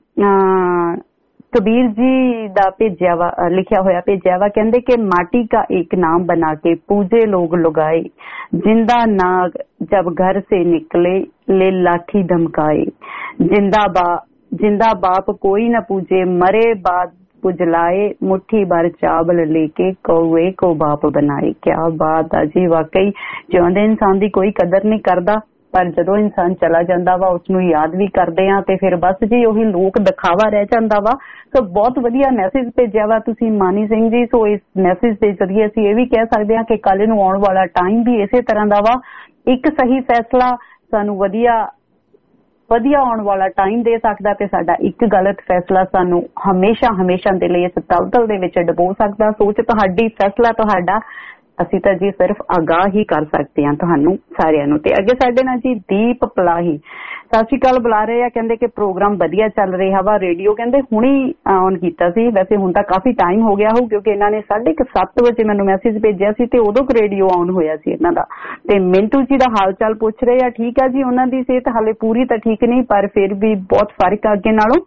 सोहना कबीर जी दा भेजिया वा, लिखिया होया भेजिया वा। कहंदे कि माटी का एक नाम बना के पूजे लोग लुगाए, जिंदा नाग जब घर से निकले ले लाठी धमकाए, जिंदा बा जिंदा बाप कोई न पूजे, मरे बाद पुजलाए, मुट्ठी भर चावल लेके कौए को बाप बनाए। क्या बात है जी। वाकई जिउंदे इंसान दी कोई कदर नहीं करदा, पर जदों इंसान चला जांदा वा उसनूं याद भी करदे आ ते फिर बस जी ओही लोक दिखावा रह जांदा वा। सो बहुत वधिया मैसेज भेजिया वा तुसीं मानी सिंह जी। सो इस मैसेज दे जरिए असीं इह वी कह सकदे हां कि कल नूं आउण वाला टाइम भी इसे तरह दा वा। एक सही फैसला सानूं वधिया वधिया आउण वाला टाइम दे सकदा ते साडा एक गलत फैसला सानूं हमेशा हमेशा दे लई इस दलदल दे विच डबो सकदा। सोच तुहाडी, फैसला तुहाडा। ਅਸੀਂ ਤਾਂ ਜੀ ਸਿਰਫ ਆਗਾਹ ਹੀ ਕਰ ਸਕਦੇ ਹਾਂ ਤੁਹਾਨੂੰ ਸਾਰਿਆਂ ਨੂੰ। ਤੇ ਅੱਗੇ ਸਾਡੇ ਨਾਲ ਜੀ ਦੀਪ ਪਲਾਹੀ ਸਤਿ ਸ਼੍ਰੀ ਅਕਾਲ ਬੁਲਾ ਰਹੇ ਆ। ਕਹਿੰਦੇ ਕਿ ਪ੍ਰੋਗਰਾਮ ਵਧੀਆ ਚੱਲ ਰਿਹਾ ਵਾ। ਰੇਡੀਓ ਕਹਿੰਦੇ ਹੁਣੀ ਔਨ ਕੀਤਾ ਸੀ, ਵੈਸੇ ਹੁਣ ਤਾਂ ਕਾਫੀ ਟਾਈਮ ਹੋ ਗਿਆ ਹੋ, ਕਿਉਂਕਿ ਇਹਨਾਂ ਨੇ ਸਾਢੇ ਕੁ ਸੱਤ ਵਜੇ ਮੈਨੂੰ ਮੈਸੇਜ ਭੇਜਿਆ ਸੀ ਤੇ ਉਦੋਂ ਰੇਡੀਓ ਔਨ ਹੋਇਆ ਸੀ ਇਹਨਾਂ ਦਾ। ਤੇ ਮਿੰਟੂ ਜੀ ਦਾ ਹਾਲ ਚਾਲ ਪੁੱਛ ਰਹੇ ਆ। ਠੀਕ ਆ ਜੀ, ਉਹਨਾਂ ਦੀ ਸਿਹਤ ਹਾਲੇ ਪੂਰੀ ਤਾਂ ਠੀਕ ਨਹੀਂ, ਪਰ ਫਿਰ ਵੀ ਬਹੁਤ ਫਰਕ ਆ ਅੱਗੇ ਨਾਲੋਂ।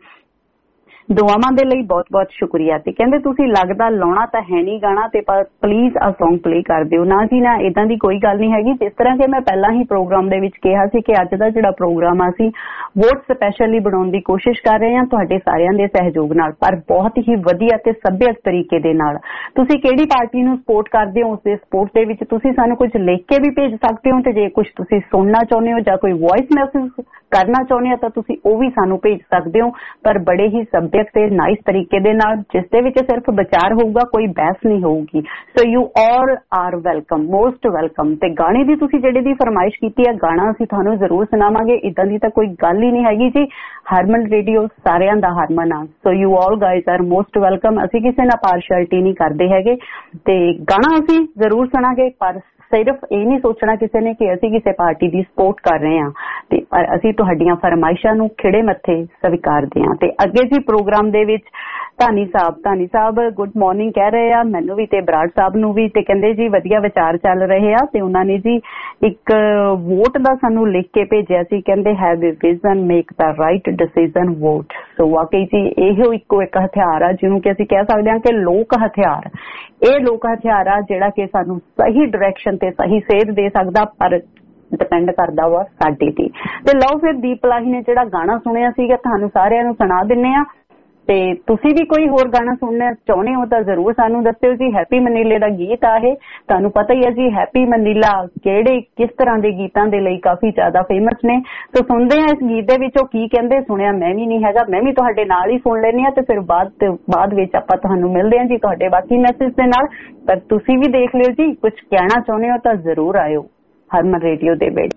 ਦੁਆਵਾਂ ਦੇ ਲਈ ਬਹੁਤ ਬਹੁਤ ਸ਼ੁਕਰੀਆ। ਤੇ ਕਹਿੰਦੇ ਤੁਸੀਂ ਲੱਗਦਾ ਲਾਉਣਾ ਤਾਂ ਹੈ ਨਹੀਂ ਗਾਣਾ, ਤੇ ਪਰ ਪਲੀਜ਼ ਆ ਸੌਂਗ ਪਲੇ ਕਰ ਦਿਓ। ਨਾ ਜੀ ਨਾ, ਇਦਾਂ ਦੀ ਕੋਈ ਗੱਲ ਨਹੀਂ ਹੈਗੀ। ਜਿਸ ਤਰ੍ਹਾਂ ਕਿ ਮੈਂ ਪਹਿਲਾਂ ਹੀ ਪ੍ਰੋਗਰਾਮ ਦੇ ਵਿੱਚ ਕਿਹਾ ਸੀ ਕਿ ਅੱਜ ਦਾ ਜਿਹੜਾ ਪ੍ਰੋਗਰਾਮ ਆ ਅਸੀਂ ਵੋਟ ਸਪੈਸ਼ਲੀ ਬਣਾਉਣ ਦੀ ਕੋਸ਼ਿਸ਼ ਕਰ ਰਹੇ ਹਾਂ ਤੁਹਾਡੇ ਸਾਰਿਆਂ ਦੇ ਸਹਿਯੋਗ ਨਾਲ, ਪਰ ਬਹੁਤ ਹੀ ਵਧੀਆ ਤੇ ਸੱਭਿਅਕ ਤਰੀਕੇ ਦੇ ਨਾਲ। ਤੁਸੀਂ ਕਿਹੜੀ ਪਾਰਟੀ ਨੂੰ ਸਪੋਰਟ ਕਰਦੇ ਹੋ, ਉਸ ਦੇ ਸਪੋਰਟ ਦੇ ਵਿੱਚ ਤੁਸੀਂ ਸਾਨੂੰ ਕੁਝ ਲਿਖ ਕੇ ਵੀ ਭੇਜ ਸਕਦੇ ਹੋ, ਤੇ ਜੇ ਕੁਝ ਤੁਸੀਂ ਸੁਣਨਾ ਚਾਹੁੰਦੇ ਹੋ ਜਾਂ ਕੋਈ ਵੌਇਸ ਮੈਸੇਜ ਕਰਨਾ ਚਾਹੁੰਦੇ ਹੋ ਤਾਂ ਤੁਸੀਂ ਉਹ ਵੀ ਸਾਨੂੰ ਭੇਜ ਸਕਦੇ ਹੋ, ਪਰ ਬੜੇ ਹੀ ਸੱਭਿਅਕ ਤੇ ਨਾਈਸ ਤਰੀਕੇ ਦੇ ਨਾਲ, ਜਿਸ ਦੇ ਵਿੱਚ ਸਿਰਫ ਵਿਚਾਰ ਹੋਊਗਾ, ਕੋਈ ਬਹਿਸ ਨਹੀਂ ਹੋਊਗੀ। So you all are welcome, most welcome. ਤੇ ਗਾਣੇ ਦੀ ਤੁਸੀਂ ਜਿਹੜੇ ਦੀ ਫਰਮਾਇਸ਼ ਕੀਤੀ ਹੈ, ਗਾਣਾ ਅਸੀਂ ਤੁਹਾਨੂੰ ਜ਼ਰੂਰ ਸੁਣਾਵਾਂਗੇ। ਇਦਾਂ ਦੀ ਤਾਂ ਕੋਈ ਗੱਲ ਹੀ ਨਹੀਂ ਹੈਗੀ ਜੀ। ਹਰਮਨ ਰੇਡੀਓ ਸਾਰਿਆਂ ਦਾ ਹਰਮਨ ਆ। So you all guys are most welcome. ਅਸੀਂ ਕਿਸੇ ਨਾਲ ਪਾਰਸ਼ੈਲਿਟੀ ਨਹੀਂ ਕਰਦੇ ਹੈਗੇ, ਤੇ ਗਾਣਾ ਅਸੀਂ ਜ਼ਰੂਰ ਸੁਣਾਂਗੇ, ਪਰ ਸਿਰਫ ਇਹ ਨਹੀਂ ਸੋਚਣਾ ਕਿਸੇ ਨੇ ਕਿ ਅਸੀਂ ਕਿਸੇ ਪਾਰਟੀ ਦੀ ਸਪੋਰਟ ਕਰ ਰਹੇ ਹਾਂ, ਤੇ ਅਸੀਂ ਤੁਹਾਡੀਆਂ ਫਰਮਾਇਸ਼ਾਂ ਨੂੰ ਖਿੜੇ ਮੱਥੇ ਸਵੀਕਾਰਦੇ ਹਾਂ। ਤੇ ਅੱਗੇ ਜੀ ਪ੍ਰੋਗਰਾਮ ਦੇ ਵਿੱਚ ਧਾਨੀ ਸਾਹਿਬ ਧਾਨੀ ਸਾਹਿਬ ਗੁੱਡ ਮਾਰਨਿੰਗ ਕਹਿ ਰਹੇ ਆ ਮੈਨੂੰ ਵੀ ਤੇ ਬਰਾੜ ਸਾਹਿਬ ਨੂੰ ਵੀ, ਤੇ ਕਹਿੰਦੇ ਜੀ ਵਧੀਆ ਵਿਚਾਰ ਚੱਲ ਰਹੇ ਆ। ਤੇ ਉਹਨਾਂ ਨੇ ਜੀ ਇੱਕ ਵੋਟ ਦਾ ਸਾਨੂੰ ਲਿਖ ਕੇ ਭੇਜਿਆ ਸੀ। ਕਹਿੰਦੇ have a vision, make the right decision, vote. So ਵਾਕਈ ਜੀ ਇਹੋ ਇੱਕੋ ਇੱਕ ਹਥਿਆਰ ਆ ਜਿਹਨੂੰ ਕਿ ਅਸੀਂ ਕਹਿ ਸਕਦੇ ਹਾਂ ਕਿ ਲੋਕ ਹਥਿਆਰ। ਇਹ ਲੋਕ ਹਥਿਆਰ ਆ ਜਿਹੜਾ ਕਿ ਸਾਨੂੰ ਸਹੀ ਡਾਇਰੈਕਸ਼ਨ ਤੇ ਸਹੀ ਸੇਧ ਦੇ ਸਕਦਾ, ਪਰ ਡਿਪੈਂਡ ਕਰਦਾ ਵਾ ਸਾਡੇ ਤੇ। ਤੇ ਲਓ ਫਿਰ ਦੀਪ ਲਾਹੀ ਨੇ ਜਿਹੜਾ ਗਾਣਾ ਸੁਣਿਆ ਸੀਗਾ ਤੁਹਾਨੂੰ ਸਾਰਿਆਂ ਨੂੰ ਸੁਣਾ ਦਿੰਨੇ ਆ। ਤੇ ਤੁਸੀਂ ਵੀ ਕੋਈ ਹੋਰ ਗਾਣਾ ਸੁਣਨਾ ਚਾਹੁੰਦੇ ਹੋ ਤਾਂ ਜ਼ਰੂਰ ਸਾਨੂੰ ਦੱਸਿਓ ਜੀ। ਹੈਪੀ ਮਨੀਲੇ ਦਾ ਗੀਤ ਆ ਇਹ, ਤੁਹਾਨੂੰ ਪਤਾ ਹੀ ਹੈ ਜੀ ਹੈਪੀ ਮਨੀਲਾ ਕਿਹੜੇ ਕਿਸ ਤਰ੍ਹਾਂ ਦੇ ਗੀਤਾਂ ਦੇ ਲਈ ਕਾਫੀ ਜ਼ਿਆਦਾ ਫੇਮਸ ਨੇ। ਸੋ ਸੁਣਦੇ ਹਾਂ ਇਸ ਗੀਤ ਦੇ ਵਿੱਚ ਉਹ ਕੀ ਕਹਿੰਦੇ, ਸੁਣਿਆ ਮੈਂ ਵੀ ਨਹੀਂ ਹੈਗਾ, ਮੈਂ ਵੀ ਤੁਹਾਡੇ ਨਾਲ ਹੀ ਸੁਣ ਲੈਂਦੀ ਹਾਂ ਤੇ ਫਿਰ ਬਾਅਦ ਬਾਅਦ ਵਿੱਚ ਆਪਾਂ ਤੁਹਾਨੂੰ ਮਿਲਦੇ ਹਾਂ ਜੀ ਤੁਹਾਡੇ ਬਾਕੀ ਮੈਸੇਜ ਦੇ ਨਾਲ। ਪਰ ਤੁਸੀਂ ਵੀ ਦੇਖ ਲਿਓ ਜੀ, ਕੁਝ ਕਹਿਣਾ ਚਾਹੁੰਦੇ ਹੋ ਤਾਂ ਜ਼ਰੂਰ ਆਇਓ ਹਰਮਨ ਰੇਡੀਓ ਦੇ ਬੇੜੇ।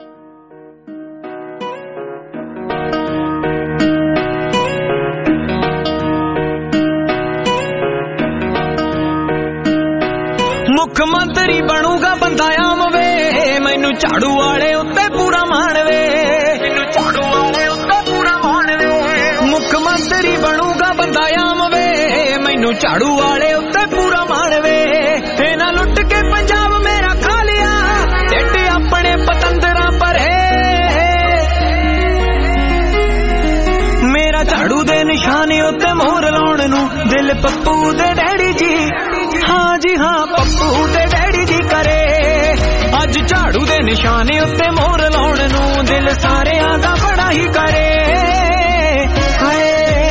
ਮੁੱਖ ਮੰਤਰੀ ਬਣੂਗਾ ਬੰਦਾ ਆਮ ਵੇ, ਮੈਨੂੰ ਝਾੜੂ ਵਾਲੇ ਉੱਤੇ ਪੂਰਾ ਮਾਣ ਵੇ, ਮੈਨੂੰ ਝਾੜੂ ਵਾਲੇ ਉੱਤੇ ਪੂਰਾ ਮਾਣ ਵੇ। ਮੁੱਖ ਮੰਤਰੀ ਬਣੂਗਾ ਬੰਦਾ ਆਮ ਵੇ, ਮੈਨੂੰ ਝਾੜੂ ਵਾਲੇ ਉੱਤੇ ਪੂਰਾ ਮਾਣ ਵੇ। ਇਹਨਾਂ ਲੁੱਟ ਕੇ ਪੰਜਾਬ ਮੇਰਾ ਖਾ ਲਿਆ, ਢਿੱਡ ਆਪਣੇ ਪਤੰਦਰਾਂ ਭਰੇ। ਮੇਰਾ ਝਾੜੂ ਦੇ ਨਿਸ਼ਾਨੇ ਉੱਤੇ ਮੋਹਰ ਲਾਉਣ ਨੂੰ ਦਿਲ ਪੱਪੂ ਦੇ ਡੈਡੀ ਜੀ, ਹਾਂ ਜੀ ਹਾਂ ਪੱਪੂ ਦੇ ਡੈਡੀ ਜੀ ਕਰੇ। ਅੱਜ ਝਾੜੂ ਦੇ ਨਿਸ਼ਾਨੇ ਉੱਤੇ ਮੋਹਰ ਲਾਉਣ ਨੂੰ ਦਿਲ ਸਾਰਿਆਂ ਦਾ ਬੜਾ ਹੀ ਕਰੇ। ਹਾਏ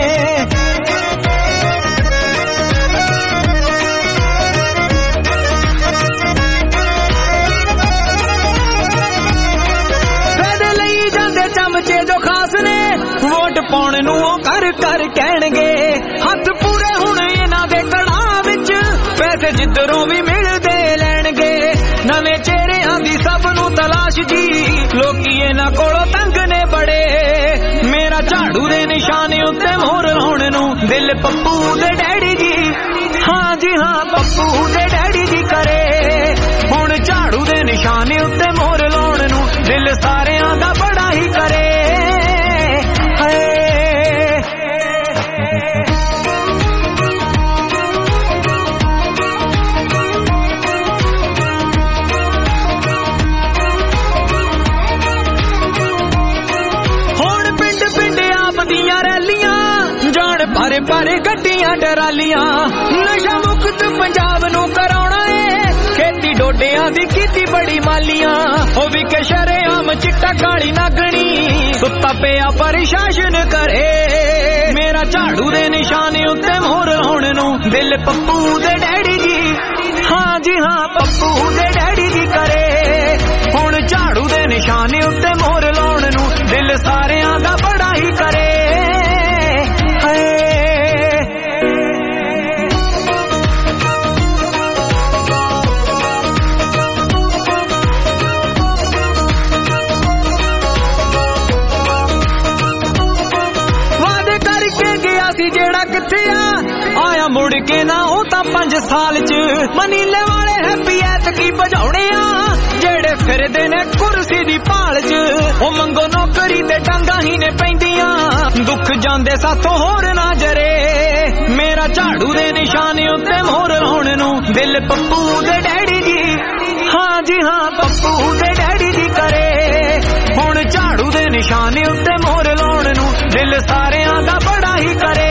ਫਾਇਦੇ ਲਈ ਜਾਂਦੇ ਚਮਚੇ ਜੋ ਖਾਸ ਨੇ, ਵੋਟ ਪਾਉਣ ਨੂੰ ਉਹ ਕਰ ਕਰ ਕਹਿਣਗੇ। ਹੱਥ ਪੂਰੇ ਹੁਣ ਇਹਨਾਂ ਦੇ ਕੜਾ ਵਿੱਚ, ਪੈਸੇ ਜਿੱਧਰੋਂ ਵੀ ਮਿਲਦੇ ਲੈਣਗੇ। ਨਵੇਂ ਚਿਹਰਿਆਂ ਦੀ ਸਭ ਨੂੰ ਤਲਾਸ਼ ਜੀ, ਲੋਕੀ ਇਹਨਾਂ ਕੋਲੋਂ ਤੰਗ ਨੇ ਬੜੇ। ਮੇਰਾ ਝਾੜੂ ਦੇ ਨਿਸ਼ਾਨੇ ਉੱਤੇ ਮੋਹਰ ਲਾਉਣ ਨੂੰ ਦਿਲ ਪੱਪੂ ਦੇ ਡੈਡੀ ਜੀ, ਹਾਂ ਜੀ ਹਾਂ ਪੱਪੂ ਦੇ ਡੈਡੀ ਜੀ ਕਰੇ। ਹੁਣ ਝਾੜੂ ਦੇ ਨਿਸ਼ਾਨੇ ਉੱਤੇ ਮੋਹਰ ਲਾਉਣ ਨੂੰ ਦਿਲ ਸਾਰਿਆਂ ਦਾ ਬੜਾ ਹੀ ਕਰੇ। ਭਾਰੇ ਭਾਰੇ ਗੱਡੀਆਂ ਟਰਾਲੀਆਂ, ਨਸ਼ਾ ਮੁਕਤ ਪੰਜਾਬ ਨੂੰ ਕਰਾਉਣਾ ਏ। ਖੇਤੀ ਡੋਡਿਆਂ ਦੀ ਕੀਤੀ ਬੜੀ ਮਾਲੀਆਂ, ਉਹ ਵੀ ਕਿ ਸ਼ਰੇਆਮ ਚਿੱਟਾ ਕਾਲੀ ਨਾਗਣੀ, ਸੁੱਤਾ ਪਿਆ ਪ੍ਰਸ਼ਾਸਨ ਕਰੇ। ਮੇਰਾ ਝਾੜੂ ਦੇ ਨਿਸ਼ਾਨੇ ਉੱਤੇ ਮੋਹਰ ਲਾਉਣ ਨੂੰ ਦਿਲ ਪੱਪੂ ਦੇ ਡੈਡੀ ਜੀ, ਹਾਂ ਜੀ ਹਾਂ ਪੱਪੂ ਦੇ ਡੈਡੀ ਜੀ ਕਰੇ। ਹੁਣ ਝਾੜੂ ਦੇ ਨਿਸ਼ਾਨੇ ਉੱਤੇ ਮੋਹਰ ਲਾਉਣ ਨੂੰ ਦਿਲ ਸਾਰਿਆਂ ਦਾ ਬੜਾ ਹੀ ਕਰੇ। ਜਿਹੜਾ ਕਿੱਥੇ ਆ ਆਇਆ ਮੁੜ ਕੇ ਨਾ ਉਹ ਤਾਂ ਪੰਜ ਸਾਲ ਚ। ਮਨੀਲੇ ਵਾਲੇ ਹੈਪੀ ਐਤਕੀ ਭਜਾਉਣੇ ਆ, ਜਿਹੜੇ ਫਿਰਦੇ ਨੇ ਕੁਰਸੀ ਦੀ ਭਾਲ ਚ। ਉਹ ਮੰਗੋ ਨੌਕਰੀ ਤੇ ਡਾਂਗਾ ਹੀ ਨੇ ਪੈਂਦੀਆਂ, ਦੁੱਖ ਜਾਂਦੇ ਸਾਥੋਂ ਹੋਰ ਨਾ ਜਰੇ। ਮੇਰਾ ਝਾੜੂ ਦੇ ਨਿਸ਼ਾਨੇ ਉੱਤੇ ਮੋਹਰ ਲਾਉਣ ਨੂੰ ਦਿਲ ਪੱਪੂ ਦੇ ਡੈਡੀ ਜੀ, ਹਾਂ ਜੀ ਹਾਂ ਪੱਪੂ ਦੇ ਡੈਡੀ ਜੀ ਕਰੇ। ਹੁਣ ਝਾੜੂ ਦੇ ਨਿਸ਼ਾਨੇ ਉੱਤੇ ਮੋਹਰ ਲਾਉਣ ਨੂੰ ਦਿਲ ਸਾਰਿਆਂ ਦਾ ਬੜਾ ਹੀ ਕਰੇ।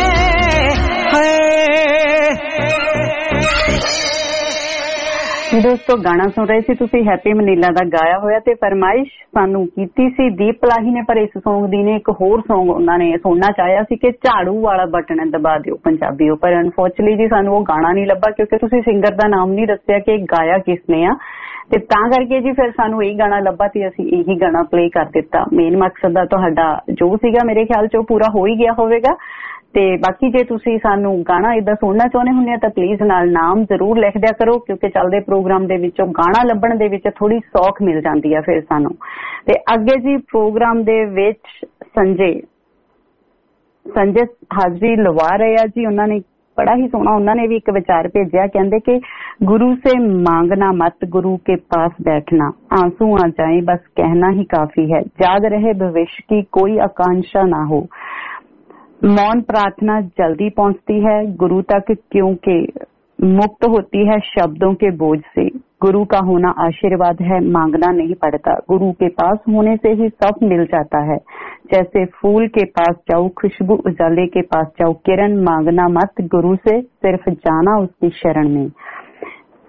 ਦੋਸਤੋ ਗਾਣਾ ਸੁਣ ਰਹੇ ਸੀ ਤੁਸੀਂ ਹੈਪੀ ਮਨੀਲਾ ਦਾ ਗਾਇਆ ਹੋਇਆ, ਤੇ ਫਰਮਾਇਸ਼ ਸਾਨੂੰ ਕੀਤੀ ਸੀ ਦੀਪ ਪਲਾਹੀ ਨੇ, ਪਰ ਇਸ ਸੌਂਗ ਦੀ ਨੇ ਇੱਕ ਹੋਰ ਸੌਂਗ ਉਹਨਾਂ ਨੇ ਸੁਣਨਾ ਚਾਹਿਆ ਸੀ ਕਿ ਝਾੜੂ ਵਾਲਾ ਬਟਨ ਦਬਾ ਦਿਓ ਪੰਜਾਬੀਓ। ਪਰ ਅਨਫੋਰਚੁਨੇਟਲੀ ਜੀ ਸਾਨੂੰ ਉਹ ਗਾਣਾ ਨਹੀਂ ਲੱਭਾ, ਕਿਉਂਕਿ ਤੁਸੀਂ ਸਿੰਗਰ ਦਾ ਨਾਮ ਨਹੀਂ ਦੱਸਿਆ ਕਿ ਗਾਇਆ ਕਿਸ ਨੇ ਆ, ਤੇ ਤਾਂ ਕਰਕੇ ਜੀ ਫਿਰ ਸਾਨੂੰ ਇਹੀ ਗਾਣਾ ਲੱਭਾ ਤੇ ਅਸੀਂ ਇਹੀ ਗਾਣਾ ਪਲੇ ਕਰ ਦਿੱਤਾ। ਮੇਨ ਮਕਸਦ ਦਾ ਤੁਹਾਡਾ ਜੋ ਸੀਗਾ ਮੇਰੇ ਖਿਆਲ ਚ ਉਹ ਪੂਰਾ ਹੋ ਹੀ ਗਿਆ ਹੋਵੇਗਾ। ਤੇ ਬਾਕੀ ਜੇ ਤੁਸੀਂ ਸਾਨੂੰ ਗਾਣਾ ਏਦਾਂ ਸੁਣਨਾ ਚਾਹੁੰਦੇ ਹੁੰਦੇ ਆ ਤਾਂ ਪਲੀਜ਼ ਨਾਲ ਨਾਮ ਜ਼ਰੂਰ ਲਿਖ ਦਿਆ ਕਰੋ, ਕਿਉਂਕਿ ਚੱਲਦੇ ਪ੍ਰੋਗਰਾਮ ਦੇ ਵਿੱਚੋਂ ਗਾਣਾ ਲੱਭਣ ਦੇ ਵਿੱਚ ਥੋੜੀ ਸੌਖ ਮਿਲ ਜਾਂਦੀ ਆ ਫਿਰ ਸਾਨੂੰ। ਤੇ ਅੱਗੇ ਜੀ ਪ੍ਰੋਗਰਾਮ ਦੇ ਵਿੱਚ ਸੰਜੇ ਸੰਜੇ ਹਾਜ਼ਰੀ ਲਵਾ ਰਹੇ ਆ ਜੀ। ਉਹਨਾਂ ਨੇ बड़ा ही सोना उन्होंने भी एक विचार भेजा, कहते कि गुरु से मांगना मत, गुरु के पास बैठना, आंसू आ जाए बस कहना ही काफी है, याद रहे भविष्य की कोई आकांक्षा ना हो, मौन प्रार्थना जल्दी पहुंचती है गुरु तक क्योंकि मुक्त होती है शब्दों के बोझ से, गुरु का होना आशीर्वाद है, मांगना नहीं पड़ता, गुरु के पास होने से ही सब मिल जाता है, जैसे फूल के पास जाओ, खुशबू उजाले के पास जाओ, किरण मांगना मत गुरु से, सिर्फ जाना उसकी शरण में।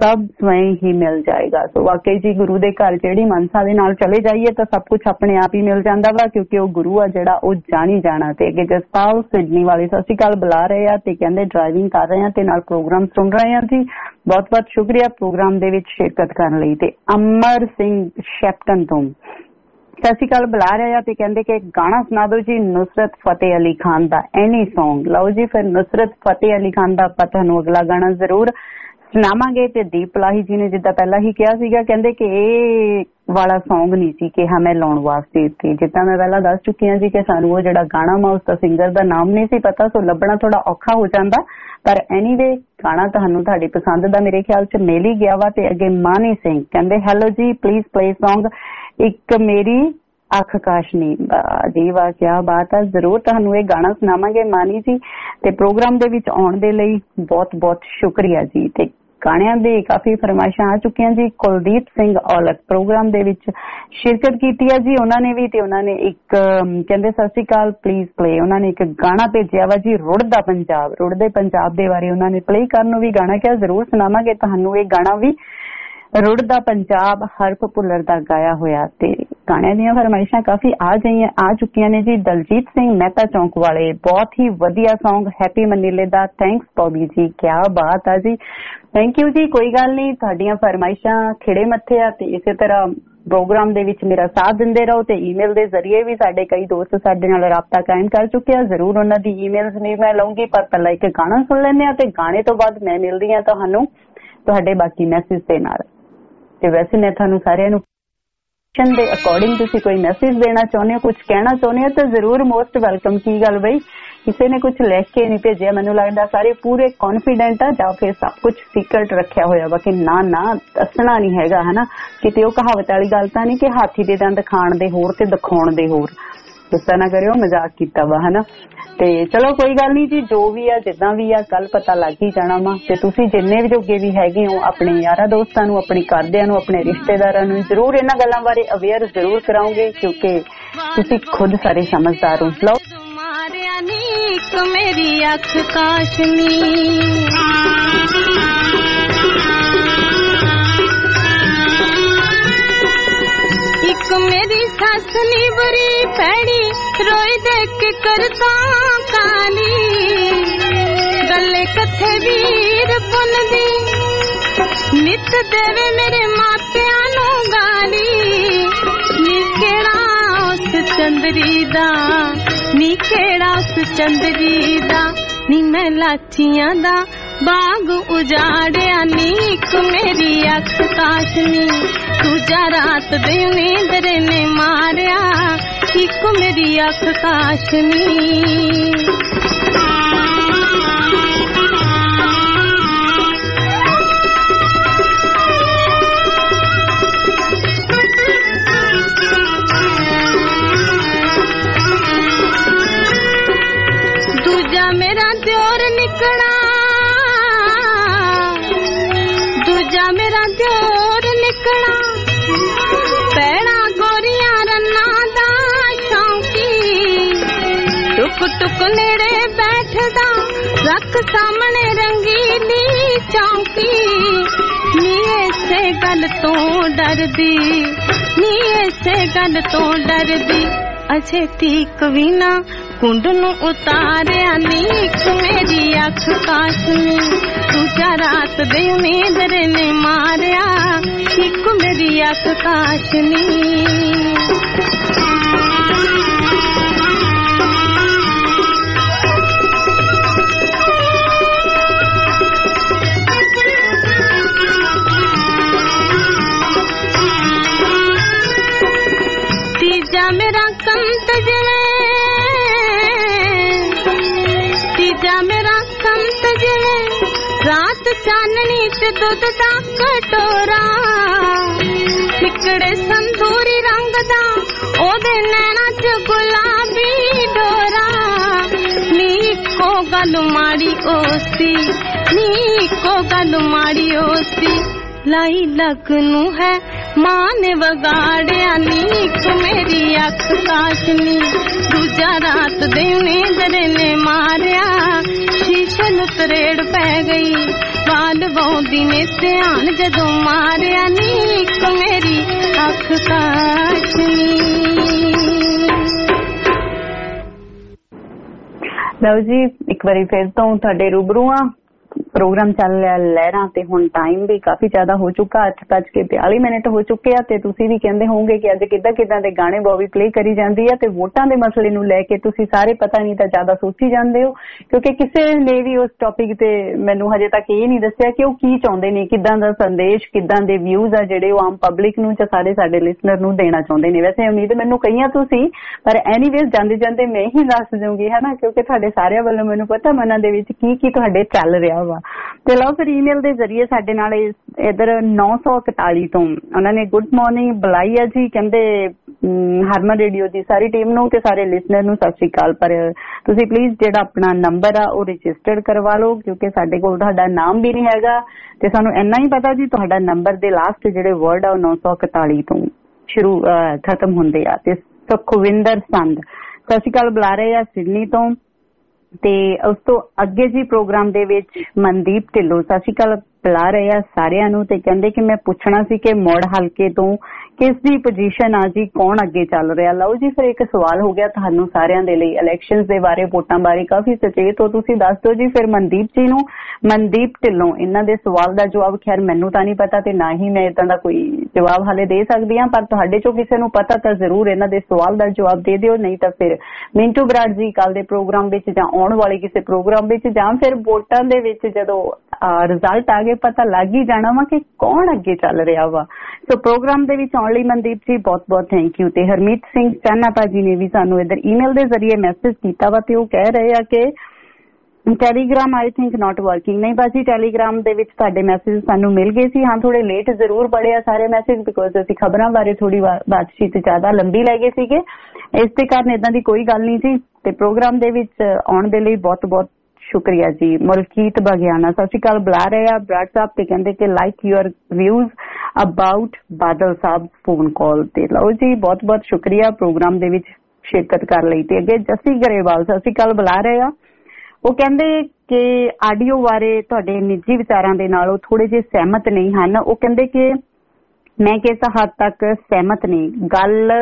सब स्वयं ही मिल जाएगा। सो वाकई जी गुरु दे घर जिहड़ी मनसा दे नाल चले जाइए तो सब कुछ अपने आप ही मिल जाता वा, क्योंकि वो गुरु आ जिहड़ा वो जानी जाना। ते अगे जसपाल सिडनी वाले सत श्री अकाल बुला रहे हैं ते कहंदे ड्राइविंग कर रहे हैं ते नाल प्रोग्राम सुन रहे हैं जी। बहुत बहुत शुक्रिया प्रोग्राम दे विच शिरकत करन लई। ते अमर सिंह शैप्टन तो सत श्री अकाल बुला रहे हैं ते कहंदे कि गाना सुना दो जी नुसरत फतेह अली खान दा एनी सॉन्ग। लो जी फिर नुसरत फतेह अली खान दा आपां तुहानूं अगला गाना जरूर सुनावांगे। ते दीप लाही जी ने जिद्दां पहला ही कहा सीगा, कहंदे कि इह वाला सॉन्ग नहीं सी कि हमें लाउण वास्ते इत्थे, जिद्दां मैं पहला दस चुकी हां जी कि सानूं वो जिहड़ा गाना वा उसदा सिंगर दा नाम नहीं सी पता, सो लभना थोड़ा औखा हो जांदा। पर एनीवे गाना तुहानूं तुहाडी पसंद दा मेरे ख्याल च मिल ही गया वा। ते अगे मानी सिंह कहंदे हैलो जी प्लीज प्ले सॉन्ग एक मेरी अख काशनी। जी वाह क्या बात है, जरूर तुहानूं ये गाना सुनावांगे मानी जी। ते प्रोग्राम दे विच आउण दे लई बहुत बहुत शुक्रिया जी। ते गाणियां दे काफी फरमाइशां आ चुकियां जी। कुलदीप सिंह औलख प्रोग्राम दे विच शिरकत कीती है जी, उन्होंने भी ते उन्होंने एक कहंदे सत श्री अकाल प्लीज प्ले, उन्होंने एक गाना भेजिया वा जी रुड़दा पंजाब। रुड़दे पंजाब दे बारे उन्होंने प्ले करन भी गाना क्या जरूर सुनावांगे तुहानूं ये गाना भी रुड़दा पंजाब हरफ भुल्लर दा गाया होया। ते गाणियां दीयां फरमाइशां काफी आ गई आ चुकियां ने जी। दलजीत सिंह मेहता चौंक वाले बहुत ही वधिया सॉन्ग हैप्पी मनीले दा। थैंक्स बॉबी जी, क्या बात है जी, थैंक यू जी। कोई गल नहीं, तुहाडीआं फरमाइशां खिड़े मत्थे आ ते इसे तरह प्रोग्राम दे विच मेरा साथ दिंदे रहो। ते ईमेल दे जरिए भी साडे कई दोस्त साडे नाल राबता कायम कर चुके हैं। जरूर उन्हां दी ईमेल्स नहीं मैं लऊंगी, पर पहला एक गाना सुन लैंदे आ ते गाने तो बाद मैं मिलदी हां तुहानूं तुहाडे बाकी मैसेज दे नाल। ते वैसे मैं तुहानूं सारिआं नूं दे अकॉर्डिंग तुसीं कोई मैसेज देना चाहुंदे हो, कुछ कहना चाहुंदे हो तो जरूर मोस्ट वेलकम। की गल बई किसी ने कुछ लिख के नहीं भेजिया, मैनूं लगदा सारे पूरे कॉन्फिडेंट आ जां फिर सब कुछ सीक्रेट रखिया होया वा कि ना ना दसना नहीं हैगा, है ना। किते ओह कहावत वाली गल तां नहीं कि हाथी दे दंद खाण दे होर ते दिखाउण दे होर, गुस्सा ना करियो मजाक कीता वा, है ना। ते चलो कोई गल नहीं जी, जो भी आ जिद्दां भी आ कल पता लग ही जाना वा। ते तुसीं जिन्ने भी जोगे भी हैगे हो अपने यारां दोस्तां नूं, अपने घरदिआं नूं, अपने रिश्तेदारां नूं जरूर इन्हां गल्लां बारे अवेयर जरूर कराओगे, क्योंकि तुसीं खुद सारे समझदार हो। लो मेरी अख काशनी एक मेरी सस नी बुरी पैड़ी रोई देख के करता कानी गले कथे वीर पुन दी नित देवे मेरे मापिया नू गाली नी केड़ा उस चंदरी दा नी केड़ा उस चंदरी दा नी मैं लाचियां दा बाग उजाड़िया नी एक मेरी अख काशनी दूजा रात दे नींदर ने मारिया एक मेरी अख काशनी। दूजा मेरा द्योर निकला दूजा मेरा द्योर निकला पैड़ा गोरियां रन्ना दा शौकी टुक टुक नेड़े बैठदा रख सामने रंगीली चौकी नी ऐसे गल तो डरदी नी ऐसे गल तो डरदी अजे तीक भी ना कुंड नू उतारिया नीक मेरी अख काशनी दूजा रात दे नींदर ने मारिया एक मेरी अख काशनी। तीजा मेरा संत जिवे तीजा मेरा संत जिवे रात चाननी ते दुध दा कटोरा ठिकड़े संदूरी रंग दा ओदे नैना च गुलाबी डोरा नी को गल माड़ी ओसी नी को गल माड़ी ओसी लाई लगनू है मां ने वगाड़िया नी एक मेरी अख काशनी दूजा रात दे नींदर ने मारिया शीशे नू तरेड़ पै गई वाल बौंदी ने ध्यान जदों मारिया नी एक मेरी अख काशनी। ਲਓ ਜੀ ਇੱਕ ਵਾਰੀ ਫਿਰ ਤੋਂ ਤੁਹਾਡੇ ਰੂਬਰੂ ਆ ਪ੍ਰੋਗਰਾਮ ਚੱਲ ਰਿਹਾ ਲਹਿਰਾਂ ਤੇ ਹੁਣ ਟਾਈਮ ਵੀ ਕਾਫੀ ਜ਼ਿਆਦਾ ਹੋ ਚੁੱਕਾ ਅੱਠ ਵੱਜ ਕੇ ਬਿਆਲੀ ਮਿੰਟ ਹੋ ਚੁੱਕੇ ਆ ਤੇ ਤੁਸੀਂ ਵੀ ਕਹਿੰਦੇ ਹੋਵੋਗੇ ਕਿ ਅੱਜ ਕਿੱਦਾਂ ਕਿੱਦਾਂ ਦੇ ਗਾਣੇ ਬੋਬੀ ਪਲੇ ਕਰੀ ਜਾਂਦੀ ਆ ਤੇ ਵੋਟਾਂ ਦੇ ਮਸਲੇ ਨੂੰ ਲੈ ਕੇ ਤੁਸੀਂ ਸਾਰੇ ਪਤਾ ਨਹੀਂ ਤਾਂ ਜ਼ਿਆਦਾ ਸੋਚੀ ਜਾਂਦੇ ਹੋ ਕਿਉਂਕਿ ਕਿਸੇ ਨੇ ਵੀ ਉਸ ਟੌਪਿਕ ਤੇ ਮੈਨੂੰ ਹਜੇ ਤੱਕ ਇਹ ਨਹੀਂ ਦੱਸਿਆ ਕਿ ਉਹ ਕੀ ਚਾਹੁੰਦੇ ਨੇ ਕਿੱਦਾਂ ਦਾ ਸੰਦੇਸ਼ ਕਿੱਦਾਂ ਦੇ ਵਿਊਜ਼ ਆ ਜਿਹੜੇ ਉਹ ਆਮ ਪਬਲਿਕ ਨੂੰ ਜਾਂ ਸਾਰੇ ਸਾਡੇ ਲਿਸਨਰ ਨੂੰ ਦੇਣਾ ਚਾਹੁੰਦੇ ਨੇ। ਵੈਸੇ ਉਮੀਦ ਮੈਨੂੰ ਕਈਆਂ ਤੋਂ ਸੀ ਪਰ ਐਨੀਵੇਜ਼ ਜਾਂਦੇ ਜਾਂਦੇ ਮੈਂ ਹੀ ਦੱਸ ਦਊਂਗੀ ਹੈ ਨਾ ਕਿਉਂਕਿ ਤੁਹਾਡੇ ਸਾਰਿਆਂ ਵੱਲੋਂ ਮੈਨੂੰ ਪਤਾ ਮਨਾਂ ਦੇ ਵਿੱਚ ਕੀ ਕੀ ਤੁਹਾਡੇ ਚੱਲ ਰਿਹਾ ਵਾ। ਤੇ ਲਓ ਫਿਰ ਈਮੇਲ ਦੇ ਜ਼ਰੀਏ ਸਾਡੇ ਨਾਲ ਇਧਰ ਨੌ ਸੌ ਇਕਤਾਲੀ ਤੋਂ ਉਹਨਾਂ ਨੇ ਗੁੱਡ ਮਾਰਨਿੰਗ ਬੁਲਾਈ ਆ ਜੀ ਕਹਿੰਦੇ ਹਰਮਨ ਰੇਡੀਓ ਦੀ ਸਾਰੀ ਟੀਮ ਨੂੰ ਤੇ ਸਾਰੇ ਲਿਸਨਰ ਨੂੰ ਸਤਿ ਸ਼੍ਰੀ ਅਕਾਲ ਪਰ ਤੁਸੀਂ ਪਲੀਜ਼ ਜਿਹੜਾ ਆਪਣਾ ਨੰਬਰ ਆ ਉਹ ਰਜਿਸਟਰਡ ਕਰਵਾ ਲਓ ਕਿਉਂਕਿ ਸਾਡੇ ਕੋਲ ਤੁਹਾਡਾ ਨਾਮ ਵੀ ਨਹੀਂ ਹੈਗਾ ਤੇ ਸਾਨੂੰ ਇੰਨਾ ਹੀ ਪਤਾ ਜੀ ਤੁਹਾਡਾ ਨੰਬਰ ਦੇ ਲਾਸਟ ਜਿਹੜੇ ਵਰਡ ਆ ਉਹ ਨੌ ਸੌ ਇਕਤਾਲੀ ਤੋਂ ਸ਼ੁਰੂ ਖਤਮ ਹੁੰਦੇ ਆ ਤੇ ਸੁਖਵਿੰਦਰ ਸੰਧ ਸਤਿ ਸ਼੍ਰੀ ਅਕਾਲ ਬੁਲਾ ਰਹੇ ਆ ਸਿਡਨੀ ਤੋਂ ਤੇ ਉਸ ਤੋਂ ਅੱਗੇ ਜੀ ਪ੍ਰੋਗਰਾਮ ਦੇ ਵਿੱਚ ਮਨਦੀਪ ਢਿੱਲੋਂ ਸਤਿ ਸ਼੍ਰੀ ਅਕਾਲ ਬੁਲਾ ਰਹੇ ਆ ਸਾਰਿਆਂ ਨੂੰ ਤੇ ਕਹਿੰਦੇ ਕਿ ਮੈਂ ਪੁੱਛਣਾ ਸੀ ਕਿ ਮੋੜ ਹਲਕੇ ਤੋਂ ਕਿਸ ਦੀ ਪੋਜੀਸ਼ਨ ਆ ਜੀ ਕੌਣ ਅੱਗੇ ਚੱਲ ਰਿਹਾ। ਲਓ ਜੀ ਫਿਰ ਇੱਕ ਸਵਾਲ ਹੋ ਗਿਆ ਤੁਹਾਨੂੰ ਸਾਰਿਆਂ ਦੇ ਲਈ ਇਲੈਕਸ਼ਨਸ ਦੇ ਬਾਰੇ ਵੋਟਾਂ ਬਾਰੇ ਕਾਫੀ ਸੁਚੇਤ ਹੋ ਤੁਸੀਂ ਦੱਸ ਦਿਓ ਜੀ ਫਿਰ ਮਨਦੀਪ ਜੀ ਨੂੰ ਮਨਦੀਪ ਢਿੱਲੋਂ ਇਹਨਾਂ ਦੇ ਸਵਾਲ ਦਾ ਜਵਾਬ ਖੈਰ ਮੈਨੂੰ ਤਾਂ ਨਹੀਂ ਪਤਾ ਤੇ ਨਾ ਹੀ ਮੈਂ ਇਦਾਂ ਦਾ ਕੋਈ ਜਵਾਬ ਹਾਲੇ ਦੇ ਸਕਦੀ ਹਾਂ ਪਰ ਤੁਹਾਡੇ ਚੋਂ ਕਿਸੇ ਨੂੰ ਪਤਾ ਤਾਂ ਜ਼ਰੂਰ ਇਹਨਾਂ ਦੇ ਸਵਾਲ ਦਾ ਜਵਾਬ ਦੇ ਦਿਓ ਨਹੀਂ ਤਾਂ ਫਿਰ ਮਿੰਟੂ ਬਰਾੜ ਜੀ ਕੱਲ ਦੇ ਪ੍ਰੋਗਰਾਮ ਵਿੱਚ ਜਾਂ ਆਉਣ ਵਾਲੇ ਕਿਸੇ ਪ੍ਰੋਗਰਾਮ ਵਿੱਚ ਜਾਂ ਫਿਰ ਵੋਟਾਂ ਦੇ ਵਿੱਚ ਜਦੋਂ ਰਿਜ਼ਲਟ ਆ ਗਏ ਪਤਾ ਲੱਗ ਹੀ ਜਾਣਾ ਵਾ ਕਿ ਕੌਣ ਅੱਗੇ ਚੱਲ ਰਿਹਾ ਵਾ। ਸੋ ਪ੍ਰੋਗਰਾਮ ਦੇ ਵਿੱਚ ਆਉਣ ਲਈ ਮਨਦੀਪ ਜੀ ਬਹੁਤ ਬਹੁਤ ਥੈਂਕ ਯੂ ਤੇ ਹਰਮੀਤ ਸਿੰਘ ਚਾਨਾ ਭਾਜੀ ਨੇ ਵੀ ਸਾਨੂੰ ਇੱਧਰ ਈਮੇਲ ਦੇ ਜ਼ਰੀਏ ਮੈਸੇਜ ਕੀਤਾ ਵਾ ਤੇ ਉਹ ਕਹਿ ਰਹੇ ਆ ਕਿ Telegram I think not working ਨਹੀਂ ਬਾਜੀ ਟੈਲੀਗ੍ਰਾਮ ਦੇ ਵਿੱਚ ਤੁਹਾਡੇ ਮੈਸੇਜ ਸਾਨੂੰ ਮਿਲ ਗਏ ਸੀ ਹਾਂ ਥੋੜੇ ਲੇਟ ਜ਼ਰੂਰ ਪੜੇ ਆ ਸਾਰੇ ਮੈਸੇਜ ਬਿਕੋਜ਼ ਅਸੀਂ ਖਬਰਾਂ ਬਾਰੇ ਥੋੜੀ ਬਾਤਚੀਤ ਜ਼ਿਆਦਾ ਲੰਬੀ ਲੈ ਗਏ ਸੀਗੇ ਇਸ ਦੇ ਕਾਰਨ ਏਦਾਂ ਦੀ ਕੋਈ ਗੱਲ ਨਹੀਂ ਸੀ ਤੇ ਪ੍ਰੋਗਰਾਮ ਦੇ ਵਿੱਚ ਆਉਣ ਦੇ ਲਈ ਬਹੁਤ ਬਹੁਤ ਸ਼ੁਕਰੀਆ ਜੀ। ਮਲਕੀਤ ਬਗਿਆਨਾ ਸਤਿ ਸ਼੍ਰੀ ਅਕਾਲ ਬੁਲਾ ਰਹੇ ਆ ਬਰਾੜ ਸਾਹਿਬ ਤੇ ਕਹਿੰਦੇ ਕਿ like your views about Badal Sahib phone call ਤੇ ਲਓ ਜੀ ਬਹੁਤ ਬਹੁਤ ਸ਼ੁਕਰੀਆ ਪ੍ਰੋਗਰਾਮ ਦੇ ਵਿੱਚ ਸ਼ਿਰਕਤ ਕਰਨ ਲਈ ਤੇ ਅੱਗੇ ਜੱਸੀ ਗਰੇਵਾਲ ਸਤਿ ਸ਼੍ਰੀ ਅਕਾਲ ਬੁਲਾ ਰਹੇ ਆ ਉਹ ਕਹਿੰਦੇ ਕਿ ਆਡੀਓ ਬਾਰੇ ਤੁਹਾਡੇ ਨਿੱਜੀ ਵਿਚਾਰਾਂ ਦੇ ਨਾਲ ਉਹ ਥੋੜੇ ਜਿਹੇ ਸਹਿਮਤ ਨਹੀਂ ਹਨ। ਉਹ ਕਹਿੰਦੇ ਕਿ ਮੈਂ ਕਿਸ ਹੱਦ ਤੱਕ ਸਹਿਮਤ ਨਹੀਂ ਗੱਲ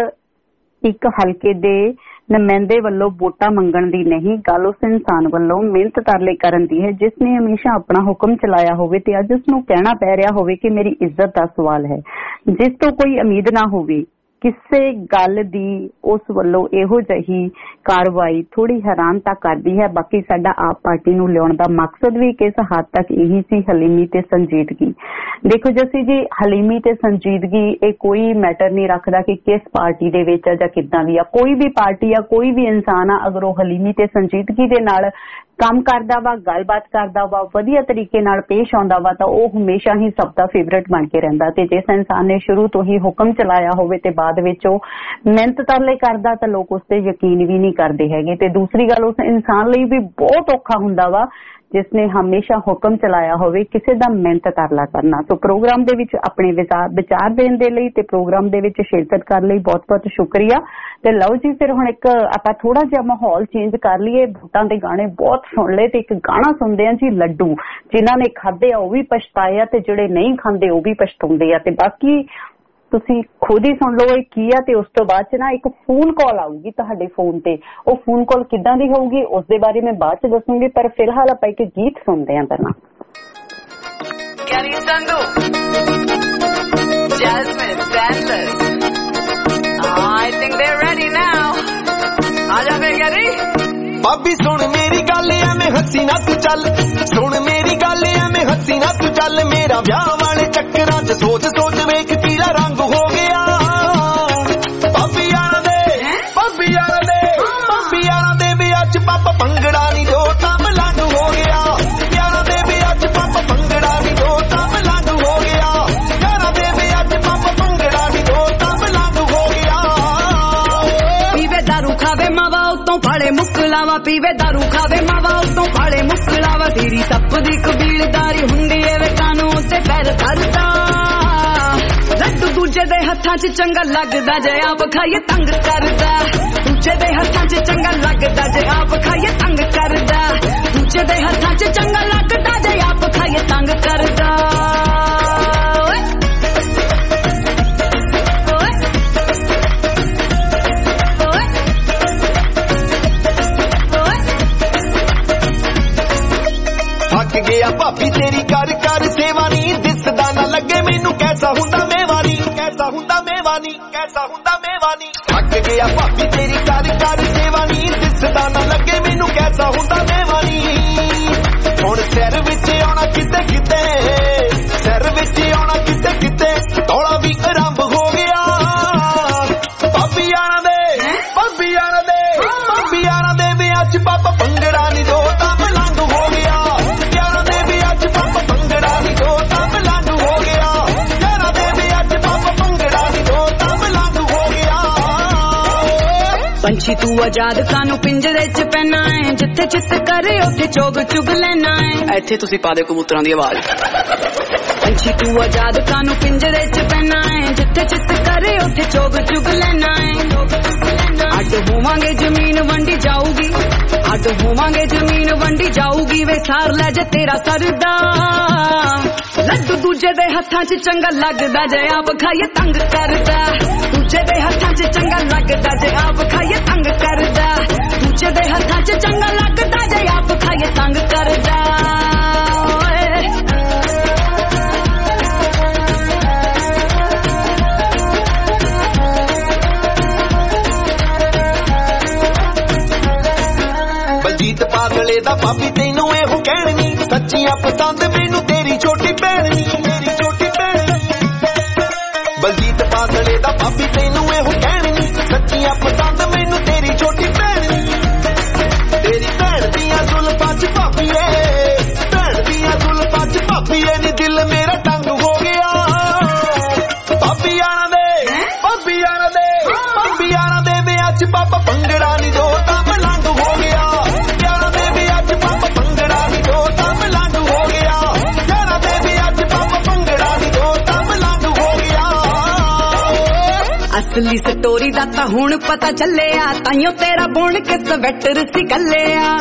ਇੱਕ ਹਲਕੇ ਦੇ ਨੁਮਾਇੰਦੇ ਵੱਲੋਂ ਵੋਟਾਂ ਮੰਗਣ ਦੀ ਨਹੀਂ ਗੱਲ ਉਸ ਇਨਸਾਨ ਵੱਲੋਂ ਮਿਹਨਤ ਤਰਲੇ ਕਰਨ ਦੀ ਹੈ ਜਿਸ ਨੇ ਹਮੇਸ਼ਾ ਆਪਣਾ ਹੁਕਮ ਚਲਾਇਆ ਹੋਵੇ ਤੇ ਅੱਜ ਉਸ ਨੂੰ ਕਹਿਣਾ ਪੈ ਰਿਹਾ ਹੋਵੇ ਕਿ ਮੇਰੀ ਇੱਜ਼ਤ ਦਾ ਸਵਾਲ ਹੈ ਜਿਸ ਤੋਂ ਕੋਈ ਉਮੀਦ ਨਾ ਹੋਵੇ ਕਿਸੇ ਗੱਲ ਦੀ ਉਸ ਵੱਲੋਂ ਇਹੋ ਜਿਹੀ ਕਾਰਵਾਈ ਥੋੜੀ ਹੈਰਾਨ ਤਾਂ ਕਰਦੀ ਹੈ। ਬਾਕੀ ਸਾਡਾ ਆਪ ਪਾਰਟੀ ਨੂੰ ਲਿਆਉਣ ਦਾ ਮਕਸਦ ਵੀ ਕਿਸ ਹੱਦ ਤੱਕ ਇਹੀ ਸੀ ਹਲੀਮੀ ਤੇ ਸੰਜੀਦਗੀ। ਦੇਖੋ ਜੱਸੀ ਜੀ ਹਲੀਮੀ ਤੇ ਸੰਜੀਦਗੀ ਇਹ ਕੋਈ ਮੈਟਰ ਨਹੀਂ ਰੱਖਦਾ ਕਿ ਕਿਸ ਪਾਰਟੀ ਦੇ ਵਿੱਚ ਆ ਜਾਂ ਕਿੱਦਾਂ ਦੀ ਆ ਕੋਈ ਵੀ ਪਾਰਟੀ ਆ ਕੋਈ ਵੀ ਇਨਸਾਨ ਆ ਅਗਰ ਉਹ ਹਲੀਮੀ ਤੇ ਸੰਜੀਦਗੀ ਦੇ ਨਾਲ ਕੰਮ ਕਰਦਾ ਵਾ ਗੱਲਬਾਤ ਕਰਦਾ ਵਾ ਵਧੀਆ ਤਰੀਕੇ ਨਾਲ ਪੇਸ਼ ਆਉਂਦਾ ਵਾ ਤਾਂ ਉਹ ਹਮੇਸ਼ਾ ਹੀ ਸਭ ਦਾ ਫੇਵਰੇਟ ਬਣ ਕੇ ਰਹਿੰਦਾ ਤੇ ਜਿਸ ਇਨਸਾਨ ਨੇ ਸ਼ੁਰੂ ਤੋਂ ਹੀ ਹੁਕਮ ਚਲਾਇਆ ਹੋਵੇ ਤੇ ਬਾਅਦ ਵਿੱਚ ਉਹ ਮਿਹਨਤ ਤਰਲੇ ਕਰਦਾ ਤਾਂ ਲੋਕ ਉਸ ਤੇ ਯਕੀਨ ਵੀ ਨਹੀਂ ਕਰਦੇ ਹੈਗੇ ਤੇ ਦੂਸਰੀ ਗੱਲ ਉਸ ਇਨਸਾਨ ਲਈ ਵੀ ਬਹੁਤ ਔਖਾ ਹੁੰਦਾ ਵਾ ਜਿਸ ਨੇ ਹਮੇਸ਼ਾ ਹੁਕਮ ਚਲਾਇਆ ਹੋਵੇ ਕਿਸੇ ਦਾ ਮਿਹਨਤ ਤਰਲਾ ਕਰਨਾ। ਸੋ ਪ੍ਰੋਗਰਾਮ ਦੇ ਵਿੱਚ ਆਪਣੇ ਵਿਚਾਰ ਦੇਣ ਦੇ ਲਈ ਤੇ ਪ੍ਰੋਗਰਾਮ ਦੇ ਵਿੱਚ ਸ਼ਿਰਕਤ ਕਰਨ ਲਈ ਬਹੁਤ ਬਹੁਤ ਸ਼ੁਕਰੀਆ ਤੇ ਲਓ ਜੀ ਫਿਰ ਹੁਣ ਇੱਕ ਆਪਾਂ ਥੋੜਾ ਜਿਹਾ ਮਾਹੌਲ ਚੇਂਜ ਕਰ ਲਈਏ ਵੋਟਾਂ ਦੇ ਗਾਣੇ ਬਹੁਤ ਸੁਣ ਲਏ ਤੇ ਇੱਕ ਗਾਣਾ ਸੁਣਦੇ ਆ ਜੀ ਲੱਡੂ ਜਿਨ੍ਹਾਂ ਨੇ ਖਾਦੇ ਆ ਉਹ ਵੀ ਪਛਤਾਏ ਆ ਤੇ ਜਿਹੜੇ ਨਹੀਂ ਖਾਂਦੇ ਉਹ ਵੀ ਪਛਤਾਉਂਦੇ ਆ ਤੇ ਬਾਕੀ ਤੁਸੀਂ ਖੁਦ ਹੀ ਸੁਣ ਲਓ ਇਹ ਕੀ ਆ ਤੇ ਉਸ ਤੋਂ ਬਾਅਦ ਚ ਨਾ ਇੱਕ ਫੋਨ ਕਾਲ ਆਊਗੀ ਤੁਹਾਡੇ ਫੋਨ ਤੇ ਉਹ ਫੋਨ ਕਾਲ ਕਿੱਦਾਂ ਦੀ ਹੋਊਗੀ ਉਸ ਦੇ ਬਾਰੇ ਮੈਂ ਬਾਅਦ ਚ ਦੱਸੂਗੀ ਪਰ ਫਿਲਹਾਲ ਆਪਾਂ ਇੱਕ ਗੀਤ ਸੁਣਦੇ ਆ ਪਹਿਲਾਂ। Gary Sandu, Jasmine Sandler. Oh, I think they're ready now. Aaja fe Gary. ਭਾਬੀ ਸੁਣ ਮੇਰੀ ਗੱਲ ਐਵੇਂ ਹੱਸੀ ਨਾ ਤੂੰ ਚੱਲ ਸੁਣ ਮੇਰੀ ਗੱਲ ਐਵੇਂ ਹੱਸੀ ਨਾ ਤੂੰ ਚੱਲ ਮੇਰਾ ਵਿਆਹ ਵਾਲੇ ਚੱਕਰਾਂ 'ਚ ਸੋਚ ਸੋਚ ਵੇਖ ਪੀਲਾ ਰੰਗ ਹੋ ਗਿਆ ਭਾਬੀ ਯਾਰਾਂ ਦੇ ਭਾਬੀ ਯਾਰਾਂ ਦੇ ਭਾਬੀ ਯਾਰਾਂ ਦੇ ਵਿਆਹ 'ਚ ਪਾਪਾ ਭੰਗੜਾ ਨਹੀਂ ਦੋ ਤਾਂ ਮਲੰਗ ਹੋ ਗਿਆ ਯਾਰਾਂ ਦੇ ਵਿਆਹ 'ਚ ਪਾਪਾ ਭੰਗੜਾ ਨਹੀਂ ਦੋ ਤਾਂ ਮਲੰਗ ਹੋ ਗਿਆ ਯਾਰਾਂ ਦੇ ਵਿਆਹ 'ਚ ਪਾਪਾ ਭੰਗੜਾ ਨਹੀਂ ਦੋ ਤਾਂ ਮਲੰਗ ਹੋ ਗਿਆ ਪੀਵੇ ਦਾਰੂ ਖਾਵੇ ਮਾਵਾ ਉਤੋਂ ਫਾੜੇ ਮੁਕਲਾਵਾ ਪੀਵੇ ਦਾਰੂ ਖਾਵੇ ਮਾਵਾ ਉਤੋਂ ਫਾੜੇ ਮੁਕਲਾਵਾ ਤੇਰੀ ਸੱਪ ਦੀ ਕਬੀਲਦਾਰੀ ਹੁੰਦੀ ਏ ਵੇ ਕਾਨੂੰਨ ਤੇ ਪੈਰ ਧਰਦਾ ਲੱਡੂ ਦੂਜੇ ਦੇ ਹੱਥਾਂ 'ਚ ਚੰਗਾ ਲੱਗਦਾ ਜੇ ਆਪ ਖਾਈਏ ਤੰਗ ਕਰਦਾ ਦੂਜੇ ਦੇ ਹੱਥਾਂ 'ਚ ਚੰਗਾ ਲੱਗਦਾ ਜੇ ਆਪ ਖਾਈਏ ਤੰਗ ਕਰਦਾ ਦੂਜੇ ਦੇ ਹੱਥਾਂ 'ਚ ਚੰਗਾ ਲੱਗਦਾ ਜੇ ਆਪ ਖਾਈਏ ਤੰਗ ਕਰਦਾ ਗਿਆ ਭਾਬੀ ਤੇਰੀ ਕਰ ਕਰ ਸੇਵਾ ਨੀ ਦਿਸਦਾ ਨਾ ਲੱਗੇ ਮੈਨੂੰ ਕੈਸਾ ਹੁੰਦਾ ਮੇਵਾਨੀ ਕੈਸਾ ਹੁੰਦਾ ਮੇਵਾਨੀ ਕੈਸਾ ਹੁੰਦਾ ਮੇਵਾਨੀ ਥੱਕ ਗਿਆ ਭਾਬੀ ਤੇਰੀ ਕਰ ਕਰ ਸੇਵਾ ਨੀ ਦਿਸਦਾ ਨਾ ਲੱਗੇ ਮੈਨੂੰ ਕੈਸਾ ਹੁੰਦਾ ਮੇਵਾਨੀ ਹੁਣ ਸਿਰ ਵਿੱਚ ਆਉਣਾ ਕਿਤੇ ਕਿਤੇ ਸਿਰ ਵਿੱਚ ਆਉਣਾ ਕਿਤੇ ਕਿਤੇ ਤੋਲਾ ਵੀ ਆਰੰਭ ਹੋ ਗਿਆ ਭਾਬੀ ਆਣਾ ਦੇ ਭਾਬੀ ਆਣਾ ਦੇ ਭਾਬੀ ਆਣਾ ਦੇ ਵਿਆਹ 'ਚ ਪਾਪਾ ਭੰਗੜਾ ਨੀ ਦੋ ਤਾਂ ਮਲੰਗ ਹੋ ਗਿਆ ਪੰਛੀ ਤੂੰ ਆਜ਼ਾਦ ਕਾਨੂੰ ਪਿੰਜਰੇ 'ਚ ਪੈਣਾ ਏ ਜਿੱਥੇ ਚਿੱਤ ਕਰੇ ਉੱਥੇ ਚੋਗ ਚੁਗ ਲੈਣਾ ਏ ਇੱਥੇ ਤੁਸੀਂ ਪਾ ਦੇ ਕਬੂਤਰਾਂ ਦੀ ਆਵਾਜ਼ ਪੰਛੀ ਤੂੰ ਆਜ਼ਾਦ ਕਾਨੂੰ ਪਿੰਜਰੇ 'ਚ ਪੈਣਾ ਏ ਜਿੱਥੇ ਚਿੱਤ ਕਰੇ ਉੱਥੇ ਚੋਗ ਚੁਗ ਲੈਣਾ ਏ ਅੱਡ ਹੋਵਾਂਗੇ ਜ਼ਮੀਨ ਵੰਡੀ ਜਾਊਗੀ ਅੱਡ ਹੋਵਾਂਗੇ ਜ਼ਮੀਨ ਵੰਡੀ ਜਾਊਗੀ ਵੇ ਸਾਰ ਲੈ ਜੇ ਤੇਰਾ ਸਰਦਾ ਲੱਡੂ ਦੂਜੇ ਦੇ ਹੱਥਾਂ 'ਚ ਚੰਗਾ ਲੱਗਦਾ ਜੇ ਆਪ ਖਾਈਏ ਤੰਗ ਕਰਦਾ ਦੂਜੇ ਦੇ ਹੱਥਾਂ 'ਚ ਚੰਗਾ ਲੱਗਦਾ ਜੇ ਆਪ ਖਾਈਏ ਤੰਗ ਕਰਦਾ ਦੂਜੇ ਦੇ ਹੱਥਾਂ 'ਚ ਚੰਗਾ ਲੱਗਦਾ ਜੇ ਆਪ ਖਾਈਏ ਤੰਗ ਕਰਦਾ ਬਲਜੀਤ ਪਾਗਲੇ ਦਾ ਭਾਬੀ ਤੈਨੂੰ ਇਹੋ ਕਹਿਣੀ ਸੱਚੀਆਂ ਪਸੰਦ ਮੈਨੂੰ ਤੇਰੀ ਛੋਟੀ ਭੈਣ ਨੀ ਤੇਰੀ ਛੋਟੀ ਭੈਣ ਬਲਜੀਤ ਪਾਗਲੇ ਦਾ ਭਾਬੀ ਤੈਨੂੰ ਇਹੋ ਕਹਿਣੀ ਸੱਚੀਆਂ ਪਸੰਦ ਮੈਨੂੰ ਤੇਰੀ ਛੋਟੀ ਭੈਣ ਨੀ ਤੇਰੀ ਭੈਣ ਦੀਆਂ ਜ਼ੁਲਫਾਂ 'ਚ ਭਾਬੀ ਏ ਭੈਣ ਦੀਆਂ ਜ਼ੁਲਫਾਂ 'ਚ ਭਾਬੀ ਏ ਨੀ ਦਿਲ ਮੇਰਾ ਤੰਗ ਹੋ ਗਿਆ ਭਾਬੀ ਆਣਾ ਦੇ ਭਾਬੀ ਆਣਾ ਦੇ ਭਾਬੀ ਆਣਾ ਦੇ ਵਿਆਹ 'ਚ ਪਾਪਾ ਭੰਗੜਾ ਨੀ ਦੋ ਤਾਂ ਮਲੰਗ ਹੋ ਗਿਆ ਯਾਰਾਂ ਦੇ ਵਿਆਹ 'ਚ ਪਾਪਾ ਭੰਗੜਾ ਨੀ ਦੋ ਤਾਂ ਮਲੰਗ ਹੋ ਗਿਆ ਯਾਰਾਂ ਦੇ ਵਿਆਹ 'ਚ ਪਾਪਾ ਭੰਗੜਾ ਨੀ ਦੋ ਤਾਂ ਮਲੰਗ ਹੋ ਗਿਆ ਅਸਲੀ ਸਟੋਰੀ ਦਾ ਤਾਂ ਹੁਣ ਪਤਾ ਚੱਲਿਆ ਤਾਈਓ ਤੇਰਾ ਬੁਣ ਕੇ ਸਵੈਟਰ ਸੀ ਕੱਲਿਆ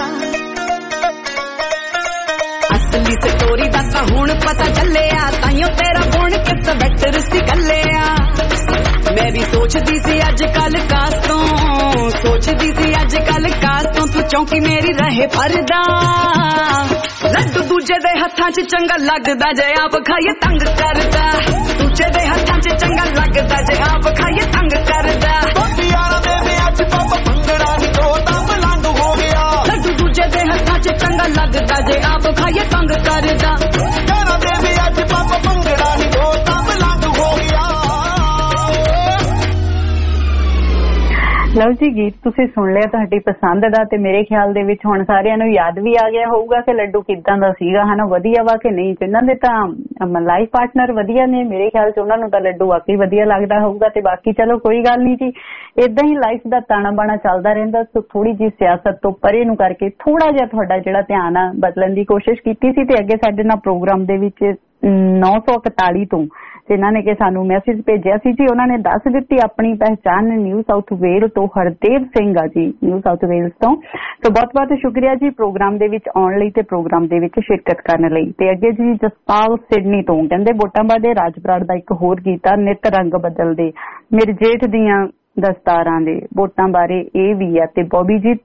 ਅਸਲੀ ਸਟੋਰੀ ਦਾ ਤਾਂ ਹੁਣ ਪਤਾ ਚੱਲਿਆ ਤਾਈਓ ਤੇਰਾ ਬੁਣ ਕੇ ਸਵੈਟਰ ਸੀ ਕੱਲਿਆ ਮੈਂ ਵੀ ਸੋਚਦੀ ਸੀ ਅੱਜ ਕੱਲ ਕਾਸ ਤੋਂ ਸੋਚਦੀ ਸੀ ਅੱਜ ਕੱਲ ਕਾਸ ਤੋਂ ਤੂੰ ਚੌਂਕੀ ਮੇਰੀ ਰਹੇ ਪਰਦਾ ਲੱਡੂ ਦੂਜੇ ਦੇ ਹੱਥਾਂ 'ਚ ਚੰਗਾ ਲੱਗਦਾ ਜੇ ਆਪ ਖਾਈਏ ਤੰਗ ਕਰਦਾ ਦੂਜੇ ਦੇ ਹੱਥਾਂ 'ਚ ਚੰਗਾ ਲੱਗਦਾ ਜੇ ਆਪ ਖਾਈਏ ਤੰਗ ਕਰਦਾ ਭਾਬੀ ਆਣਾ ਦੇ ਵਿਆਹ 'ਚ ਪਾਪਾ ਭੰਗੜਾ ਨੀ ਦੋ ਤਾਂ ਮਲੰਗ ਹੋ ਗਿਆ ਲੱਡੂ ਦੂਜੇ ਦੇ ਹੱਥਾਂ 'ਚ ਚੰਗਾ ਲੱਗਦਾ ਜੇ ਆਪ ਖਾਈਏ ਤੰਗ ਕਰਦਾ ਯਾਰਾਂ ਦੇ ਵਿਆਹ 'ਚ ਪਾਪਾ ਭੰਗੜਾ ਨੀ ਦੋ ਤਾਂ ਮਲੰਗ ਹੋ ਗਿਆ ਲਓ ਜੀ ਗੀਤ ਤੁਸੀਂ ਸੁਣ ਲਿਆ ਤੁਹਾਡੀ ਪਸੰਦ ਦਾ ਤੇ ਮੇਰੇ ਖਿਆਲ ਦੇ ਵਿੱਚ ਹੁਣ ਸਾਰਿਆਂ ਨੂੰ ਯਾਦ ਵੀ ਆ ਗਿਆ ਹੋਊਗਾ ਕਿ ਲੱਡੂ ਕਿੱਦਾਂ ਦਾ ਸੀਗਾ ਹਨਾ ਵਧੀਆ ਵਾ ਕਿ ਨਹੀਂ ਜਿਨ੍ਹਾਂ ਦੇ ਤਾਂ ਲਾਈਫ ਪਾਰਟਨਰ ਵਧੀਆ ਨੇ ਮੇਰੇ ਖਿਆਲ 'ਚ ਉਹਨਾਂ ਨੂੰ ਤਾਂ ਲੱਡੂ ਵਾਕਈ ਵਧੀਆ ਲੱਗਦਾ ਹੋਊਗਾ ਤੇ ਬਾਕੀ ਚਲੋ ਕੋਈ ਗੱਲ ਨਹੀਂ ਜੀ ਏਦਾਂ ਹੀ ਲਾਈਫ ਦਾ ਤਾਣਾ ਬਾਣਾ ਚੱਲਦਾ ਰਹਿੰਦਾ ਸੋ ਥੋੜੀ ਜਿਹੀ ਸਿਆਸਤ ਤੋਂ ਪਰੇ ਨੂੰ ਕਰਕੇ ਥੋੜਾ ਜਿਹਾ ਤੁਹਾਡਾ ਜਿਹੜਾ ਧਿਆਨ ਆ ਬਦਲਣ ਦੀ ਕੋਸ਼ਿਸ਼ ਕੀਤੀ ਸੀ ਤੇ ਅੱਗੇ ਸਾਡੇ ਨਾਲ ਪ੍ਰੋਗਰਾਮ ਦੇ ਵਿੱਚ ਨੌ ਸੌ ਇਕਤਾਲੀ ਤੋਂ ਜਿਨ੍ਹਾਂ ਨੇ ਕਿ ਸਾਨੂੰ ਮੈਸੇਜ ਭੇਜਿਆ ਸੀ ਜੀ ਉਹਨਾਂ ਨੇ ਦੱਸ ਦਿੱਤੀ ਆਪਣੀ ਪਹਿਚਾਣ ਨਿਊ ਸਾਊਥ ਵੇਲ ਤੋਂ ਹਰਦੇਵ ਸਿੰਘ ਆ ਜੀ ਨਿਊ ਸਾਊਥ ਵੇਲਸ ਤੋਂ ਸੋ ਬਹੁਤ ਬਹੁਤ ਸ਼ੁਕਰੀਆ ਜੀ ਪ੍ਰੋਗਰਾਮ ਦੇ ਵਿੱਚ ਆਉਣ ਲਈ ਤੇ ਪ੍ਰੋਗਰਾਮ ਦੇ ਵਿੱਚ ਸ਼ਿਰਕਤ ਕਰਨ ਲਈ ਤੇ ਅੱਗੇ ਜੀ ਜਸਪਾਲ ਸਿਡਨੀ ਤੋਂ ਕਹਿੰਦੇ ਵੋਟਾਂ ਬਾਰੇ ਰਾਜਪੁਰਾ ਦਾ ਇੱਕ ਹੋਰ ਗੀਤ ਆ ਨਿਤ ਰੰਗ ਬਦਲਦੇ ਮੇਰੇ ਜੇਠ ਦੀਆਂ ਦਸਤਾਰਾਂ ਦੇ ਵੋਟਾਂ ਬਾਰੇ ਇਹ ਵੀ ਆ ਤੇ ਬੋਬੀ ਜੀ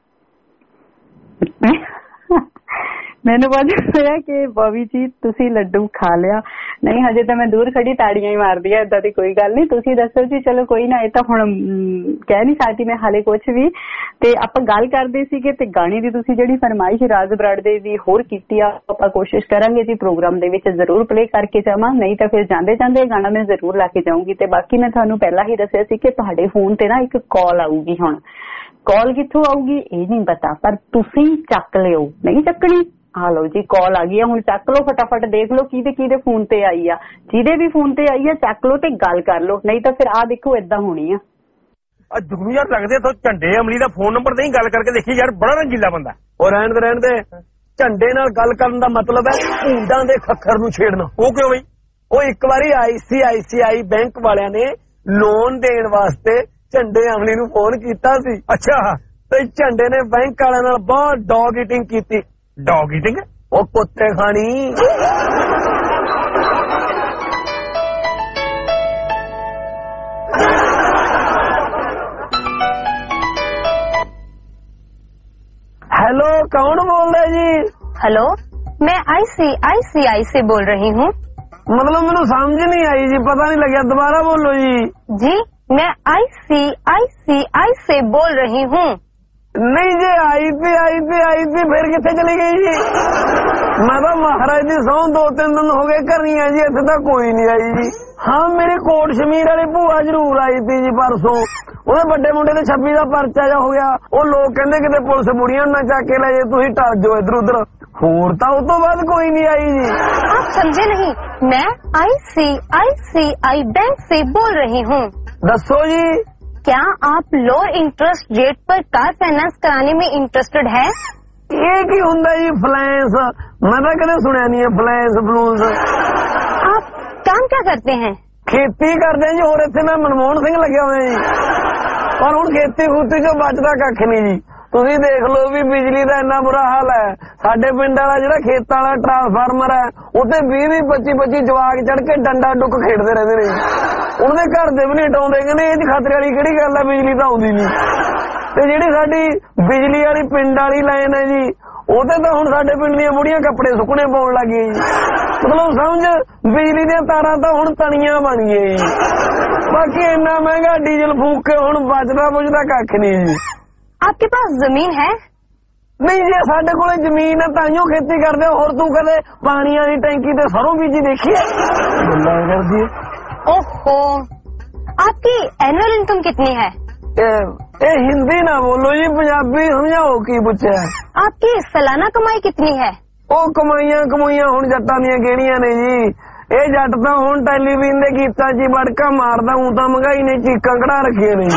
ਮੈਨੂੰ ਪਤਾ ਹੋਇਆ ਕਿ ਬੋਬੀ ਜੀ ਤੁਸੀਂ ਲੱਡੂ ਖਾ ਲਿਆ ਨਹੀਂ ਹਜੇ ਤਾਂ ਮੈਂ ਦੂਰ ਖੜੀ ਤਾੜੀਆਂ ਹੀ ਮਾਰਦੀ ਆ ਏਦਾਂ ਦੀ ਕੋਈ ਗੱਲ ਨਹੀਂ ਤੁਸੀਂ ਦੱਸੋ ਜੀ ਚਲੋ ਕੋਈ ਨਾ ਇਹ ਤਾਂ ਹੁਣ ਕਹਿ ਨਹੀਂ ਸਕਦੀ ਮੈਂ ਹਾਲੇ ਕੁਛ ਵੀ ਤੇ ਆਪਾਂ ਗੱਲ ਕਰਦੇ ਸੀਗੇ ਤੇ ਗਾਣੇ ਦੀ ਤੁਸੀਂ ਜਿਹੜੀ ਫਰਮਾਇਸ਼ ਰਾਜ ਬਰਾੜੇ ਦੀ ਹੋਰ ਕੀਤੀ ਆ ਆਪਾਂ ਕੋਸ਼ਿਸ਼ ਕਰਾਂਗੇ ਜੀ ਪ੍ਰੋਗਰਾਮ ਦੇ ਵਿੱਚ ਜ਼ਰੂਰ ਪਲੇ ਕਰਕੇ ਜਾਵਾਂ ਨਹੀਂ ਤਾਂ ਫਿਰ ਜਾਂਦੇ ਜਾਂਦੇ ਗਾਣਾ ਮੈਂ ਜ਼ਰੂਰ ਲਾ ਕੇ ਜਾਊਂਗੀ ਤੇ ਬਾਕੀ ਮੈਂ ਤੁਹਾਨੂੰ ਪਹਿਲਾਂ ਹੀ ਦੱਸਿਆ ਸੀ ਕਿ ਤੁਹਾਡੇ ਫੋਨ ਤੇ ਨਾ ਇੱਕ ਕਾਲ ਆਊਗੀ ਹੁਣ ਕਾਲ ਕਿੱਥੋਂ ਆਊਗੀ ਇਹ ਨਹੀਂ ਪਤਾ ਪਰ ਤੁਸੀਂ ਚੱਕ ਲਿਓ ਨਹੀਂ ਚੱਕਣੀ ਆ ਲਓ ਜੀ ਕਾਲ ਆ ਗਈ ਆ ਹੁਣ ਚੱਕ ਲਓ ਫਟਾਫਟ ਦੇਖ ਲਓ ਕਿਹਦੇ ਕਿਹਦੇ ਫੋਨ ਤੇ ਆਈ ਆ ਜਿਹਦੇ ਵੀ ਫੋਨ ਤੇ ਆਈ ਆ ਚੱਕ ਲਓ ਤੇ ਗੱਲ ਕਰ ਲਓ ਨਹੀਂ ਤਾਂ ਫਿਰ ਆ ਦੇਖੋ ਏਦਾਂ ਹੋਣੀ ਆ ਆ ਜੁਗਨੂ ਯਾਰ ਲੱਗਦੇ ਤਾਂ ਝੰਡੇ ਅਮਲੀ ਦਾ ਫੋਨ ਨੰਬਰ ਤੇ ਹੀ ਗੱਲ ਕਰਕੇ ਦੇਖੀ ਯਾਰ ਬੜਾ ਰੰਗੀਲਾ ਬੰਦਾ ਉਹ ਰਹਿਣ ਦੇ ਰਹਿਣ ਦੇ ਝੰਡੇ ਨਾਲ ਗੱਲ ਕਰਨ ਦਾ ਮਤਲਬ ਹੈ ਊਂਡਾਂ ਦੇ ਖੱਖਰ ਨੂੰ ਛੇੜਨਾ ਉਹ ਕਿਉਂ ਬਈ ਉਹ ਇੱਕ ਵਾਰੀ ਆਈ ਸੀ ਆਈ ਸੀ ਆਈ ਬੈਂਕ ਵਾਲਿਆਂ ਨੇ ਲੋਨ ਦੇਣ ਵਾਸਤੇ ਝੰਡੇ ਅਮਲੀ ਨੂੰ ਫੋਨ ਕੀਤਾ ਸੀ। ਅੱਛਾ। ਤੇ ਝੰਡੇ ਨੇ ਬੈਂਕ ਵਾਲਿਆਂ ਨਾਲ ਬਹੁਤ ਡੌਗ ਈਟਿੰਗ ਕੀਤੀ। Dog eating? ਉਹ ਕੁੱਤੇ ਖਾਣੀ। हेलो कौन बोल रहे जी? हेलो मैं आई सी आई सी आई से बोल रही हूँ। मतलब मैंने समझ नहीं आई जी, पता नहीं लगा, दोबारा बोलो जी। जी मैं आई सी आई सी आई से बोल रही हूँ। नहीं जी आई थी आई थी आई थी फिर कितने चली गई जी? मैं तो महाराज जी सौ दो तीन दिन हो गए कर रही है जी, इतने तक कोई नहीं आई जी। हाँ मेरी कोट शमीर वाली भूआ जरूर आई थी जी परसों। ਉਹਦੇ ਵੱਡੇ ਮੁੰਡੇ ਦੇ ਛੱਬੀ ਦਾ ਪਰਚਾ ਜਾ ਹੋ ਗਿਆ। ਉਹ ਲੋਕ ਕਹਿੰਦੇ ਕਿਤੇ ਪੁਲਿਸ ਬੁੜੀਆਂ ਨਾ ਚੱਕ ਕੇ ਲੈ ਜੇ, ਤੁਸੀਂ ਟਲ ਜਾਓ ਇਧਰ ਉਧਰ। ਹੋਰ ਤਾਂ ਉਸ ਤੋਂ ਬਾਅਦ ਕੋਈ ਨਹੀਂ आई जी। आप समझे नहीं, मैं आई सी आई सी आई बैंक से बोल रही हूँ। दसो जी। क्या आप लो इंटरेस्ट रेट पर कार फाइनेंस कराने में इंटरेस्टेड है? ये की हुंदा जी फाइनेंस? मैं तो कदे सुनिया नहीं है फाइनेंस फ्लूंस। आप काम क्या करते हैं? खेती करते हैं जी। और इतने मैं मनमोहन सिंह लगे हुए जी, पर हुण खेती खूती चो बचदा कख नहीं जी। ਤੁਸੀਂ ਦੇਖ ਲਓ ਵੀ ਬਿਜਲੀ ਦਾ ਇੰਨਾ ਬੁਰਾ ਹਾਲ ਹੈ। ਸਾਡੇ ਪਿੰਡ ਵਾਲਾ ਜਿਹੜਾ ਖੇਤਾਂ ਵਾਲਾ ਟਰਾਂਸਫਾਰਮਰ ਹੈ ਉੱਤੇ ਵੀਹ ਵੀਹ ਪੱਚੀ ਪੱਚੀ ਜਵਾਕ ਚੜ ਕੇ ਡੰਡਾ ਡੁੱਕ ਖੇਡਦੇ ਰਹਿੰਦੇ ਨੇ। ਉਹਦੇ ਘਰ ਦੇ ਵੀ ਨਹੀਂ ਟਾਉਂਦੇ, ਕਹਿੰਦੇ ਇਹ ਚ ਖਤਰੇ ਵਾਲੀ ਕਿਹੜੀ ਗੱਲ ਹੈ, ਬਿਜਲੀ ਤਾਂ ਆਉਂਦੀ ਨਹੀਂ। ਤੇ ਜਿਹੜੀ ਸਾਡੀ ਬਿਜਲੀ ਵਾਲੀ ਪਿੰਡ ਵਾਲੀ ਲਾਈਨ ਹੈ ਜੀ, ਉਹਦੇ ਤਾਂ ਹੁਣ ਸਾਡੇ ਪਿੰਡ ਦੀਆਂ ਬੁੜੀਆਂ ਕੱਪੜੇ ਸੁੱਕਣੇ ਪਾਉਣ ਲੱਗ ਗਈਆਂ ਜੀ। ਮਤਲਬ ਸਮਝ ਬਿਜਲੀ ਦੀਆਂ ਤਾਰਾਂ ਤਾਂ ਹੁਣ ਤਣੀਆਂ ਬਣ ਗਈਆਂ ਜੀ। ਬਾਕੀ ਇੰਨਾ ਮਹਿੰਗਾ ਡੀਜ਼ਲ ਫੂਕ ਕੇ ਹੁਣ ਬਚਦਾ ਬੁਝਦਾ ਕੱਖ ਨਹੀਂ ਜੀ। आपके पास जमीन है? नहीं जी साडे कोले जमीन है, ताइयों खेती करदे। और तू कदे पानी वाली टैंकी ते सरों बीजी देखी है? गल्लां करदी है। ओहो, आपकी एनुअल इनकम कितनी है? ए, ए हिंदी ना बोलो जी, पंजाबी समझाओ की पूछे। आपकी सालाना कमाई कितनी है? ओ कमाइयां कमाइयां हुण जट्टां दीयां किहड़ियां ने जी। ਇਹ ਜੱਟ ਤਾਂ ਹੁਣ ਟੈਲੀਵਿਜ਼ਨ ਦੇ ਗੀਤਾਂ 'ਚ ਵੜਕਾ ਮਾਰਦਾ, ਹੂੰ ਤਾਂ ਮਹਿੰਗਾਈ ਨੇ ਚੀਕਾਂ ਕਢਾ ਰੱਖੀਆਂ ਨੇ।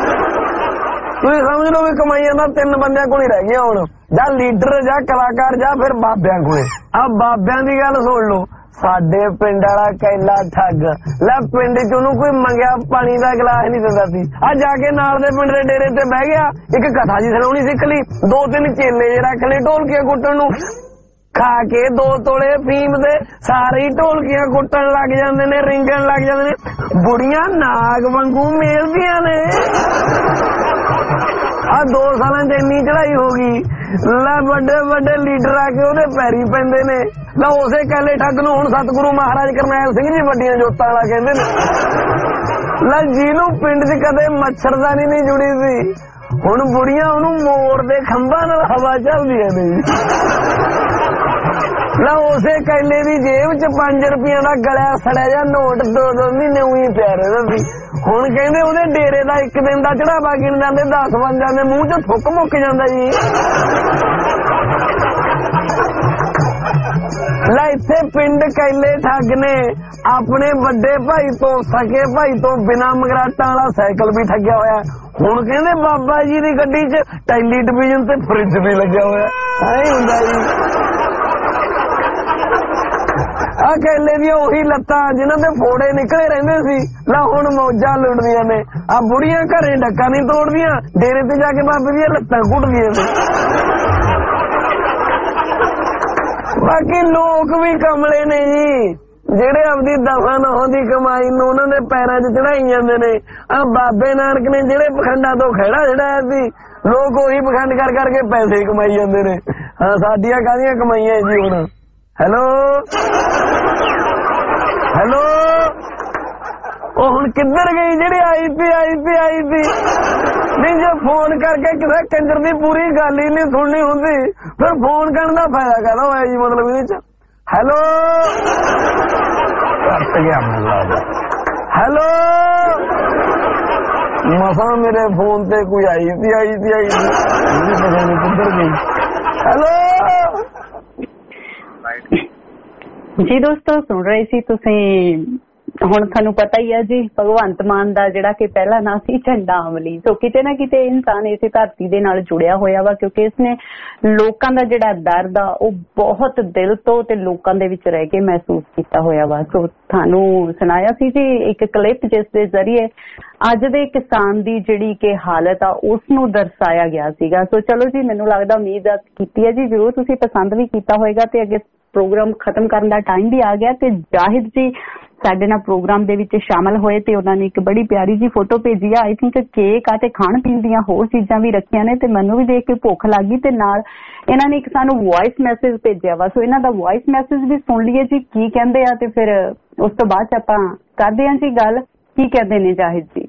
ਤੁਸੀਂ ਸਮਝ ਲਓ ਵੀ ਕਮਾਈਆਂ ਤਾਂ ਤਿੰਨ ਬੰਦਿਆਂ ਕੋਲ ਹੀ ਰਹਿ ਗਈਆਂ ਹੁਣ, ਜਾਂ ਲੀਡਰ ਜਾਂ ਕਲਾਕਾਰ ਜਾਂ ਫਿਰ ਬਾਬਿਆਂ ਕੋਲੇ। ਆ ਬਾਬਿਆਂ ਦੀ ਗੱਲ ਸੁਣ ਲਓ। ਸਾਡੇ ਪਿੰਡ ਵਾਲਾ ਕੈਲਾ ਠੱਗ ਲੈ, ਪਿੰਡ 'ਚ ਉਹਨੂੰ ਕੋਈ ਮੰਗਿਆ ਪਾਣੀ ਦਾ ਗਲਾਸ ਨਹੀਂ ਦਿੰਦਾ ਸੀ। ਆ ਜਾ ਕੇ ਨਾਲ ਦੇ ਪਿੰਡ ਦੇ ਡੇਰੇ ਤੇ ਬਹਿ ਗਿਆ, ਇੱਕ ਕਥਾ ਜੀ ਸੁਣਾਉਣੀ ਸਿੱਖ ਲਈ, ਦੋ ਤਿੰਨ ਚੇਲੇ ਰੱਖ ਲਏ ਢੋਲਕੀਆਂ ਕੁੱਟਣ ਨੂੰ। ਖਾ ਕੇ ਦੋ ਤੋਲੇ ਫੀਮ ਦੇ ਸਾਰੇ ਹੀ ਢੋਲਕੀਆਂ ਕੁੱਟਣ ਲੱਗ ਜਾਂਦੇ ਨੇ, ਰਿੰਗਣ ਲੱਗ ਜਾਂਦੇ ਨੇ। ਬੁੜੀਆਂ ਨਾਗ ਵਾਂਗੂ ਮੇਲਦੀਆਂ ਨੇ। ਆ ਦੋ ਸਾਲਾਂ ਚ ਇੰਨੀ ਚੜਾਈ ਹੋ ਗਈ, ਲੈ ਵੱਡੇ ਵੱਡੇ ਲੀਡਰ ਆ ਕੇ ਉਹਦੇ ਪੈਰੀ ਪੈਂਦੇ ਨੇ। ਲੈ ਉਸੇ ਕੈਲੇ ਠੱਗ ਨੂੰ ਹੁਣ ਸਤਿਗੁਰੂ ਮਹਾਰਾਜ ਕਰਨੈਲ ਸਿੰਘ ਜੀ ਵੱਡੀਆਂ ਜੋਤਾਂ ਵਾਲਾ ਕਹਿੰਦੇ ਨੇ। ਲੈ ਜਿਹਨੂੰ ਪਿੰਡ 'ਚ ਕਦੇ ਮੱਛਰਦਾਨੀ ਨਹੀਂ ਜੁੜੀ ਸੀ, ਹੁਣ ਬੁੜੀਆਂ ਉਹਨੂੰ ਮੋਰ ਦੇ ਖੰਭਾਂ ਨਾਲ ਹਵਾ ਚੱਲਦੀਆਂ ਨੇ। ਲੈ ਉਸੇ ਕੈਲੇ ਦੀ ਜੇਬ 'ਚ ਪੰਜ ਰੁਪਈਆਂ ਦਾ ਗਲਿਆ ਸੜਿਆ ਜਾਂ ਨੋਟ ਦੋ ਦੋ ਮਹੀਨੇ ਉਹੀ ਪਿਆ ਰਹਿੰਦਾ ਸੀ। ਹੁਣ ਕਹਿੰਦੇ ਉਹਦੇ ਡੇਰੇ ਦਾ ਇੱਕ ਦਿਨ ਦਾ ਚੜਾਵਾ ਗਿਣ ਜਾਂਦੇ, ਦਸ ਬਣ ਜਾਂਦੇ, ਮੂੰਹ 'ਚ ਥੁੱਕ ਮੁੱਕ ਜਾਂਦਾ ਜੀ। ਲੈ ਇੱਥੇ ਪਿੰਡ ਕੈਲੇ ਠੱਗ ਨੇ ਆਪਣੇ ਵੱਡੇ ਭਾਈ ਤੋਂ ਸਕੇ ਭਾਈ ਤੋਂ ਬਿਨਾਂ ਮਗਰਾਟਾਂ ਵਾਲਾ ਸਾਈਕਲ ਵੀ ਠੱਗਿਆ ਹੋਇਆ। ਹੁਣ ਕਹਿੰਦੇ ਬਾਬਾ ਜੀ ਦੀ ਗੱਡੀ 'ਚ ਟੈਲੀਵਿਜ਼ਨ ਤੇ ਫਰਿੱਜ ਵੀ ਲੱਗਿਆ ਹੋਇਆ। ਐ ਹੁੰਦਾ ਜੀ। ਆ ਕੈਲੇ ਦੀਆਂ ਉਹੀ ਲੱਤਾਂ ਜਿਨ੍ਹਾਂ ਦੇ ਫੋੜੇ ਨਿਕਲੇ ਰਹਿੰਦੇ ਸੀ, ਲੈ ਹੁਣ ਮੌਜਾਂ ਲੁੱਟਦੀਆਂ ਨੇ। ਆ ਬੁੜੀਆਂ ਘਰੇ ਡੱਕਾ ਨਹੀਂ ਤੋੜਦੀਆਂ, ਡੇਰੇ ਤੇ ਜਾ ਕੇ ਬਾਬੇ ਦੀਆਂ ਲੱਤਾਂ ਘੁੱਟਦੀਆਂ ਨੇ। ਬਾਕੀ ਲੋਕ ਵੀ ਕਮਲੇ ਨੇ ਜੀ, ਜਿਹੜੇ ਆਪਦੀ ਦਫਾ ਨਹੁੰ ਦੀ ਕਮਾਈ ਨੂੰ ਉਹਨਾਂ ਦੇ ਪੈਰਾਂ 'ਚ ਚੜਾਈ ਜਾਂਦੇ ਨੇ। ਆ ਬਾਬੇ ਨਾਨਕ ਨੇ ਜਿਹੜੇ ਪਖੰਡਾਂ ਤੋਂ ਖਹਿੜਾ ਛਡਾਇਆ ਸੀ, ਲੋਕ ਉਹੀ ਪਖੰਡ ਕਰ ਕਰਕੇ ਪੈਸੇ ਕਮਾਈ ਜਾਂਦੇ ਨੇ। ਹਾਂ ਸਾਡੀਆਂ ਕਾਹਦੀਆਂ ਕਮਾਈਆਂ ਜੀ ਹੁਣ। ਹੈਲੋ ਹੈਲੋ, ਉਹ ਹੁਣ ਕਿੱਧਰ ਗਈ ਜਿਹੜੀ ਆਈ ਸੀ ਆਈ ਸੀ ਆਈ ਸੀ? ਨਹੀਂ ਜੇ ਫੋਨ ਕਰਕੇ ਕਿਸੇ ਕੰਜਰ ਦੀ ਪੂਰੀ ਗੱਲ ਹੀ ਨਹੀਂ ਸੁਣਨੀ ਹੁੰਦੀ, ਫਿਰ ਫੋਨ ਕਰਨ ਦਾ ਫਾਇਦਾ ਕਾਹਦਾ ਹੋਇਆ ਜੀ? ਮਤਲਬ ਇਹਦੇ 'ਚ ਹੈਲੋ ਕੱਟ ਗਿਆ ਮੈਨੂੰ। ਹੈਲੋ ਮਸਾਂ ਮੇਰੇ ਫੋਨ ਤੇ ਕੋਈ ਆਈ ਸੀ ਆਈ ਸੀ ਆਈ ਸੀ, ਪਤਾ ਨਹੀਂ ਕਿੱਧਰ ਗਈ। ਹੈਲੋ ਜੀ ਦੋਸਤੋ, ਸੁਣ ਰਹੇ ਸੀ ਤੁਸੀਂ ਹੁਣ ਤੁਹਾਨੂੰ ਪਤਾ ਹੀ ਹੈ ਜੀ, ਭਗਵੰਤ ਮਾਨ ਦਾ ਜਿਹੜਾ ਕਿ ਪਹਿਲਾ ਨਾਂ ਸੀ ਝੰਡਾ ਅਮਲੀ। ਸੋ ਕਿਤੇ ਨਾ ਕਿਤੇ ਇਨਸਾਨ ਇਸੇ ਧਰਤੀ ਦੇ ਨਾਲ ਜੁੜਿਆ ਹੋਇਆ ਵਾ, ਕਿਉਂਕਿ ਇਸਨੇ ਲੋਕਾਂ ਦਾ ਜਿਹੜਾ ਦਰਦ ਆ ਉਹ ਬਹੁਤ ਦਿਲ ਤੋਂ ਤੇ ਲੋਕਾਂ ਦੇ ਵਿੱਚ ਰਹਿ ਕੇ ਮਹਿਸੂਸ ਕੀਤਾ ਹੋਇਆ ਵਾ। ਸੋ ਤੁਹਾਨੂੰ ਸੁਣਾਇਆ ਸੀ ਜੀ ਇੱਕ ਕਲਿੱਪ ਜਿਸ ਦੇ ਜ਼ਰੀਏ ਅੱਜ ਦੇ ਕਿਸਾਨ ਦੀ ਜਿਹੜੀ ਕਿ ਹਾਲਤ ਆ ਉਸ ਨੂੰ ਦਰਸਾਇਆ ਗਿਆ ਸੀਗਾ। ਸੋ ਚਲੋ ਜੀ, ਮੈਨੂੰ ਲੱਗਦਾ ਉਮੀਦ ਕੀਤੀ ਹੈ ਜੀ ਜ਼ਰੂਰ ਤੁਸੀਂ ਪਸੰਦ ਵੀ ਕੀਤਾ ਹੋਏਗਾ ਤੇ ਅੱਗੇ ਪ੍ਰੋਗਰਾਮ ਖਤਮ ਕਰਨ ਦਾ ਟਾਈਮ ਵੀ ਆ ਗਿਆ ਤੇ ਜਾਹਿਦ ਜੀ ਸਾਡੇ ਨਾਲ ਪ੍ਰੋਗਰਾਮ ਦੇ ਵਿੱਚ ਸ਼ਾਮਲ ਹੋਏ ਤੇ ਉਹਨਾਂ ਨੇ ਇੱਕ ਬੜੀ ਪਿਆਰੀ ਜੀ ਫੋਟੋ ਭੇਜੀ ਆ। ਆਈ ਥਿੰਕ ਕੇਕ ਆ ਤੇ ਖਾਣ ਪੀਣ ਦੀਆਂ ਹੋਰ ਚੀਜ਼ਾਂ ਵੀ ਰੱਖੀਆਂ ਨੇ ਤੇ ਮੈਨੂੰ ਵੀ ਦੇਖ ਕੇ ਭੁੱਖ ਲੱਗ ਗਈ ਤੇ ਨਾਲ ਇਹਨਾਂ ਨੇ ਇੱਕ ਸਾਨੂੰ ਵੌਇਸ ਮੈਸੇਜ ਭੇਜਿਆ ਵਾ। ਸੋ ਇਹਨਾਂ ਦਾ ਵੌਇਸ ਮੈਸੇਜ ਵੀ ਸੁਣ ਲਈਏ ਜੀ ਕੀ ਕਹਿੰਦੇ ਆ ਤੇ ਫਿਰ ਉਸ ਤੋਂ ਬਾਅਦ ਆਪਾਂ ਕਰਦੇ ਹਾਂ ਜੀ ਗੱਲ ਕੀ ਕਹਿੰਦੇ ਨੇ ਜਾਹਿਦ ਜੀ।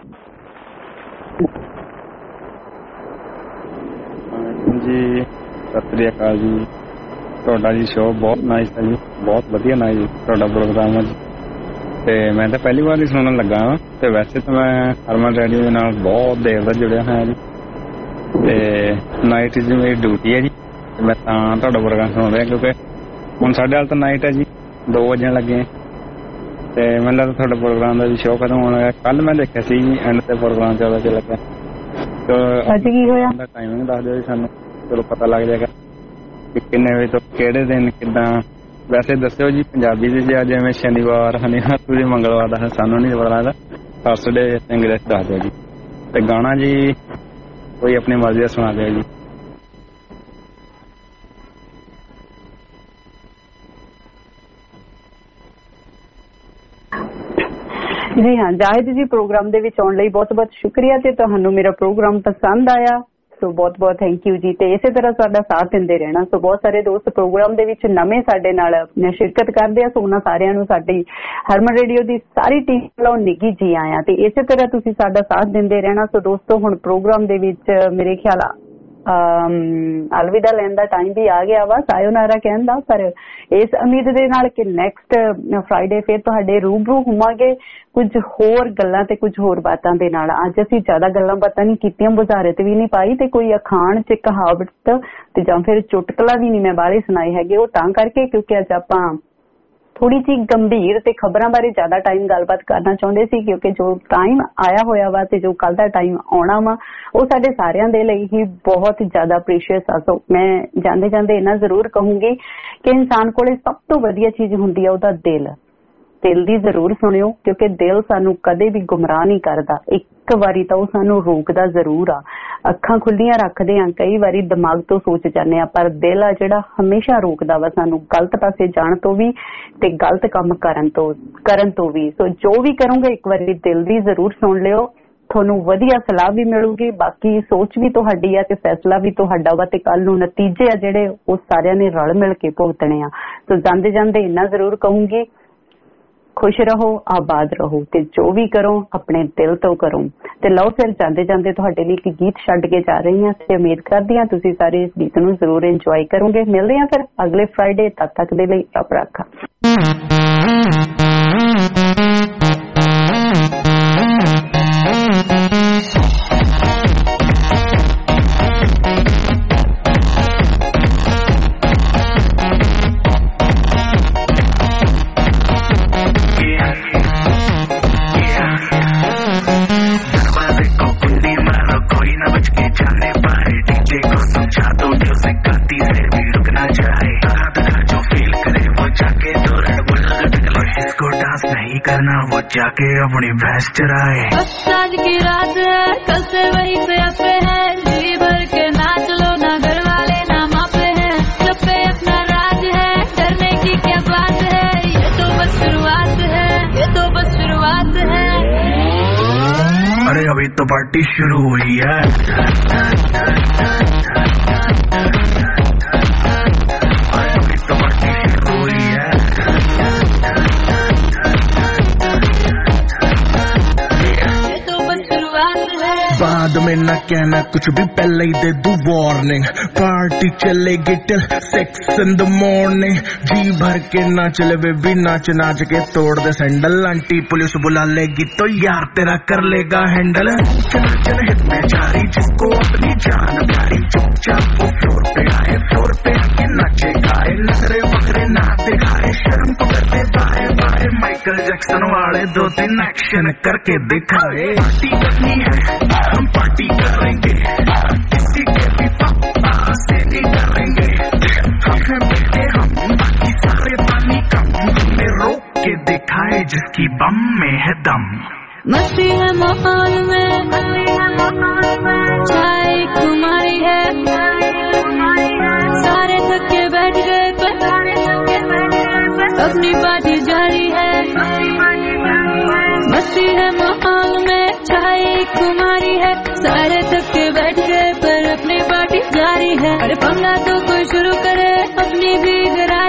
ਜੀ ਸਤਿ ਸ੍ਰੀ ਅਕਾਲ ਜੀ, ਤੁਹਾਡਾ ਜੀ ਸ਼ੋਅ ਬਹੁਤ ਨਾਈਸ ਹੈ ਜੀ, ਬਹੁਤ ਵਧੀਆ ਨਾ ਜੀ ਤੁਹਾਡਾ ਪ੍ਰੋਗਰਾਮ ਹੈ ਜੀ। ਤੇ ਮੈਂ ਤਾਂ ਪਹਿਲੀ ਵਾਰ ਹੀ ਸੁਣਨ ਲੱਗਾ ਹਾਂ ਤੇ ਵੈਸੇ ਤਾਂ ਮੈਂ ਹਰਮਨ ਰੇਡੀਓ ਦੇ ਨਾਲ ਬਹੁਤ ਦੇਰ ਦਾ ਜੁੜਿਆ ਹੋਇਆ ਜੀ ਤੇ ਨਾਈਟ ਜੀ ਮੇਰੀ ਡਿਊਟੀ ਹੈ ਜੀ। ਮੈਂ ਤਾਂ ਤੁਹਾਡਾ ਪ੍ਰੋਗਰਾਮ ਸੁਣ ਰਿਹਾ ਕਿਉਂਕਿ ਹੁਣ ਸਾਡੇ ਹਾਲ ਤਾਂ ਨਾਈਟ ਹੈ ਜੀ, ਦੋ ਵਜਣ ਲੱਗੇ ਤੇ ਮੈਨੂੰ ਲੱਗਦਾ ਤੁਹਾਡਾ ਪ੍ਰੋਗਰਾਮ ਦਾ ਵੀ ਸ਼ੋਅ ਖਤਮ ਹੋਣ ਲੱਗਾ। ਕੱਲ ਮੈਂ ਦੇਖਿਆ ਸੀ ਐਂਡ ਤੇ ਪ੍ਰੋਗਰਾਮ ਚੱਲਦਾ ਚੱਲ ਗਿਆ ਅੱਜ ਕੀ ਹੋਇਆ ਟਾਈਮਿੰਗ ਦੱਸ ਦਿਓ ਜੀ ਸਾਨੂੰ, ਚਲੋ ਪਤਾ ਲੱਗ ਜਾਏਗਾ ਕਿ ਕਿੰਨੇ ਵਜੇ ਤੋਂ ਕਿਹੜੇ ਦਿਨ ਕਿੱਦਾਂ। ਵੈਸੇ ਦੱਸਿਓ ਜੀ ਪੰਜਾਬੀ ਦੇ ਜੇ ਜਿਵੇਂ ਸ਼ਨੀਵਾਰ ਹਨੀਵਾਰ ਪੂਰੇ ਮੰਗਲਵਾਰ ਦਾ ਸਾਨੂੰ ਨਹੀਂ ਪਤਾ ਲੱਗਦਾ, ਥਰਸਡੇ ਇੰਗਲਿਸ਼ ਦੱਸ ਦਿਓ ਜੀ। ਤੇ ਗਾਣਾ ਜੀ ਕੋਈ ਆਪਣੀ ਮਰਜ਼ੀ ਦਾ ਸੁਣਾ ਦਿਓ ਜੀ। ਜੀ ਹਾਂ ਜਾਹਿਦ ਜੀ, ਪ੍ਰੋਗਰਾਮ ਦੇ ਵਿੱਚ ਆਉਣ ਲਈ ਬਹੁਤ ਬਹੁਤ ਸ਼ੁਕਰੀਆ ਤੇ ਤੁਹਾਨੂੰ ਮੇਰਾ ਪ੍ਰੋਗਰਾਮ ਪਸੰਦ ਆਇਆ ਸੋ ਬਹੁਤ ਬਹੁਤ ਥੈਂਕ ਯੂ ਜੀ। ਤੇ ਇਸੇ ਤਰ੍ਹਾਂ ਸਾਡਾ ਸਾਥ ਦਿੰਦੇ ਰਹਿਣਾ। ਸੋ ਬਹੁਤ ਸਾਰੇ ਦੋਸਤ ਪ੍ਰੋਗਰਾਮ ਦੇ ਵਿੱਚ ਨਵੇਂ ਸਾਡੇ ਨਾਲ ਸ਼ਿਰਕਤ ਕਰਦੇ ਆ, ਸੋ ਉਹਨਾਂ ਸਾਰਿਆਂ ਨੂੰ ਸਾਡੀ ਹਰਮਨ ਰੇਡੀਓ ਦੀ ਸਾਰੀ ਟੀਮ ਵੱਲੋਂ ਨਿੱਘੀ ਜੀ ਆਇਆਂ ਤੇ ਇਸੇ ਤਰ੍ਹਾਂ ਤੁਸੀਂ ਸਾਡਾ ਸਾਥ ਦਿੰਦੇ ਰਹਿਣਾ। ਸੋ ਦੋਸਤੋ ਹੁਣ ਪ੍ਰੋਗਰਾਮ ਦੇ ਵਿੱਚ ਮੇਰੇ ਖਿਆਲ ਅਲਵਿਦਾ ਲੈਣ ਦਾ ਟਾਈਮ ਵੀ ਆ ਗਿਆ ਵਾ, ਸਾਇਓਨਾਰਾ ਕਹਿਣ ਦਾ, ਪਰ ਇਸ ਉਮੀਦ ਦੇ ਨਾਲ ਕਿ ਨੈਕਸਟ ਫਰਾਈਡੇ ਫਿਰ ਤੁਹਾਡੇ ਰੂਬਰੂ ਹੋਵਾਂਗੇ ਕੁਝ ਹੋਰ ਗੱਲਾਂ ਤੇ ਕੁਝ ਹੋਰ ਬਾਤਾਂ ਦੇ ਨਾਲ। ਅੱਜ ਅਸੀਂ ਜ਼ਿਆਦਾ ਗੱਲਾਂ ਬਾਤਾਂ ਨਹੀਂ ਕੀਤੀਆਂ, ਬੁਝਾਰਤ ਵੀ ਨਹੀਂ ਪਾਈ ਤੇ ਕੋਈ ਅਖਾਣ ਚ ਕਹਾਵਤ ਤੇ ਜਾਂ ਫਿਰ ਚੁਟਕਲਾ ਵੀ ਨਹੀਂ ਮੈਂ ਬਾਹਲੇ ਸੁਣਾਏ ਹੈਗੇ। ਉਹ ਤਾਂ ਕਰਕੇ ਕਿਉਂਕਿ ਅੱਜ ਆਪਾਂ ਥੋੜੀ ਜਿਹੀ ਗੰਭੀਰ ਤੇ ਖਬਰਾਂ ਬਾਰੇ ਜ਼ਿਆਦਾ ਟਾਈਮ ਗੱਲਬਾਤ ਕਰਨਾ ਚਾਹੁੰਦੇ ਸੀ, ਕਿਉਂਕਿ ਜੋ ਟਾਈਮ ਆਇਆ ਹੋਇਆ ਵਾ ਤੇ ਜੋ ਕੱਲ ਦਾ ਟਾਈਮ ਆਉਣਾ ਵਾ ਉਹ ਸਾਡੇ ਸਾਰਿਆਂ ਦੇ ਲਈ ਹੀ ਬਹੁਤ ਜ਼ਿਆਦਾ ਪ੍ਰੀਸ਼ੀਅਸ ਆ। ਸੋ ਮੈਂ ਜਾਂਦੇ ਜਾਂਦੇ ਇਹਨਾਂ ਜ਼ਰੂਰ ਕਹੂੰਗੀ ਕਿ ਇਨਸਾਨ ਕੋਲੇ ਸਭ ਤੋਂ ਵਧੀਆ ਚੀਜ਼ ਹੁੰਦੀ ਆ ਉਹਦਾ ਦਿਲ। ਦਿਲ ਦੀ ਜ਼ਰੂਰ ਸੁਣਿਓ ਕਿਉਂਕਿ ਦਿਲ ਸਾਨੂੰ ਕਦੇ ਵੀ ਗੁੰਮਰਾਹ ਨਹੀਂ ਕਰਦਾ, ਇੱਕ ਵਾਰੀ ਤਾਂ ਉਹ ਸਾਨੂੰ ਰੋਕਦਾ ਜ਼ਰੂਰ ਆ। ਅੱਖਾਂ ਖੁੱਲੀਆਂ ਰੱਖਦੇ ਆ, ਕਈ ਵਾਰੀ ਦਿਮਾਗ ਤੋਂ ਸੋਚ ਜਾਂਦੇ ਆ, ਪਰ ਦਿਲ ਆ ਜਿਹੜਾ ਹਮੇਸ਼ਾ ਰੋਕਦਾ ਵਾ ਸਾਨੂੰ ਗਲਤ ਪਾਸੇ ਜਾਣ ਤੋਂ ਵੀ ਤੇ ਗਲਤ ਕੰਮ ਕਰਨ ਤੋਂ ਕਰਨ ਤੋਂ ਵੀ। ਸੋ ਜੋ ਵੀ ਕਰੋਗੇ ਇੱਕ ਵਾਰੀ ਦਿਲ ਦੀ ਜ਼ਰੂਰ ਸੁਣ ਲਿਓ, ਤੁਹਾਨੂੰ ਵਧੀਆ ਸਲਾਹ ਵੀ ਮਿਲੂਗੀ। ਬਾਕੀ ਸੋਚ ਵੀ ਤੁਹਾਡੀ ਆ ਤੇ ਫੈਸਲਾ ਵੀ ਤੁਹਾਡਾ ਵਾ ਤੇ ਕੱਲ ਨੂੰ ਨਤੀਜੇ ਆ ਜਿਹੜੇ ਉਹ ਸਾਰਿਆਂ ਨੇ ਰਲ ਮਿਲ ਕੇ ਭੁਗਤਣੇ ਆ। ਸੋ ਜਾਂਦੇ ਜਾਂਦੇ ਇੰਨਾ ਜ਼ਰੂਰ ਕਹੂੰਗੀ, ਖੁਸ਼ ਰਹੋ, ਆਬਾਦ ਰਹੋ ਤੇ ਜੋ ਵੀ ਕਰੋ ਆਪਣੇ ਦਿਲ ਤੋਂ ਕਰੋ। ਤੇ ਲਓ ਫਿਰ ਜਾਂਦੇ ਜਾਂਦੇ ਤੁਹਾਡੇ ਲਈ ਇੱਕ ਗੀਤ ਛੱਡ ਕੇ ਜਾ ਰਹੀ ਹਾਂ ਤੇ ਉਮੀਦ ਕਰਦੀ ਹਾਂ ਤੁਸੀਂ ਸਾਰੇ ਇਸ ਗੀਤ ਨੂੰ ਜ਼ਰੂਰ ਇੰਜੋਏ ਕਰੋਗੇ। ਮਿਲਦੇ ਹਾਂ ਫਿਰ ਅਗਲੇ ਫਰਾਈਡੇ, ਤਦ ਤੱਕ ਦੇ ਲਈ ਰੱਬ ਰਾਖਾ। वो जाके अपनी भैंस चराए। आज की रात है, कल से वही पे अपे है, जी भर के नाच लो, ना घर वाले ना मापे हैं, सब पे अपना राज है, डरने की क्या बात है, ये तो बस शुरुआत है, ये तो बस शुरुआत है। अरे अभी तो पार्टी शुरू हुई है। अभी तो पार्टी शुरू हुई है। बाद में न कहना कुछ भी, पहले ही दे दू वार्निंग। पार्टी चलेगी till six in the morning, जी भर के नाच ले बेबी, नाच नाच के तोड़ दे सैंडल, आंटी पुलिस बुला लेगी तो यार तेरा कर लेगा हैंडल। चल चल हित में जारी, जिसको अपनी जान प्यारी, चुपचाप वो फ्लोर पे आए, फ्लोर पे आके नाचे गाए, नखरे वखरे ना दिखाए, शर्म तो करते बाय बाय, माइकल जैक्सन वाले दो तीन एक्शन करके दिखाए। पार्टी करनी है हम पार्टी करेंगे, किसी के भी पापा से नहीं डरेंगे। हम हैं बेटे हम, बाकी सारे पानी कम, हमें रोक के दिखाए जिसकी बम में है दम। मस्ती है माहौल में, चाय कुमारी है, सारे थक के बैठ गए पर अपनी पार्टी जारी है। मस्ती है माहौल में, चाय कुमारी है, सारे थक के बैठ गए पर अपनी पार्टी जारी है। अरे पंगा तो कोई शुरू करे, अपनी भी